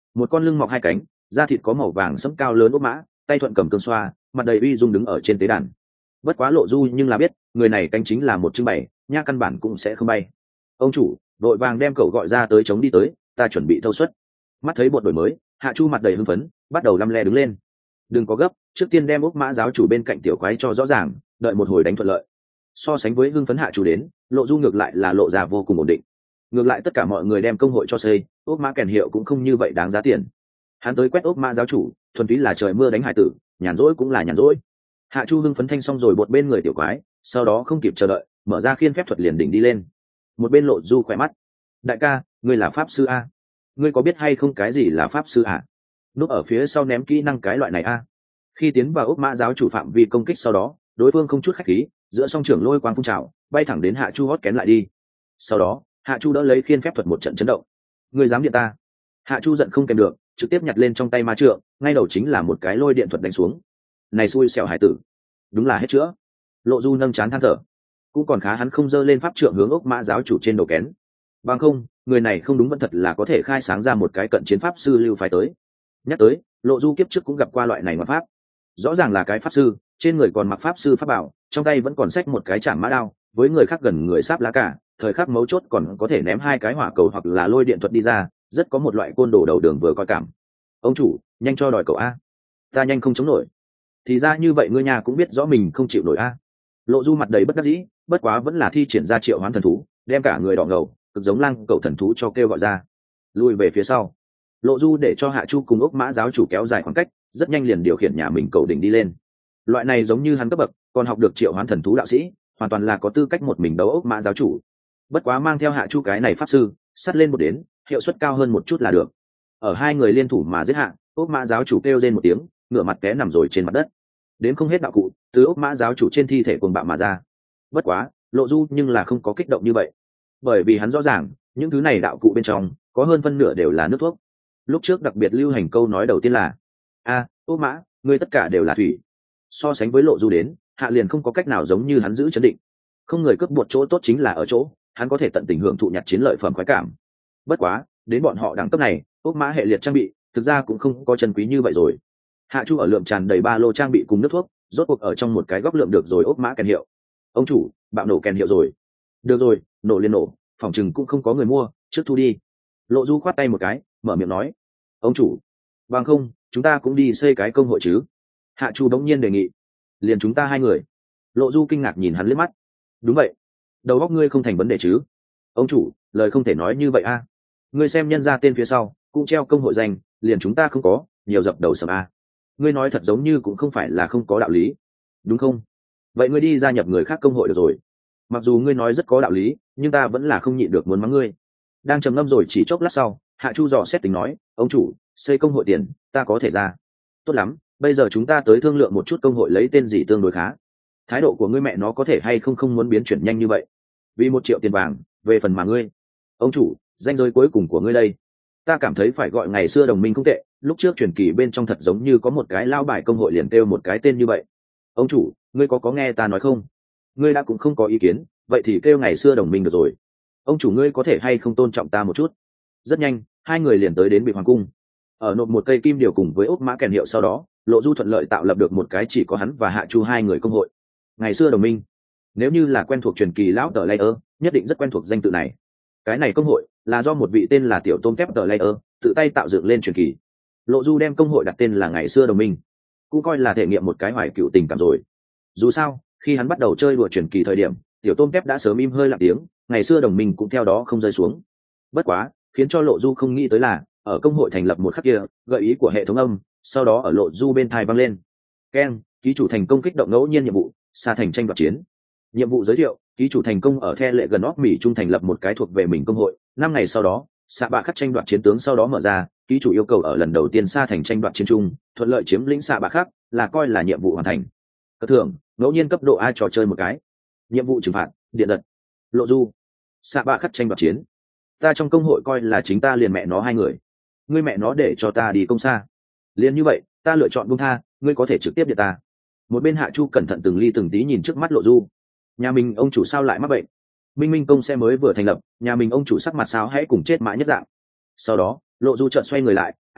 một con lưng mọc hai cánh, da thịt có màu vàng sẫm cao lớn ốc mã, tay thuận cầm cương xoa, mặt đầy uy dung đứng ở trên tế đàn. Bất quá Lộ Du nhưng là biết, người này cánh chính là một trưng bày, nha căn bản cũng sẽ không bay. Ông chủ, đội vàng đem cậu gọi ra tới chống đi tới, ta chuẩn bị thâu suất. Mắt thấy bột đổi mới, Hạ Chu mặt đầy hưng phấn, bắt đầu lăm le đứng lên. Đừng có gấp, trước tiên đem ốc mã giáo chủ bên cạnh tiểu quái cho rõ ràng, đợi một hồi đánh thuận lợi. So sánh với hưng phấn Hạ Chu đến, Lộ Du ngược lại là lộ ra vô cùng ổn định. Ngược lại tất cả mọi người đem công hội cho xây, ốc mã kèn hiệu cũng không như vậy đáng giá tiền. Hắn tới quét ốc mã giáo chủ, thuần túy là trời mưa đánh hải tử, nhàn rỗi cũng là nhàn rỗi. Hạ Chu hưng phấn thanh xong rồi bột bên người tiểu quái, sau đó không kịp chờ đợi, mở ra khiên phép thuật liền đỉnh đi lên. Một bên Lộ Du khỏe mắt, đại ca, ngươi là pháp sư a? Ngươi có biết hay không cái gì là pháp sư à? Núp ở phía sau ném kỹ năng cái loại này a? Khi tiến vào ốc mã giáo chủ phạm vi công kích sau đó, đối phương không chút khách khí, giữa song trưởng lôi quang phun trào, bay thẳng đến Hạ Chu hót kén lại đi. Sau đó, Hạ Chu đỡ lấy khiên phép thuật một trận chấn động. Ngươi dám điện ta? Hạ Chu giận không kèm được, trực tiếp nhặt lên trong tay ma trượng, ngay đầu chính là một cái lôi điện thuật đánh xuống. Này xui xẻo hải tử, đúng là hết chữa. Lộ Du nâng chán than thở, cũng còn khá hắn không dơ lên pháp trượng hướng ốc mã giáo chủ trên đầu kén. Bằng không, người này không đúng vẫn thật là có thể khai sáng ra một cái cận chiến pháp sư lưu phái tới. Nhắc tới, Lộ Du kiếp trước cũng gặp qua loại này mà pháp. Rõ ràng là cái pháp sư, trên người còn mặc pháp sư pháp bảo, trong tay vẫn còn xách một cái chản mã đao, với người khác gần người sáp lá cả, thời khắc mấu chốt còn có thể ném hai cái hỏa cầu hoặc là lôi điện thuật đi ra, rất có một loại côn đồ đầu đường vừa coi cảm. Ông chủ, nhanh cho đòi cậu a. Ta nhanh không chống nổi. Thì ra như vậy ngươi nhà cũng biết rõ mình không chịu nổi a. Lộ Du mặt đầy bất đắc dĩ, bất quá vẫn là thi triển ra triệu hoán thần thú, đem cả người đỏ ngầu, cực giống lăng cậu thần thú cho kêu gọi ra. Lùi về phía sau. Lộ Du để cho Hạ Chu cùng ốc mã giáo chủ kéo dài khoảng cách, rất nhanh liền điều khiển nhà mình cầu đỉnh đi lên. Loại này giống như hắn cấp bậc, còn học được triệu hoán thần thú đạo sĩ, hoàn toàn là có tư cách một mình đấu ốc mã giáo chủ. Bất quá mang theo Hạ Chu cái này pháp sư, sắt lên một đến, hiệu suất cao hơn một chút là được. Ở hai người liên thủ mà giết hạ, ốc mã giáo chủ kêu rên một tiếng, ngửa mặt té nằm rồi trên mặt đất. Đến không hết đạo cụ, từ ốc mã giáo chủ trên thi thể cuồng bạo mà ra. Bất quá, Lộ Du nhưng là không có kích động như vậy, bởi vì hắn rõ ràng, những thứ này đạo cụ bên trong có hơn phân nửa đều là nước thuốc. Lúc trước đặc biệt lưu hành câu nói đầu tiên là: a, ốc mã, ngươi tất cả đều là thủy. So sánh với Lộ Du đến, Hạ liền không có cách nào giống như hắn giữ chấn định. Không người cướp bột chỗ tốt chính là ở chỗ hắn có thể tận tình hưởng thụ nhặt chiến lợi phẩm khoái cảm. Bất quá, đến bọn họ đẳng cấp này, ốc mã hệ liệt trang bị thực ra cũng không có chân quý như vậy rồi. Hạ Chu ở lượng tràn đầy ba lô trang bị cùng nước thuốc, rốt cuộc ở trong một cái góc lượng được rồi ốc mã kèn hiệu. Ông chủ, bạo nổ kèn hiệu rồi. Được rồi, nổ liền nổ, phòng chừng cũng không có người mua, trước thu đi. Lộ Du khoát tay một cái, mở miệng nói: ông chủ, bằng không chúng ta cũng đi xây cái công hội chứ? Hạ Chu đống nhiên đề nghị. Liền chúng ta hai người. Lộ Du kinh ngạc nhìn hắn liếc mắt. Đúng vậy, đầu óc ngươi không thành vấn đề chứ? Ông chủ, lời không thể nói như vậy a. Ngươi xem nhân ra tên phía sau cũng treo công hội danh, liền chúng ta không có, nhiều dập đầu sầm a. Ngươi nói thật giống như cũng không phải là không có đạo lý, đúng không? Vậy ngươi đi gia nhập người khác công hội được rồi. Mặc dù ngươi nói rất có đạo lý, nhưng ta vẫn là không nhịn được muốn mắng ngươi. Đang trầm ngâm rồi chỉ chốc lát sau, Hạ Chu dò xét tính nói: ông chủ, xây công hội tiền ta có thể ra. Tốt lắm, bây giờ chúng ta tới thương lượng một chút công hội lấy tên gì tương đối khá. Thái độ của ngươi mẹ nó có thể hay không không muốn biến chuyển nhanh như vậy. Vì một triệu tiền vàng, về phần mà ngươi. Ông chủ, danh giới cuối cùng của ngươi đây. Ta cảm thấy phải gọi ngày xưa đồng minh không tệ, lúc trước truyền kỳ bên trong thật giống như có một cái lao bài công hội liền kêu một cái tên như vậy. Ông chủ, ngươi có có nghe ta nói không? Ngươi đã cũng không có ý kiến, vậy thì kêu ngày xưa đồng minh được rồi. Ông chủ ngươi có thể hay không tôn trọng ta một chút? Rất nhanh, hai người liền tới đến Bị Hoàng cung. Ở nộp một cây kim điều cùng với ốc mã kèn hiệu sau đó, Lộ Du thuận lợi tạo lập được một cái chỉ có hắn và Hạ Chu hai người công hội. Ngày xưa đồng minh. Nếu như là quen thuộc truyền kỳ lão tờ layer, nhất định rất quen thuộc danh tự này. Cái này công hội là do một vị tên là Tiểu Tôm Kép tờ layer tự tay tạo dựng lên truyền kỳ. Lộ Du đem công hội đặt tên là Ngày xưa đồng minh, cũng coi là thể nghiệm một cái hoài cựu tình cảm rồi. Dù sao, khi hắn bắt đầu chơi đùa truyền kỳ thời điểm, Tiểu Tôm Kép đã sớm im hơi lặng tiếng, Ngày xưa đồng minh cũng theo đó không rơi xuống. Bất quá, khiến cho Lộ Du không nghĩ tới là, ở công hội thành lập một khắc kia, gợi ý của hệ thống âm, sau đó ở Lộ Du bên tai vang lên. Ken, ký chủ thành công kích động ngẫu nhiên nhiệm vụ, xa thành tranh đoạt chiến. Nhiệm vụ giới thiệu: ký chủ thành công ở The Lệ gần óc Mỹ trung thành lập một cái thuộc về mình công hội. Năm ngày sau đó, xạ bạ khắc tranh đoạt chiến tướng sau đó mở ra, ký chủ yêu cầu ở lần đầu tiên xa thành tranh đoạt chiến trung, thuận lợi chiếm lĩnh xạ bạ khắc, là coi là nhiệm vụ hoàn thành. Cất thưởng: ngẫu nhiên cấp độ A trò chơi một cái. Nhiệm vụ trừng phạt: điện giật. Lộ Du, xạ bạ khắc tranh đoạt chiến. Ta trong công hội coi là chính ta liền mẹ nó hai người. Ngươi mẹ nó để cho ta đi công xa. Liền như vậy, ta lựa chọn buông tha, ngươi có thể trực tiếp điện ta. Một bên Hạ Chu cẩn thận từng ly từng tí nhìn trước mắt Lộ Du. Nhà mình ông chủ sao lại mắc bệnh? Minh Minh công xe mới vừa thành lập, nhà mình ông chủ sắc mặt sao hãy cùng chết mãi nhất dạng. Sau đó, Lộ Du chợt xoay người lại,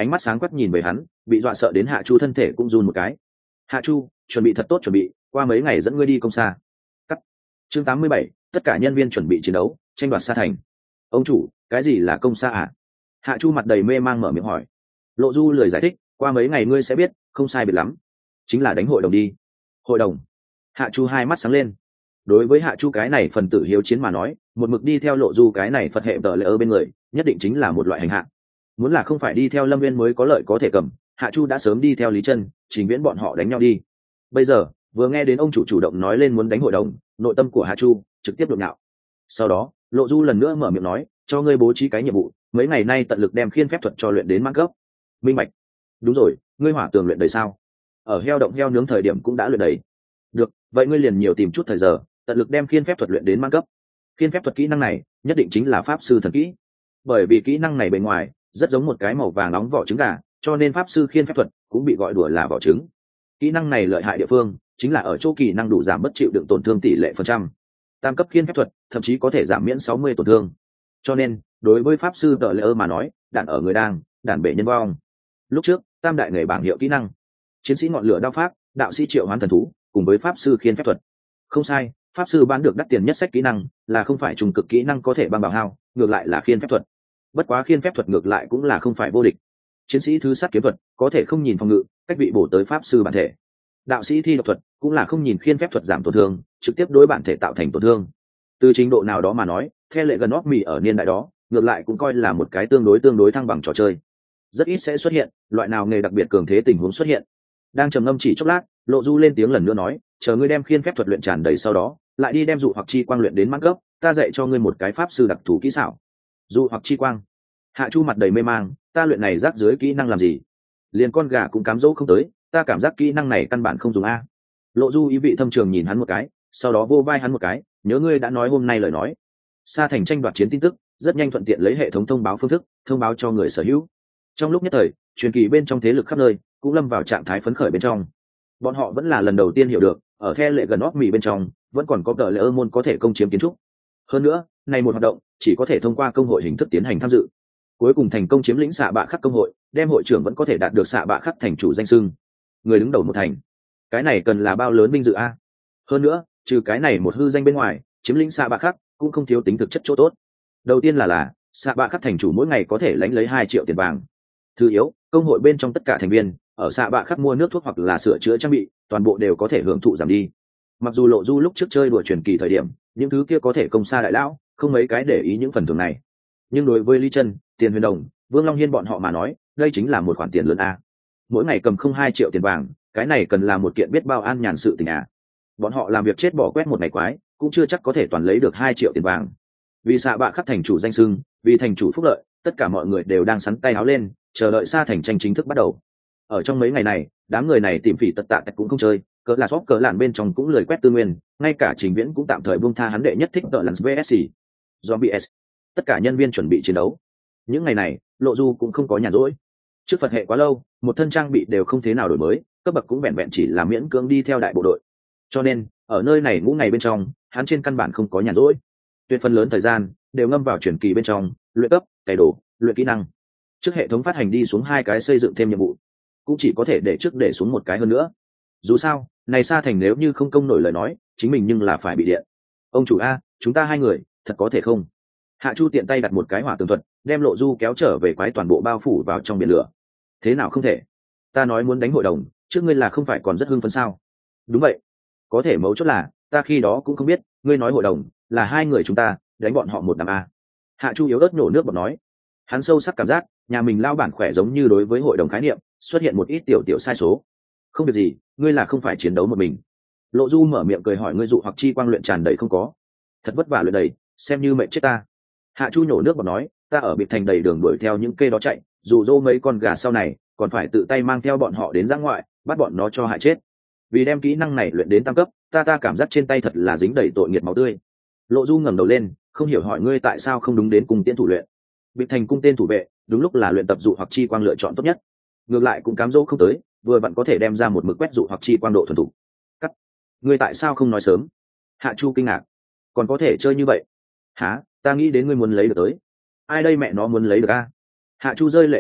ánh mắt sáng quắc nhìn về hắn, bị dọa sợ đến Hạ Chu thân thể cũng run một cái. Hạ Chu, chuẩn bị thật tốt chuẩn bị, qua mấy ngày dẫn ngươi đi công xa. Cắt. Chương tám mươi bảy, tất cả nhân viên chuẩn bị chiến đấu, tranh đoạt Sa Thành. Ông chủ, cái gì là công xa à? Hạ Chu mặt đầy mê mang mở miệng hỏi. Lộ Du lười giải thích, qua mấy ngày ngươi sẽ biết, không sai biệt lắm. Chính là đánh hội đồng đi. Hội đồng? Hạ Chu hai mắt sáng lên. Đối với Hạ Chu cái này phần tử hiếu chiến mà nói, một mực đi theo Lộ Du cái này Phật hệ tờ lệ ở bên người, nhất định chính là một loại hành hạ. Muốn là không phải đi theo Lâm Viên mới có lợi có thể cầm, Hạ Chu đã sớm đi theo Lý Chân, Trình Viễn bọn họ đánh nhau đi. Bây giờ, vừa nghe đến ông chủ chủ động nói lên muốn đánh hội đồng, nội tâm của Hạ Chu trực tiếp đột ngạo. Sau đó, Lộ Du lần nữa mở miệng nói, cho ngươi bố trí cái nhiệm vụ, mấy ngày nay tận lực đem khiên phép thuật cho luyện đến mãn cấp. Minh bạch. Đúng rồi, ngươi hỏa tường luyện đầy sao? Ở heo động heo nướng thời điểm cũng đã luyện đầy. Được, vậy ngươi liền nhiều tìm chút thời giờ, tận lực đem khiên phép thuật luyện đến mãn cấp. Khiên phép thuật kỹ năng này, nhất định chính là pháp sư thần kỹ. Bởi vì kỹ năng này bề ngoài rất giống một cái màu vàng nóng vỏ trứng gà, cho nên pháp sư khiên phép thuật cũng bị gọi đùa là vỏ trứng. Kỹ năng này lợi hại địa phương chính là ở chỗ kỹ năng đủ giảm bất chịu đựng tổn thương tỷ lệ phần trăm. Tam cấp khiên phép thuật thậm chí có thể giảm miễn sáu mươi tổn thương. Cho nên, đối với pháp sư tờ lệ ơ mà nói, đạn ở người đang, đạn bể nhân vong. Lúc trước, tam đại nghề bảng hiệu kỹ năng: chiến sĩ ngọn lửa đao pháp, đạo sĩ triệu hoán thần thú, cùng với pháp sư khiên phép thuật. Không sai, pháp sư bán được đắt tiền nhất sách kỹ năng là không phải trùng cực kỹ năng có thể băng bảo hao, ngược lại là khiên phép thuật. Bất quá khiên phép thuật ngược lại cũng là không phải vô địch. Chiến sĩ thứ sát kiếm thuật có thể không nhìn phòng ngự, cách bị bổ tới pháp sư bản thể. Đạo sĩ thi độc thuật cũng là không nhìn khiên phép thuật giảm tổn thương, trực tiếp đối bản thể tạo thành tổn thương. Từ trình độ nào đó mà nói, theo lệ gần óc mì ở niên đại đó, ngược lại cũng coi là một cái tương đối tương đối thăng bằng trò chơi. Rất ít sẽ xuất hiện loại nào nghề đặc biệt cường thế tình huống xuất hiện. Đang trầm ngâm chỉ chốc lát, Lộ Du lên tiếng lần nữa nói, chờ ngươi đem khiên phép thuật luyện tràn đầy sau đó, lại đi đem dụ hoặc chi quang luyện đến mãn cấp, ta dạy cho ngươi một cái pháp sư đặc thù kỹ xảo. Dụ hoặc chi quang? Hạ Chu mặt đầy mê mang, ta luyện này rác dưới kỹ năng làm gì? Liền con gà cũng cám dỗ không tới, ta cảm giác kỹ năng này căn bản không dùng a. Lộ Du ý vị thâm trường nhìn hắn một cái, sau đó vô vai hắn một cái, nhớ ngươi đã nói hôm nay lời nói. Sa Thành tranh đoạt chiến tin tức, rất nhanh thuận tiện lấy hệ thống thông báo phương thức, thông báo cho người sở hữu. Trong lúc nhất thời, truyền kỳ bên trong thế lực khắp nơi cũng lâm vào trạng thái phấn khởi bên trong. Bọn họ vẫn là lần đầu tiên hiểu được, ở The lệ gần óc mì bên trong, vẫn còn có tờ lệ ơ môn có thể công chiếm kiến trúc. Hơn nữa, này một hoạt động chỉ có thể thông qua công hội hình thức tiến hành tham dự. Cuối cùng thành công chiếm lĩnh xạ bạ khắc công hội, đem hội trưởng vẫn có thể đạt được xạ bạ khắc thành chủ danh xưng, người đứng đầu một thành. Cái này cần là bao lớn vinh dự a. Hơn nữa, trừ cái này một hư danh bên ngoài, chiếm lĩnh xạ bạ khắc cũng không thiếu tính thực chất chỗ tốt. Đầu tiên là là xạ bạ khắc thành chủ mỗi ngày có thể lãnh lấy hai triệu tiền vàng. Thứ yếu, công hội bên trong tất cả thành viên ở xạ bạ khắc mua nước thuốc hoặc là sửa chữa trang bị, toàn bộ đều có thể hưởng thụ giảm đi. Mặc dù Lộ Du lúc trước chơi đùa truyền kỳ thời điểm, những thứ kia có thể công xa đại lão, không mấy cái để ý những phần thưởng này. Nhưng đối với Lý Chân, Tiền Huyền Đồng, Vương Long Hiên bọn họ mà nói, đây chính là một khoản tiền lớn a. Mỗi ngày cầm không hai triệu tiền vàng, cái này cần là một kiện biết bao an nhàn sự tình à. Bọn họ làm việc chết bỏ quét một ngày quái, cũng chưa chắc có thể toàn lấy được hai triệu tiền vàng. Vì xạ bạ khắc thành chủ danh xưng, vì thành chủ phúc lợi, tất cả mọi người đều đang sắn tay áo lên, chờ đợi Sa Thành tranh chính thức bắt đầu. Ở trong mấy ngày này, đám người này tìm phỉ tật tạ cũng không chơi, cỡ là shop cỡ lạn bên trong cũng lười quét tư nguyên, ngay cả Trình Viễn cũng tạm thời buông tha hắn đệ nhất thích cỡ lạn vê ét xê. Zombie S. Tất cả nhân viên chuẩn bị chiến đấu. Những ngày này, Lộ Du cũng không có nhàn rỗi. Trước Phật hệ quá lâu, một thân trang bị đều không thế nào đổi mới, cấp bậc cũng vẹn vẹn chỉ là miễn cưỡng đi theo đại bộ đội. Cho nên, ở nơi này ngũ ngày bên trong, hắn trên căn bản không có nhàn rỗi. Tuyệt phần lớn thời gian đều ngâm vào chuyển kỳ bên trong, luyện cấp, cày đồ, luyện kỹ năng. Trước hệ thống phát hành đi xuống hai cái xây dựng thêm nhiệm vụ, cũng chỉ có thể để trước để xuống một cái hơn nữa. Dù sao, này Sa Thành nếu như không công nổi lời nói, chính mình nhưng là phải bị điện. Ông chủ a, chúng ta hai người, thật có thể không? Hạ Chu tiện tay đặt một cái hỏa tường thuật, đem Lộ Du kéo trở về quái toàn bộ bao phủ vào trong biển lửa. Thế nào không thể? Ta nói muốn đánh hội đồng, trước ngươi là không phải còn rất hưng phấn sao? Đúng vậy. Có thể mấu chốt là, ta khi đó cũng không biết, ngươi nói hội đồng là hai người chúng ta đánh bọn họ một đám a. Hạ Chu yếu ớt nổ nước bọt nói. Hắn sâu sắc cảm giác, nhà mình lao bản khỏe giống như đối với hội đồng khái niệm xuất hiện một ít tiểu tiểu sai số. Không việc gì, ngươi là không phải chiến đấu một mình. Lộ Du mở miệng cười hỏi ngươi dụ hoặc chi quang luyện tràn đầy không có? Thật vất vả luyện đầy, xem như mệnh chết ta. Hạ Chu nhổ nước bọt nói, ta ở biệt thành đầy đường đuổi theo những kê đó chạy, dù dỗ mấy con gà sau này còn phải tự tay mang theo bọn họ đến giã ngoại, bắt bọn nó cho hại chết. Vì đem kỹ năng này luyện đến tam cấp, ta ta cảm giác trên tay thật là dính đầy tội nghiệt máu tươi. Lộ Du ngẩng đầu lên, không hiểu hỏi ngươi tại sao không đúng đến cung tiễn thủ luyện. Biệt thành cung tên thủ vệ, đúng lúc là luyện tập dụ hoặc chi quang lựa chọn tốt nhất. Ngược lại cũng cám dỗ không tới, vừa vặn có thể đem ra một mực quét dụ hoặc chi quang độ thuần thủ. Cắt. Ngươi tại sao không nói sớm? Hạ Chu kinh ngạc. Còn có thể chơi như vậy? Hả? Ta nghĩ đến ngươi muốn lấy được tới. Ai đây mẹ nó muốn lấy được a? Hạ Chu rơi lệ đầy mặt,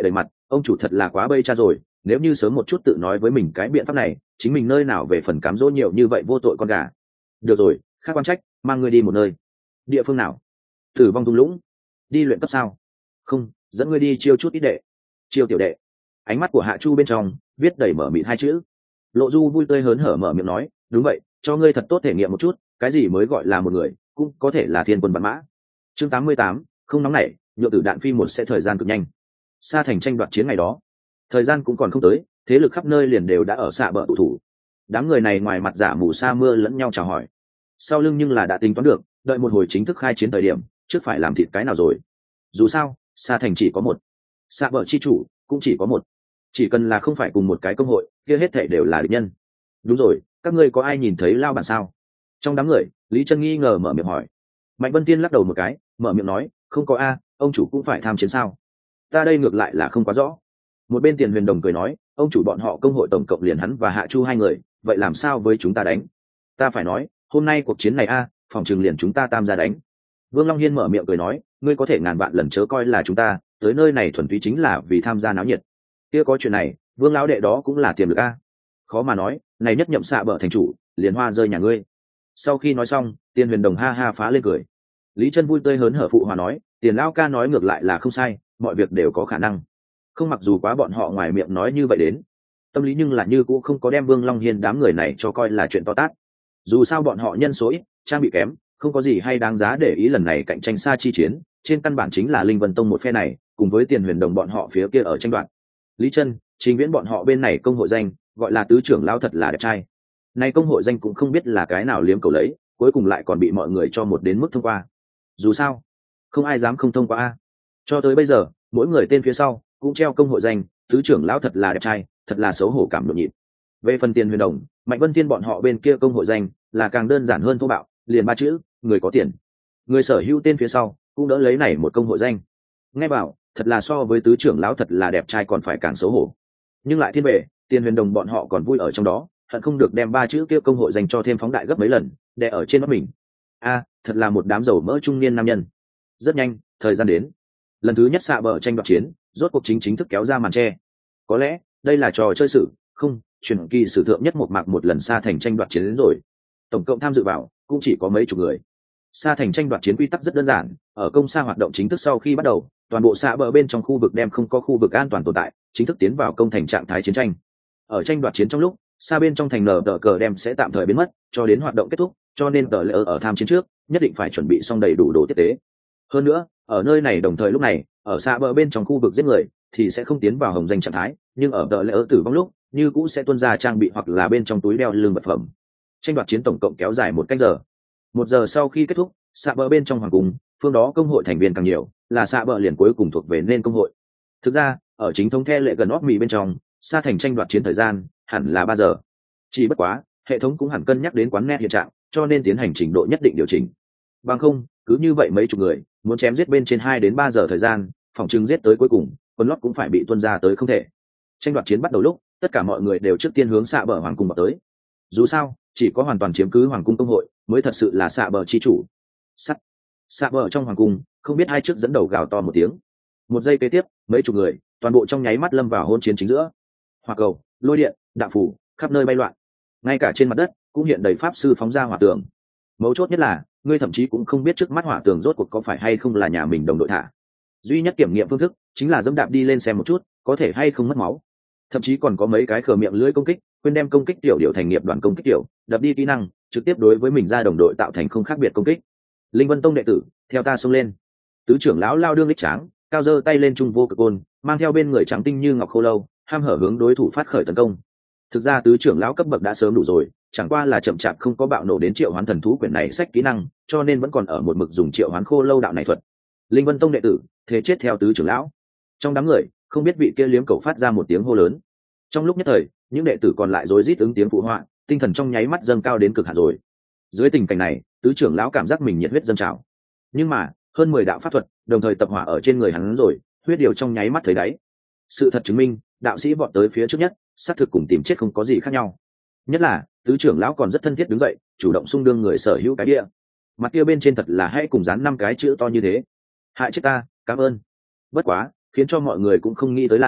ông chủ thật là quá bây cha rồi, nếu như sớm một chút tự nói với mình cái biện pháp này, chính mình nơi nào về phần cám dỗ nhiều như vậy vô tội con gà. Được rồi, khác quan trách, mang ngươi đi một nơi. Địa phương nào? Tử vong thung lũng. Đi luyện cấp sao? Không, dẫn ngươi đi chiêu chút ít đệ. Chiêu tiểu đệ. Ánh mắt của Hạ Chu bên trong viết đầy mở mịt hai chữ. Lộ Du vui tươi hớn hở mở miệng nói, đúng vậy, cho ngươi thật tốt thể nghiệm một chút, cái gì mới gọi là một người, cũng có thể là thiên quân vạn mã. Chương tám mươi tám, không nóng nảy, nhượng tử đạn phi một sẽ thời gian cực nhanh. Sa thành tranh đoạt chiến ngày đó, thời gian cũng còn không tới, thế lực khắp nơi liền đều đã ở xạ bờ tụ thủ. Đám người này ngoài mặt giả mù sa mưa lẫn nhau chào hỏi, sau lưng nhưng là đã tính toán được, đợi một hồi chính thức khai chiến thời điểm, trước phải làm thịt cái nào rồi. Dù sao, Sa thành chỉ có một, xạ bờ chi chủ cũng chỉ có một, chỉ cần là không phải cùng một cái công hội, kia hết thảy đều là địch nhân. Đúng rồi, các ngươi có ai nhìn thấy lao bản sao? Trong đám người, Lý Chân nghi ngờ mở miệng hỏi. Mạnh Vân Tiên lắc đầu một cái, mở miệng nói, không có a, ông chủ cũng phải tham chiến sao? Ta đây ngược lại là không quá rõ. Một bên Tiền Huyền Đồng cười nói, ông chủ bọn họ công hội tổng cộng liền hắn và Hạ Chu hai người, vậy làm sao với chúng ta đánh? Ta phải nói, hôm nay cuộc chiến này a, phòng trường liền chúng ta tam gia đánh. Vương Long Hiên mở miệng cười nói, ngươi có thể ngàn vạn lần chớ coi là chúng ta tới nơi này thuần túy chính là vì tham gia náo nhiệt. Kia có chuyện này, Vương lão đệ đó cũng là tiềm lực a. Khó mà nói, này nhất nhậm xạ bờ thành chủ, liền hoa rơi nhà ngươi. Sau khi nói xong, Tiền Huyền Đồng ha ha phá lên cười. Lý Chân vui tươi hớn hở phụ hòa nói, Tiền lão ca nói ngược lại là không sai, mọi việc đều có khả năng. Không mặc dù quá bọn họ ngoài miệng nói như vậy đến, tâm lý nhưng là như cũng không có đem Vương Long Hiên đám người này cho coi là chuyện to tát. Dù sao bọn họ nhân số ít, trang bị kém, không có gì hay đáng giá để ý. Lần này cạnh tranh xa chi chiến, trên căn bản chính là Linh Vân Tông một phe này, cùng với Tiền Huyền Đồng bọn họ phía kia ở tranh đoạt. Lý Chân, Trình Viễn bọn họ bên này công hội danh, gọi là tứ trưởng lão thật là đẹp trai. Nay công hội danh cũng không biết là cái nào liếm cầu lấy, cuối cùng lại còn bị mọi người cho một đến mức thông qua. Dù sao, không ai dám không thông qua a. Cho tới bây giờ, mỗi người tên phía sau cũng treo công hội danh, tứ trưởng lão thật là đẹp trai, thật là xấu hổ cảm nhộn nhịp. Về phần Tiền Huyền Đồng, Mạnh Vân Thiên bọn họ bên kia công hội danh là càng đơn giản hơn thô bạo, liền ba chữ, người có tiền. Người sở hữu tên phía sau cũng đỡ lấy này một công hội danh. Nghe bảo, thật là so với tứ trưởng lão thật là đẹp trai còn phải càng xấu hổ. Nhưng lại thiên bệ, Tiền Huyền Đồng bọn họ còn vui ở trong đó, hận không được đem ba chữ kia công hội dành cho thêm phóng đại gấp mấy lần, đè ở trên mắt mình. A, thật là một đám dầu mỡ trung niên nam nhân. Rất nhanh, thời gian đến. Lần thứ nhất xạ bờ tranh đoạt chiến, rốt cuộc chính chính thức kéo ra màn che. Có lẽ, đây là trò chơi sử, không, truyền kỳ sử thượng nhất một mạc một lần Sa thành tranh đoạt chiến đến rồi. Tổng cộng tham dự vào cũng chỉ có mấy chục người. Sa thành tranh đoạt chiến quy tắc rất đơn giản, ở công sa hoạt động chính thức sau khi bắt đầu, toàn bộ xạ bờ bên trong khu vực đem không có khu vực an toàn tồn tại, chính thức tiến vào công thành trạng thái chiến tranh. Ở tranh đoạt chiến trong lúc, xa bên trong thành nở tờ cờ đem sẽ tạm thời biến mất cho đến hoạt động kết thúc, cho nên tờ lỡ ở tham chiến trước nhất định phải chuẩn bị xong đầy đủ đồ tiếp tế. Hơn nữa, ở nơi này đồng thời lúc này, ở xa bờ bên trong khu vực giết người thì sẽ không tiến vào hồng danh trạng thái, nhưng ở tờ lỡ tử vong lúc như cũ sẽ tuân ra trang bị hoặc là bên trong túi đeo lưng vật phẩm. Tranh đoạt chiến tổng cộng kéo dài một cách giờ. Một giờ sau khi kết thúc, xạ bờ bên trong hoàng cung, phương đó công hội thành viên càng nhiều, là xạ bờ liền cuối cùng thuộc về nên công hội. Thực ra, ở chính thống the lệ gần óc mì bên trong, Sa thành tranh đoạt chiến thời gian hẳn là ba giờ. Chỉ bất quá, hệ thống cũng hẳn cân nhắc đến quán net hiện trạng, cho nên tiến hành trình độ nhất định điều chỉnh. Bằng không, cứ như vậy mấy chục người, muốn chém giết bên trên hai đến ba giờ thời gian, phòng trưng giết tới cuối cùng, quân lót cũng phải bị tuân ra tới không thể. Tranh đoạt chiến bắt đầu lúc, tất cả mọi người đều trước tiên hướng xạ bờ hoàng cung vào tới. Dù sao, chỉ có hoàn toàn chiếm cứ hoàng cung công hội mới thật sự là xạ bờ chi chủ. Sắt. Xạ bờ trong hoàng cung, không biết ai trước dẫn đầu gào to một tiếng. Một giây kế tiếp, mấy chục người, toàn bộ trong nháy mắt lâm vào hôn chiến chính giữa. Hỏa cầu, lôi điện, đạo phủ, khắp nơi bay loạn. Ngay cả trên mặt đất cũng hiện đầy pháp sư phóng ra hỏa tường. Mấu chốt nhất là, ngươi thậm chí cũng không biết trước mắt hỏa tường rốt cuộc có phải hay không là nhà mình đồng đội thả. Duy nhất kiểm nghiệm phương thức chính là dẫm đạp đi lên xem một chút, có thể hay không mất máu. Thậm chí còn có mấy cái khờ miệng lưỡi công kích, quên đem công kích tiểu điều thành nghiệp đoàn công kích tiểu, đập đi kỹ năng, trực tiếp đối với mình ra đồng đội tạo thành không khác biệt công kích. Linh Vân Tông đệ tử, theo ta xông lên. Tứ trưởng lão lao đương lích tráng, cao giơ tay lên trung vô cực côn, mang theo bên người trắng tinh như ngọc khô lâu, ham hở hướng đối thủ phát khởi tấn công. Thực ra tứ trưởng lão cấp bậc đã sớm đủ rồi, chẳng qua là chậm chạp không có bạo nổ đến triệu hoán thần thú quyển này sách kỹ năng, cho nên vẫn còn ở một mực dùng triệu hoán khô lâu đạo này thuật. Linh Vân Tông đệ tử, thế chết theo tứ trưởng lão. Trong đám người, không biết vị kia liếm cầu phát ra một tiếng hô lớn. Trong lúc nhất thời, những đệ tử còn lại rối rít ứng tiếng phụ họa, tinh thần trong nháy mắt dâng cao đến cực hạn rồi. Dưới tình cảnh này, tứ trưởng lão cảm giác mình nhiệt huyết dâng trào. Nhưng mà, hơn mười đạo pháp thuật đồng thời tập hỏa ở trên người hắn rồi, huyết điều trong nháy mắt thấy đáy. Sự thật chứng minh, đạo sĩ vọt tới phía trước nhất, xác thực cùng tìm chết không có gì khác nhau. Nhất là, tứ trưởng lão còn rất thân thiết đứng dậy, chủ động xung đương người sở hữu cái địa. Mặt kia bên trên thật là hay cùng dán năm cái chữ to như thế. Hại chết ta, cảm ơn. Bất quá, khiến cho mọi người cũng không nghĩ tới là,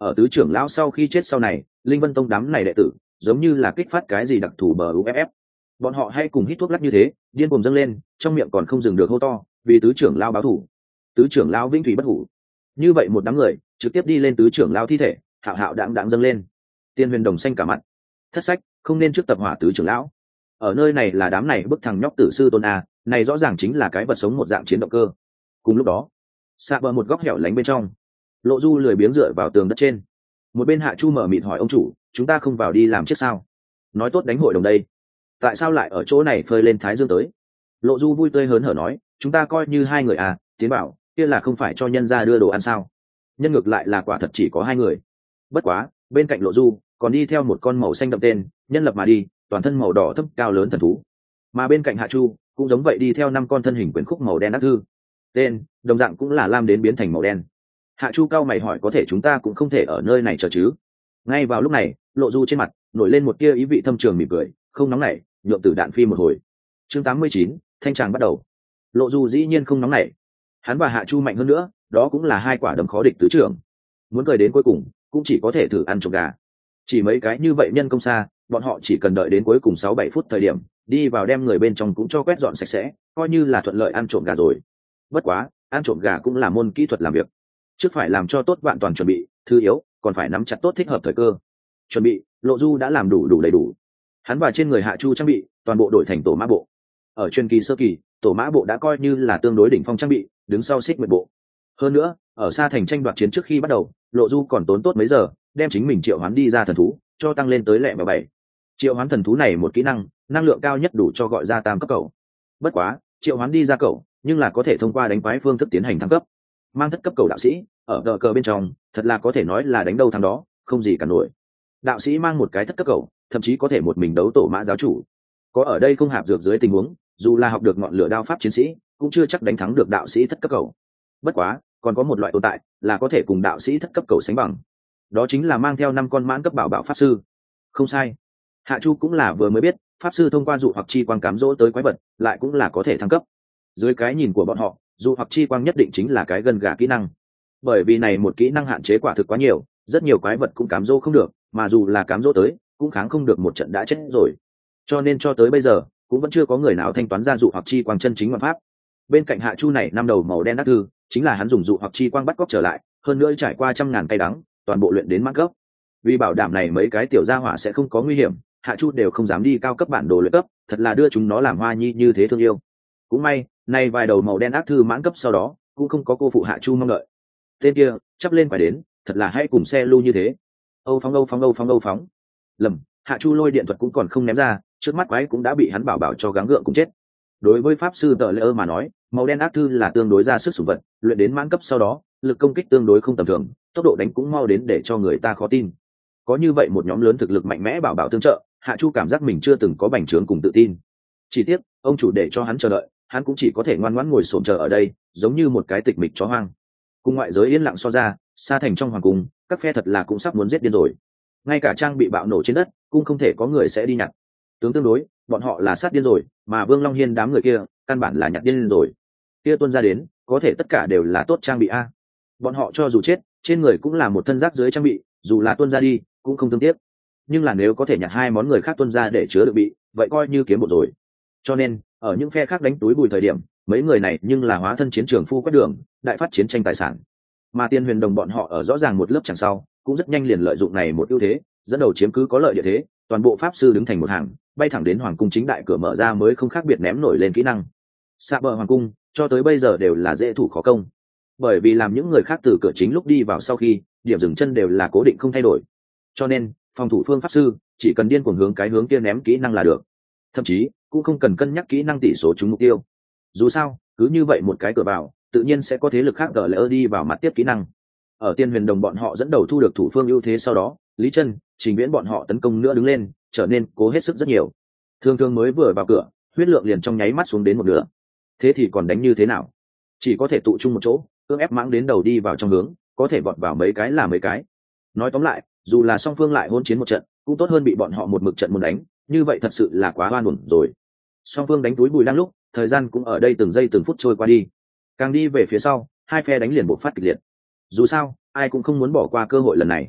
ở tứ trưởng lão sau khi chết sau này, Linh Vân Tông đám này đệ tử giống như là kích phát cái gì đặc thù bờ u ép ép. Bọn họ hay cùng hít thuốc lắc như thế, điên cuồng dâng lên, trong miệng còn không dừng được hô to, vì tứ trưởng lão báo thù. Tứ trưởng lão vĩnh thủy bất hủ. Như vậy một đám người trực tiếp đi lên tứ trưởng lão thi thể, hạo hạo đãng đãng dâng lên. Tiên Huyền Đồng xanh cả mặt. Thất sách, không nên trước tập hỏa tứ trưởng lão. Ở nơi này là đám này bức thằng nhóc tử sư tôn a, này rõ ràng chính là cái vật sống một dạng chiến động cơ. Cùng lúc đó, xạ bờ một góc hẻo lánh bên trong, Lộ Du lười biếng dựa vào tường đất trên. Một bên Hạ Chu mở mịt hỏi ông chủ, chúng ta không vào đi làm trước sao? Nói tốt đánh hội đồng đây, tại sao lại ở chỗ này phơi lên thái dương tới? Lộ Du vui tươi hớn hở nói, chúng ta coi như hai người à, tiến bảo kia là không phải cho nhân ra đưa đồ ăn sao? Nhân ngược lại là quả thật chỉ có hai người. Bất quá bên cạnh Lộ Du còn đi theo một con màu xanh đậm tên, nhân lập mà đi, toàn thân màu đỏ thấp cao lớn thần thú. Mà bên cạnh Hạ Chu cũng giống vậy đi theo năm con thân hình quyển khúc màu đen ác thư. Tên đồng dạng cũng là lam đến biến thành màu đen. Hạ Chu cao mày hỏi, có thể chúng ta cũng không thể ở nơi này chờ chứ? Ngay vào lúc này, Lộ Du trên mặt nổi lên một tia ý vị thâm trường mỉm cười, không nóng nảy, nhượng tử đạn phi một hồi. Chương tám mươi chín, thanh tràng bắt đầu. Lộ Du dĩ nhiên không nóng nảy. Hắn và Hạ Chu mạnh hơn nữa, đó cũng là hai quả đấm khó địch tứ trưởng. Muốn cười đến cuối cùng, cũng chỉ có thể thử ăn trộm gà. Chỉ mấy cái như vậy nhân công xa, bọn họ chỉ cần đợi đến cuối cùng sáu bảy phút thời điểm, đi vào đem người bên trong cũng cho quét dọn sạch sẽ, coi như là thuận lợi ăn trộm gà rồi. Bất quá, ăn trộm gà cũng là môn kỹ thuật làm việc. Trước phải làm cho tốt vạn toàn chuẩn bị, thứ yếu, còn phải nắm chặt tốt thích hợp thời cơ. Chuẩn bị, Lộ Du đã làm đủ đủ đầy đủ. Hắn và trên người Hạ Chu trang bị, toàn bộ đổi thành tổ mã bộ. Ở truyền kỳ sơ kỳ, tổ mã bộ đã coi như là tương đối đỉnh phong trang bị, đứng sau xích nguyệt bộ. Hơn nữa, ở xa thành tranh đoạt chiến trước khi bắt đầu, Lộ Du còn tốn tốt mấy giờ, đem chính mình triệu hoán đi ra thần thú, cho tăng lên tới lẹ và bảy. Triệu hoán thần thú này một kỹ năng, năng lượng cao nhất đủ cho gọi ra tam cấp cầu. Bất quá, triệu hoán đi ra cầu, nhưng là có thể thông qua đánh quái phương thức tiến hành thăng cấp. Mang thất cấp cầu đạo sĩ, ở đờ cờ bên trong, thật là có thể nói là đánh đâu thắng đó, không gì cả nổi. Đạo sĩ mang một cái thất cấp cầu, thậm chí có thể một mình đấu tổ mã giáo chủ. Có ở đây không hạp dược dưới tình huống, dù là học được ngọn lửa đao pháp chiến sĩ, cũng chưa chắc đánh thắng được đạo sĩ thất cấp cầu. Bất quá, còn có một loại tồn tại là có thể cùng đạo sĩ thất cấp cầu sánh bằng. Đó chính là mang theo năm con mãn cấp bảo bảo pháp sư. Không sai. Hạ Chu cũng là vừa mới biết, pháp sư thông qua dụ hoặc chi quang cám dỗ tới quái vật, lại cũng là có thể thăng cấp. Dưới cái nhìn của bọn họ, dụ hoặc chi quang nhất định chính là cái gần gà kỹ năng. Bởi vì này một kỹ năng hạn chế quả thực quá nhiều, rất nhiều quái vật cũng cám dỗ không được, mà dù là cám dỗ tới, cũng kháng không được một trận đã chết rồi. Cho nên cho tới bây giờ, cũng vẫn chưa có người nào thanh toán ra dụ hoặc chi quang chân chính ngoại pháp. Bên cạnh Hạ Chu này năm đầu màu đen đắc thư, chính là hắn dùng dụ hoặc chi quang bắt cóc trở lại, hơn nữa trải qua trăm ngàn cây đắng, toàn bộ luyện đến mãn cấp. Vì bảo đảm này mấy cái tiểu gia hỏa sẽ không có nguy hiểm, Hạ Chu đều không dám đi cao cấp bản đồ luyện cấp, thật là đưa chúng nó làm hoa nhi như thế thương yêu. Cũng may, nay vài đầu màu đen ác thư mãn cấp sau đó, cũng không có cô phụ Hạ Chu mong đợi. Tên kia, chắp lên phải đến, thật là hay cùng xe lưu như thế. Âu phóng âu phóng âu phóng âu phóng. Lầm, Hạ Chu lôi điện thuật cũng còn không ném ra, trước mắt quái cũng đã bị hắn bảo bảo cho gắng gượng cũng chết. Đối với pháp sư tợ lỡ mà nói, màu đen ác thư là tương đối ra sức sủng vật, luyện đến mãn cấp sau đó, lực công kích tương đối không tầm thường, tốc độ đánh cũng mau đến để cho người ta khó tin. Có như vậy một nhóm lớn thực lực mạnh mẽ bảo bảo tương trợ, Hạ Chu cảm giác mình chưa từng có bành trướng cùng tự tin. Chỉ tiếc, ông chủ để cho hắn chờ đợi, hắn cũng chỉ có thể ngoan ngoãn ngồi xổm chờ ở đây, giống như một cái tịch mịch chó hoang. Cùng ngoại giới yên lặng so ra, xa thành trong hoàng cung, các phe thật là cũng sắp muốn giết điên rồi. Ngay cả trang bị bạo nổ trên đất, cũng không thể có người sẽ đi nhặt. Tướng tương đối, bọn họ là sát điên rồi, mà Vương Long Hiên đám người kia, căn bản là nhặt điên rồi. Kia tuân ra đến, có thể tất cả đều là tốt trang bị a. Bọn họ cho dù chết, trên người cũng là một thân rác dưới trang bị, dù là tuân ra đi, cũng không thương tiếc. Nhưng là nếu có thể nhặt hai món người khác tuân ra để chứa được bị, vậy coi như kiếm một rồi. Cho nên, ở những phe khác đánh túi bùi thời điểm, mấy người này nhưng là hóa thân chiến trường phu quét đường, đại phát chiến tranh tài sản. Mà Tiên Huyền Đồng bọn họ ở rõ ràng một lớp chẳng sau, cũng rất nhanh liền lợi dụng này một ưu thế, dẫn đầu chiếm cứ có lợi địa thế, toàn bộ pháp sư đứng thành một hàng, bay thẳng đến hoàng cung chính đại cửa mở ra mới không khác biệt ném nổi lên kỹ năng. Xạ bờ hoàng cung, cho tới bây giờ đều là dễ thủ khó công. Bởi vì làm những người khác từ cửa chính lúc đi vào sau khi, điểm dừng chân đều là cố định không thay đổi. Cho nên, phòng thủ phương pháp sư chỉ cần điên cuồng hướng cái hướng kia ném kỹ năng là được. Thậm chí, cũng không cần cân nhắc kỹ năng tỷ số trúng mục tiêu. Dù sao, cứ như vậy một cái cửa vào, tự nhiên sẽ có thế lực khác gỡ lỡ đi vào mặt tiếp kỹ năng. Ở Tiên Huyền Đồng bọn họ dẫn đầu thu được thủ phương ưu thế sau đó, Lý Chân, Trình Viễn bọn họ tấn công nữa đứng lên, trở nên cố hết sức rất nhiều. Thương Thương mới vừa vào cửa, huyết lượng liền trong nháy mắt xuống đến một nửa. Thế thì còn đánh như thế nào? Chỉ có thể tụ chung một chỗ, cưỡng ép mãng đến đầu đi vào trong hướng, có thể vọt vào mấy cái là mấy cái. Nói tóm lại, dù là song phương lại hôn chiến một trận, cũng tốt hơn bị bọn họ một mực trận muốn đánh, như vậy thật sự là quá oan uổng rồi. Song phương đánh túi bùi đang lúc, thời gian cũng ở đây từng giây từng phút trôi qua đi. Càng đi về phía sau, hai phe đánh liền bộc phát kịch liệt. Dù sao, ai cũng không muốn bỏ qua cơ hội lần này.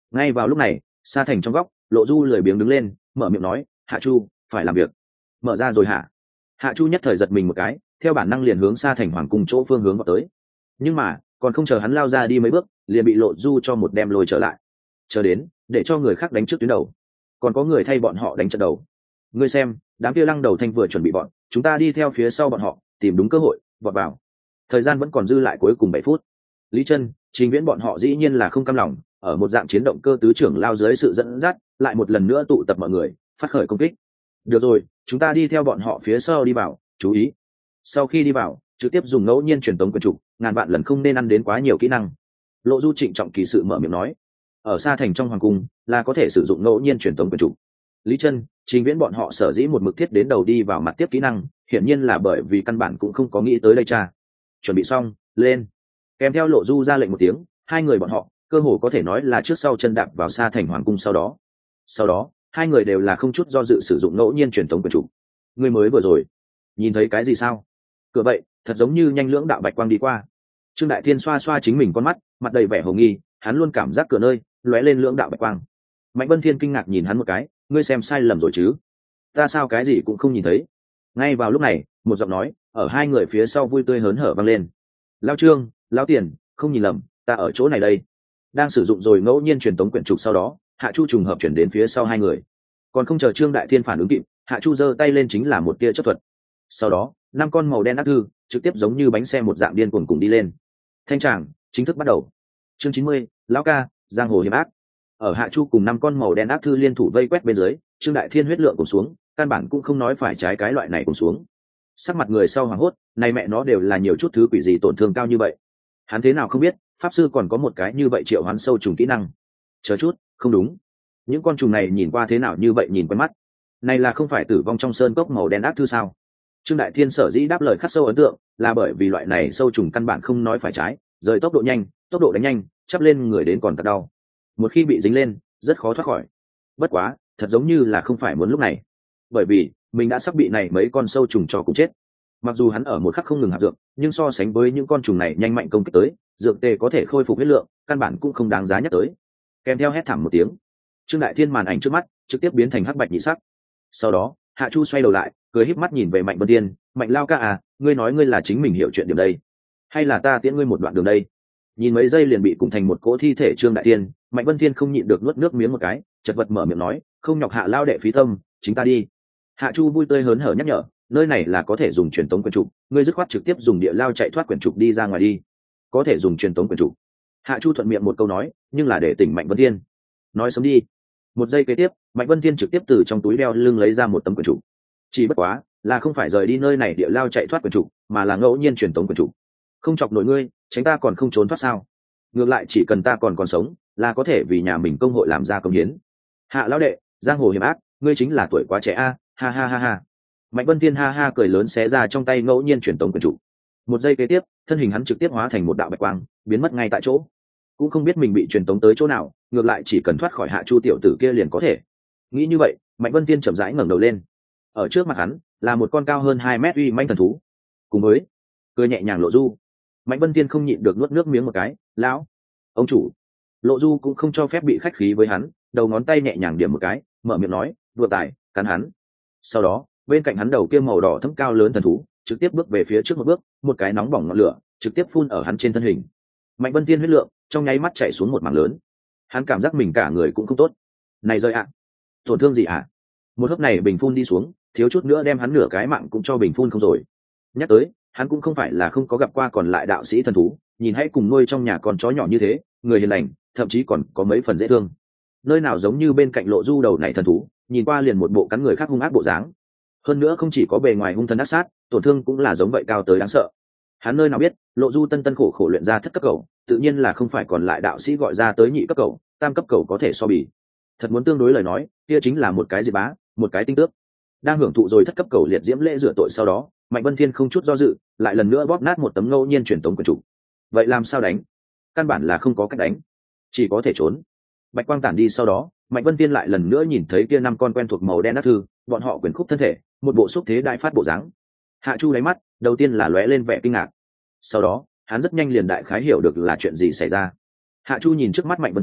Ngay vào lúc này Sa Thành trong góc, Lộ Du lười biếng đứng lên mở miệng nói, Hạ Chu phải làm việc. Mở ra rồi hả? Hạ Chu nhất thời giật mình một cái, theo bản năng liền hướng Sa Thành hoàng cung chỗ phương hướng vào tới. Nhưng mà còn không chờ hắn lao ra đi mấy bước, liền bị Lộ Du cho một đem lôi trở lại. Chờ đến để cho người khác đánh trước tuyến đầu, còn có người thay bọn họ đánh trận đầu. Ngươi xem, đám kia lăng đầu thanh vừa chuẩn bị bọn chúng ta đi theo phía sau bọn họ, tìm đúng cơ hội vọt vào. Thời gian vẫn còn dư lại cuối cùng bảy phút. Lý Chân, Trình Viễn bọn họ dĩ nhiên là không cam lòng, ở một dạng chiến động cơ tứ trưởng lao dưới sự dẫn dắt, lại một lần nữa tụ tập mọi người, phát khởi công kích. Được rồi, chúng ta đi theo bọn họ phía sau đi vào, chú ý. Sau khi đi vào, trực tiếp dùng ngẫu nhiên truyền tống quyền trục, ngàn vạn lần không nên ăn đến quá nhiều kỹ năng. Lộ Du trịnh trọng kỳ sự mở miệng nói, ở Sa Thành trong hoàng cung là có thể sử dụng ngẫu nhiên truyền tống quyền trục. Lý Chân, Trình Viễn bọn họ sở dĩ một mực thiết đến đầu đi vào mặt tiếp kỹ năng, hiển nhiên là bởi vì căn bản cũng không có nghĩ tới đây cha. Chuẩn bị xong, lên. Kèm theo Lộ Du ra lệnh một tiếng, hai người bọn họ cơ hồ có thể nói là trước sau chân đạp vào Sa Thành hoàng cung sau đó. Sau đó, hai người đều là không chút do dự sử dụng ngẫu nhiên truyền tống quyền trục. Người mới vừa rồi, nhìn thấy cái gì sao? Cửa vậy, thật giống như nhanh lưỡng đạo bạch quang đi qua. Trương Đại Thiên xoa xoa chính mình con mắt, mặt đầy vẻ hồ nghi, hắn luôn cảm giác cửa nơi lóe lên lưỡng đạo bạch quang. Mạnh Vân Thiên kinh ngạc nhìn hắn một cái, ngươi xem sai lầm rồi chứ? Ta sao cái gì cũng không nhìn thấy? Ngay vào lúc này, một giọng nói ở hai người phía sau vui tươi hớn hở vang lên. Lao Trương, Lao Tiền, không nhìn lầm, ta ở chỗ này đây. Đang sử dụng rồi ngẫu nhiên truyền tống quyển trục sau đó, Hạ Chu trùng hợp chuyển đến phía sau hai người. Còn không chờ Trương Đại Thiên phản ứng kịp, Hạ Chu giơ tay lên chính là một tia chất thuật. Sau đó, năm con màu đen ác thư trực tiếp giống như bánh xe một dạng điên cuồng cùng đi lên. Thanh tràng chính thức bắt đầu. Chương chín mươi, lão ca, giang hồ hiểm ác. Ở Hạ Chu cùng năm con màu đen ác thư liên thủ vây quét bên dưới, Trương Đại Thiên huyết lượng cùng xuống, căn bản cũng không nói phải trái cái loại này cùng xuống. Sắc mặt người sau hoảng hốt, này mẹ nó đều là nhiều chút thứ quỷ gì tổn thương cao như vậy. Hắn thế nào không biết, pháp sư còn có một cái như vậy triệu hoán sâu trùng kỹ năng. Chờ chút, không đúng. Những con trùng này nhìn qua thế nào như vậy nhìn quen mắt. Này là không phải tử vong trong sơn cốc màu đen ác thư sao? Trương Đại Thiên sở dĩ đáp lời khắc sâu ấn tượng, là bởi vì loại này sâu trùng căn bản không nói phải trái, rời tốc độ nhanh, tốc độ đánh nhanh, chắp lên người đến còn thật đau. Một khi bị dính lên, rất khó thoát khỏi. Bất quá, thật giống như là không phải muốn lúc này, bởi vì mình đã sắp bị này mấy con sâu trùng cho cùng chết. Mặc dù hắn ở một khắc không ngừng hạp dược, nhưng so sánh với những con trùng này nhanh mạnh công kích tới, dược tề có thể khôi phục huyết lượng, căn bản cũng không đáng giá nhắc tới. Kèm theo hét thảm một tiếng, Trương Đại Thiên màn ảnh trước mắt trực tiếp biến thành hắc bạch nhị sắc. Sau đó, Hạ Chu xoay đầu lại, cười híp mắt nhìn về Mạnh Vân Thiên, "Mạnh lao ca à, ngươi nói ngươi là chính mình hiểu chuyện điểm đây, hay là ta tiễn ngươi một đoạn đường đây?" Nhìn mấy giây liền bị cùng thành một cỗ thi thể Trương Đại Thiên, Mạnh Vân Thiên không nhịn được nuốt nước miếng một cái, chật vật mở miệng nói, "Không nhọc Hạ lao đệ phí tâm, chính ta đi." Hạ Chu vui tươi hớn hở nhắc nhở, "Nơi này là có thể dùng truyền tống quyền trục, ngươi dứt khoát trực tiếp dùng địa lao chạy thoát quyền trục đi ra ngoài đi." Có thể dùng truyền tống quyền trục. Hạ Chu thuận miệng một câu nói, nhưng là để tỉnh Mạnh Vân Thiên. Nói sớm đi. Một giây kế tiếp, Mạnh Vân Thiên trực tiếp từ trong túi đeo lưng lấy ra một tấm quyền trục. Chỉ bất quá, là không phải rời đi nơi này địa lao chạy thoát quyền trục, mà là ngẫu nhiên truyền tống quyền trục. Không chọc nổi ngươi, tránh ta còn không trốn thoát sao? Ngược lại chỉ cần ta còn còn sống, là có thể vì nhà mình công hội làm ra công hiến. Hạ lão đệ, giang hồ hiểm ác, ngươi chính là tuổi quá trẻ a, ha ha ha ha. Mạnh Vân Thiên ha ha cười lớn xé ra trong tay ngẫu nhiên truyền tống quyền trục. Một giây kế tiếp, thân hình hắn trực tiếp hóa thành một đạo bạch quang, biến mất ngay tại chỗ. Cũng không biết mình bị truyền tống tới chỗ nào, ngược lại chỉ cần thoát khỏi Hạ Chu tiểu tử kia liền có thể. Nghĩ như vậy, Mạnh Vân Thiên chậm rãi ngẩng đầu lên. Ở trước mặt hắn là một con cao hơn hai mét uy manh thần thú, cùng với cười nhẹ nhàng Lộ Du. Mạnh Vân Thiên không nhịn được nuốt nước miếng một cái, "Lão, ông chủ." Lộ Du cũng không cho phép bị khách khí với hắn, đầu ngón tay nhẹ nhàng điểm một cái, mở miệng nói, "Vừa tải, cắn hắn." Sau đó, bên cạnh hắn đầu kia màu đỏ thẫm cao lớn thần thú, trực tiếp bước về phía trước một bước, một cái nóng bỏng ngọn lửa trực tiếp phun ở hắn trên thân hình. Mạnh Vân Thiên huyết lượng trong nháy mắt chảy xuống một mảng lớn. Hắn cảm giác mình cả người cũng không tốt. Này rơi ạ, tổn thương gì ạ? Một hớp này bình phun đi xuống, thiếu chút nữa đem hắn nửa cái mạng cũng cho bình phun không rồi. Nhắc tới, hắn cũng không phải là không có gặp qua còn lại đạo sĩ thần thú, nhìn hãy cùng nuôi trong nhà con chó nhỏ như thế, người hiền lành, thậm chí còn có mấy phần dễ thương. Nơi nào giống như bên cạnh Lộ Du đầu này thần thú, nhìn qua liền một bộ cắn người khác hung ác bộ dáng. Hơn nữa không chỉ có bề ngoài hung thần ác sát, tổn thương cũng là giống vậy cao tới đáng sợ. Hắn nơi nào biết, Lộ Du tân tân khổ khổ luyện ra thất cấp cầu, tự nhiên là không phải còn lại đạo sĩ gọi ra tới nhị cấp cầu, tam cấp cầu có thể so bì. Thật muốn tương đối lời nói, kia chính là một cái diệt bá, một cái tinh tước. Đang hưởng thụ rồi thất cấp cầu liệt diễm lễ rửa tội sau đó, Mạnh Vân Thiên không chút do dự, lại lần nữa bóp nát một tấm ngẫu nhiên truyền tống quyền trục. Vậy làm sao đánh? Căn bản là không có cách đánh, chỉ có thể trốn. Bạch quang tản đi sau đó, Mạnh Vân Thiên lại lần nữa nhìn thấy kia năm con quen thuộc màu đen ác thư, bọn họ quyền khúc thân thể, một bộ xúc thế đại phát bộ dáng. Hạ Chu đáy mắt, đầu tiên là lóe lên vẻ kinh ngạc. Sau đó, hắn rất nhanh liền đại khái hiểu được là chuyện gì xảy ra. Hạ Chu nhìn trước mắt Mạnh Vân Thiên,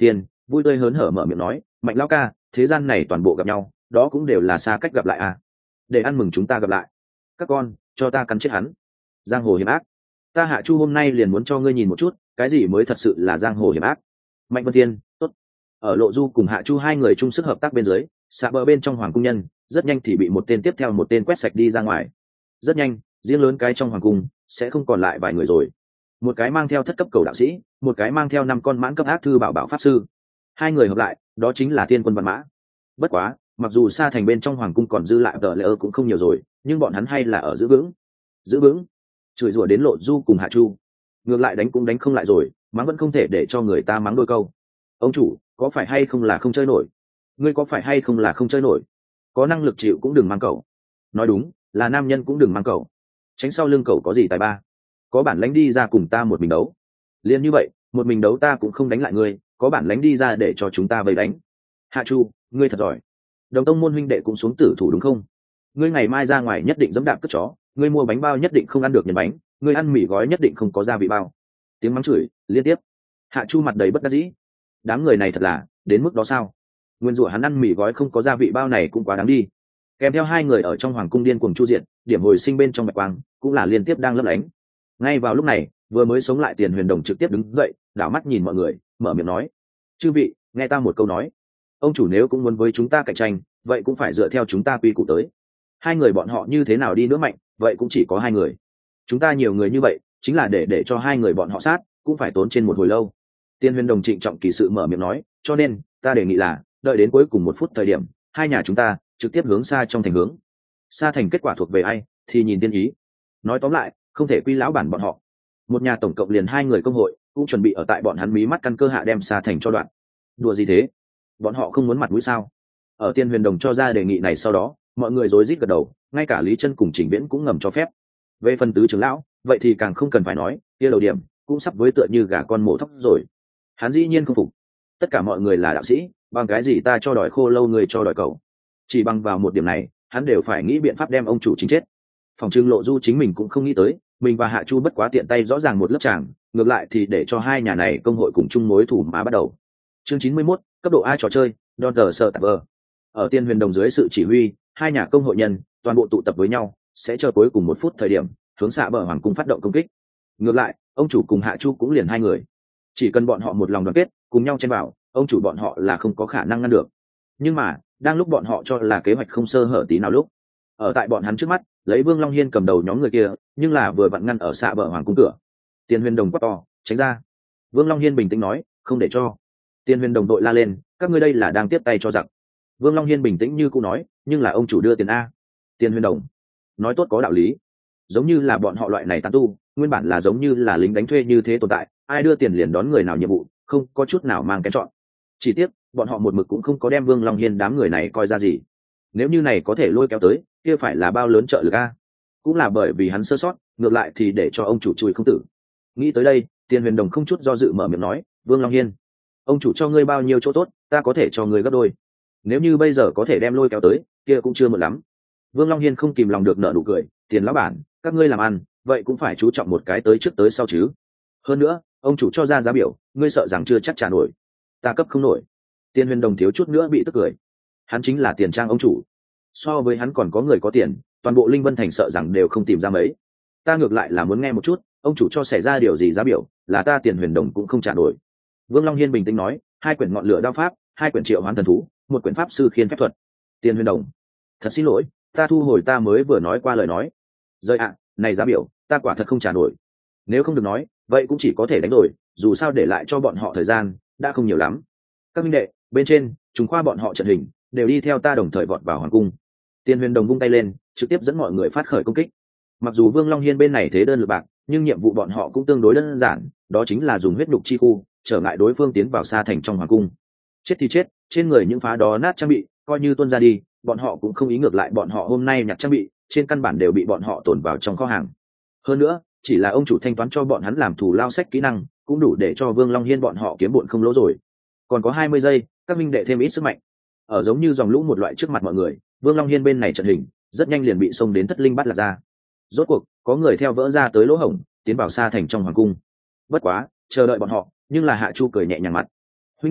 vui tươi hớn hở mở miệng nói, Mạnh lão ca, thế gian này toàn bộ gặp nhau, đó cũng đều là xa cách gặp lại à. Để ăn mừng chúng ta gặp lại. Các con, cho ta cắn chết hắn. Giang hồ hiểm ác. Ta Hạ Chu hôm nay liền muốn cho ngươi nhìn một chút, cái gì mới thật sự là giang hồ hiểm ác. Mạnh Vân Thiên, tốt. Ở Lộ Du cùng Hạ Chu hai người chung sức hợp tác bên dưới, xạ bờ bên trong hoàng cung nhân, rất nhanh thì bị một tên tiếp theo một tên quét sạch đi ra ngoài. Rất nhanh, riêng lớn cái trong hoàng cung sẽ không còn lại vài người rồi. Một cái mang theo thất cấp cầu đạo sĩ, một cái mang theo năm con mãn cấp ác thư bảo bảo pháp sư. Hai người hợp lại, đó chính là Thiên Quân Văn Mã. Bất quá, mặc dù xa thành bên trong hoàng cung còn dư lại tờ lệ ơ cũng không nhiều rồi, nhưng bọn hắn hay là ở giữ vững. Giữ vững. Chửi rủa đến Lộ Du cùng Hạ Chu. Ngược lại đánh cũng đánh không lại rồi, mắng vẫn không thể để cho người ta mắng đôi câu. Ông chủ, có phải hay không là không chơi nổi? Ngươi có phải hay không là không chơi nổi? Có năng lực chịu cũng đừng mang cậu. Nói đúng, là nam nhân cũng đừng mang cậu. Tránh sau lưng cậu có gì tài ba? Có bản lánh đi ra cùng ta một mình đấu. Liên như vậy, một mình đấu ta cũng không đánh lại ngươi, có bản lánh đi ra để cho chúng ta vây đánh. Hạ Chu, ngươi thật giỏi. Đồng tông môn huynh đệ cũng xuống tử thủ đúng không? Ngươi ngày mai ra ngoài nhất định dẫm đạp cất chó, ngươi mua bánh bao nhất định không ăn được nhân bánh, ngươi ăn mì gói nhất định không có gia vị bao. Tiếng mắng chửi liên tiếp. Hạ Chu mặt đầy bất đắc dĩ. Đám người này thật là đến mức đó sao? Nguyên rủa hắn ăn mì gói không có gia vị bao này cũng quá đáng đi. Kèm theo hai người ở trong hoàng cung điên cuồng chu diện, điểm hồi sinh bên trong bạch quang cũng là liên tiếp đang lấp lánh. Ngay vào lúc này, vừa mới sống lại Tiền Huyền Đồng trực tiếp đứng dậy, đảo mắt nhìn mọi người, mở miệng nói: "Chư vị, nghe ta một câu nói. Ông chủ nếu cũng muốn với chúng ta cạnh tranh, vậy cũng phải dựa theo chúng ta quy củ tới. Hai người bọn họ như thế nào đi nữa mạnh, vậy cũng chỉ có hai người. Chúng ta nhiều người như vậy, chính là để để cho hai người bọn họ sát, cũng phải tốn trên một hồi lâu." Tiên Huyền Đồng trịnh trọng kỳ sự mở miệng nói, "Cho nên, ta đề nghị là, đợi đến cuối cùng một phút thời điểm, hai nhà chúng ta trực tiếp hướng xa trong thành hướng. Xa thành kết quả thuộc về ai, thì nhìn tiên ý. Nói tóm lại, không thể quy lão bản bọn họ. Một nhà tổng cộng liền hai người công hội, cũng chuẩn bị ở tại bọn hắn mí mắt căn cơ hạ đem xa thành cho đoạn. Đùa gì thế? Bọn họ không muốn mặt mũi sao?" Ở Tiên Huyền Đồng cho ra đề nghị này sau đó, mọi người rối rít gật đầu, ngay cả Lý Chân cùng Trình Viễn cũng ngầm cho phép. Về phần tứ trưởng lão, vậy thì càng không cần phải nói, kia đầu điểm cũng sắp với tựa như gà con mổ thóc rồi. Hắn dĩ nhiên không phục. Tất cả mọi người là đạo sĩ, bằng cái gì ta cho đòi khô lâu người cho đòi cầu? Chỉ bằng vào một điểm này, hắn đều phải nghĩ biện pháp đem ông chủ chính chết. Phòng trưng Lộ Du chính mình cũng không nghĩ tới, mình và Hạ Chu bất quá tiện tay rõ ràng một lớp tràng, ngược lại thì để cho hai nhà này công hội cùng chung mối thủ má bắt đầu. Chương chín mươi mốt, cấp độ A trò chơi, Donner Server. Ở Tiên Huyền Đồng dưới sự chỉ huy, hai nhà công hội nhân toàn bộ tụ tập với nhau, sẽ chờ cuối cùng một phút thời điểm, hướng xạ bờ hoàng cung phát động công kích. Ngược lại, ông chủ cùng Hạ Chu cũng liền hai người. Chỉ cần bọn họ một lòng đoàn kết, cùng nhau chen vào, ông chủ bọn họ là không có khả năng ngăn được. Nhưng mà, đang lúc bọn họ cho là kế hoạch không sơ hở tí nào lúc, ở tại bọn hắn trước mắt, lấy Vương Long Hiên cầm đầu nhóm người kia, nhưng là vừa vặn ngăn ở xạ bờ hoàng cung cửa. Tiên Huyền Đồng quát to, tránh ra. Vương Long Hiên bình tĩnh nói, không để cho. Tiên Huyền Đồng đội la lên, các ngươi đây là đang tiếp tay cho giặc. Vương Long Hiên bình tĩnh như cũ nói, nhưng là ông chủ đưa tiền a. Tiên Huyền Đồng nói tốt có đạo lý, giống như là bọn họ loại này tán tu, nguyên bản là giống như là lính đánh thuê như thế tồn tại, ai đưa tiền liền đón người nào nhiệm vụ, không có chút nào mang cái chọn. Chỉ tiếc, bọn họ một mực cũng không có đem Vương Long Hiên đám người này coi ra gì. Nếu như này có thể lôi kéo tới, kia phải là bao lớn trợ lực a. Cũng là bởi vì hắn sơ sót, ngược lại thì để cho ông chủ chui không tử. Nghĩ tới đây, Tiên Huyền Đồng không chút do dự mở miệng nói, Vương Long Hiên, ông chủ cho ngươi bao nhiêu chỗ tốt, ta có thể cho ngươi gấp đôi. Nếu như bây giờ có thể đem lôi kéo tới, kia cũng chưa muộn lắm. Vương Long Hiên không kìm lòng được nở nụ cười, Tiền lão bản, các ngươi làm ăn, vậy cũng phải chú trọng một cái tới trước tới sau chứ. Hơn nữa, ông chủ cho ra giá biểu, ngươi sợ rằng chưa chắc trả nổi. Ta cấp không nổi. Tiên Huyền Đồng thiếu chút nữa bị tức cười. Hắn chính là Tiền Trang ông chủ. So với hắn còn có người có tiền, toàn bộ Linh Vân Thành sợ rằng đều không tìm ra mấy. Ta ngược lại là muốn nghe một chút, ông chủ cho xảy ra điều gì giá biểu, là ta Tiền Huyền Đồng cũng không trả nổi. Vương Long Hiên bình tĩnh nói, hai quyển ngọn lửa đao pháp, hai quyển triệu hoán thần thú, một quyển pháp sư khiên phép thuật. Tiền Huyền Đồng, thật xin lỗi, ta thu hồi ta mới vừa nói qua lời nói. Rơi ạ, này giá biểu, ta quả thật không trả nổi. Nếu không được nói, vậy cũng chỉ có thể đánh đổi, dù sao để lại cho bọn họ thời gian đã không nhiều lắm. Các minh đệ, bên trên, chúng khoa bọn họ trận hình, đều đi theo ta đồng thời vọt vào hoàng cung. Tiền Huyền Đồng vung tay lên, trực tiếp dẫn mọi người phát khởi công kích. Mặc dù Vương Long Hiên bên này thế đơn lực bạc, nhưng nhiệm vụ bọn họ cũng tương đối đơn giản, đó chính là dùng huyết nhục chi khu, trở ngại đối phương tiến vào xa thành trong hoàng cung. Chết thì chết, trên người những phá đó nát trang bị, coi như tuôn ra đi, bọn họ cũng không ý ngược lại bọn họ hôm nay nhặt trang bị, trên căn bản đều bị bọn họ tồn vào trong kho hàng. Hơn nữa, chỉ là ông chủ thanh toán cho bọn hắn làm thù lao sách kỹ năng, cũng đủ để cho Vương Long Hiên bọn họ kiếm bộn không lỗ rồi. Còn có hai mươi giây, các minh đệ thêm ít sức mạnh. Ở giống như dòng lũ một loại trước mặt mọi người, Vương Long Hiên bên này trận hình, rất nhanh liền bị xông đến thất linh bắt lạc ra. Rốt cuộc, có người theo vỡ ra tới lỗ hổng, tiến vào xa thành trong hoàng cung. Bất quá, chờ đợi bọn họ, nhưng là Hạ Chu cười nhẹ nhàng mặt. Huynh đệ,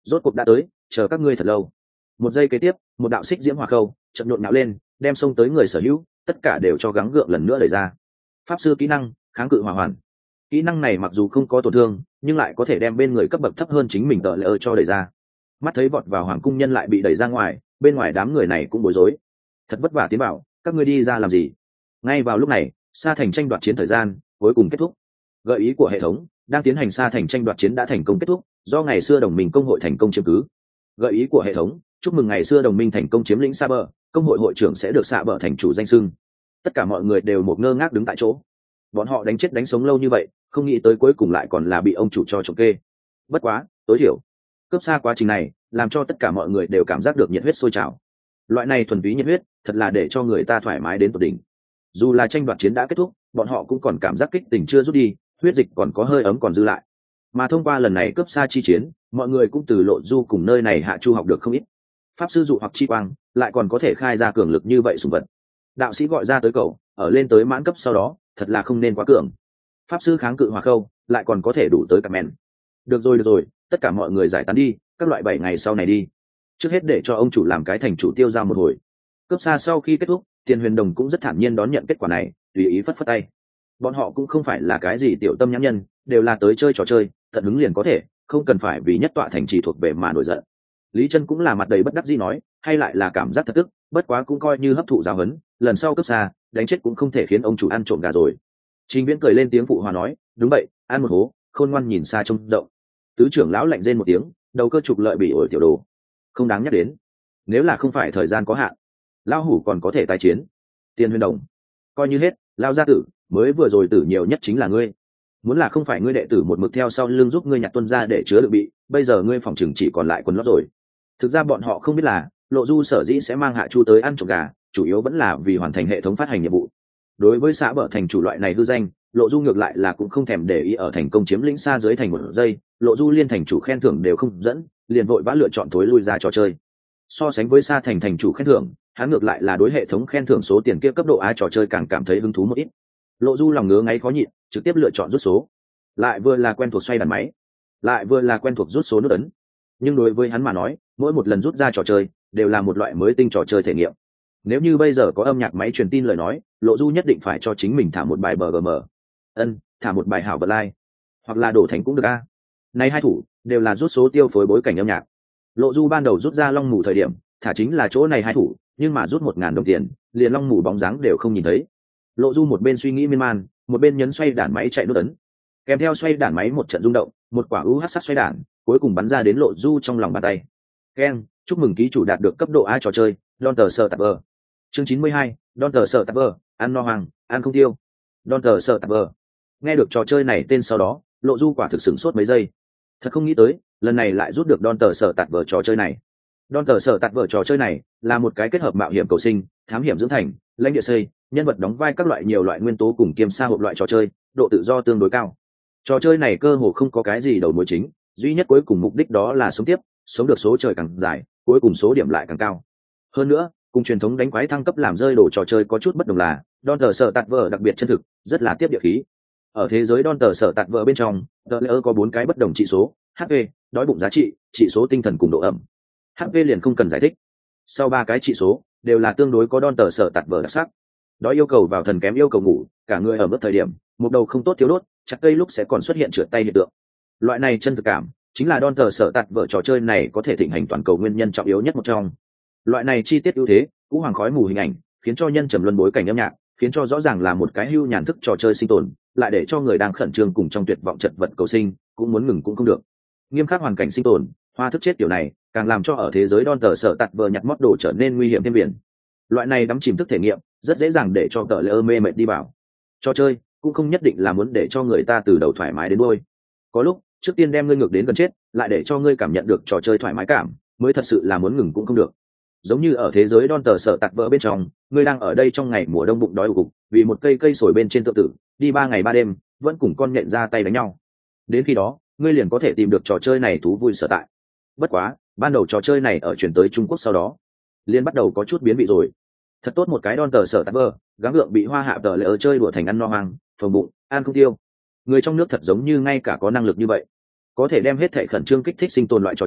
rốt cuộc đã tới, chờ các ngươi thật lâu. Một giây kế tiếp, một đạo xích diễm hỏa khâu chậm nhộn nhạo lên, đem xông tới người sở hữu tất cả đều cho gắng gượng lần nữa đẩy ra. Pháp sư kỹ năng kháng cự hỏa hoàn. Kỹ năng này mặc dù không có tổn thương, nhưng lại có thể đem bên người cấp bậc thấp hơn chính mình tợ lỡ cho đẩy ra. Mắt thấy vọt vào hoàng cung nhân lại bị đẩy ra ngoài, bên ngoài đám người này cũng bối rối. Thật vất vả tiến bảo, các ngươi đi ra làm gì? Ngay vào lúc này, Sa Thành tranh đoạt chiến thời gian cuối cùng kết thúc. Gợi ý của hệ thống, đang tiến hành Sa Thành tranh đoạt chiến đã thành công kết thúc, do ngày xưa đồng minh công hội thành công chiếm cứ. Gợi ý của hệ thống, chúc mừng ngày xưa đồng minh thành công chiếm lĩnh Sa Bờ, công hội hội trưởng sẽ được Sa Bờ thành chủ danh xưng. Tất cả mọi người đều một ngơ ngác đứng tại chỗ. Bọn họ đánh chết đánh sống lâu như vậy, không nghĩ tới cuối cùng lại còn là bị ông chủ cho trộm kê. Bất quá, tối thiểu cướp xa quá trình này làm cho tất cả mọi người đều cảm giác được nhiệt huyết sôi trào. Loại này thuần túy nhiệt huyết thật là để cho người ta thoải mái đến tột đỉnh. Dù là tranh đoạt chiến đã kết thúc, bọn họ cũng còn cảm giác kích tình chưa rút đi, huyết dịch còn có hơi ấm còn dư lại. Mà thông qua lần này cướp xa chi chiến, mọi người cũng từ Lộ Du cùng nơi này hạ chu học được không ít. Pháp sư dụ hoặc chi quang lại còn có thể khai ra cường lực như vậy sùng vật. Đạo sĩ gọi ra tới cầu, ở lên tới mãn cấp sau đó thật là không nên quá cường. Pháp sư kháng cự hỏa khâu lại còn có thể đủ tới cả mèn. Được rồi được rồi, tất cả mọi người giải tán đi, các loại bảy ngày sau này đi. Trước hết để cho ông chủ làm cái thành chủ tiêu giao một hồi. Cướp xa sau khi kết thúc, Tiền Huyền Đồng cũng rất thản nhiên đón nhận kết quả này, tùy ý phất phất tay. Bọn họ cũng không phải là cái gì tiểu tâm nhãn nhân, đều là tới chơi trò chơi, tận hứng liền có thể, không cần phải vì nhất tọa thành trì thuộc về mà nổi giận. Lý Chân cũng là mặt đầy bất đắc dĩ nói, hay lại là cảm giác thật tức, bất quá cũng coi như hấp thụ giáo huấn, lần sau cướp xa, đánh chết cũng không thể khiến ông chủ ăn trộm gà rồi. Trình Viễn cười lên tiếng phụ hòa nói, đúng vậy, ăn một hố, khôn ngoan nhìn xa trông rộng. Tứ trưởng lão lạnh rên một tiếng, đầu cơ trục lợi bị ổi tiểu đồ, không đáng nhắc đến. Nếu là không phải thời gian có hạn, lão hủ còn có thể tái chiến. Tiền Huyền Đồng, coi như hết, lao gia tử, mới vừa rồi tử nhiều nhất chính là ngươi. Muốn là không phải ngươi đệ tử một mực theo sau lưng giúp ngươi nhặt tuân ra để chứa đựng bị, bây giờ ngươi phòng chừng chỉ còn lại quần lót rồi. Thực ra bọn họ không biết là, Lộ Du sở dĩ sẽ mang Hạ Chu tới ăn trộm gà, chủ yếu vẫn là vì hoàn thành hệ thống phát hành nhiệm vụ. Đối với xã bờ thành chủ loại này hư danh, Lộ Du ngược lại là cũng không thèm để ý ở thành công chiếm lĩnh xa dưới thành một giây, Lộ Du liên thành chủ khen thưởng đều không dẫn, liền vội vã lựa chọn thối lui ra trò chơi. So sánh với xa thành thành chủ khen thưởng, hắn ngược lại là đối hệ thống khen thưởng số tiền kia cấp độ á trò chơi càng cảm thấy hứng thú một ít. Lộ Du lòng ngứa ngáy khó nhịn, trực tiếp lựa chọn rút số. Lại vừa là quen thuộc xoay bàn máy, lại vừa là quen thuộc rút số nút ấn. Nhưng đối với hắn mà nói, mỗi một lần rút ra trò chơi đều là một loại mới tinh trò chơi thể nghiệm. Nếu như bây giờ có âm nhạc máy truyền tin lời nói, Lộ Du nhất định phải cho chính mình thả một bài bê giê em. Ân, thả một bài hảo vật lai, hoặc là đổ thành cũng được a. Này hai thủ đều là rút số tiêu phối bối cảnh âm nhạc. Lộ Du ban đầu rút ra long mù thời điểm, thả chính là chỗ này hai thủ, nhưng mà rút một ngàn đồng tiền, liền long mù bóng dáng đều không nhìn thấy. Lộ Du một bên suy nghĩ miên man, một bên nhấn xoay đàn máy chạy nút ấn. Kèm theo xoay đàn máy một trận rung động, một quả u hát sắc xoay đàn cuối cùng bắn ra đến Lộ Du trong lòng bàn tay. Ken, chúc mừng ký chủ đạt được cấp độ A trò chơi, Don tờ Sở Tạp Bờ. Chương chín mươi hai, Don tờ Sở Tạp Bờ, ăn no hoàng, ăn không tiêu. Don tờ Sở Tạp Bờ. Nghe được trò chơi này tên sau đó, Lộ Du quả thực sửng sốt mấy giây. Thật không nghĩ tới, lần này lại rút được Don tờ Sở Tạp Bờ trò chơi này. Don tờ Sở Tạp Bờ trò chơi này là một cái kết hợp mạo hiểm cầu sinh, thám hiểm dưỡng thành, lãnh địa xây, nhân vật đóng vai các loại nhiều loại nguyên tố cùng kiêm sa hộp loại trò chơi, độ tự do tương đối cao. Trò chơi này cơ hồ không có cái gì đầu mối chính, duy nhất cuối cùng mục đích đó là sống tiếp, sống được số trời càng dài, cuối cùng số điểm lại càng cao. Hơn nữa, cùng truyền thống đánh quái thăng cấp làm rơi đồ trò chơi có chút bất đồng là, Don tờ Sở Tạt Vở đặc biệt chân thực, rất là tiếp địa khí. Ở thế giới Don tờ Sở Tạt Vở bên trong, The Layer có bốn cái bất đồng trị số, hát pê, đói bụng giá trị, trị số tinh thần cùng độ ẩm. hát pê liền không cần giải thích. Sau ba cái trị số đều là tương đối có Don tờ Sở Tạt Vở đặc sắc. Đói yêu cầu vào thần kém yêu cầu ngủ, cả người ở mức thời điểm, một đầu không tốt thiếu đốt, chặt cây lúc sẽ còn xuất hiện trượt tay hiện tượng. Loại này chân thực cảm chính là Don tờ Sở Tạt Vở trò chơi này có thể thịnh hành toàn cầu nguyên nhân trọng yếu nhất một trong. Loại này chi tiết ưu thế, cũ hoàng khói mù hình ảnh, khiến cho nhân trầm luân bối cảnh âm nhạc, khiến cho rõ ràng là một cái hưu nhàn thức trò chơi sinh tồn, lại để cho người đang khẩn trương cùng trong tuyệt vọng chật vật cầu sinh, cũng muốn ngừng cũng không được. Nghiêm khắc hoàn cảnh sinh tồn, hoa thức chết kiểu này, càng làm cho ở thế giới Don tờ Sở Tạt Vở nhặt mót đồ trở nên nguy hiểm thêm biển. Loại này đắm chìm thức thể nghiệm, rất dễ dàng để cho tờ lỡ mê mệt đi vào. Trò chơi cũng không nhất định là muốn để cho người ta từ đầu thoải mái đến đuôi. Có lúc, trước tiên đem ngươi ngược đến gần chết, lại để cho ngươi cảm nhận được trò chơi thoải mái cảm, mới thật sự là muốn ngừng cũng không được. Giống như ở thế giới Don tờ Sở Tạt Vở bên trong, ngươi đang ở đây trong ngày mùa đông bụng đói ục, vì một cây cây sồi bên trên tự tử, đi ba ngày ba đêm, vẫn cùng con nhện ra tay đánh nhau. Đến khi đó, ngươi liền có thể tìm được trò chơi này thú vui sở tại. Bất quá, ban đầu trò chơi này ở chuyển tới Trung Quốc sau đó, liền bắt đầu có chút biến vị rồi. Thật tốt một cái Don tờ Sở Tạt Vở, gắng gượng bị hoa hạ tờ lỡ chơi đùa thành ăn no hoang, phồng bụng, ăn không tiêu. Người trong nước thật giống như ngay cả có năng lực như vậy, có thể đem hết thảy khẩn trương kích thích sinh tồn loại trò chơi,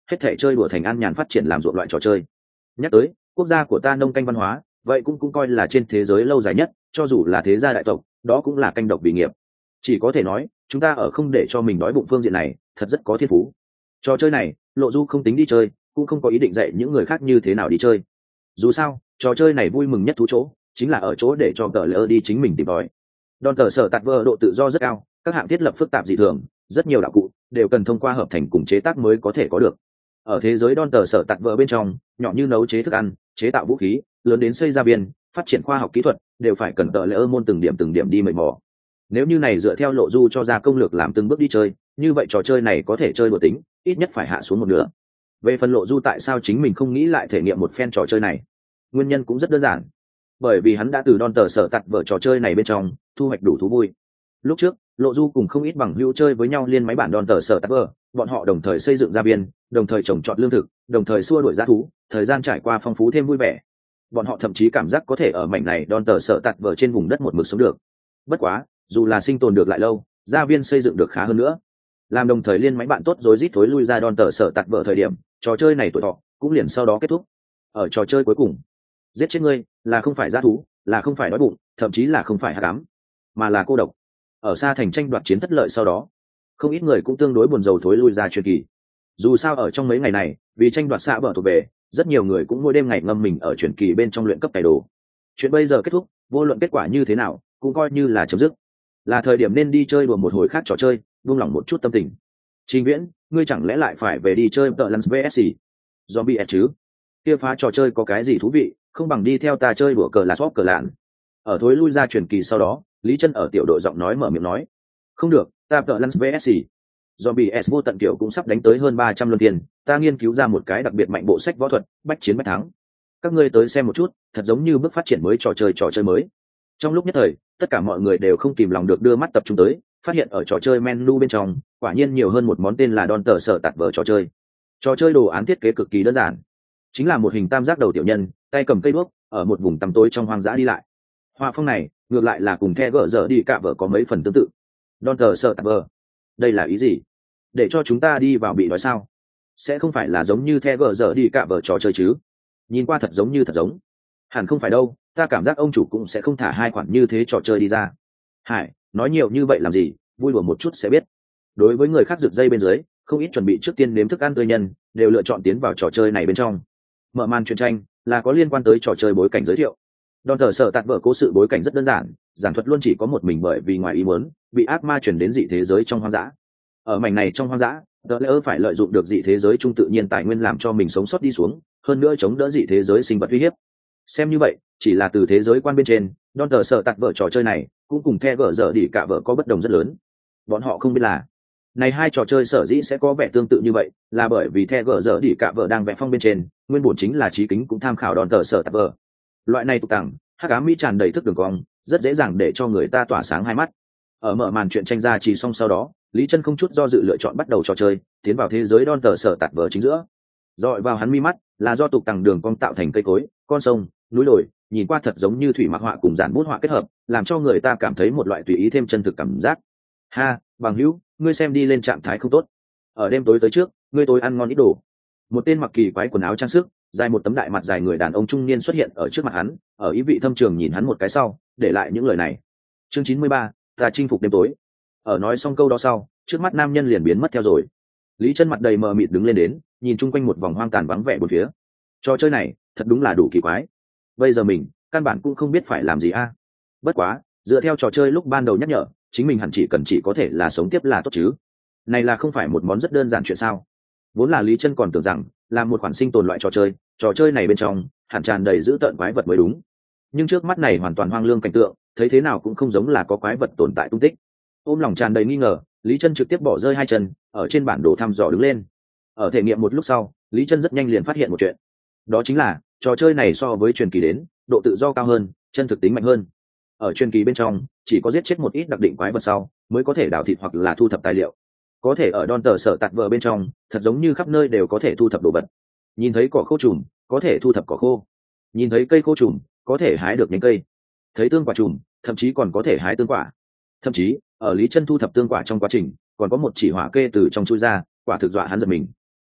hết thể chơi đùa thành an nhàn phát triển làm ruộng loại trò chơi. Nhắc tới quốc gia của ta nông canh văn hóa, vậy cũng cũng coi là trên thế giới lâu dài nhất, cho dù là thế gia đại tộc đó cũng là canh độc bị nghiệp. Chỉ có thể nói chúng ta ở không để cho mình đói bụng phương diện này thật rất có thiên phú. Trò chơi này Lộ Du không tính đi chơi, cũng không có ý định dạy những người khác như thế nào đi chơi. Dù sao trò chơi này vui mừng nhất thú chỗ chính là ở chỗ để cho tờ lỡ đi chính mình tìm tòi. Đòn tờ sở tạt vơ độ tự do rất cao, các hạng thiết lập phức tạp dị thường, rất nhiều đạo cụ đều cần thông qua hợp thành cùng chế tác mới có thể có được. Ở thế giới đòn tờ sở tạt vơ bên trong, nhỏ như nấu chế thức ăn, chế tạo vũ khí, lớn đến xây ra biên, phát triển khoa học kỹ thuật, đều phải cần tờ lỡ môn từng điểm từng điểm đi mệt mò. Nếu như này dựa theo Lộ Du cho ra công lược làm từng bước đi chơi, như vậy trò chơi này có thể chơi đùa tính, ít nhất phải hạ xuống một nửa. Về phần Lộ Du tại sao chính mình không nghĩ lại thể nghiệm một phen trò chơi này, nguyên nhân cũng rất đơn giản, bởi vì hắn đã từ đòn tờ sở tạt vở trò chơi này bên trong thu hoạch đủ thú vui. Lúc trước Lộ Du cùng không ít bằng hữu chơi với nhau liên máy bản đòn tờ sở tạt vở, bọn họ đồng thời xây dựng gia biên, đồng thời trồng trọt lương thực, đồng thời xua đuổi dã thú, thời gian trải qua phong phú thêm vui vẻ. Bọn họ thậm chí cảm giác có thể ở mảnh này đòn tờ sở tạt vở trên vùng đất một mực sống được. Bất quá dù là sinh tồn được lại lâu, gia viên xây dựng được khá hơn nữa, làm đồng thời liên máy bạn tốt rối rít thối lui ra đòn tờ sở tạt vở thời điểm, trò chơi này tuổi thọ cũng liền sau đó kết thúc. Ở trò chơi cuối cùng, giết chết ngươi là không phải dã thú, là không phải đói bụng, thậm chí là không phải hắc ám, mà là cô độc. Ở xa thành tranh đoạt chiến thất lợi sau đó, không ít người cũng tương đối buồn rầu thối lui ra truyền kỳ. Dù sao ở trong mấy ngày này, vì tranh đoạt xạ bờ thuộc về, rất nhiều người cũng mỗi đêm ngày ngâm mình ở truyền kỳ bên trong luyện cấp cày đồ. Chuyện bây giờ kết thúc, vô luận kết quả như thế nào cũng coi như là chấm dứt, là thời điểm nên đi chơi đùa một hồi khác trò chơi, buông lỏng một chút tâm tình. Trình Viễn, ngươi chẳng lẽ lại phải về đi chơi tợ lăn vê ét xê zombie chứ? Kia phá trò chơi có cái gì thú vị, không bằng đi theo ta chơi đùa cờ là shop cờ lạn. Ở thối lui ra truyền kỳ sau đó, Lý Chân ở tiểu đội giọng nói mở miệng nói, không được, ta tợ lăn vê ét xê zombie s vô tận kiểu cũng sắp đánh tới hơn ba trăm luân tiền, ta nghiên cứu ra một cái đặc biệt mạnh bộ sách võ thuật, bách chiến bách thắng. Các ngươi tới xem một chút, thật giống như bước phát triển mới trò chơi trò chơi mới. Trong lúc nhất thời, tất cả mọi người đều không kìm lòng được đưa mắt tập trung tới, phát hiện ở trò chơi menu bên trong quả nhiên nhiều hơn một món tên là đòn tờ sở tạt vở trò chơi. Trò chơi đồ án thiết kế cực kỳ đơn giản, chính là một hình tam giác đầu tiểu nhân, tay cầm cây đuốc, ở một vùng tăm tối trong hoang dã đi lại. Họa phong này ngược lại là cùng The gở dở đi cả vợ có mấy phần tương tự. Đòn tờ sở tạt vở, đây là ý gì? Để cho chúng ta đi vào bị nói sao? Sẽ không phải là giống như The gở dở đi cả vợ trò chơi chứ? Nhìn qua thật giống như thật giống. Hẳn không phải đâu, ta cảm giác ông chủ cũng sẽ không thả hai khoản như thế trò chơi đi ra. Hải, nói nhiều như vậy làm gì, vui đùa một chút sẽ biết. Đối với người khác rực dây bên dưới, không ít chuẩn bị trước tiên nếm thức ăn tươi nhân, đều lựa chọn tiến vào trò chơi này bên trong. Mở màn truyện tranh là có liên quan tới trò chơi bối cảnh giới thiệu. Đòn tờ sở tạt vở cố sự bối cảnh rất đơn giản, giảng thuật luôn chỉ có một mình bởi vì ngoài ý muốn bị ác ma chuyển đến dị thế giới trong hoang dã. Ở mảnh này trong hoang dã, đỡ lỡ phải lợi dụng được dị thế giới trung tự nhiên tài nguyên làm cho mình sống sót đi xuống, hơn nữa chống đỡ dị thế giới sinh vật uy hiếp. Xem như vậy, chỉ là từ thế giới quan bên trên, đòn tờ sở tạt vở trò chơi này cũng cùng The gở dở đi cả vợ có bất đồng rất lớn. Bọn họ không biết là này hai trò chơi sở dĩ sẽ có vẻ tương tự như vậy, là bởi vì The gở dở đi cả vợ đang vẽ phong bên trên, nguyên bổn chính là trí kính cũng tham khảo đòn tờ sở tạt vở. Loại này tục tằng, hắc ám mỹ tràn đầy thức đường cong, rất dễ dàng để cho người ta tỏa sáng hai mắt. Ở mở màn chuyện tranh ra chỉ xong sau đó, Lý Chân không chút do dự lựa chọn bắt đầu trò chơi, tiến vào thế giới đòn tờ sở tạt vở chính giữa. Dọi vào hắn mi mắt là do tục tằng đường cong tạo thành cây cối, con sông, núi đồi, nhìn qua thật giống như thủy mặc họa cùng giản bút họa kết hợp, làm cho người ta cảm thấy một loại tùy ý thêm chân thực cảm giác. Ha, bằng hữu, ngươi xem đi lên trạng thái không tốt. Ở đêm tối tới trước, ngươi tối ăn ngon ít đồ. Một tên mặc kỳ quái quần áo trang sức, dài một tấm đại mặt dài người đàn ông trung niên xuất hiện ở trước mặt hắn, ở ý vị thâm trường nhìn hắn một cái sau, để lại những lời này. Chương chín mươi ba, ta chinh phục đêm tối. Ở nói xong câu đó sau, trước mắt nam nhân liền biến mất theo rồi. Lý Chân mặt đầy mờ mịt đứng lên đến, nhìn chung quanh một vòng hoang tàn vắng vẻ bốn phía. Trò chơi này, thật đúng là đủ kỳ quái. Bây giờ mình, căn bản cũng không biết phải làm gì a. Bất quá, dựa theo trò chơi lúc ban đầu nhắc nhở, chính mình hẳn chỉ cần chỉ có thể là sống tiếp là tốt chứ. Này là không phải một món rất đơn giản chuyện sao? Vốn là Lý Chân còn tưởng rằng là một khoản sinh tồn loại trò chơi, trò chơi này bên trong hẳn tràn đầy dữ tợn quái vật mới đúng. Nhưng trước mắt này hoàn toàn hoang lương cảnh tượng, thấy thế nào cũng không giống là có quái vật tồn tại tung tích. Ôm lòng tràn đầy nghi ngờ, Lý Chân trực tiếp bỏ rơi hai chân, ở trên bản đồ thăm dò đứng lên. Ở thể nghiệm một lúc sau, Lý Chân rất nhanh liền phát hiện một chuyện. Đó chính là, trò chơi này so với truyền kỳ đến, độ tự do cao hơn, chân thực tính mạnh hơn. Ở truyền kỳ bên trong, chỉ có giết chết một ít đặc định quái vật sau, mới có thể đào thịt hoặc là thu thập tài liệu. Có thể ở đòn tờ sở tạt vở bên trong, thật giống như khắp nơi đều có thể thu thập đồ vật. Nhìn thấy cỏ khô trùm, có thể thu thập cỏ khô. Nhìn thấy cây khô trùm, có thể hái được nhánh cây. Thấy tương quả trùm, thậm chí còn có thể hái tương quả. Thậm chí, ở Lý Chân thu thập tương quả trong quá trình, còn có một chỉ hỏa kê từ trong chui ra, quả thực dọa hắn giật mình.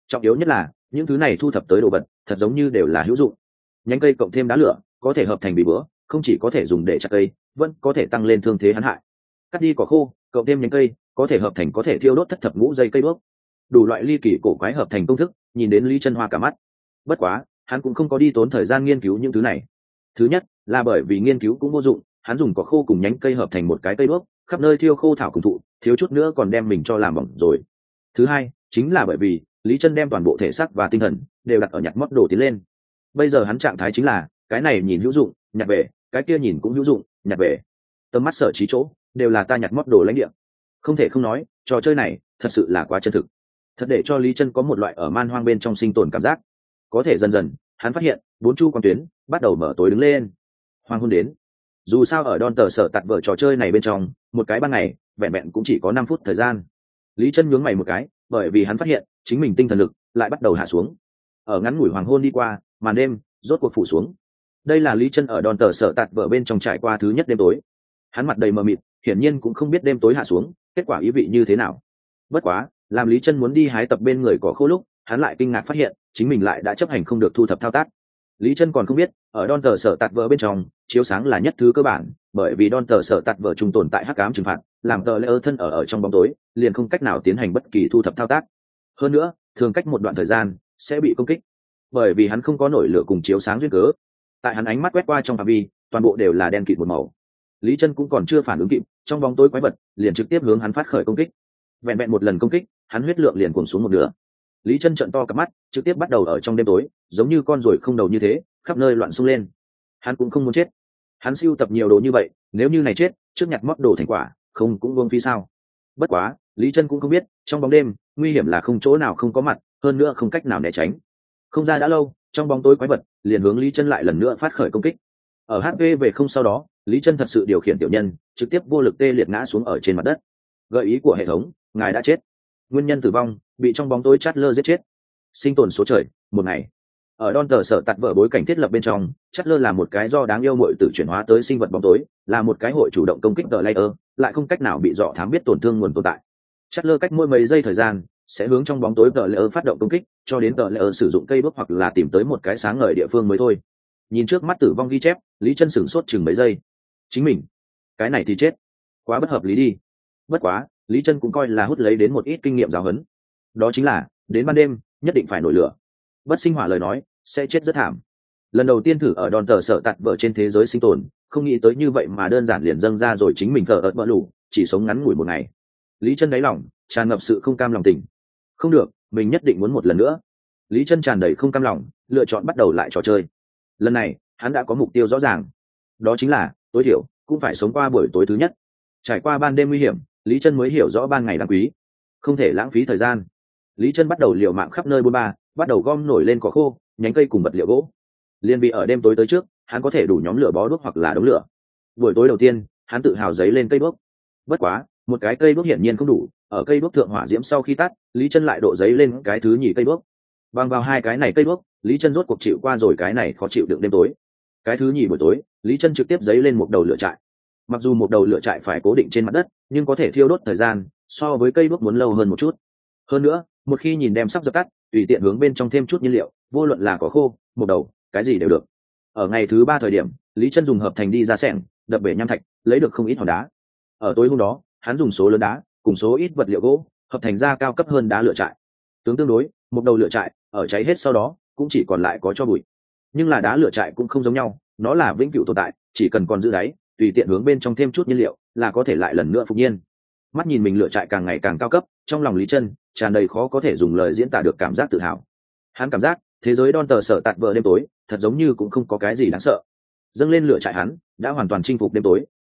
trọng yếu nhất là những thứ này thu thập tới đồ vật thật giống như đều là hữu dụng. Nhánh cây cộng thêm đá lửa có thể hợp thành bị bữa, không chỉ có thể dùng để chặt cây, vẫn có thể tăng lên thương thế hắn hại. Cắt đi cỏ khô cộng thêm nhánh cây có thể hợp thành có thể thiêu đốt thất thập ngũ dây cây đuốc. Đủ loại ly kỳ cổ quái hợp thành công thức, nhìn đến Lý Chân hoa cả mắt. Bất quá hắn cũng không có đi tốn thời gian nghiên cứu những thứ này. Thứ nhất là bởi vì nghiên cứu cũng vô dụng, hắn dùng cỏ khô cùng nhánh cây hợp thành một cái cây đuốc, khắp nơi thiêu khô thảo cùng thụ, thiếu chút nữa còn đem mình cho làm bỏng rồi. Thứ hai chính là bởi vì Lý Chân đem toàn bộ thể xác và tinh thần đều đặt ở nhặt mót đồ tiến lên. Bây giờ hắn trạng thái chính là cái này nhìn hữu dụng nhặt về, cái kia nhìn cũng hữu dụng nhặt về, tầm mắt sở trí chỗ đều là ta nhặt mót đồ lãnh địa. Không thể không nói trò chơi này thật sự là quá chân thực, thật để cho Lý Chân có một loại ở man hoang bên trong sinh tồn cảm giác. Có thể dần dần hắn phát hiện bốn chu quan tuyến bắt đầu mở tối đứng lên. Hoàng hôn đến, dù sao ở Đon tờ sở tạt vở trò chơi này bên trong một cái ban ngày vẹn vẹn cũng chỉ có năm phút thời gian. Lý Chân nhướng mày một cái, bởi vì hắn phát hiện chính mình tinh thần lực lại bắt đầu hạ xuống. Ở ngắn ngủi hoàng hôn đi qua, màn đêm rốt cuộc phủ xuống. Đây là Lý Chân ở Đon tờ sở tạt vở bên trong trải qua thứ nhất đêm tối. Hắn mặt đầy mờ mịt, hiển nhiên cũng không biết đêm tối hạ xuống kết quả ý vị như thế nào. Bất quá làm Lý Chân muốn đi hái tập bên người cỏ khô lúc, hắn lại kinh ngạc phát hiện chính mình lại đã chấp hành không được thu thập thao tác. Lý Chân còn không biết ở Đon tờ sở tạt vở bên trong chiếu sáng là nhất thứ cơ bản, bởi vì Đon tờ sở tạt vở trung tồn tại hắc ám trừng phạt, làm tờ lễ ơ thân ở ở trong bóng tối liền không cách nào tiến hành bất kỳ thu thập thao tác. Hơn nữa thường cách một đoạn thời gian sẽ bị công kích, bởi vì hắn không có nổi lửa cùng chiếu sáng duyên cớ. Tại hắn ánh mắt quét qua trong phạm vi, toàn bộ đều là đen kịt một màu. Lý Chân cũng còn chưa phản ứng kịp, trong bóng tối quái vật liền trực tiếp hướng hắn phát khởi công kích. Vẹn vẹn một lần công kích, hắn huyết lượng liền cuồng xuống một nửa. Lý Chân trợn to cặp mắt, trực tiếp bắt đầu ở trong đêm tối, giống như con ruồi không đầu như thế, khắp nơi loạn xung lên. Hắn cũng không muốn chết. Hắn sưu tập nhiều đồ như vậy, nếu như này chết, trước nhặt mót đồ thành quả, không cũng vương phí sao? Bất quá, Lý Chân cũng không biết, trong bóng đêm, nguy hiểm là không chỗ nào không có mặt, hơn nữa không cách nào né tránh. Không ra đã lâu, trong bóng tối quái vật liền hướng Lý Chân lại lần nữa phát khởi công kích. Ở hát pê về không sau đó, Lý Chân thật sự điều khiển tiểu nhân, trực tiếp vô lực tê liệt ngã xuống ở trên mặt đất. Gợi ý của hệ thống, ngài đã chết. Nguyên nhân tử vong, bị trong bóng tối Chatler giết chết. Sinh tồn số trời, một ngày. Ở Đon tờ sở tạt vở bối cảnh thiết lập bên trong, Chatler là một cái do đáng yêu muội tử chuyển hóa tới sinh vật bóng tối, là một cái hội chủ động công kích player, lại không cách nào bị dọ thám biết tổn thương nguồn tồn tại. Chatler cách mỗi mấy giây thời gian sẽ hướng trong bóng tối player phát động công kích, cho đến player sử dụng cây bước hoặc là tìm tới một cái sáng ngời địa phương mới thôi. Nhìn trước mắt tử vong ghi chép, Lý Chân sửng sốt chừng mấy giây. Chính mình, cái này thì chết, quá bất hợp lý đi. Bất quá, Lý Chân cũng coi là hút lấy đến một ít kinh nghiệm giáo huấn. Đó chính là, đến ban đêm, nhất định phải nổi lửa. Bất sinh hỏa lời nói, sẽ chết rất thảm. Lần đầu tiên thử ở Đon tờ sở tạt vở trên thế giới sinh tồn, không nghĩ tới như vậy mà đơn giản liền dâng ra rồi chính mình thở ợt bỡ lũ, chỉ sống ngắn ngủi một ngày. Lý Chân đáy lòng tràn ngập sự không cam lòng tình. Không được, mình nhất định muốn một lần nữa. Lý Chân tràn đầy không cam lòng, lựa chọn bắt đầu lại trò chơi. Lần này, hắn đã có mục tiêu rõ ràng. Đó chính là, tối thiểu cũng phải sống qua buổi tối thứ nhất. Trải qua ban đêm nguy hiểm, Lý Chân mới hiểu rõ ban ngày đáng quý, không thể lãng phí thời gian. Lý Chân bắt đầu liều mạng khắp nơi buôn ba, bắt đầu gom nổi lên cỏ khô, nhánh cây cùng vật liệu gỗ. Liên bị ở đêm tối tới trước, hắn có thể đủ nhóm lửa bó đuốc hoặc là đống lửa. Buổi tối đầu tiên, hắn tự hào giấy lên cây đuốc. Bất quá, một cái cây đuốc hiển nhiên không đủ, ở cây đuốc thượng hỏa diễm sau khi tắt, Lý Chân lại độ giấy lên cái thứ nhì cây đuốc. Bằng vào hai cái này cây đuốc, Lý Chân rốt cuộc chịu qua rồi cái này khó chịu đựng đêm tối. Cái thứ nhì buổi tối, Lý Chân trực tiếp giấy lên một đầu lửa trại. Mặc dù một đầu lửa trại phải cố định trên mặt đất, nhưng có thể thiêu đốt thời gian so với cây đuốc muốn lâu hơn một chút. Hơn nữa, một khi nhìn đem sắp dập tắt, tùy tiện hướng bên trong thêm chút nhiên liệu, vô luận là cỏ khô, một đầu, cái gì đều được. Ở ngày thứ ba thời điểm, Lý Chân dùng hợp thành đi ra xẻng, đập bể nham thạch, lấy được không ít hòn đá. Ở tối hôm đó, hắn dùng số lớn đá cùng số ít vật liệu gỗ, hợp thành ra cao cấp hơn đá lửa trại. Tướng tương đối, một đầu lửa trại ở cháy hết sau đó, cũng chỉ còn lại có tro bụi. Nhưng là đá lửa trại cũng không giống nhau, nó là vĩnh cửu tồn tại, chỉ cần còn giữ đáy, tùy tiện hướng bên trong thêm chút nhiên liệu, là có thể lại lần nữa phục nhiên. Mắt nhìn mình lửa trại càng ngày càng cao cấp, trong lòng Lý Chân tràn đầy khó có thể dùng lời diễn tả được cảm giác tự hào. Hắn cảm giác thế giới Đon tờ sở tạt vở đêm tối thật giống như cũng không có cái gì đáng sợ. Dâng lên lửa trại hắn đã hoàn toàn chinh phục đêm tối,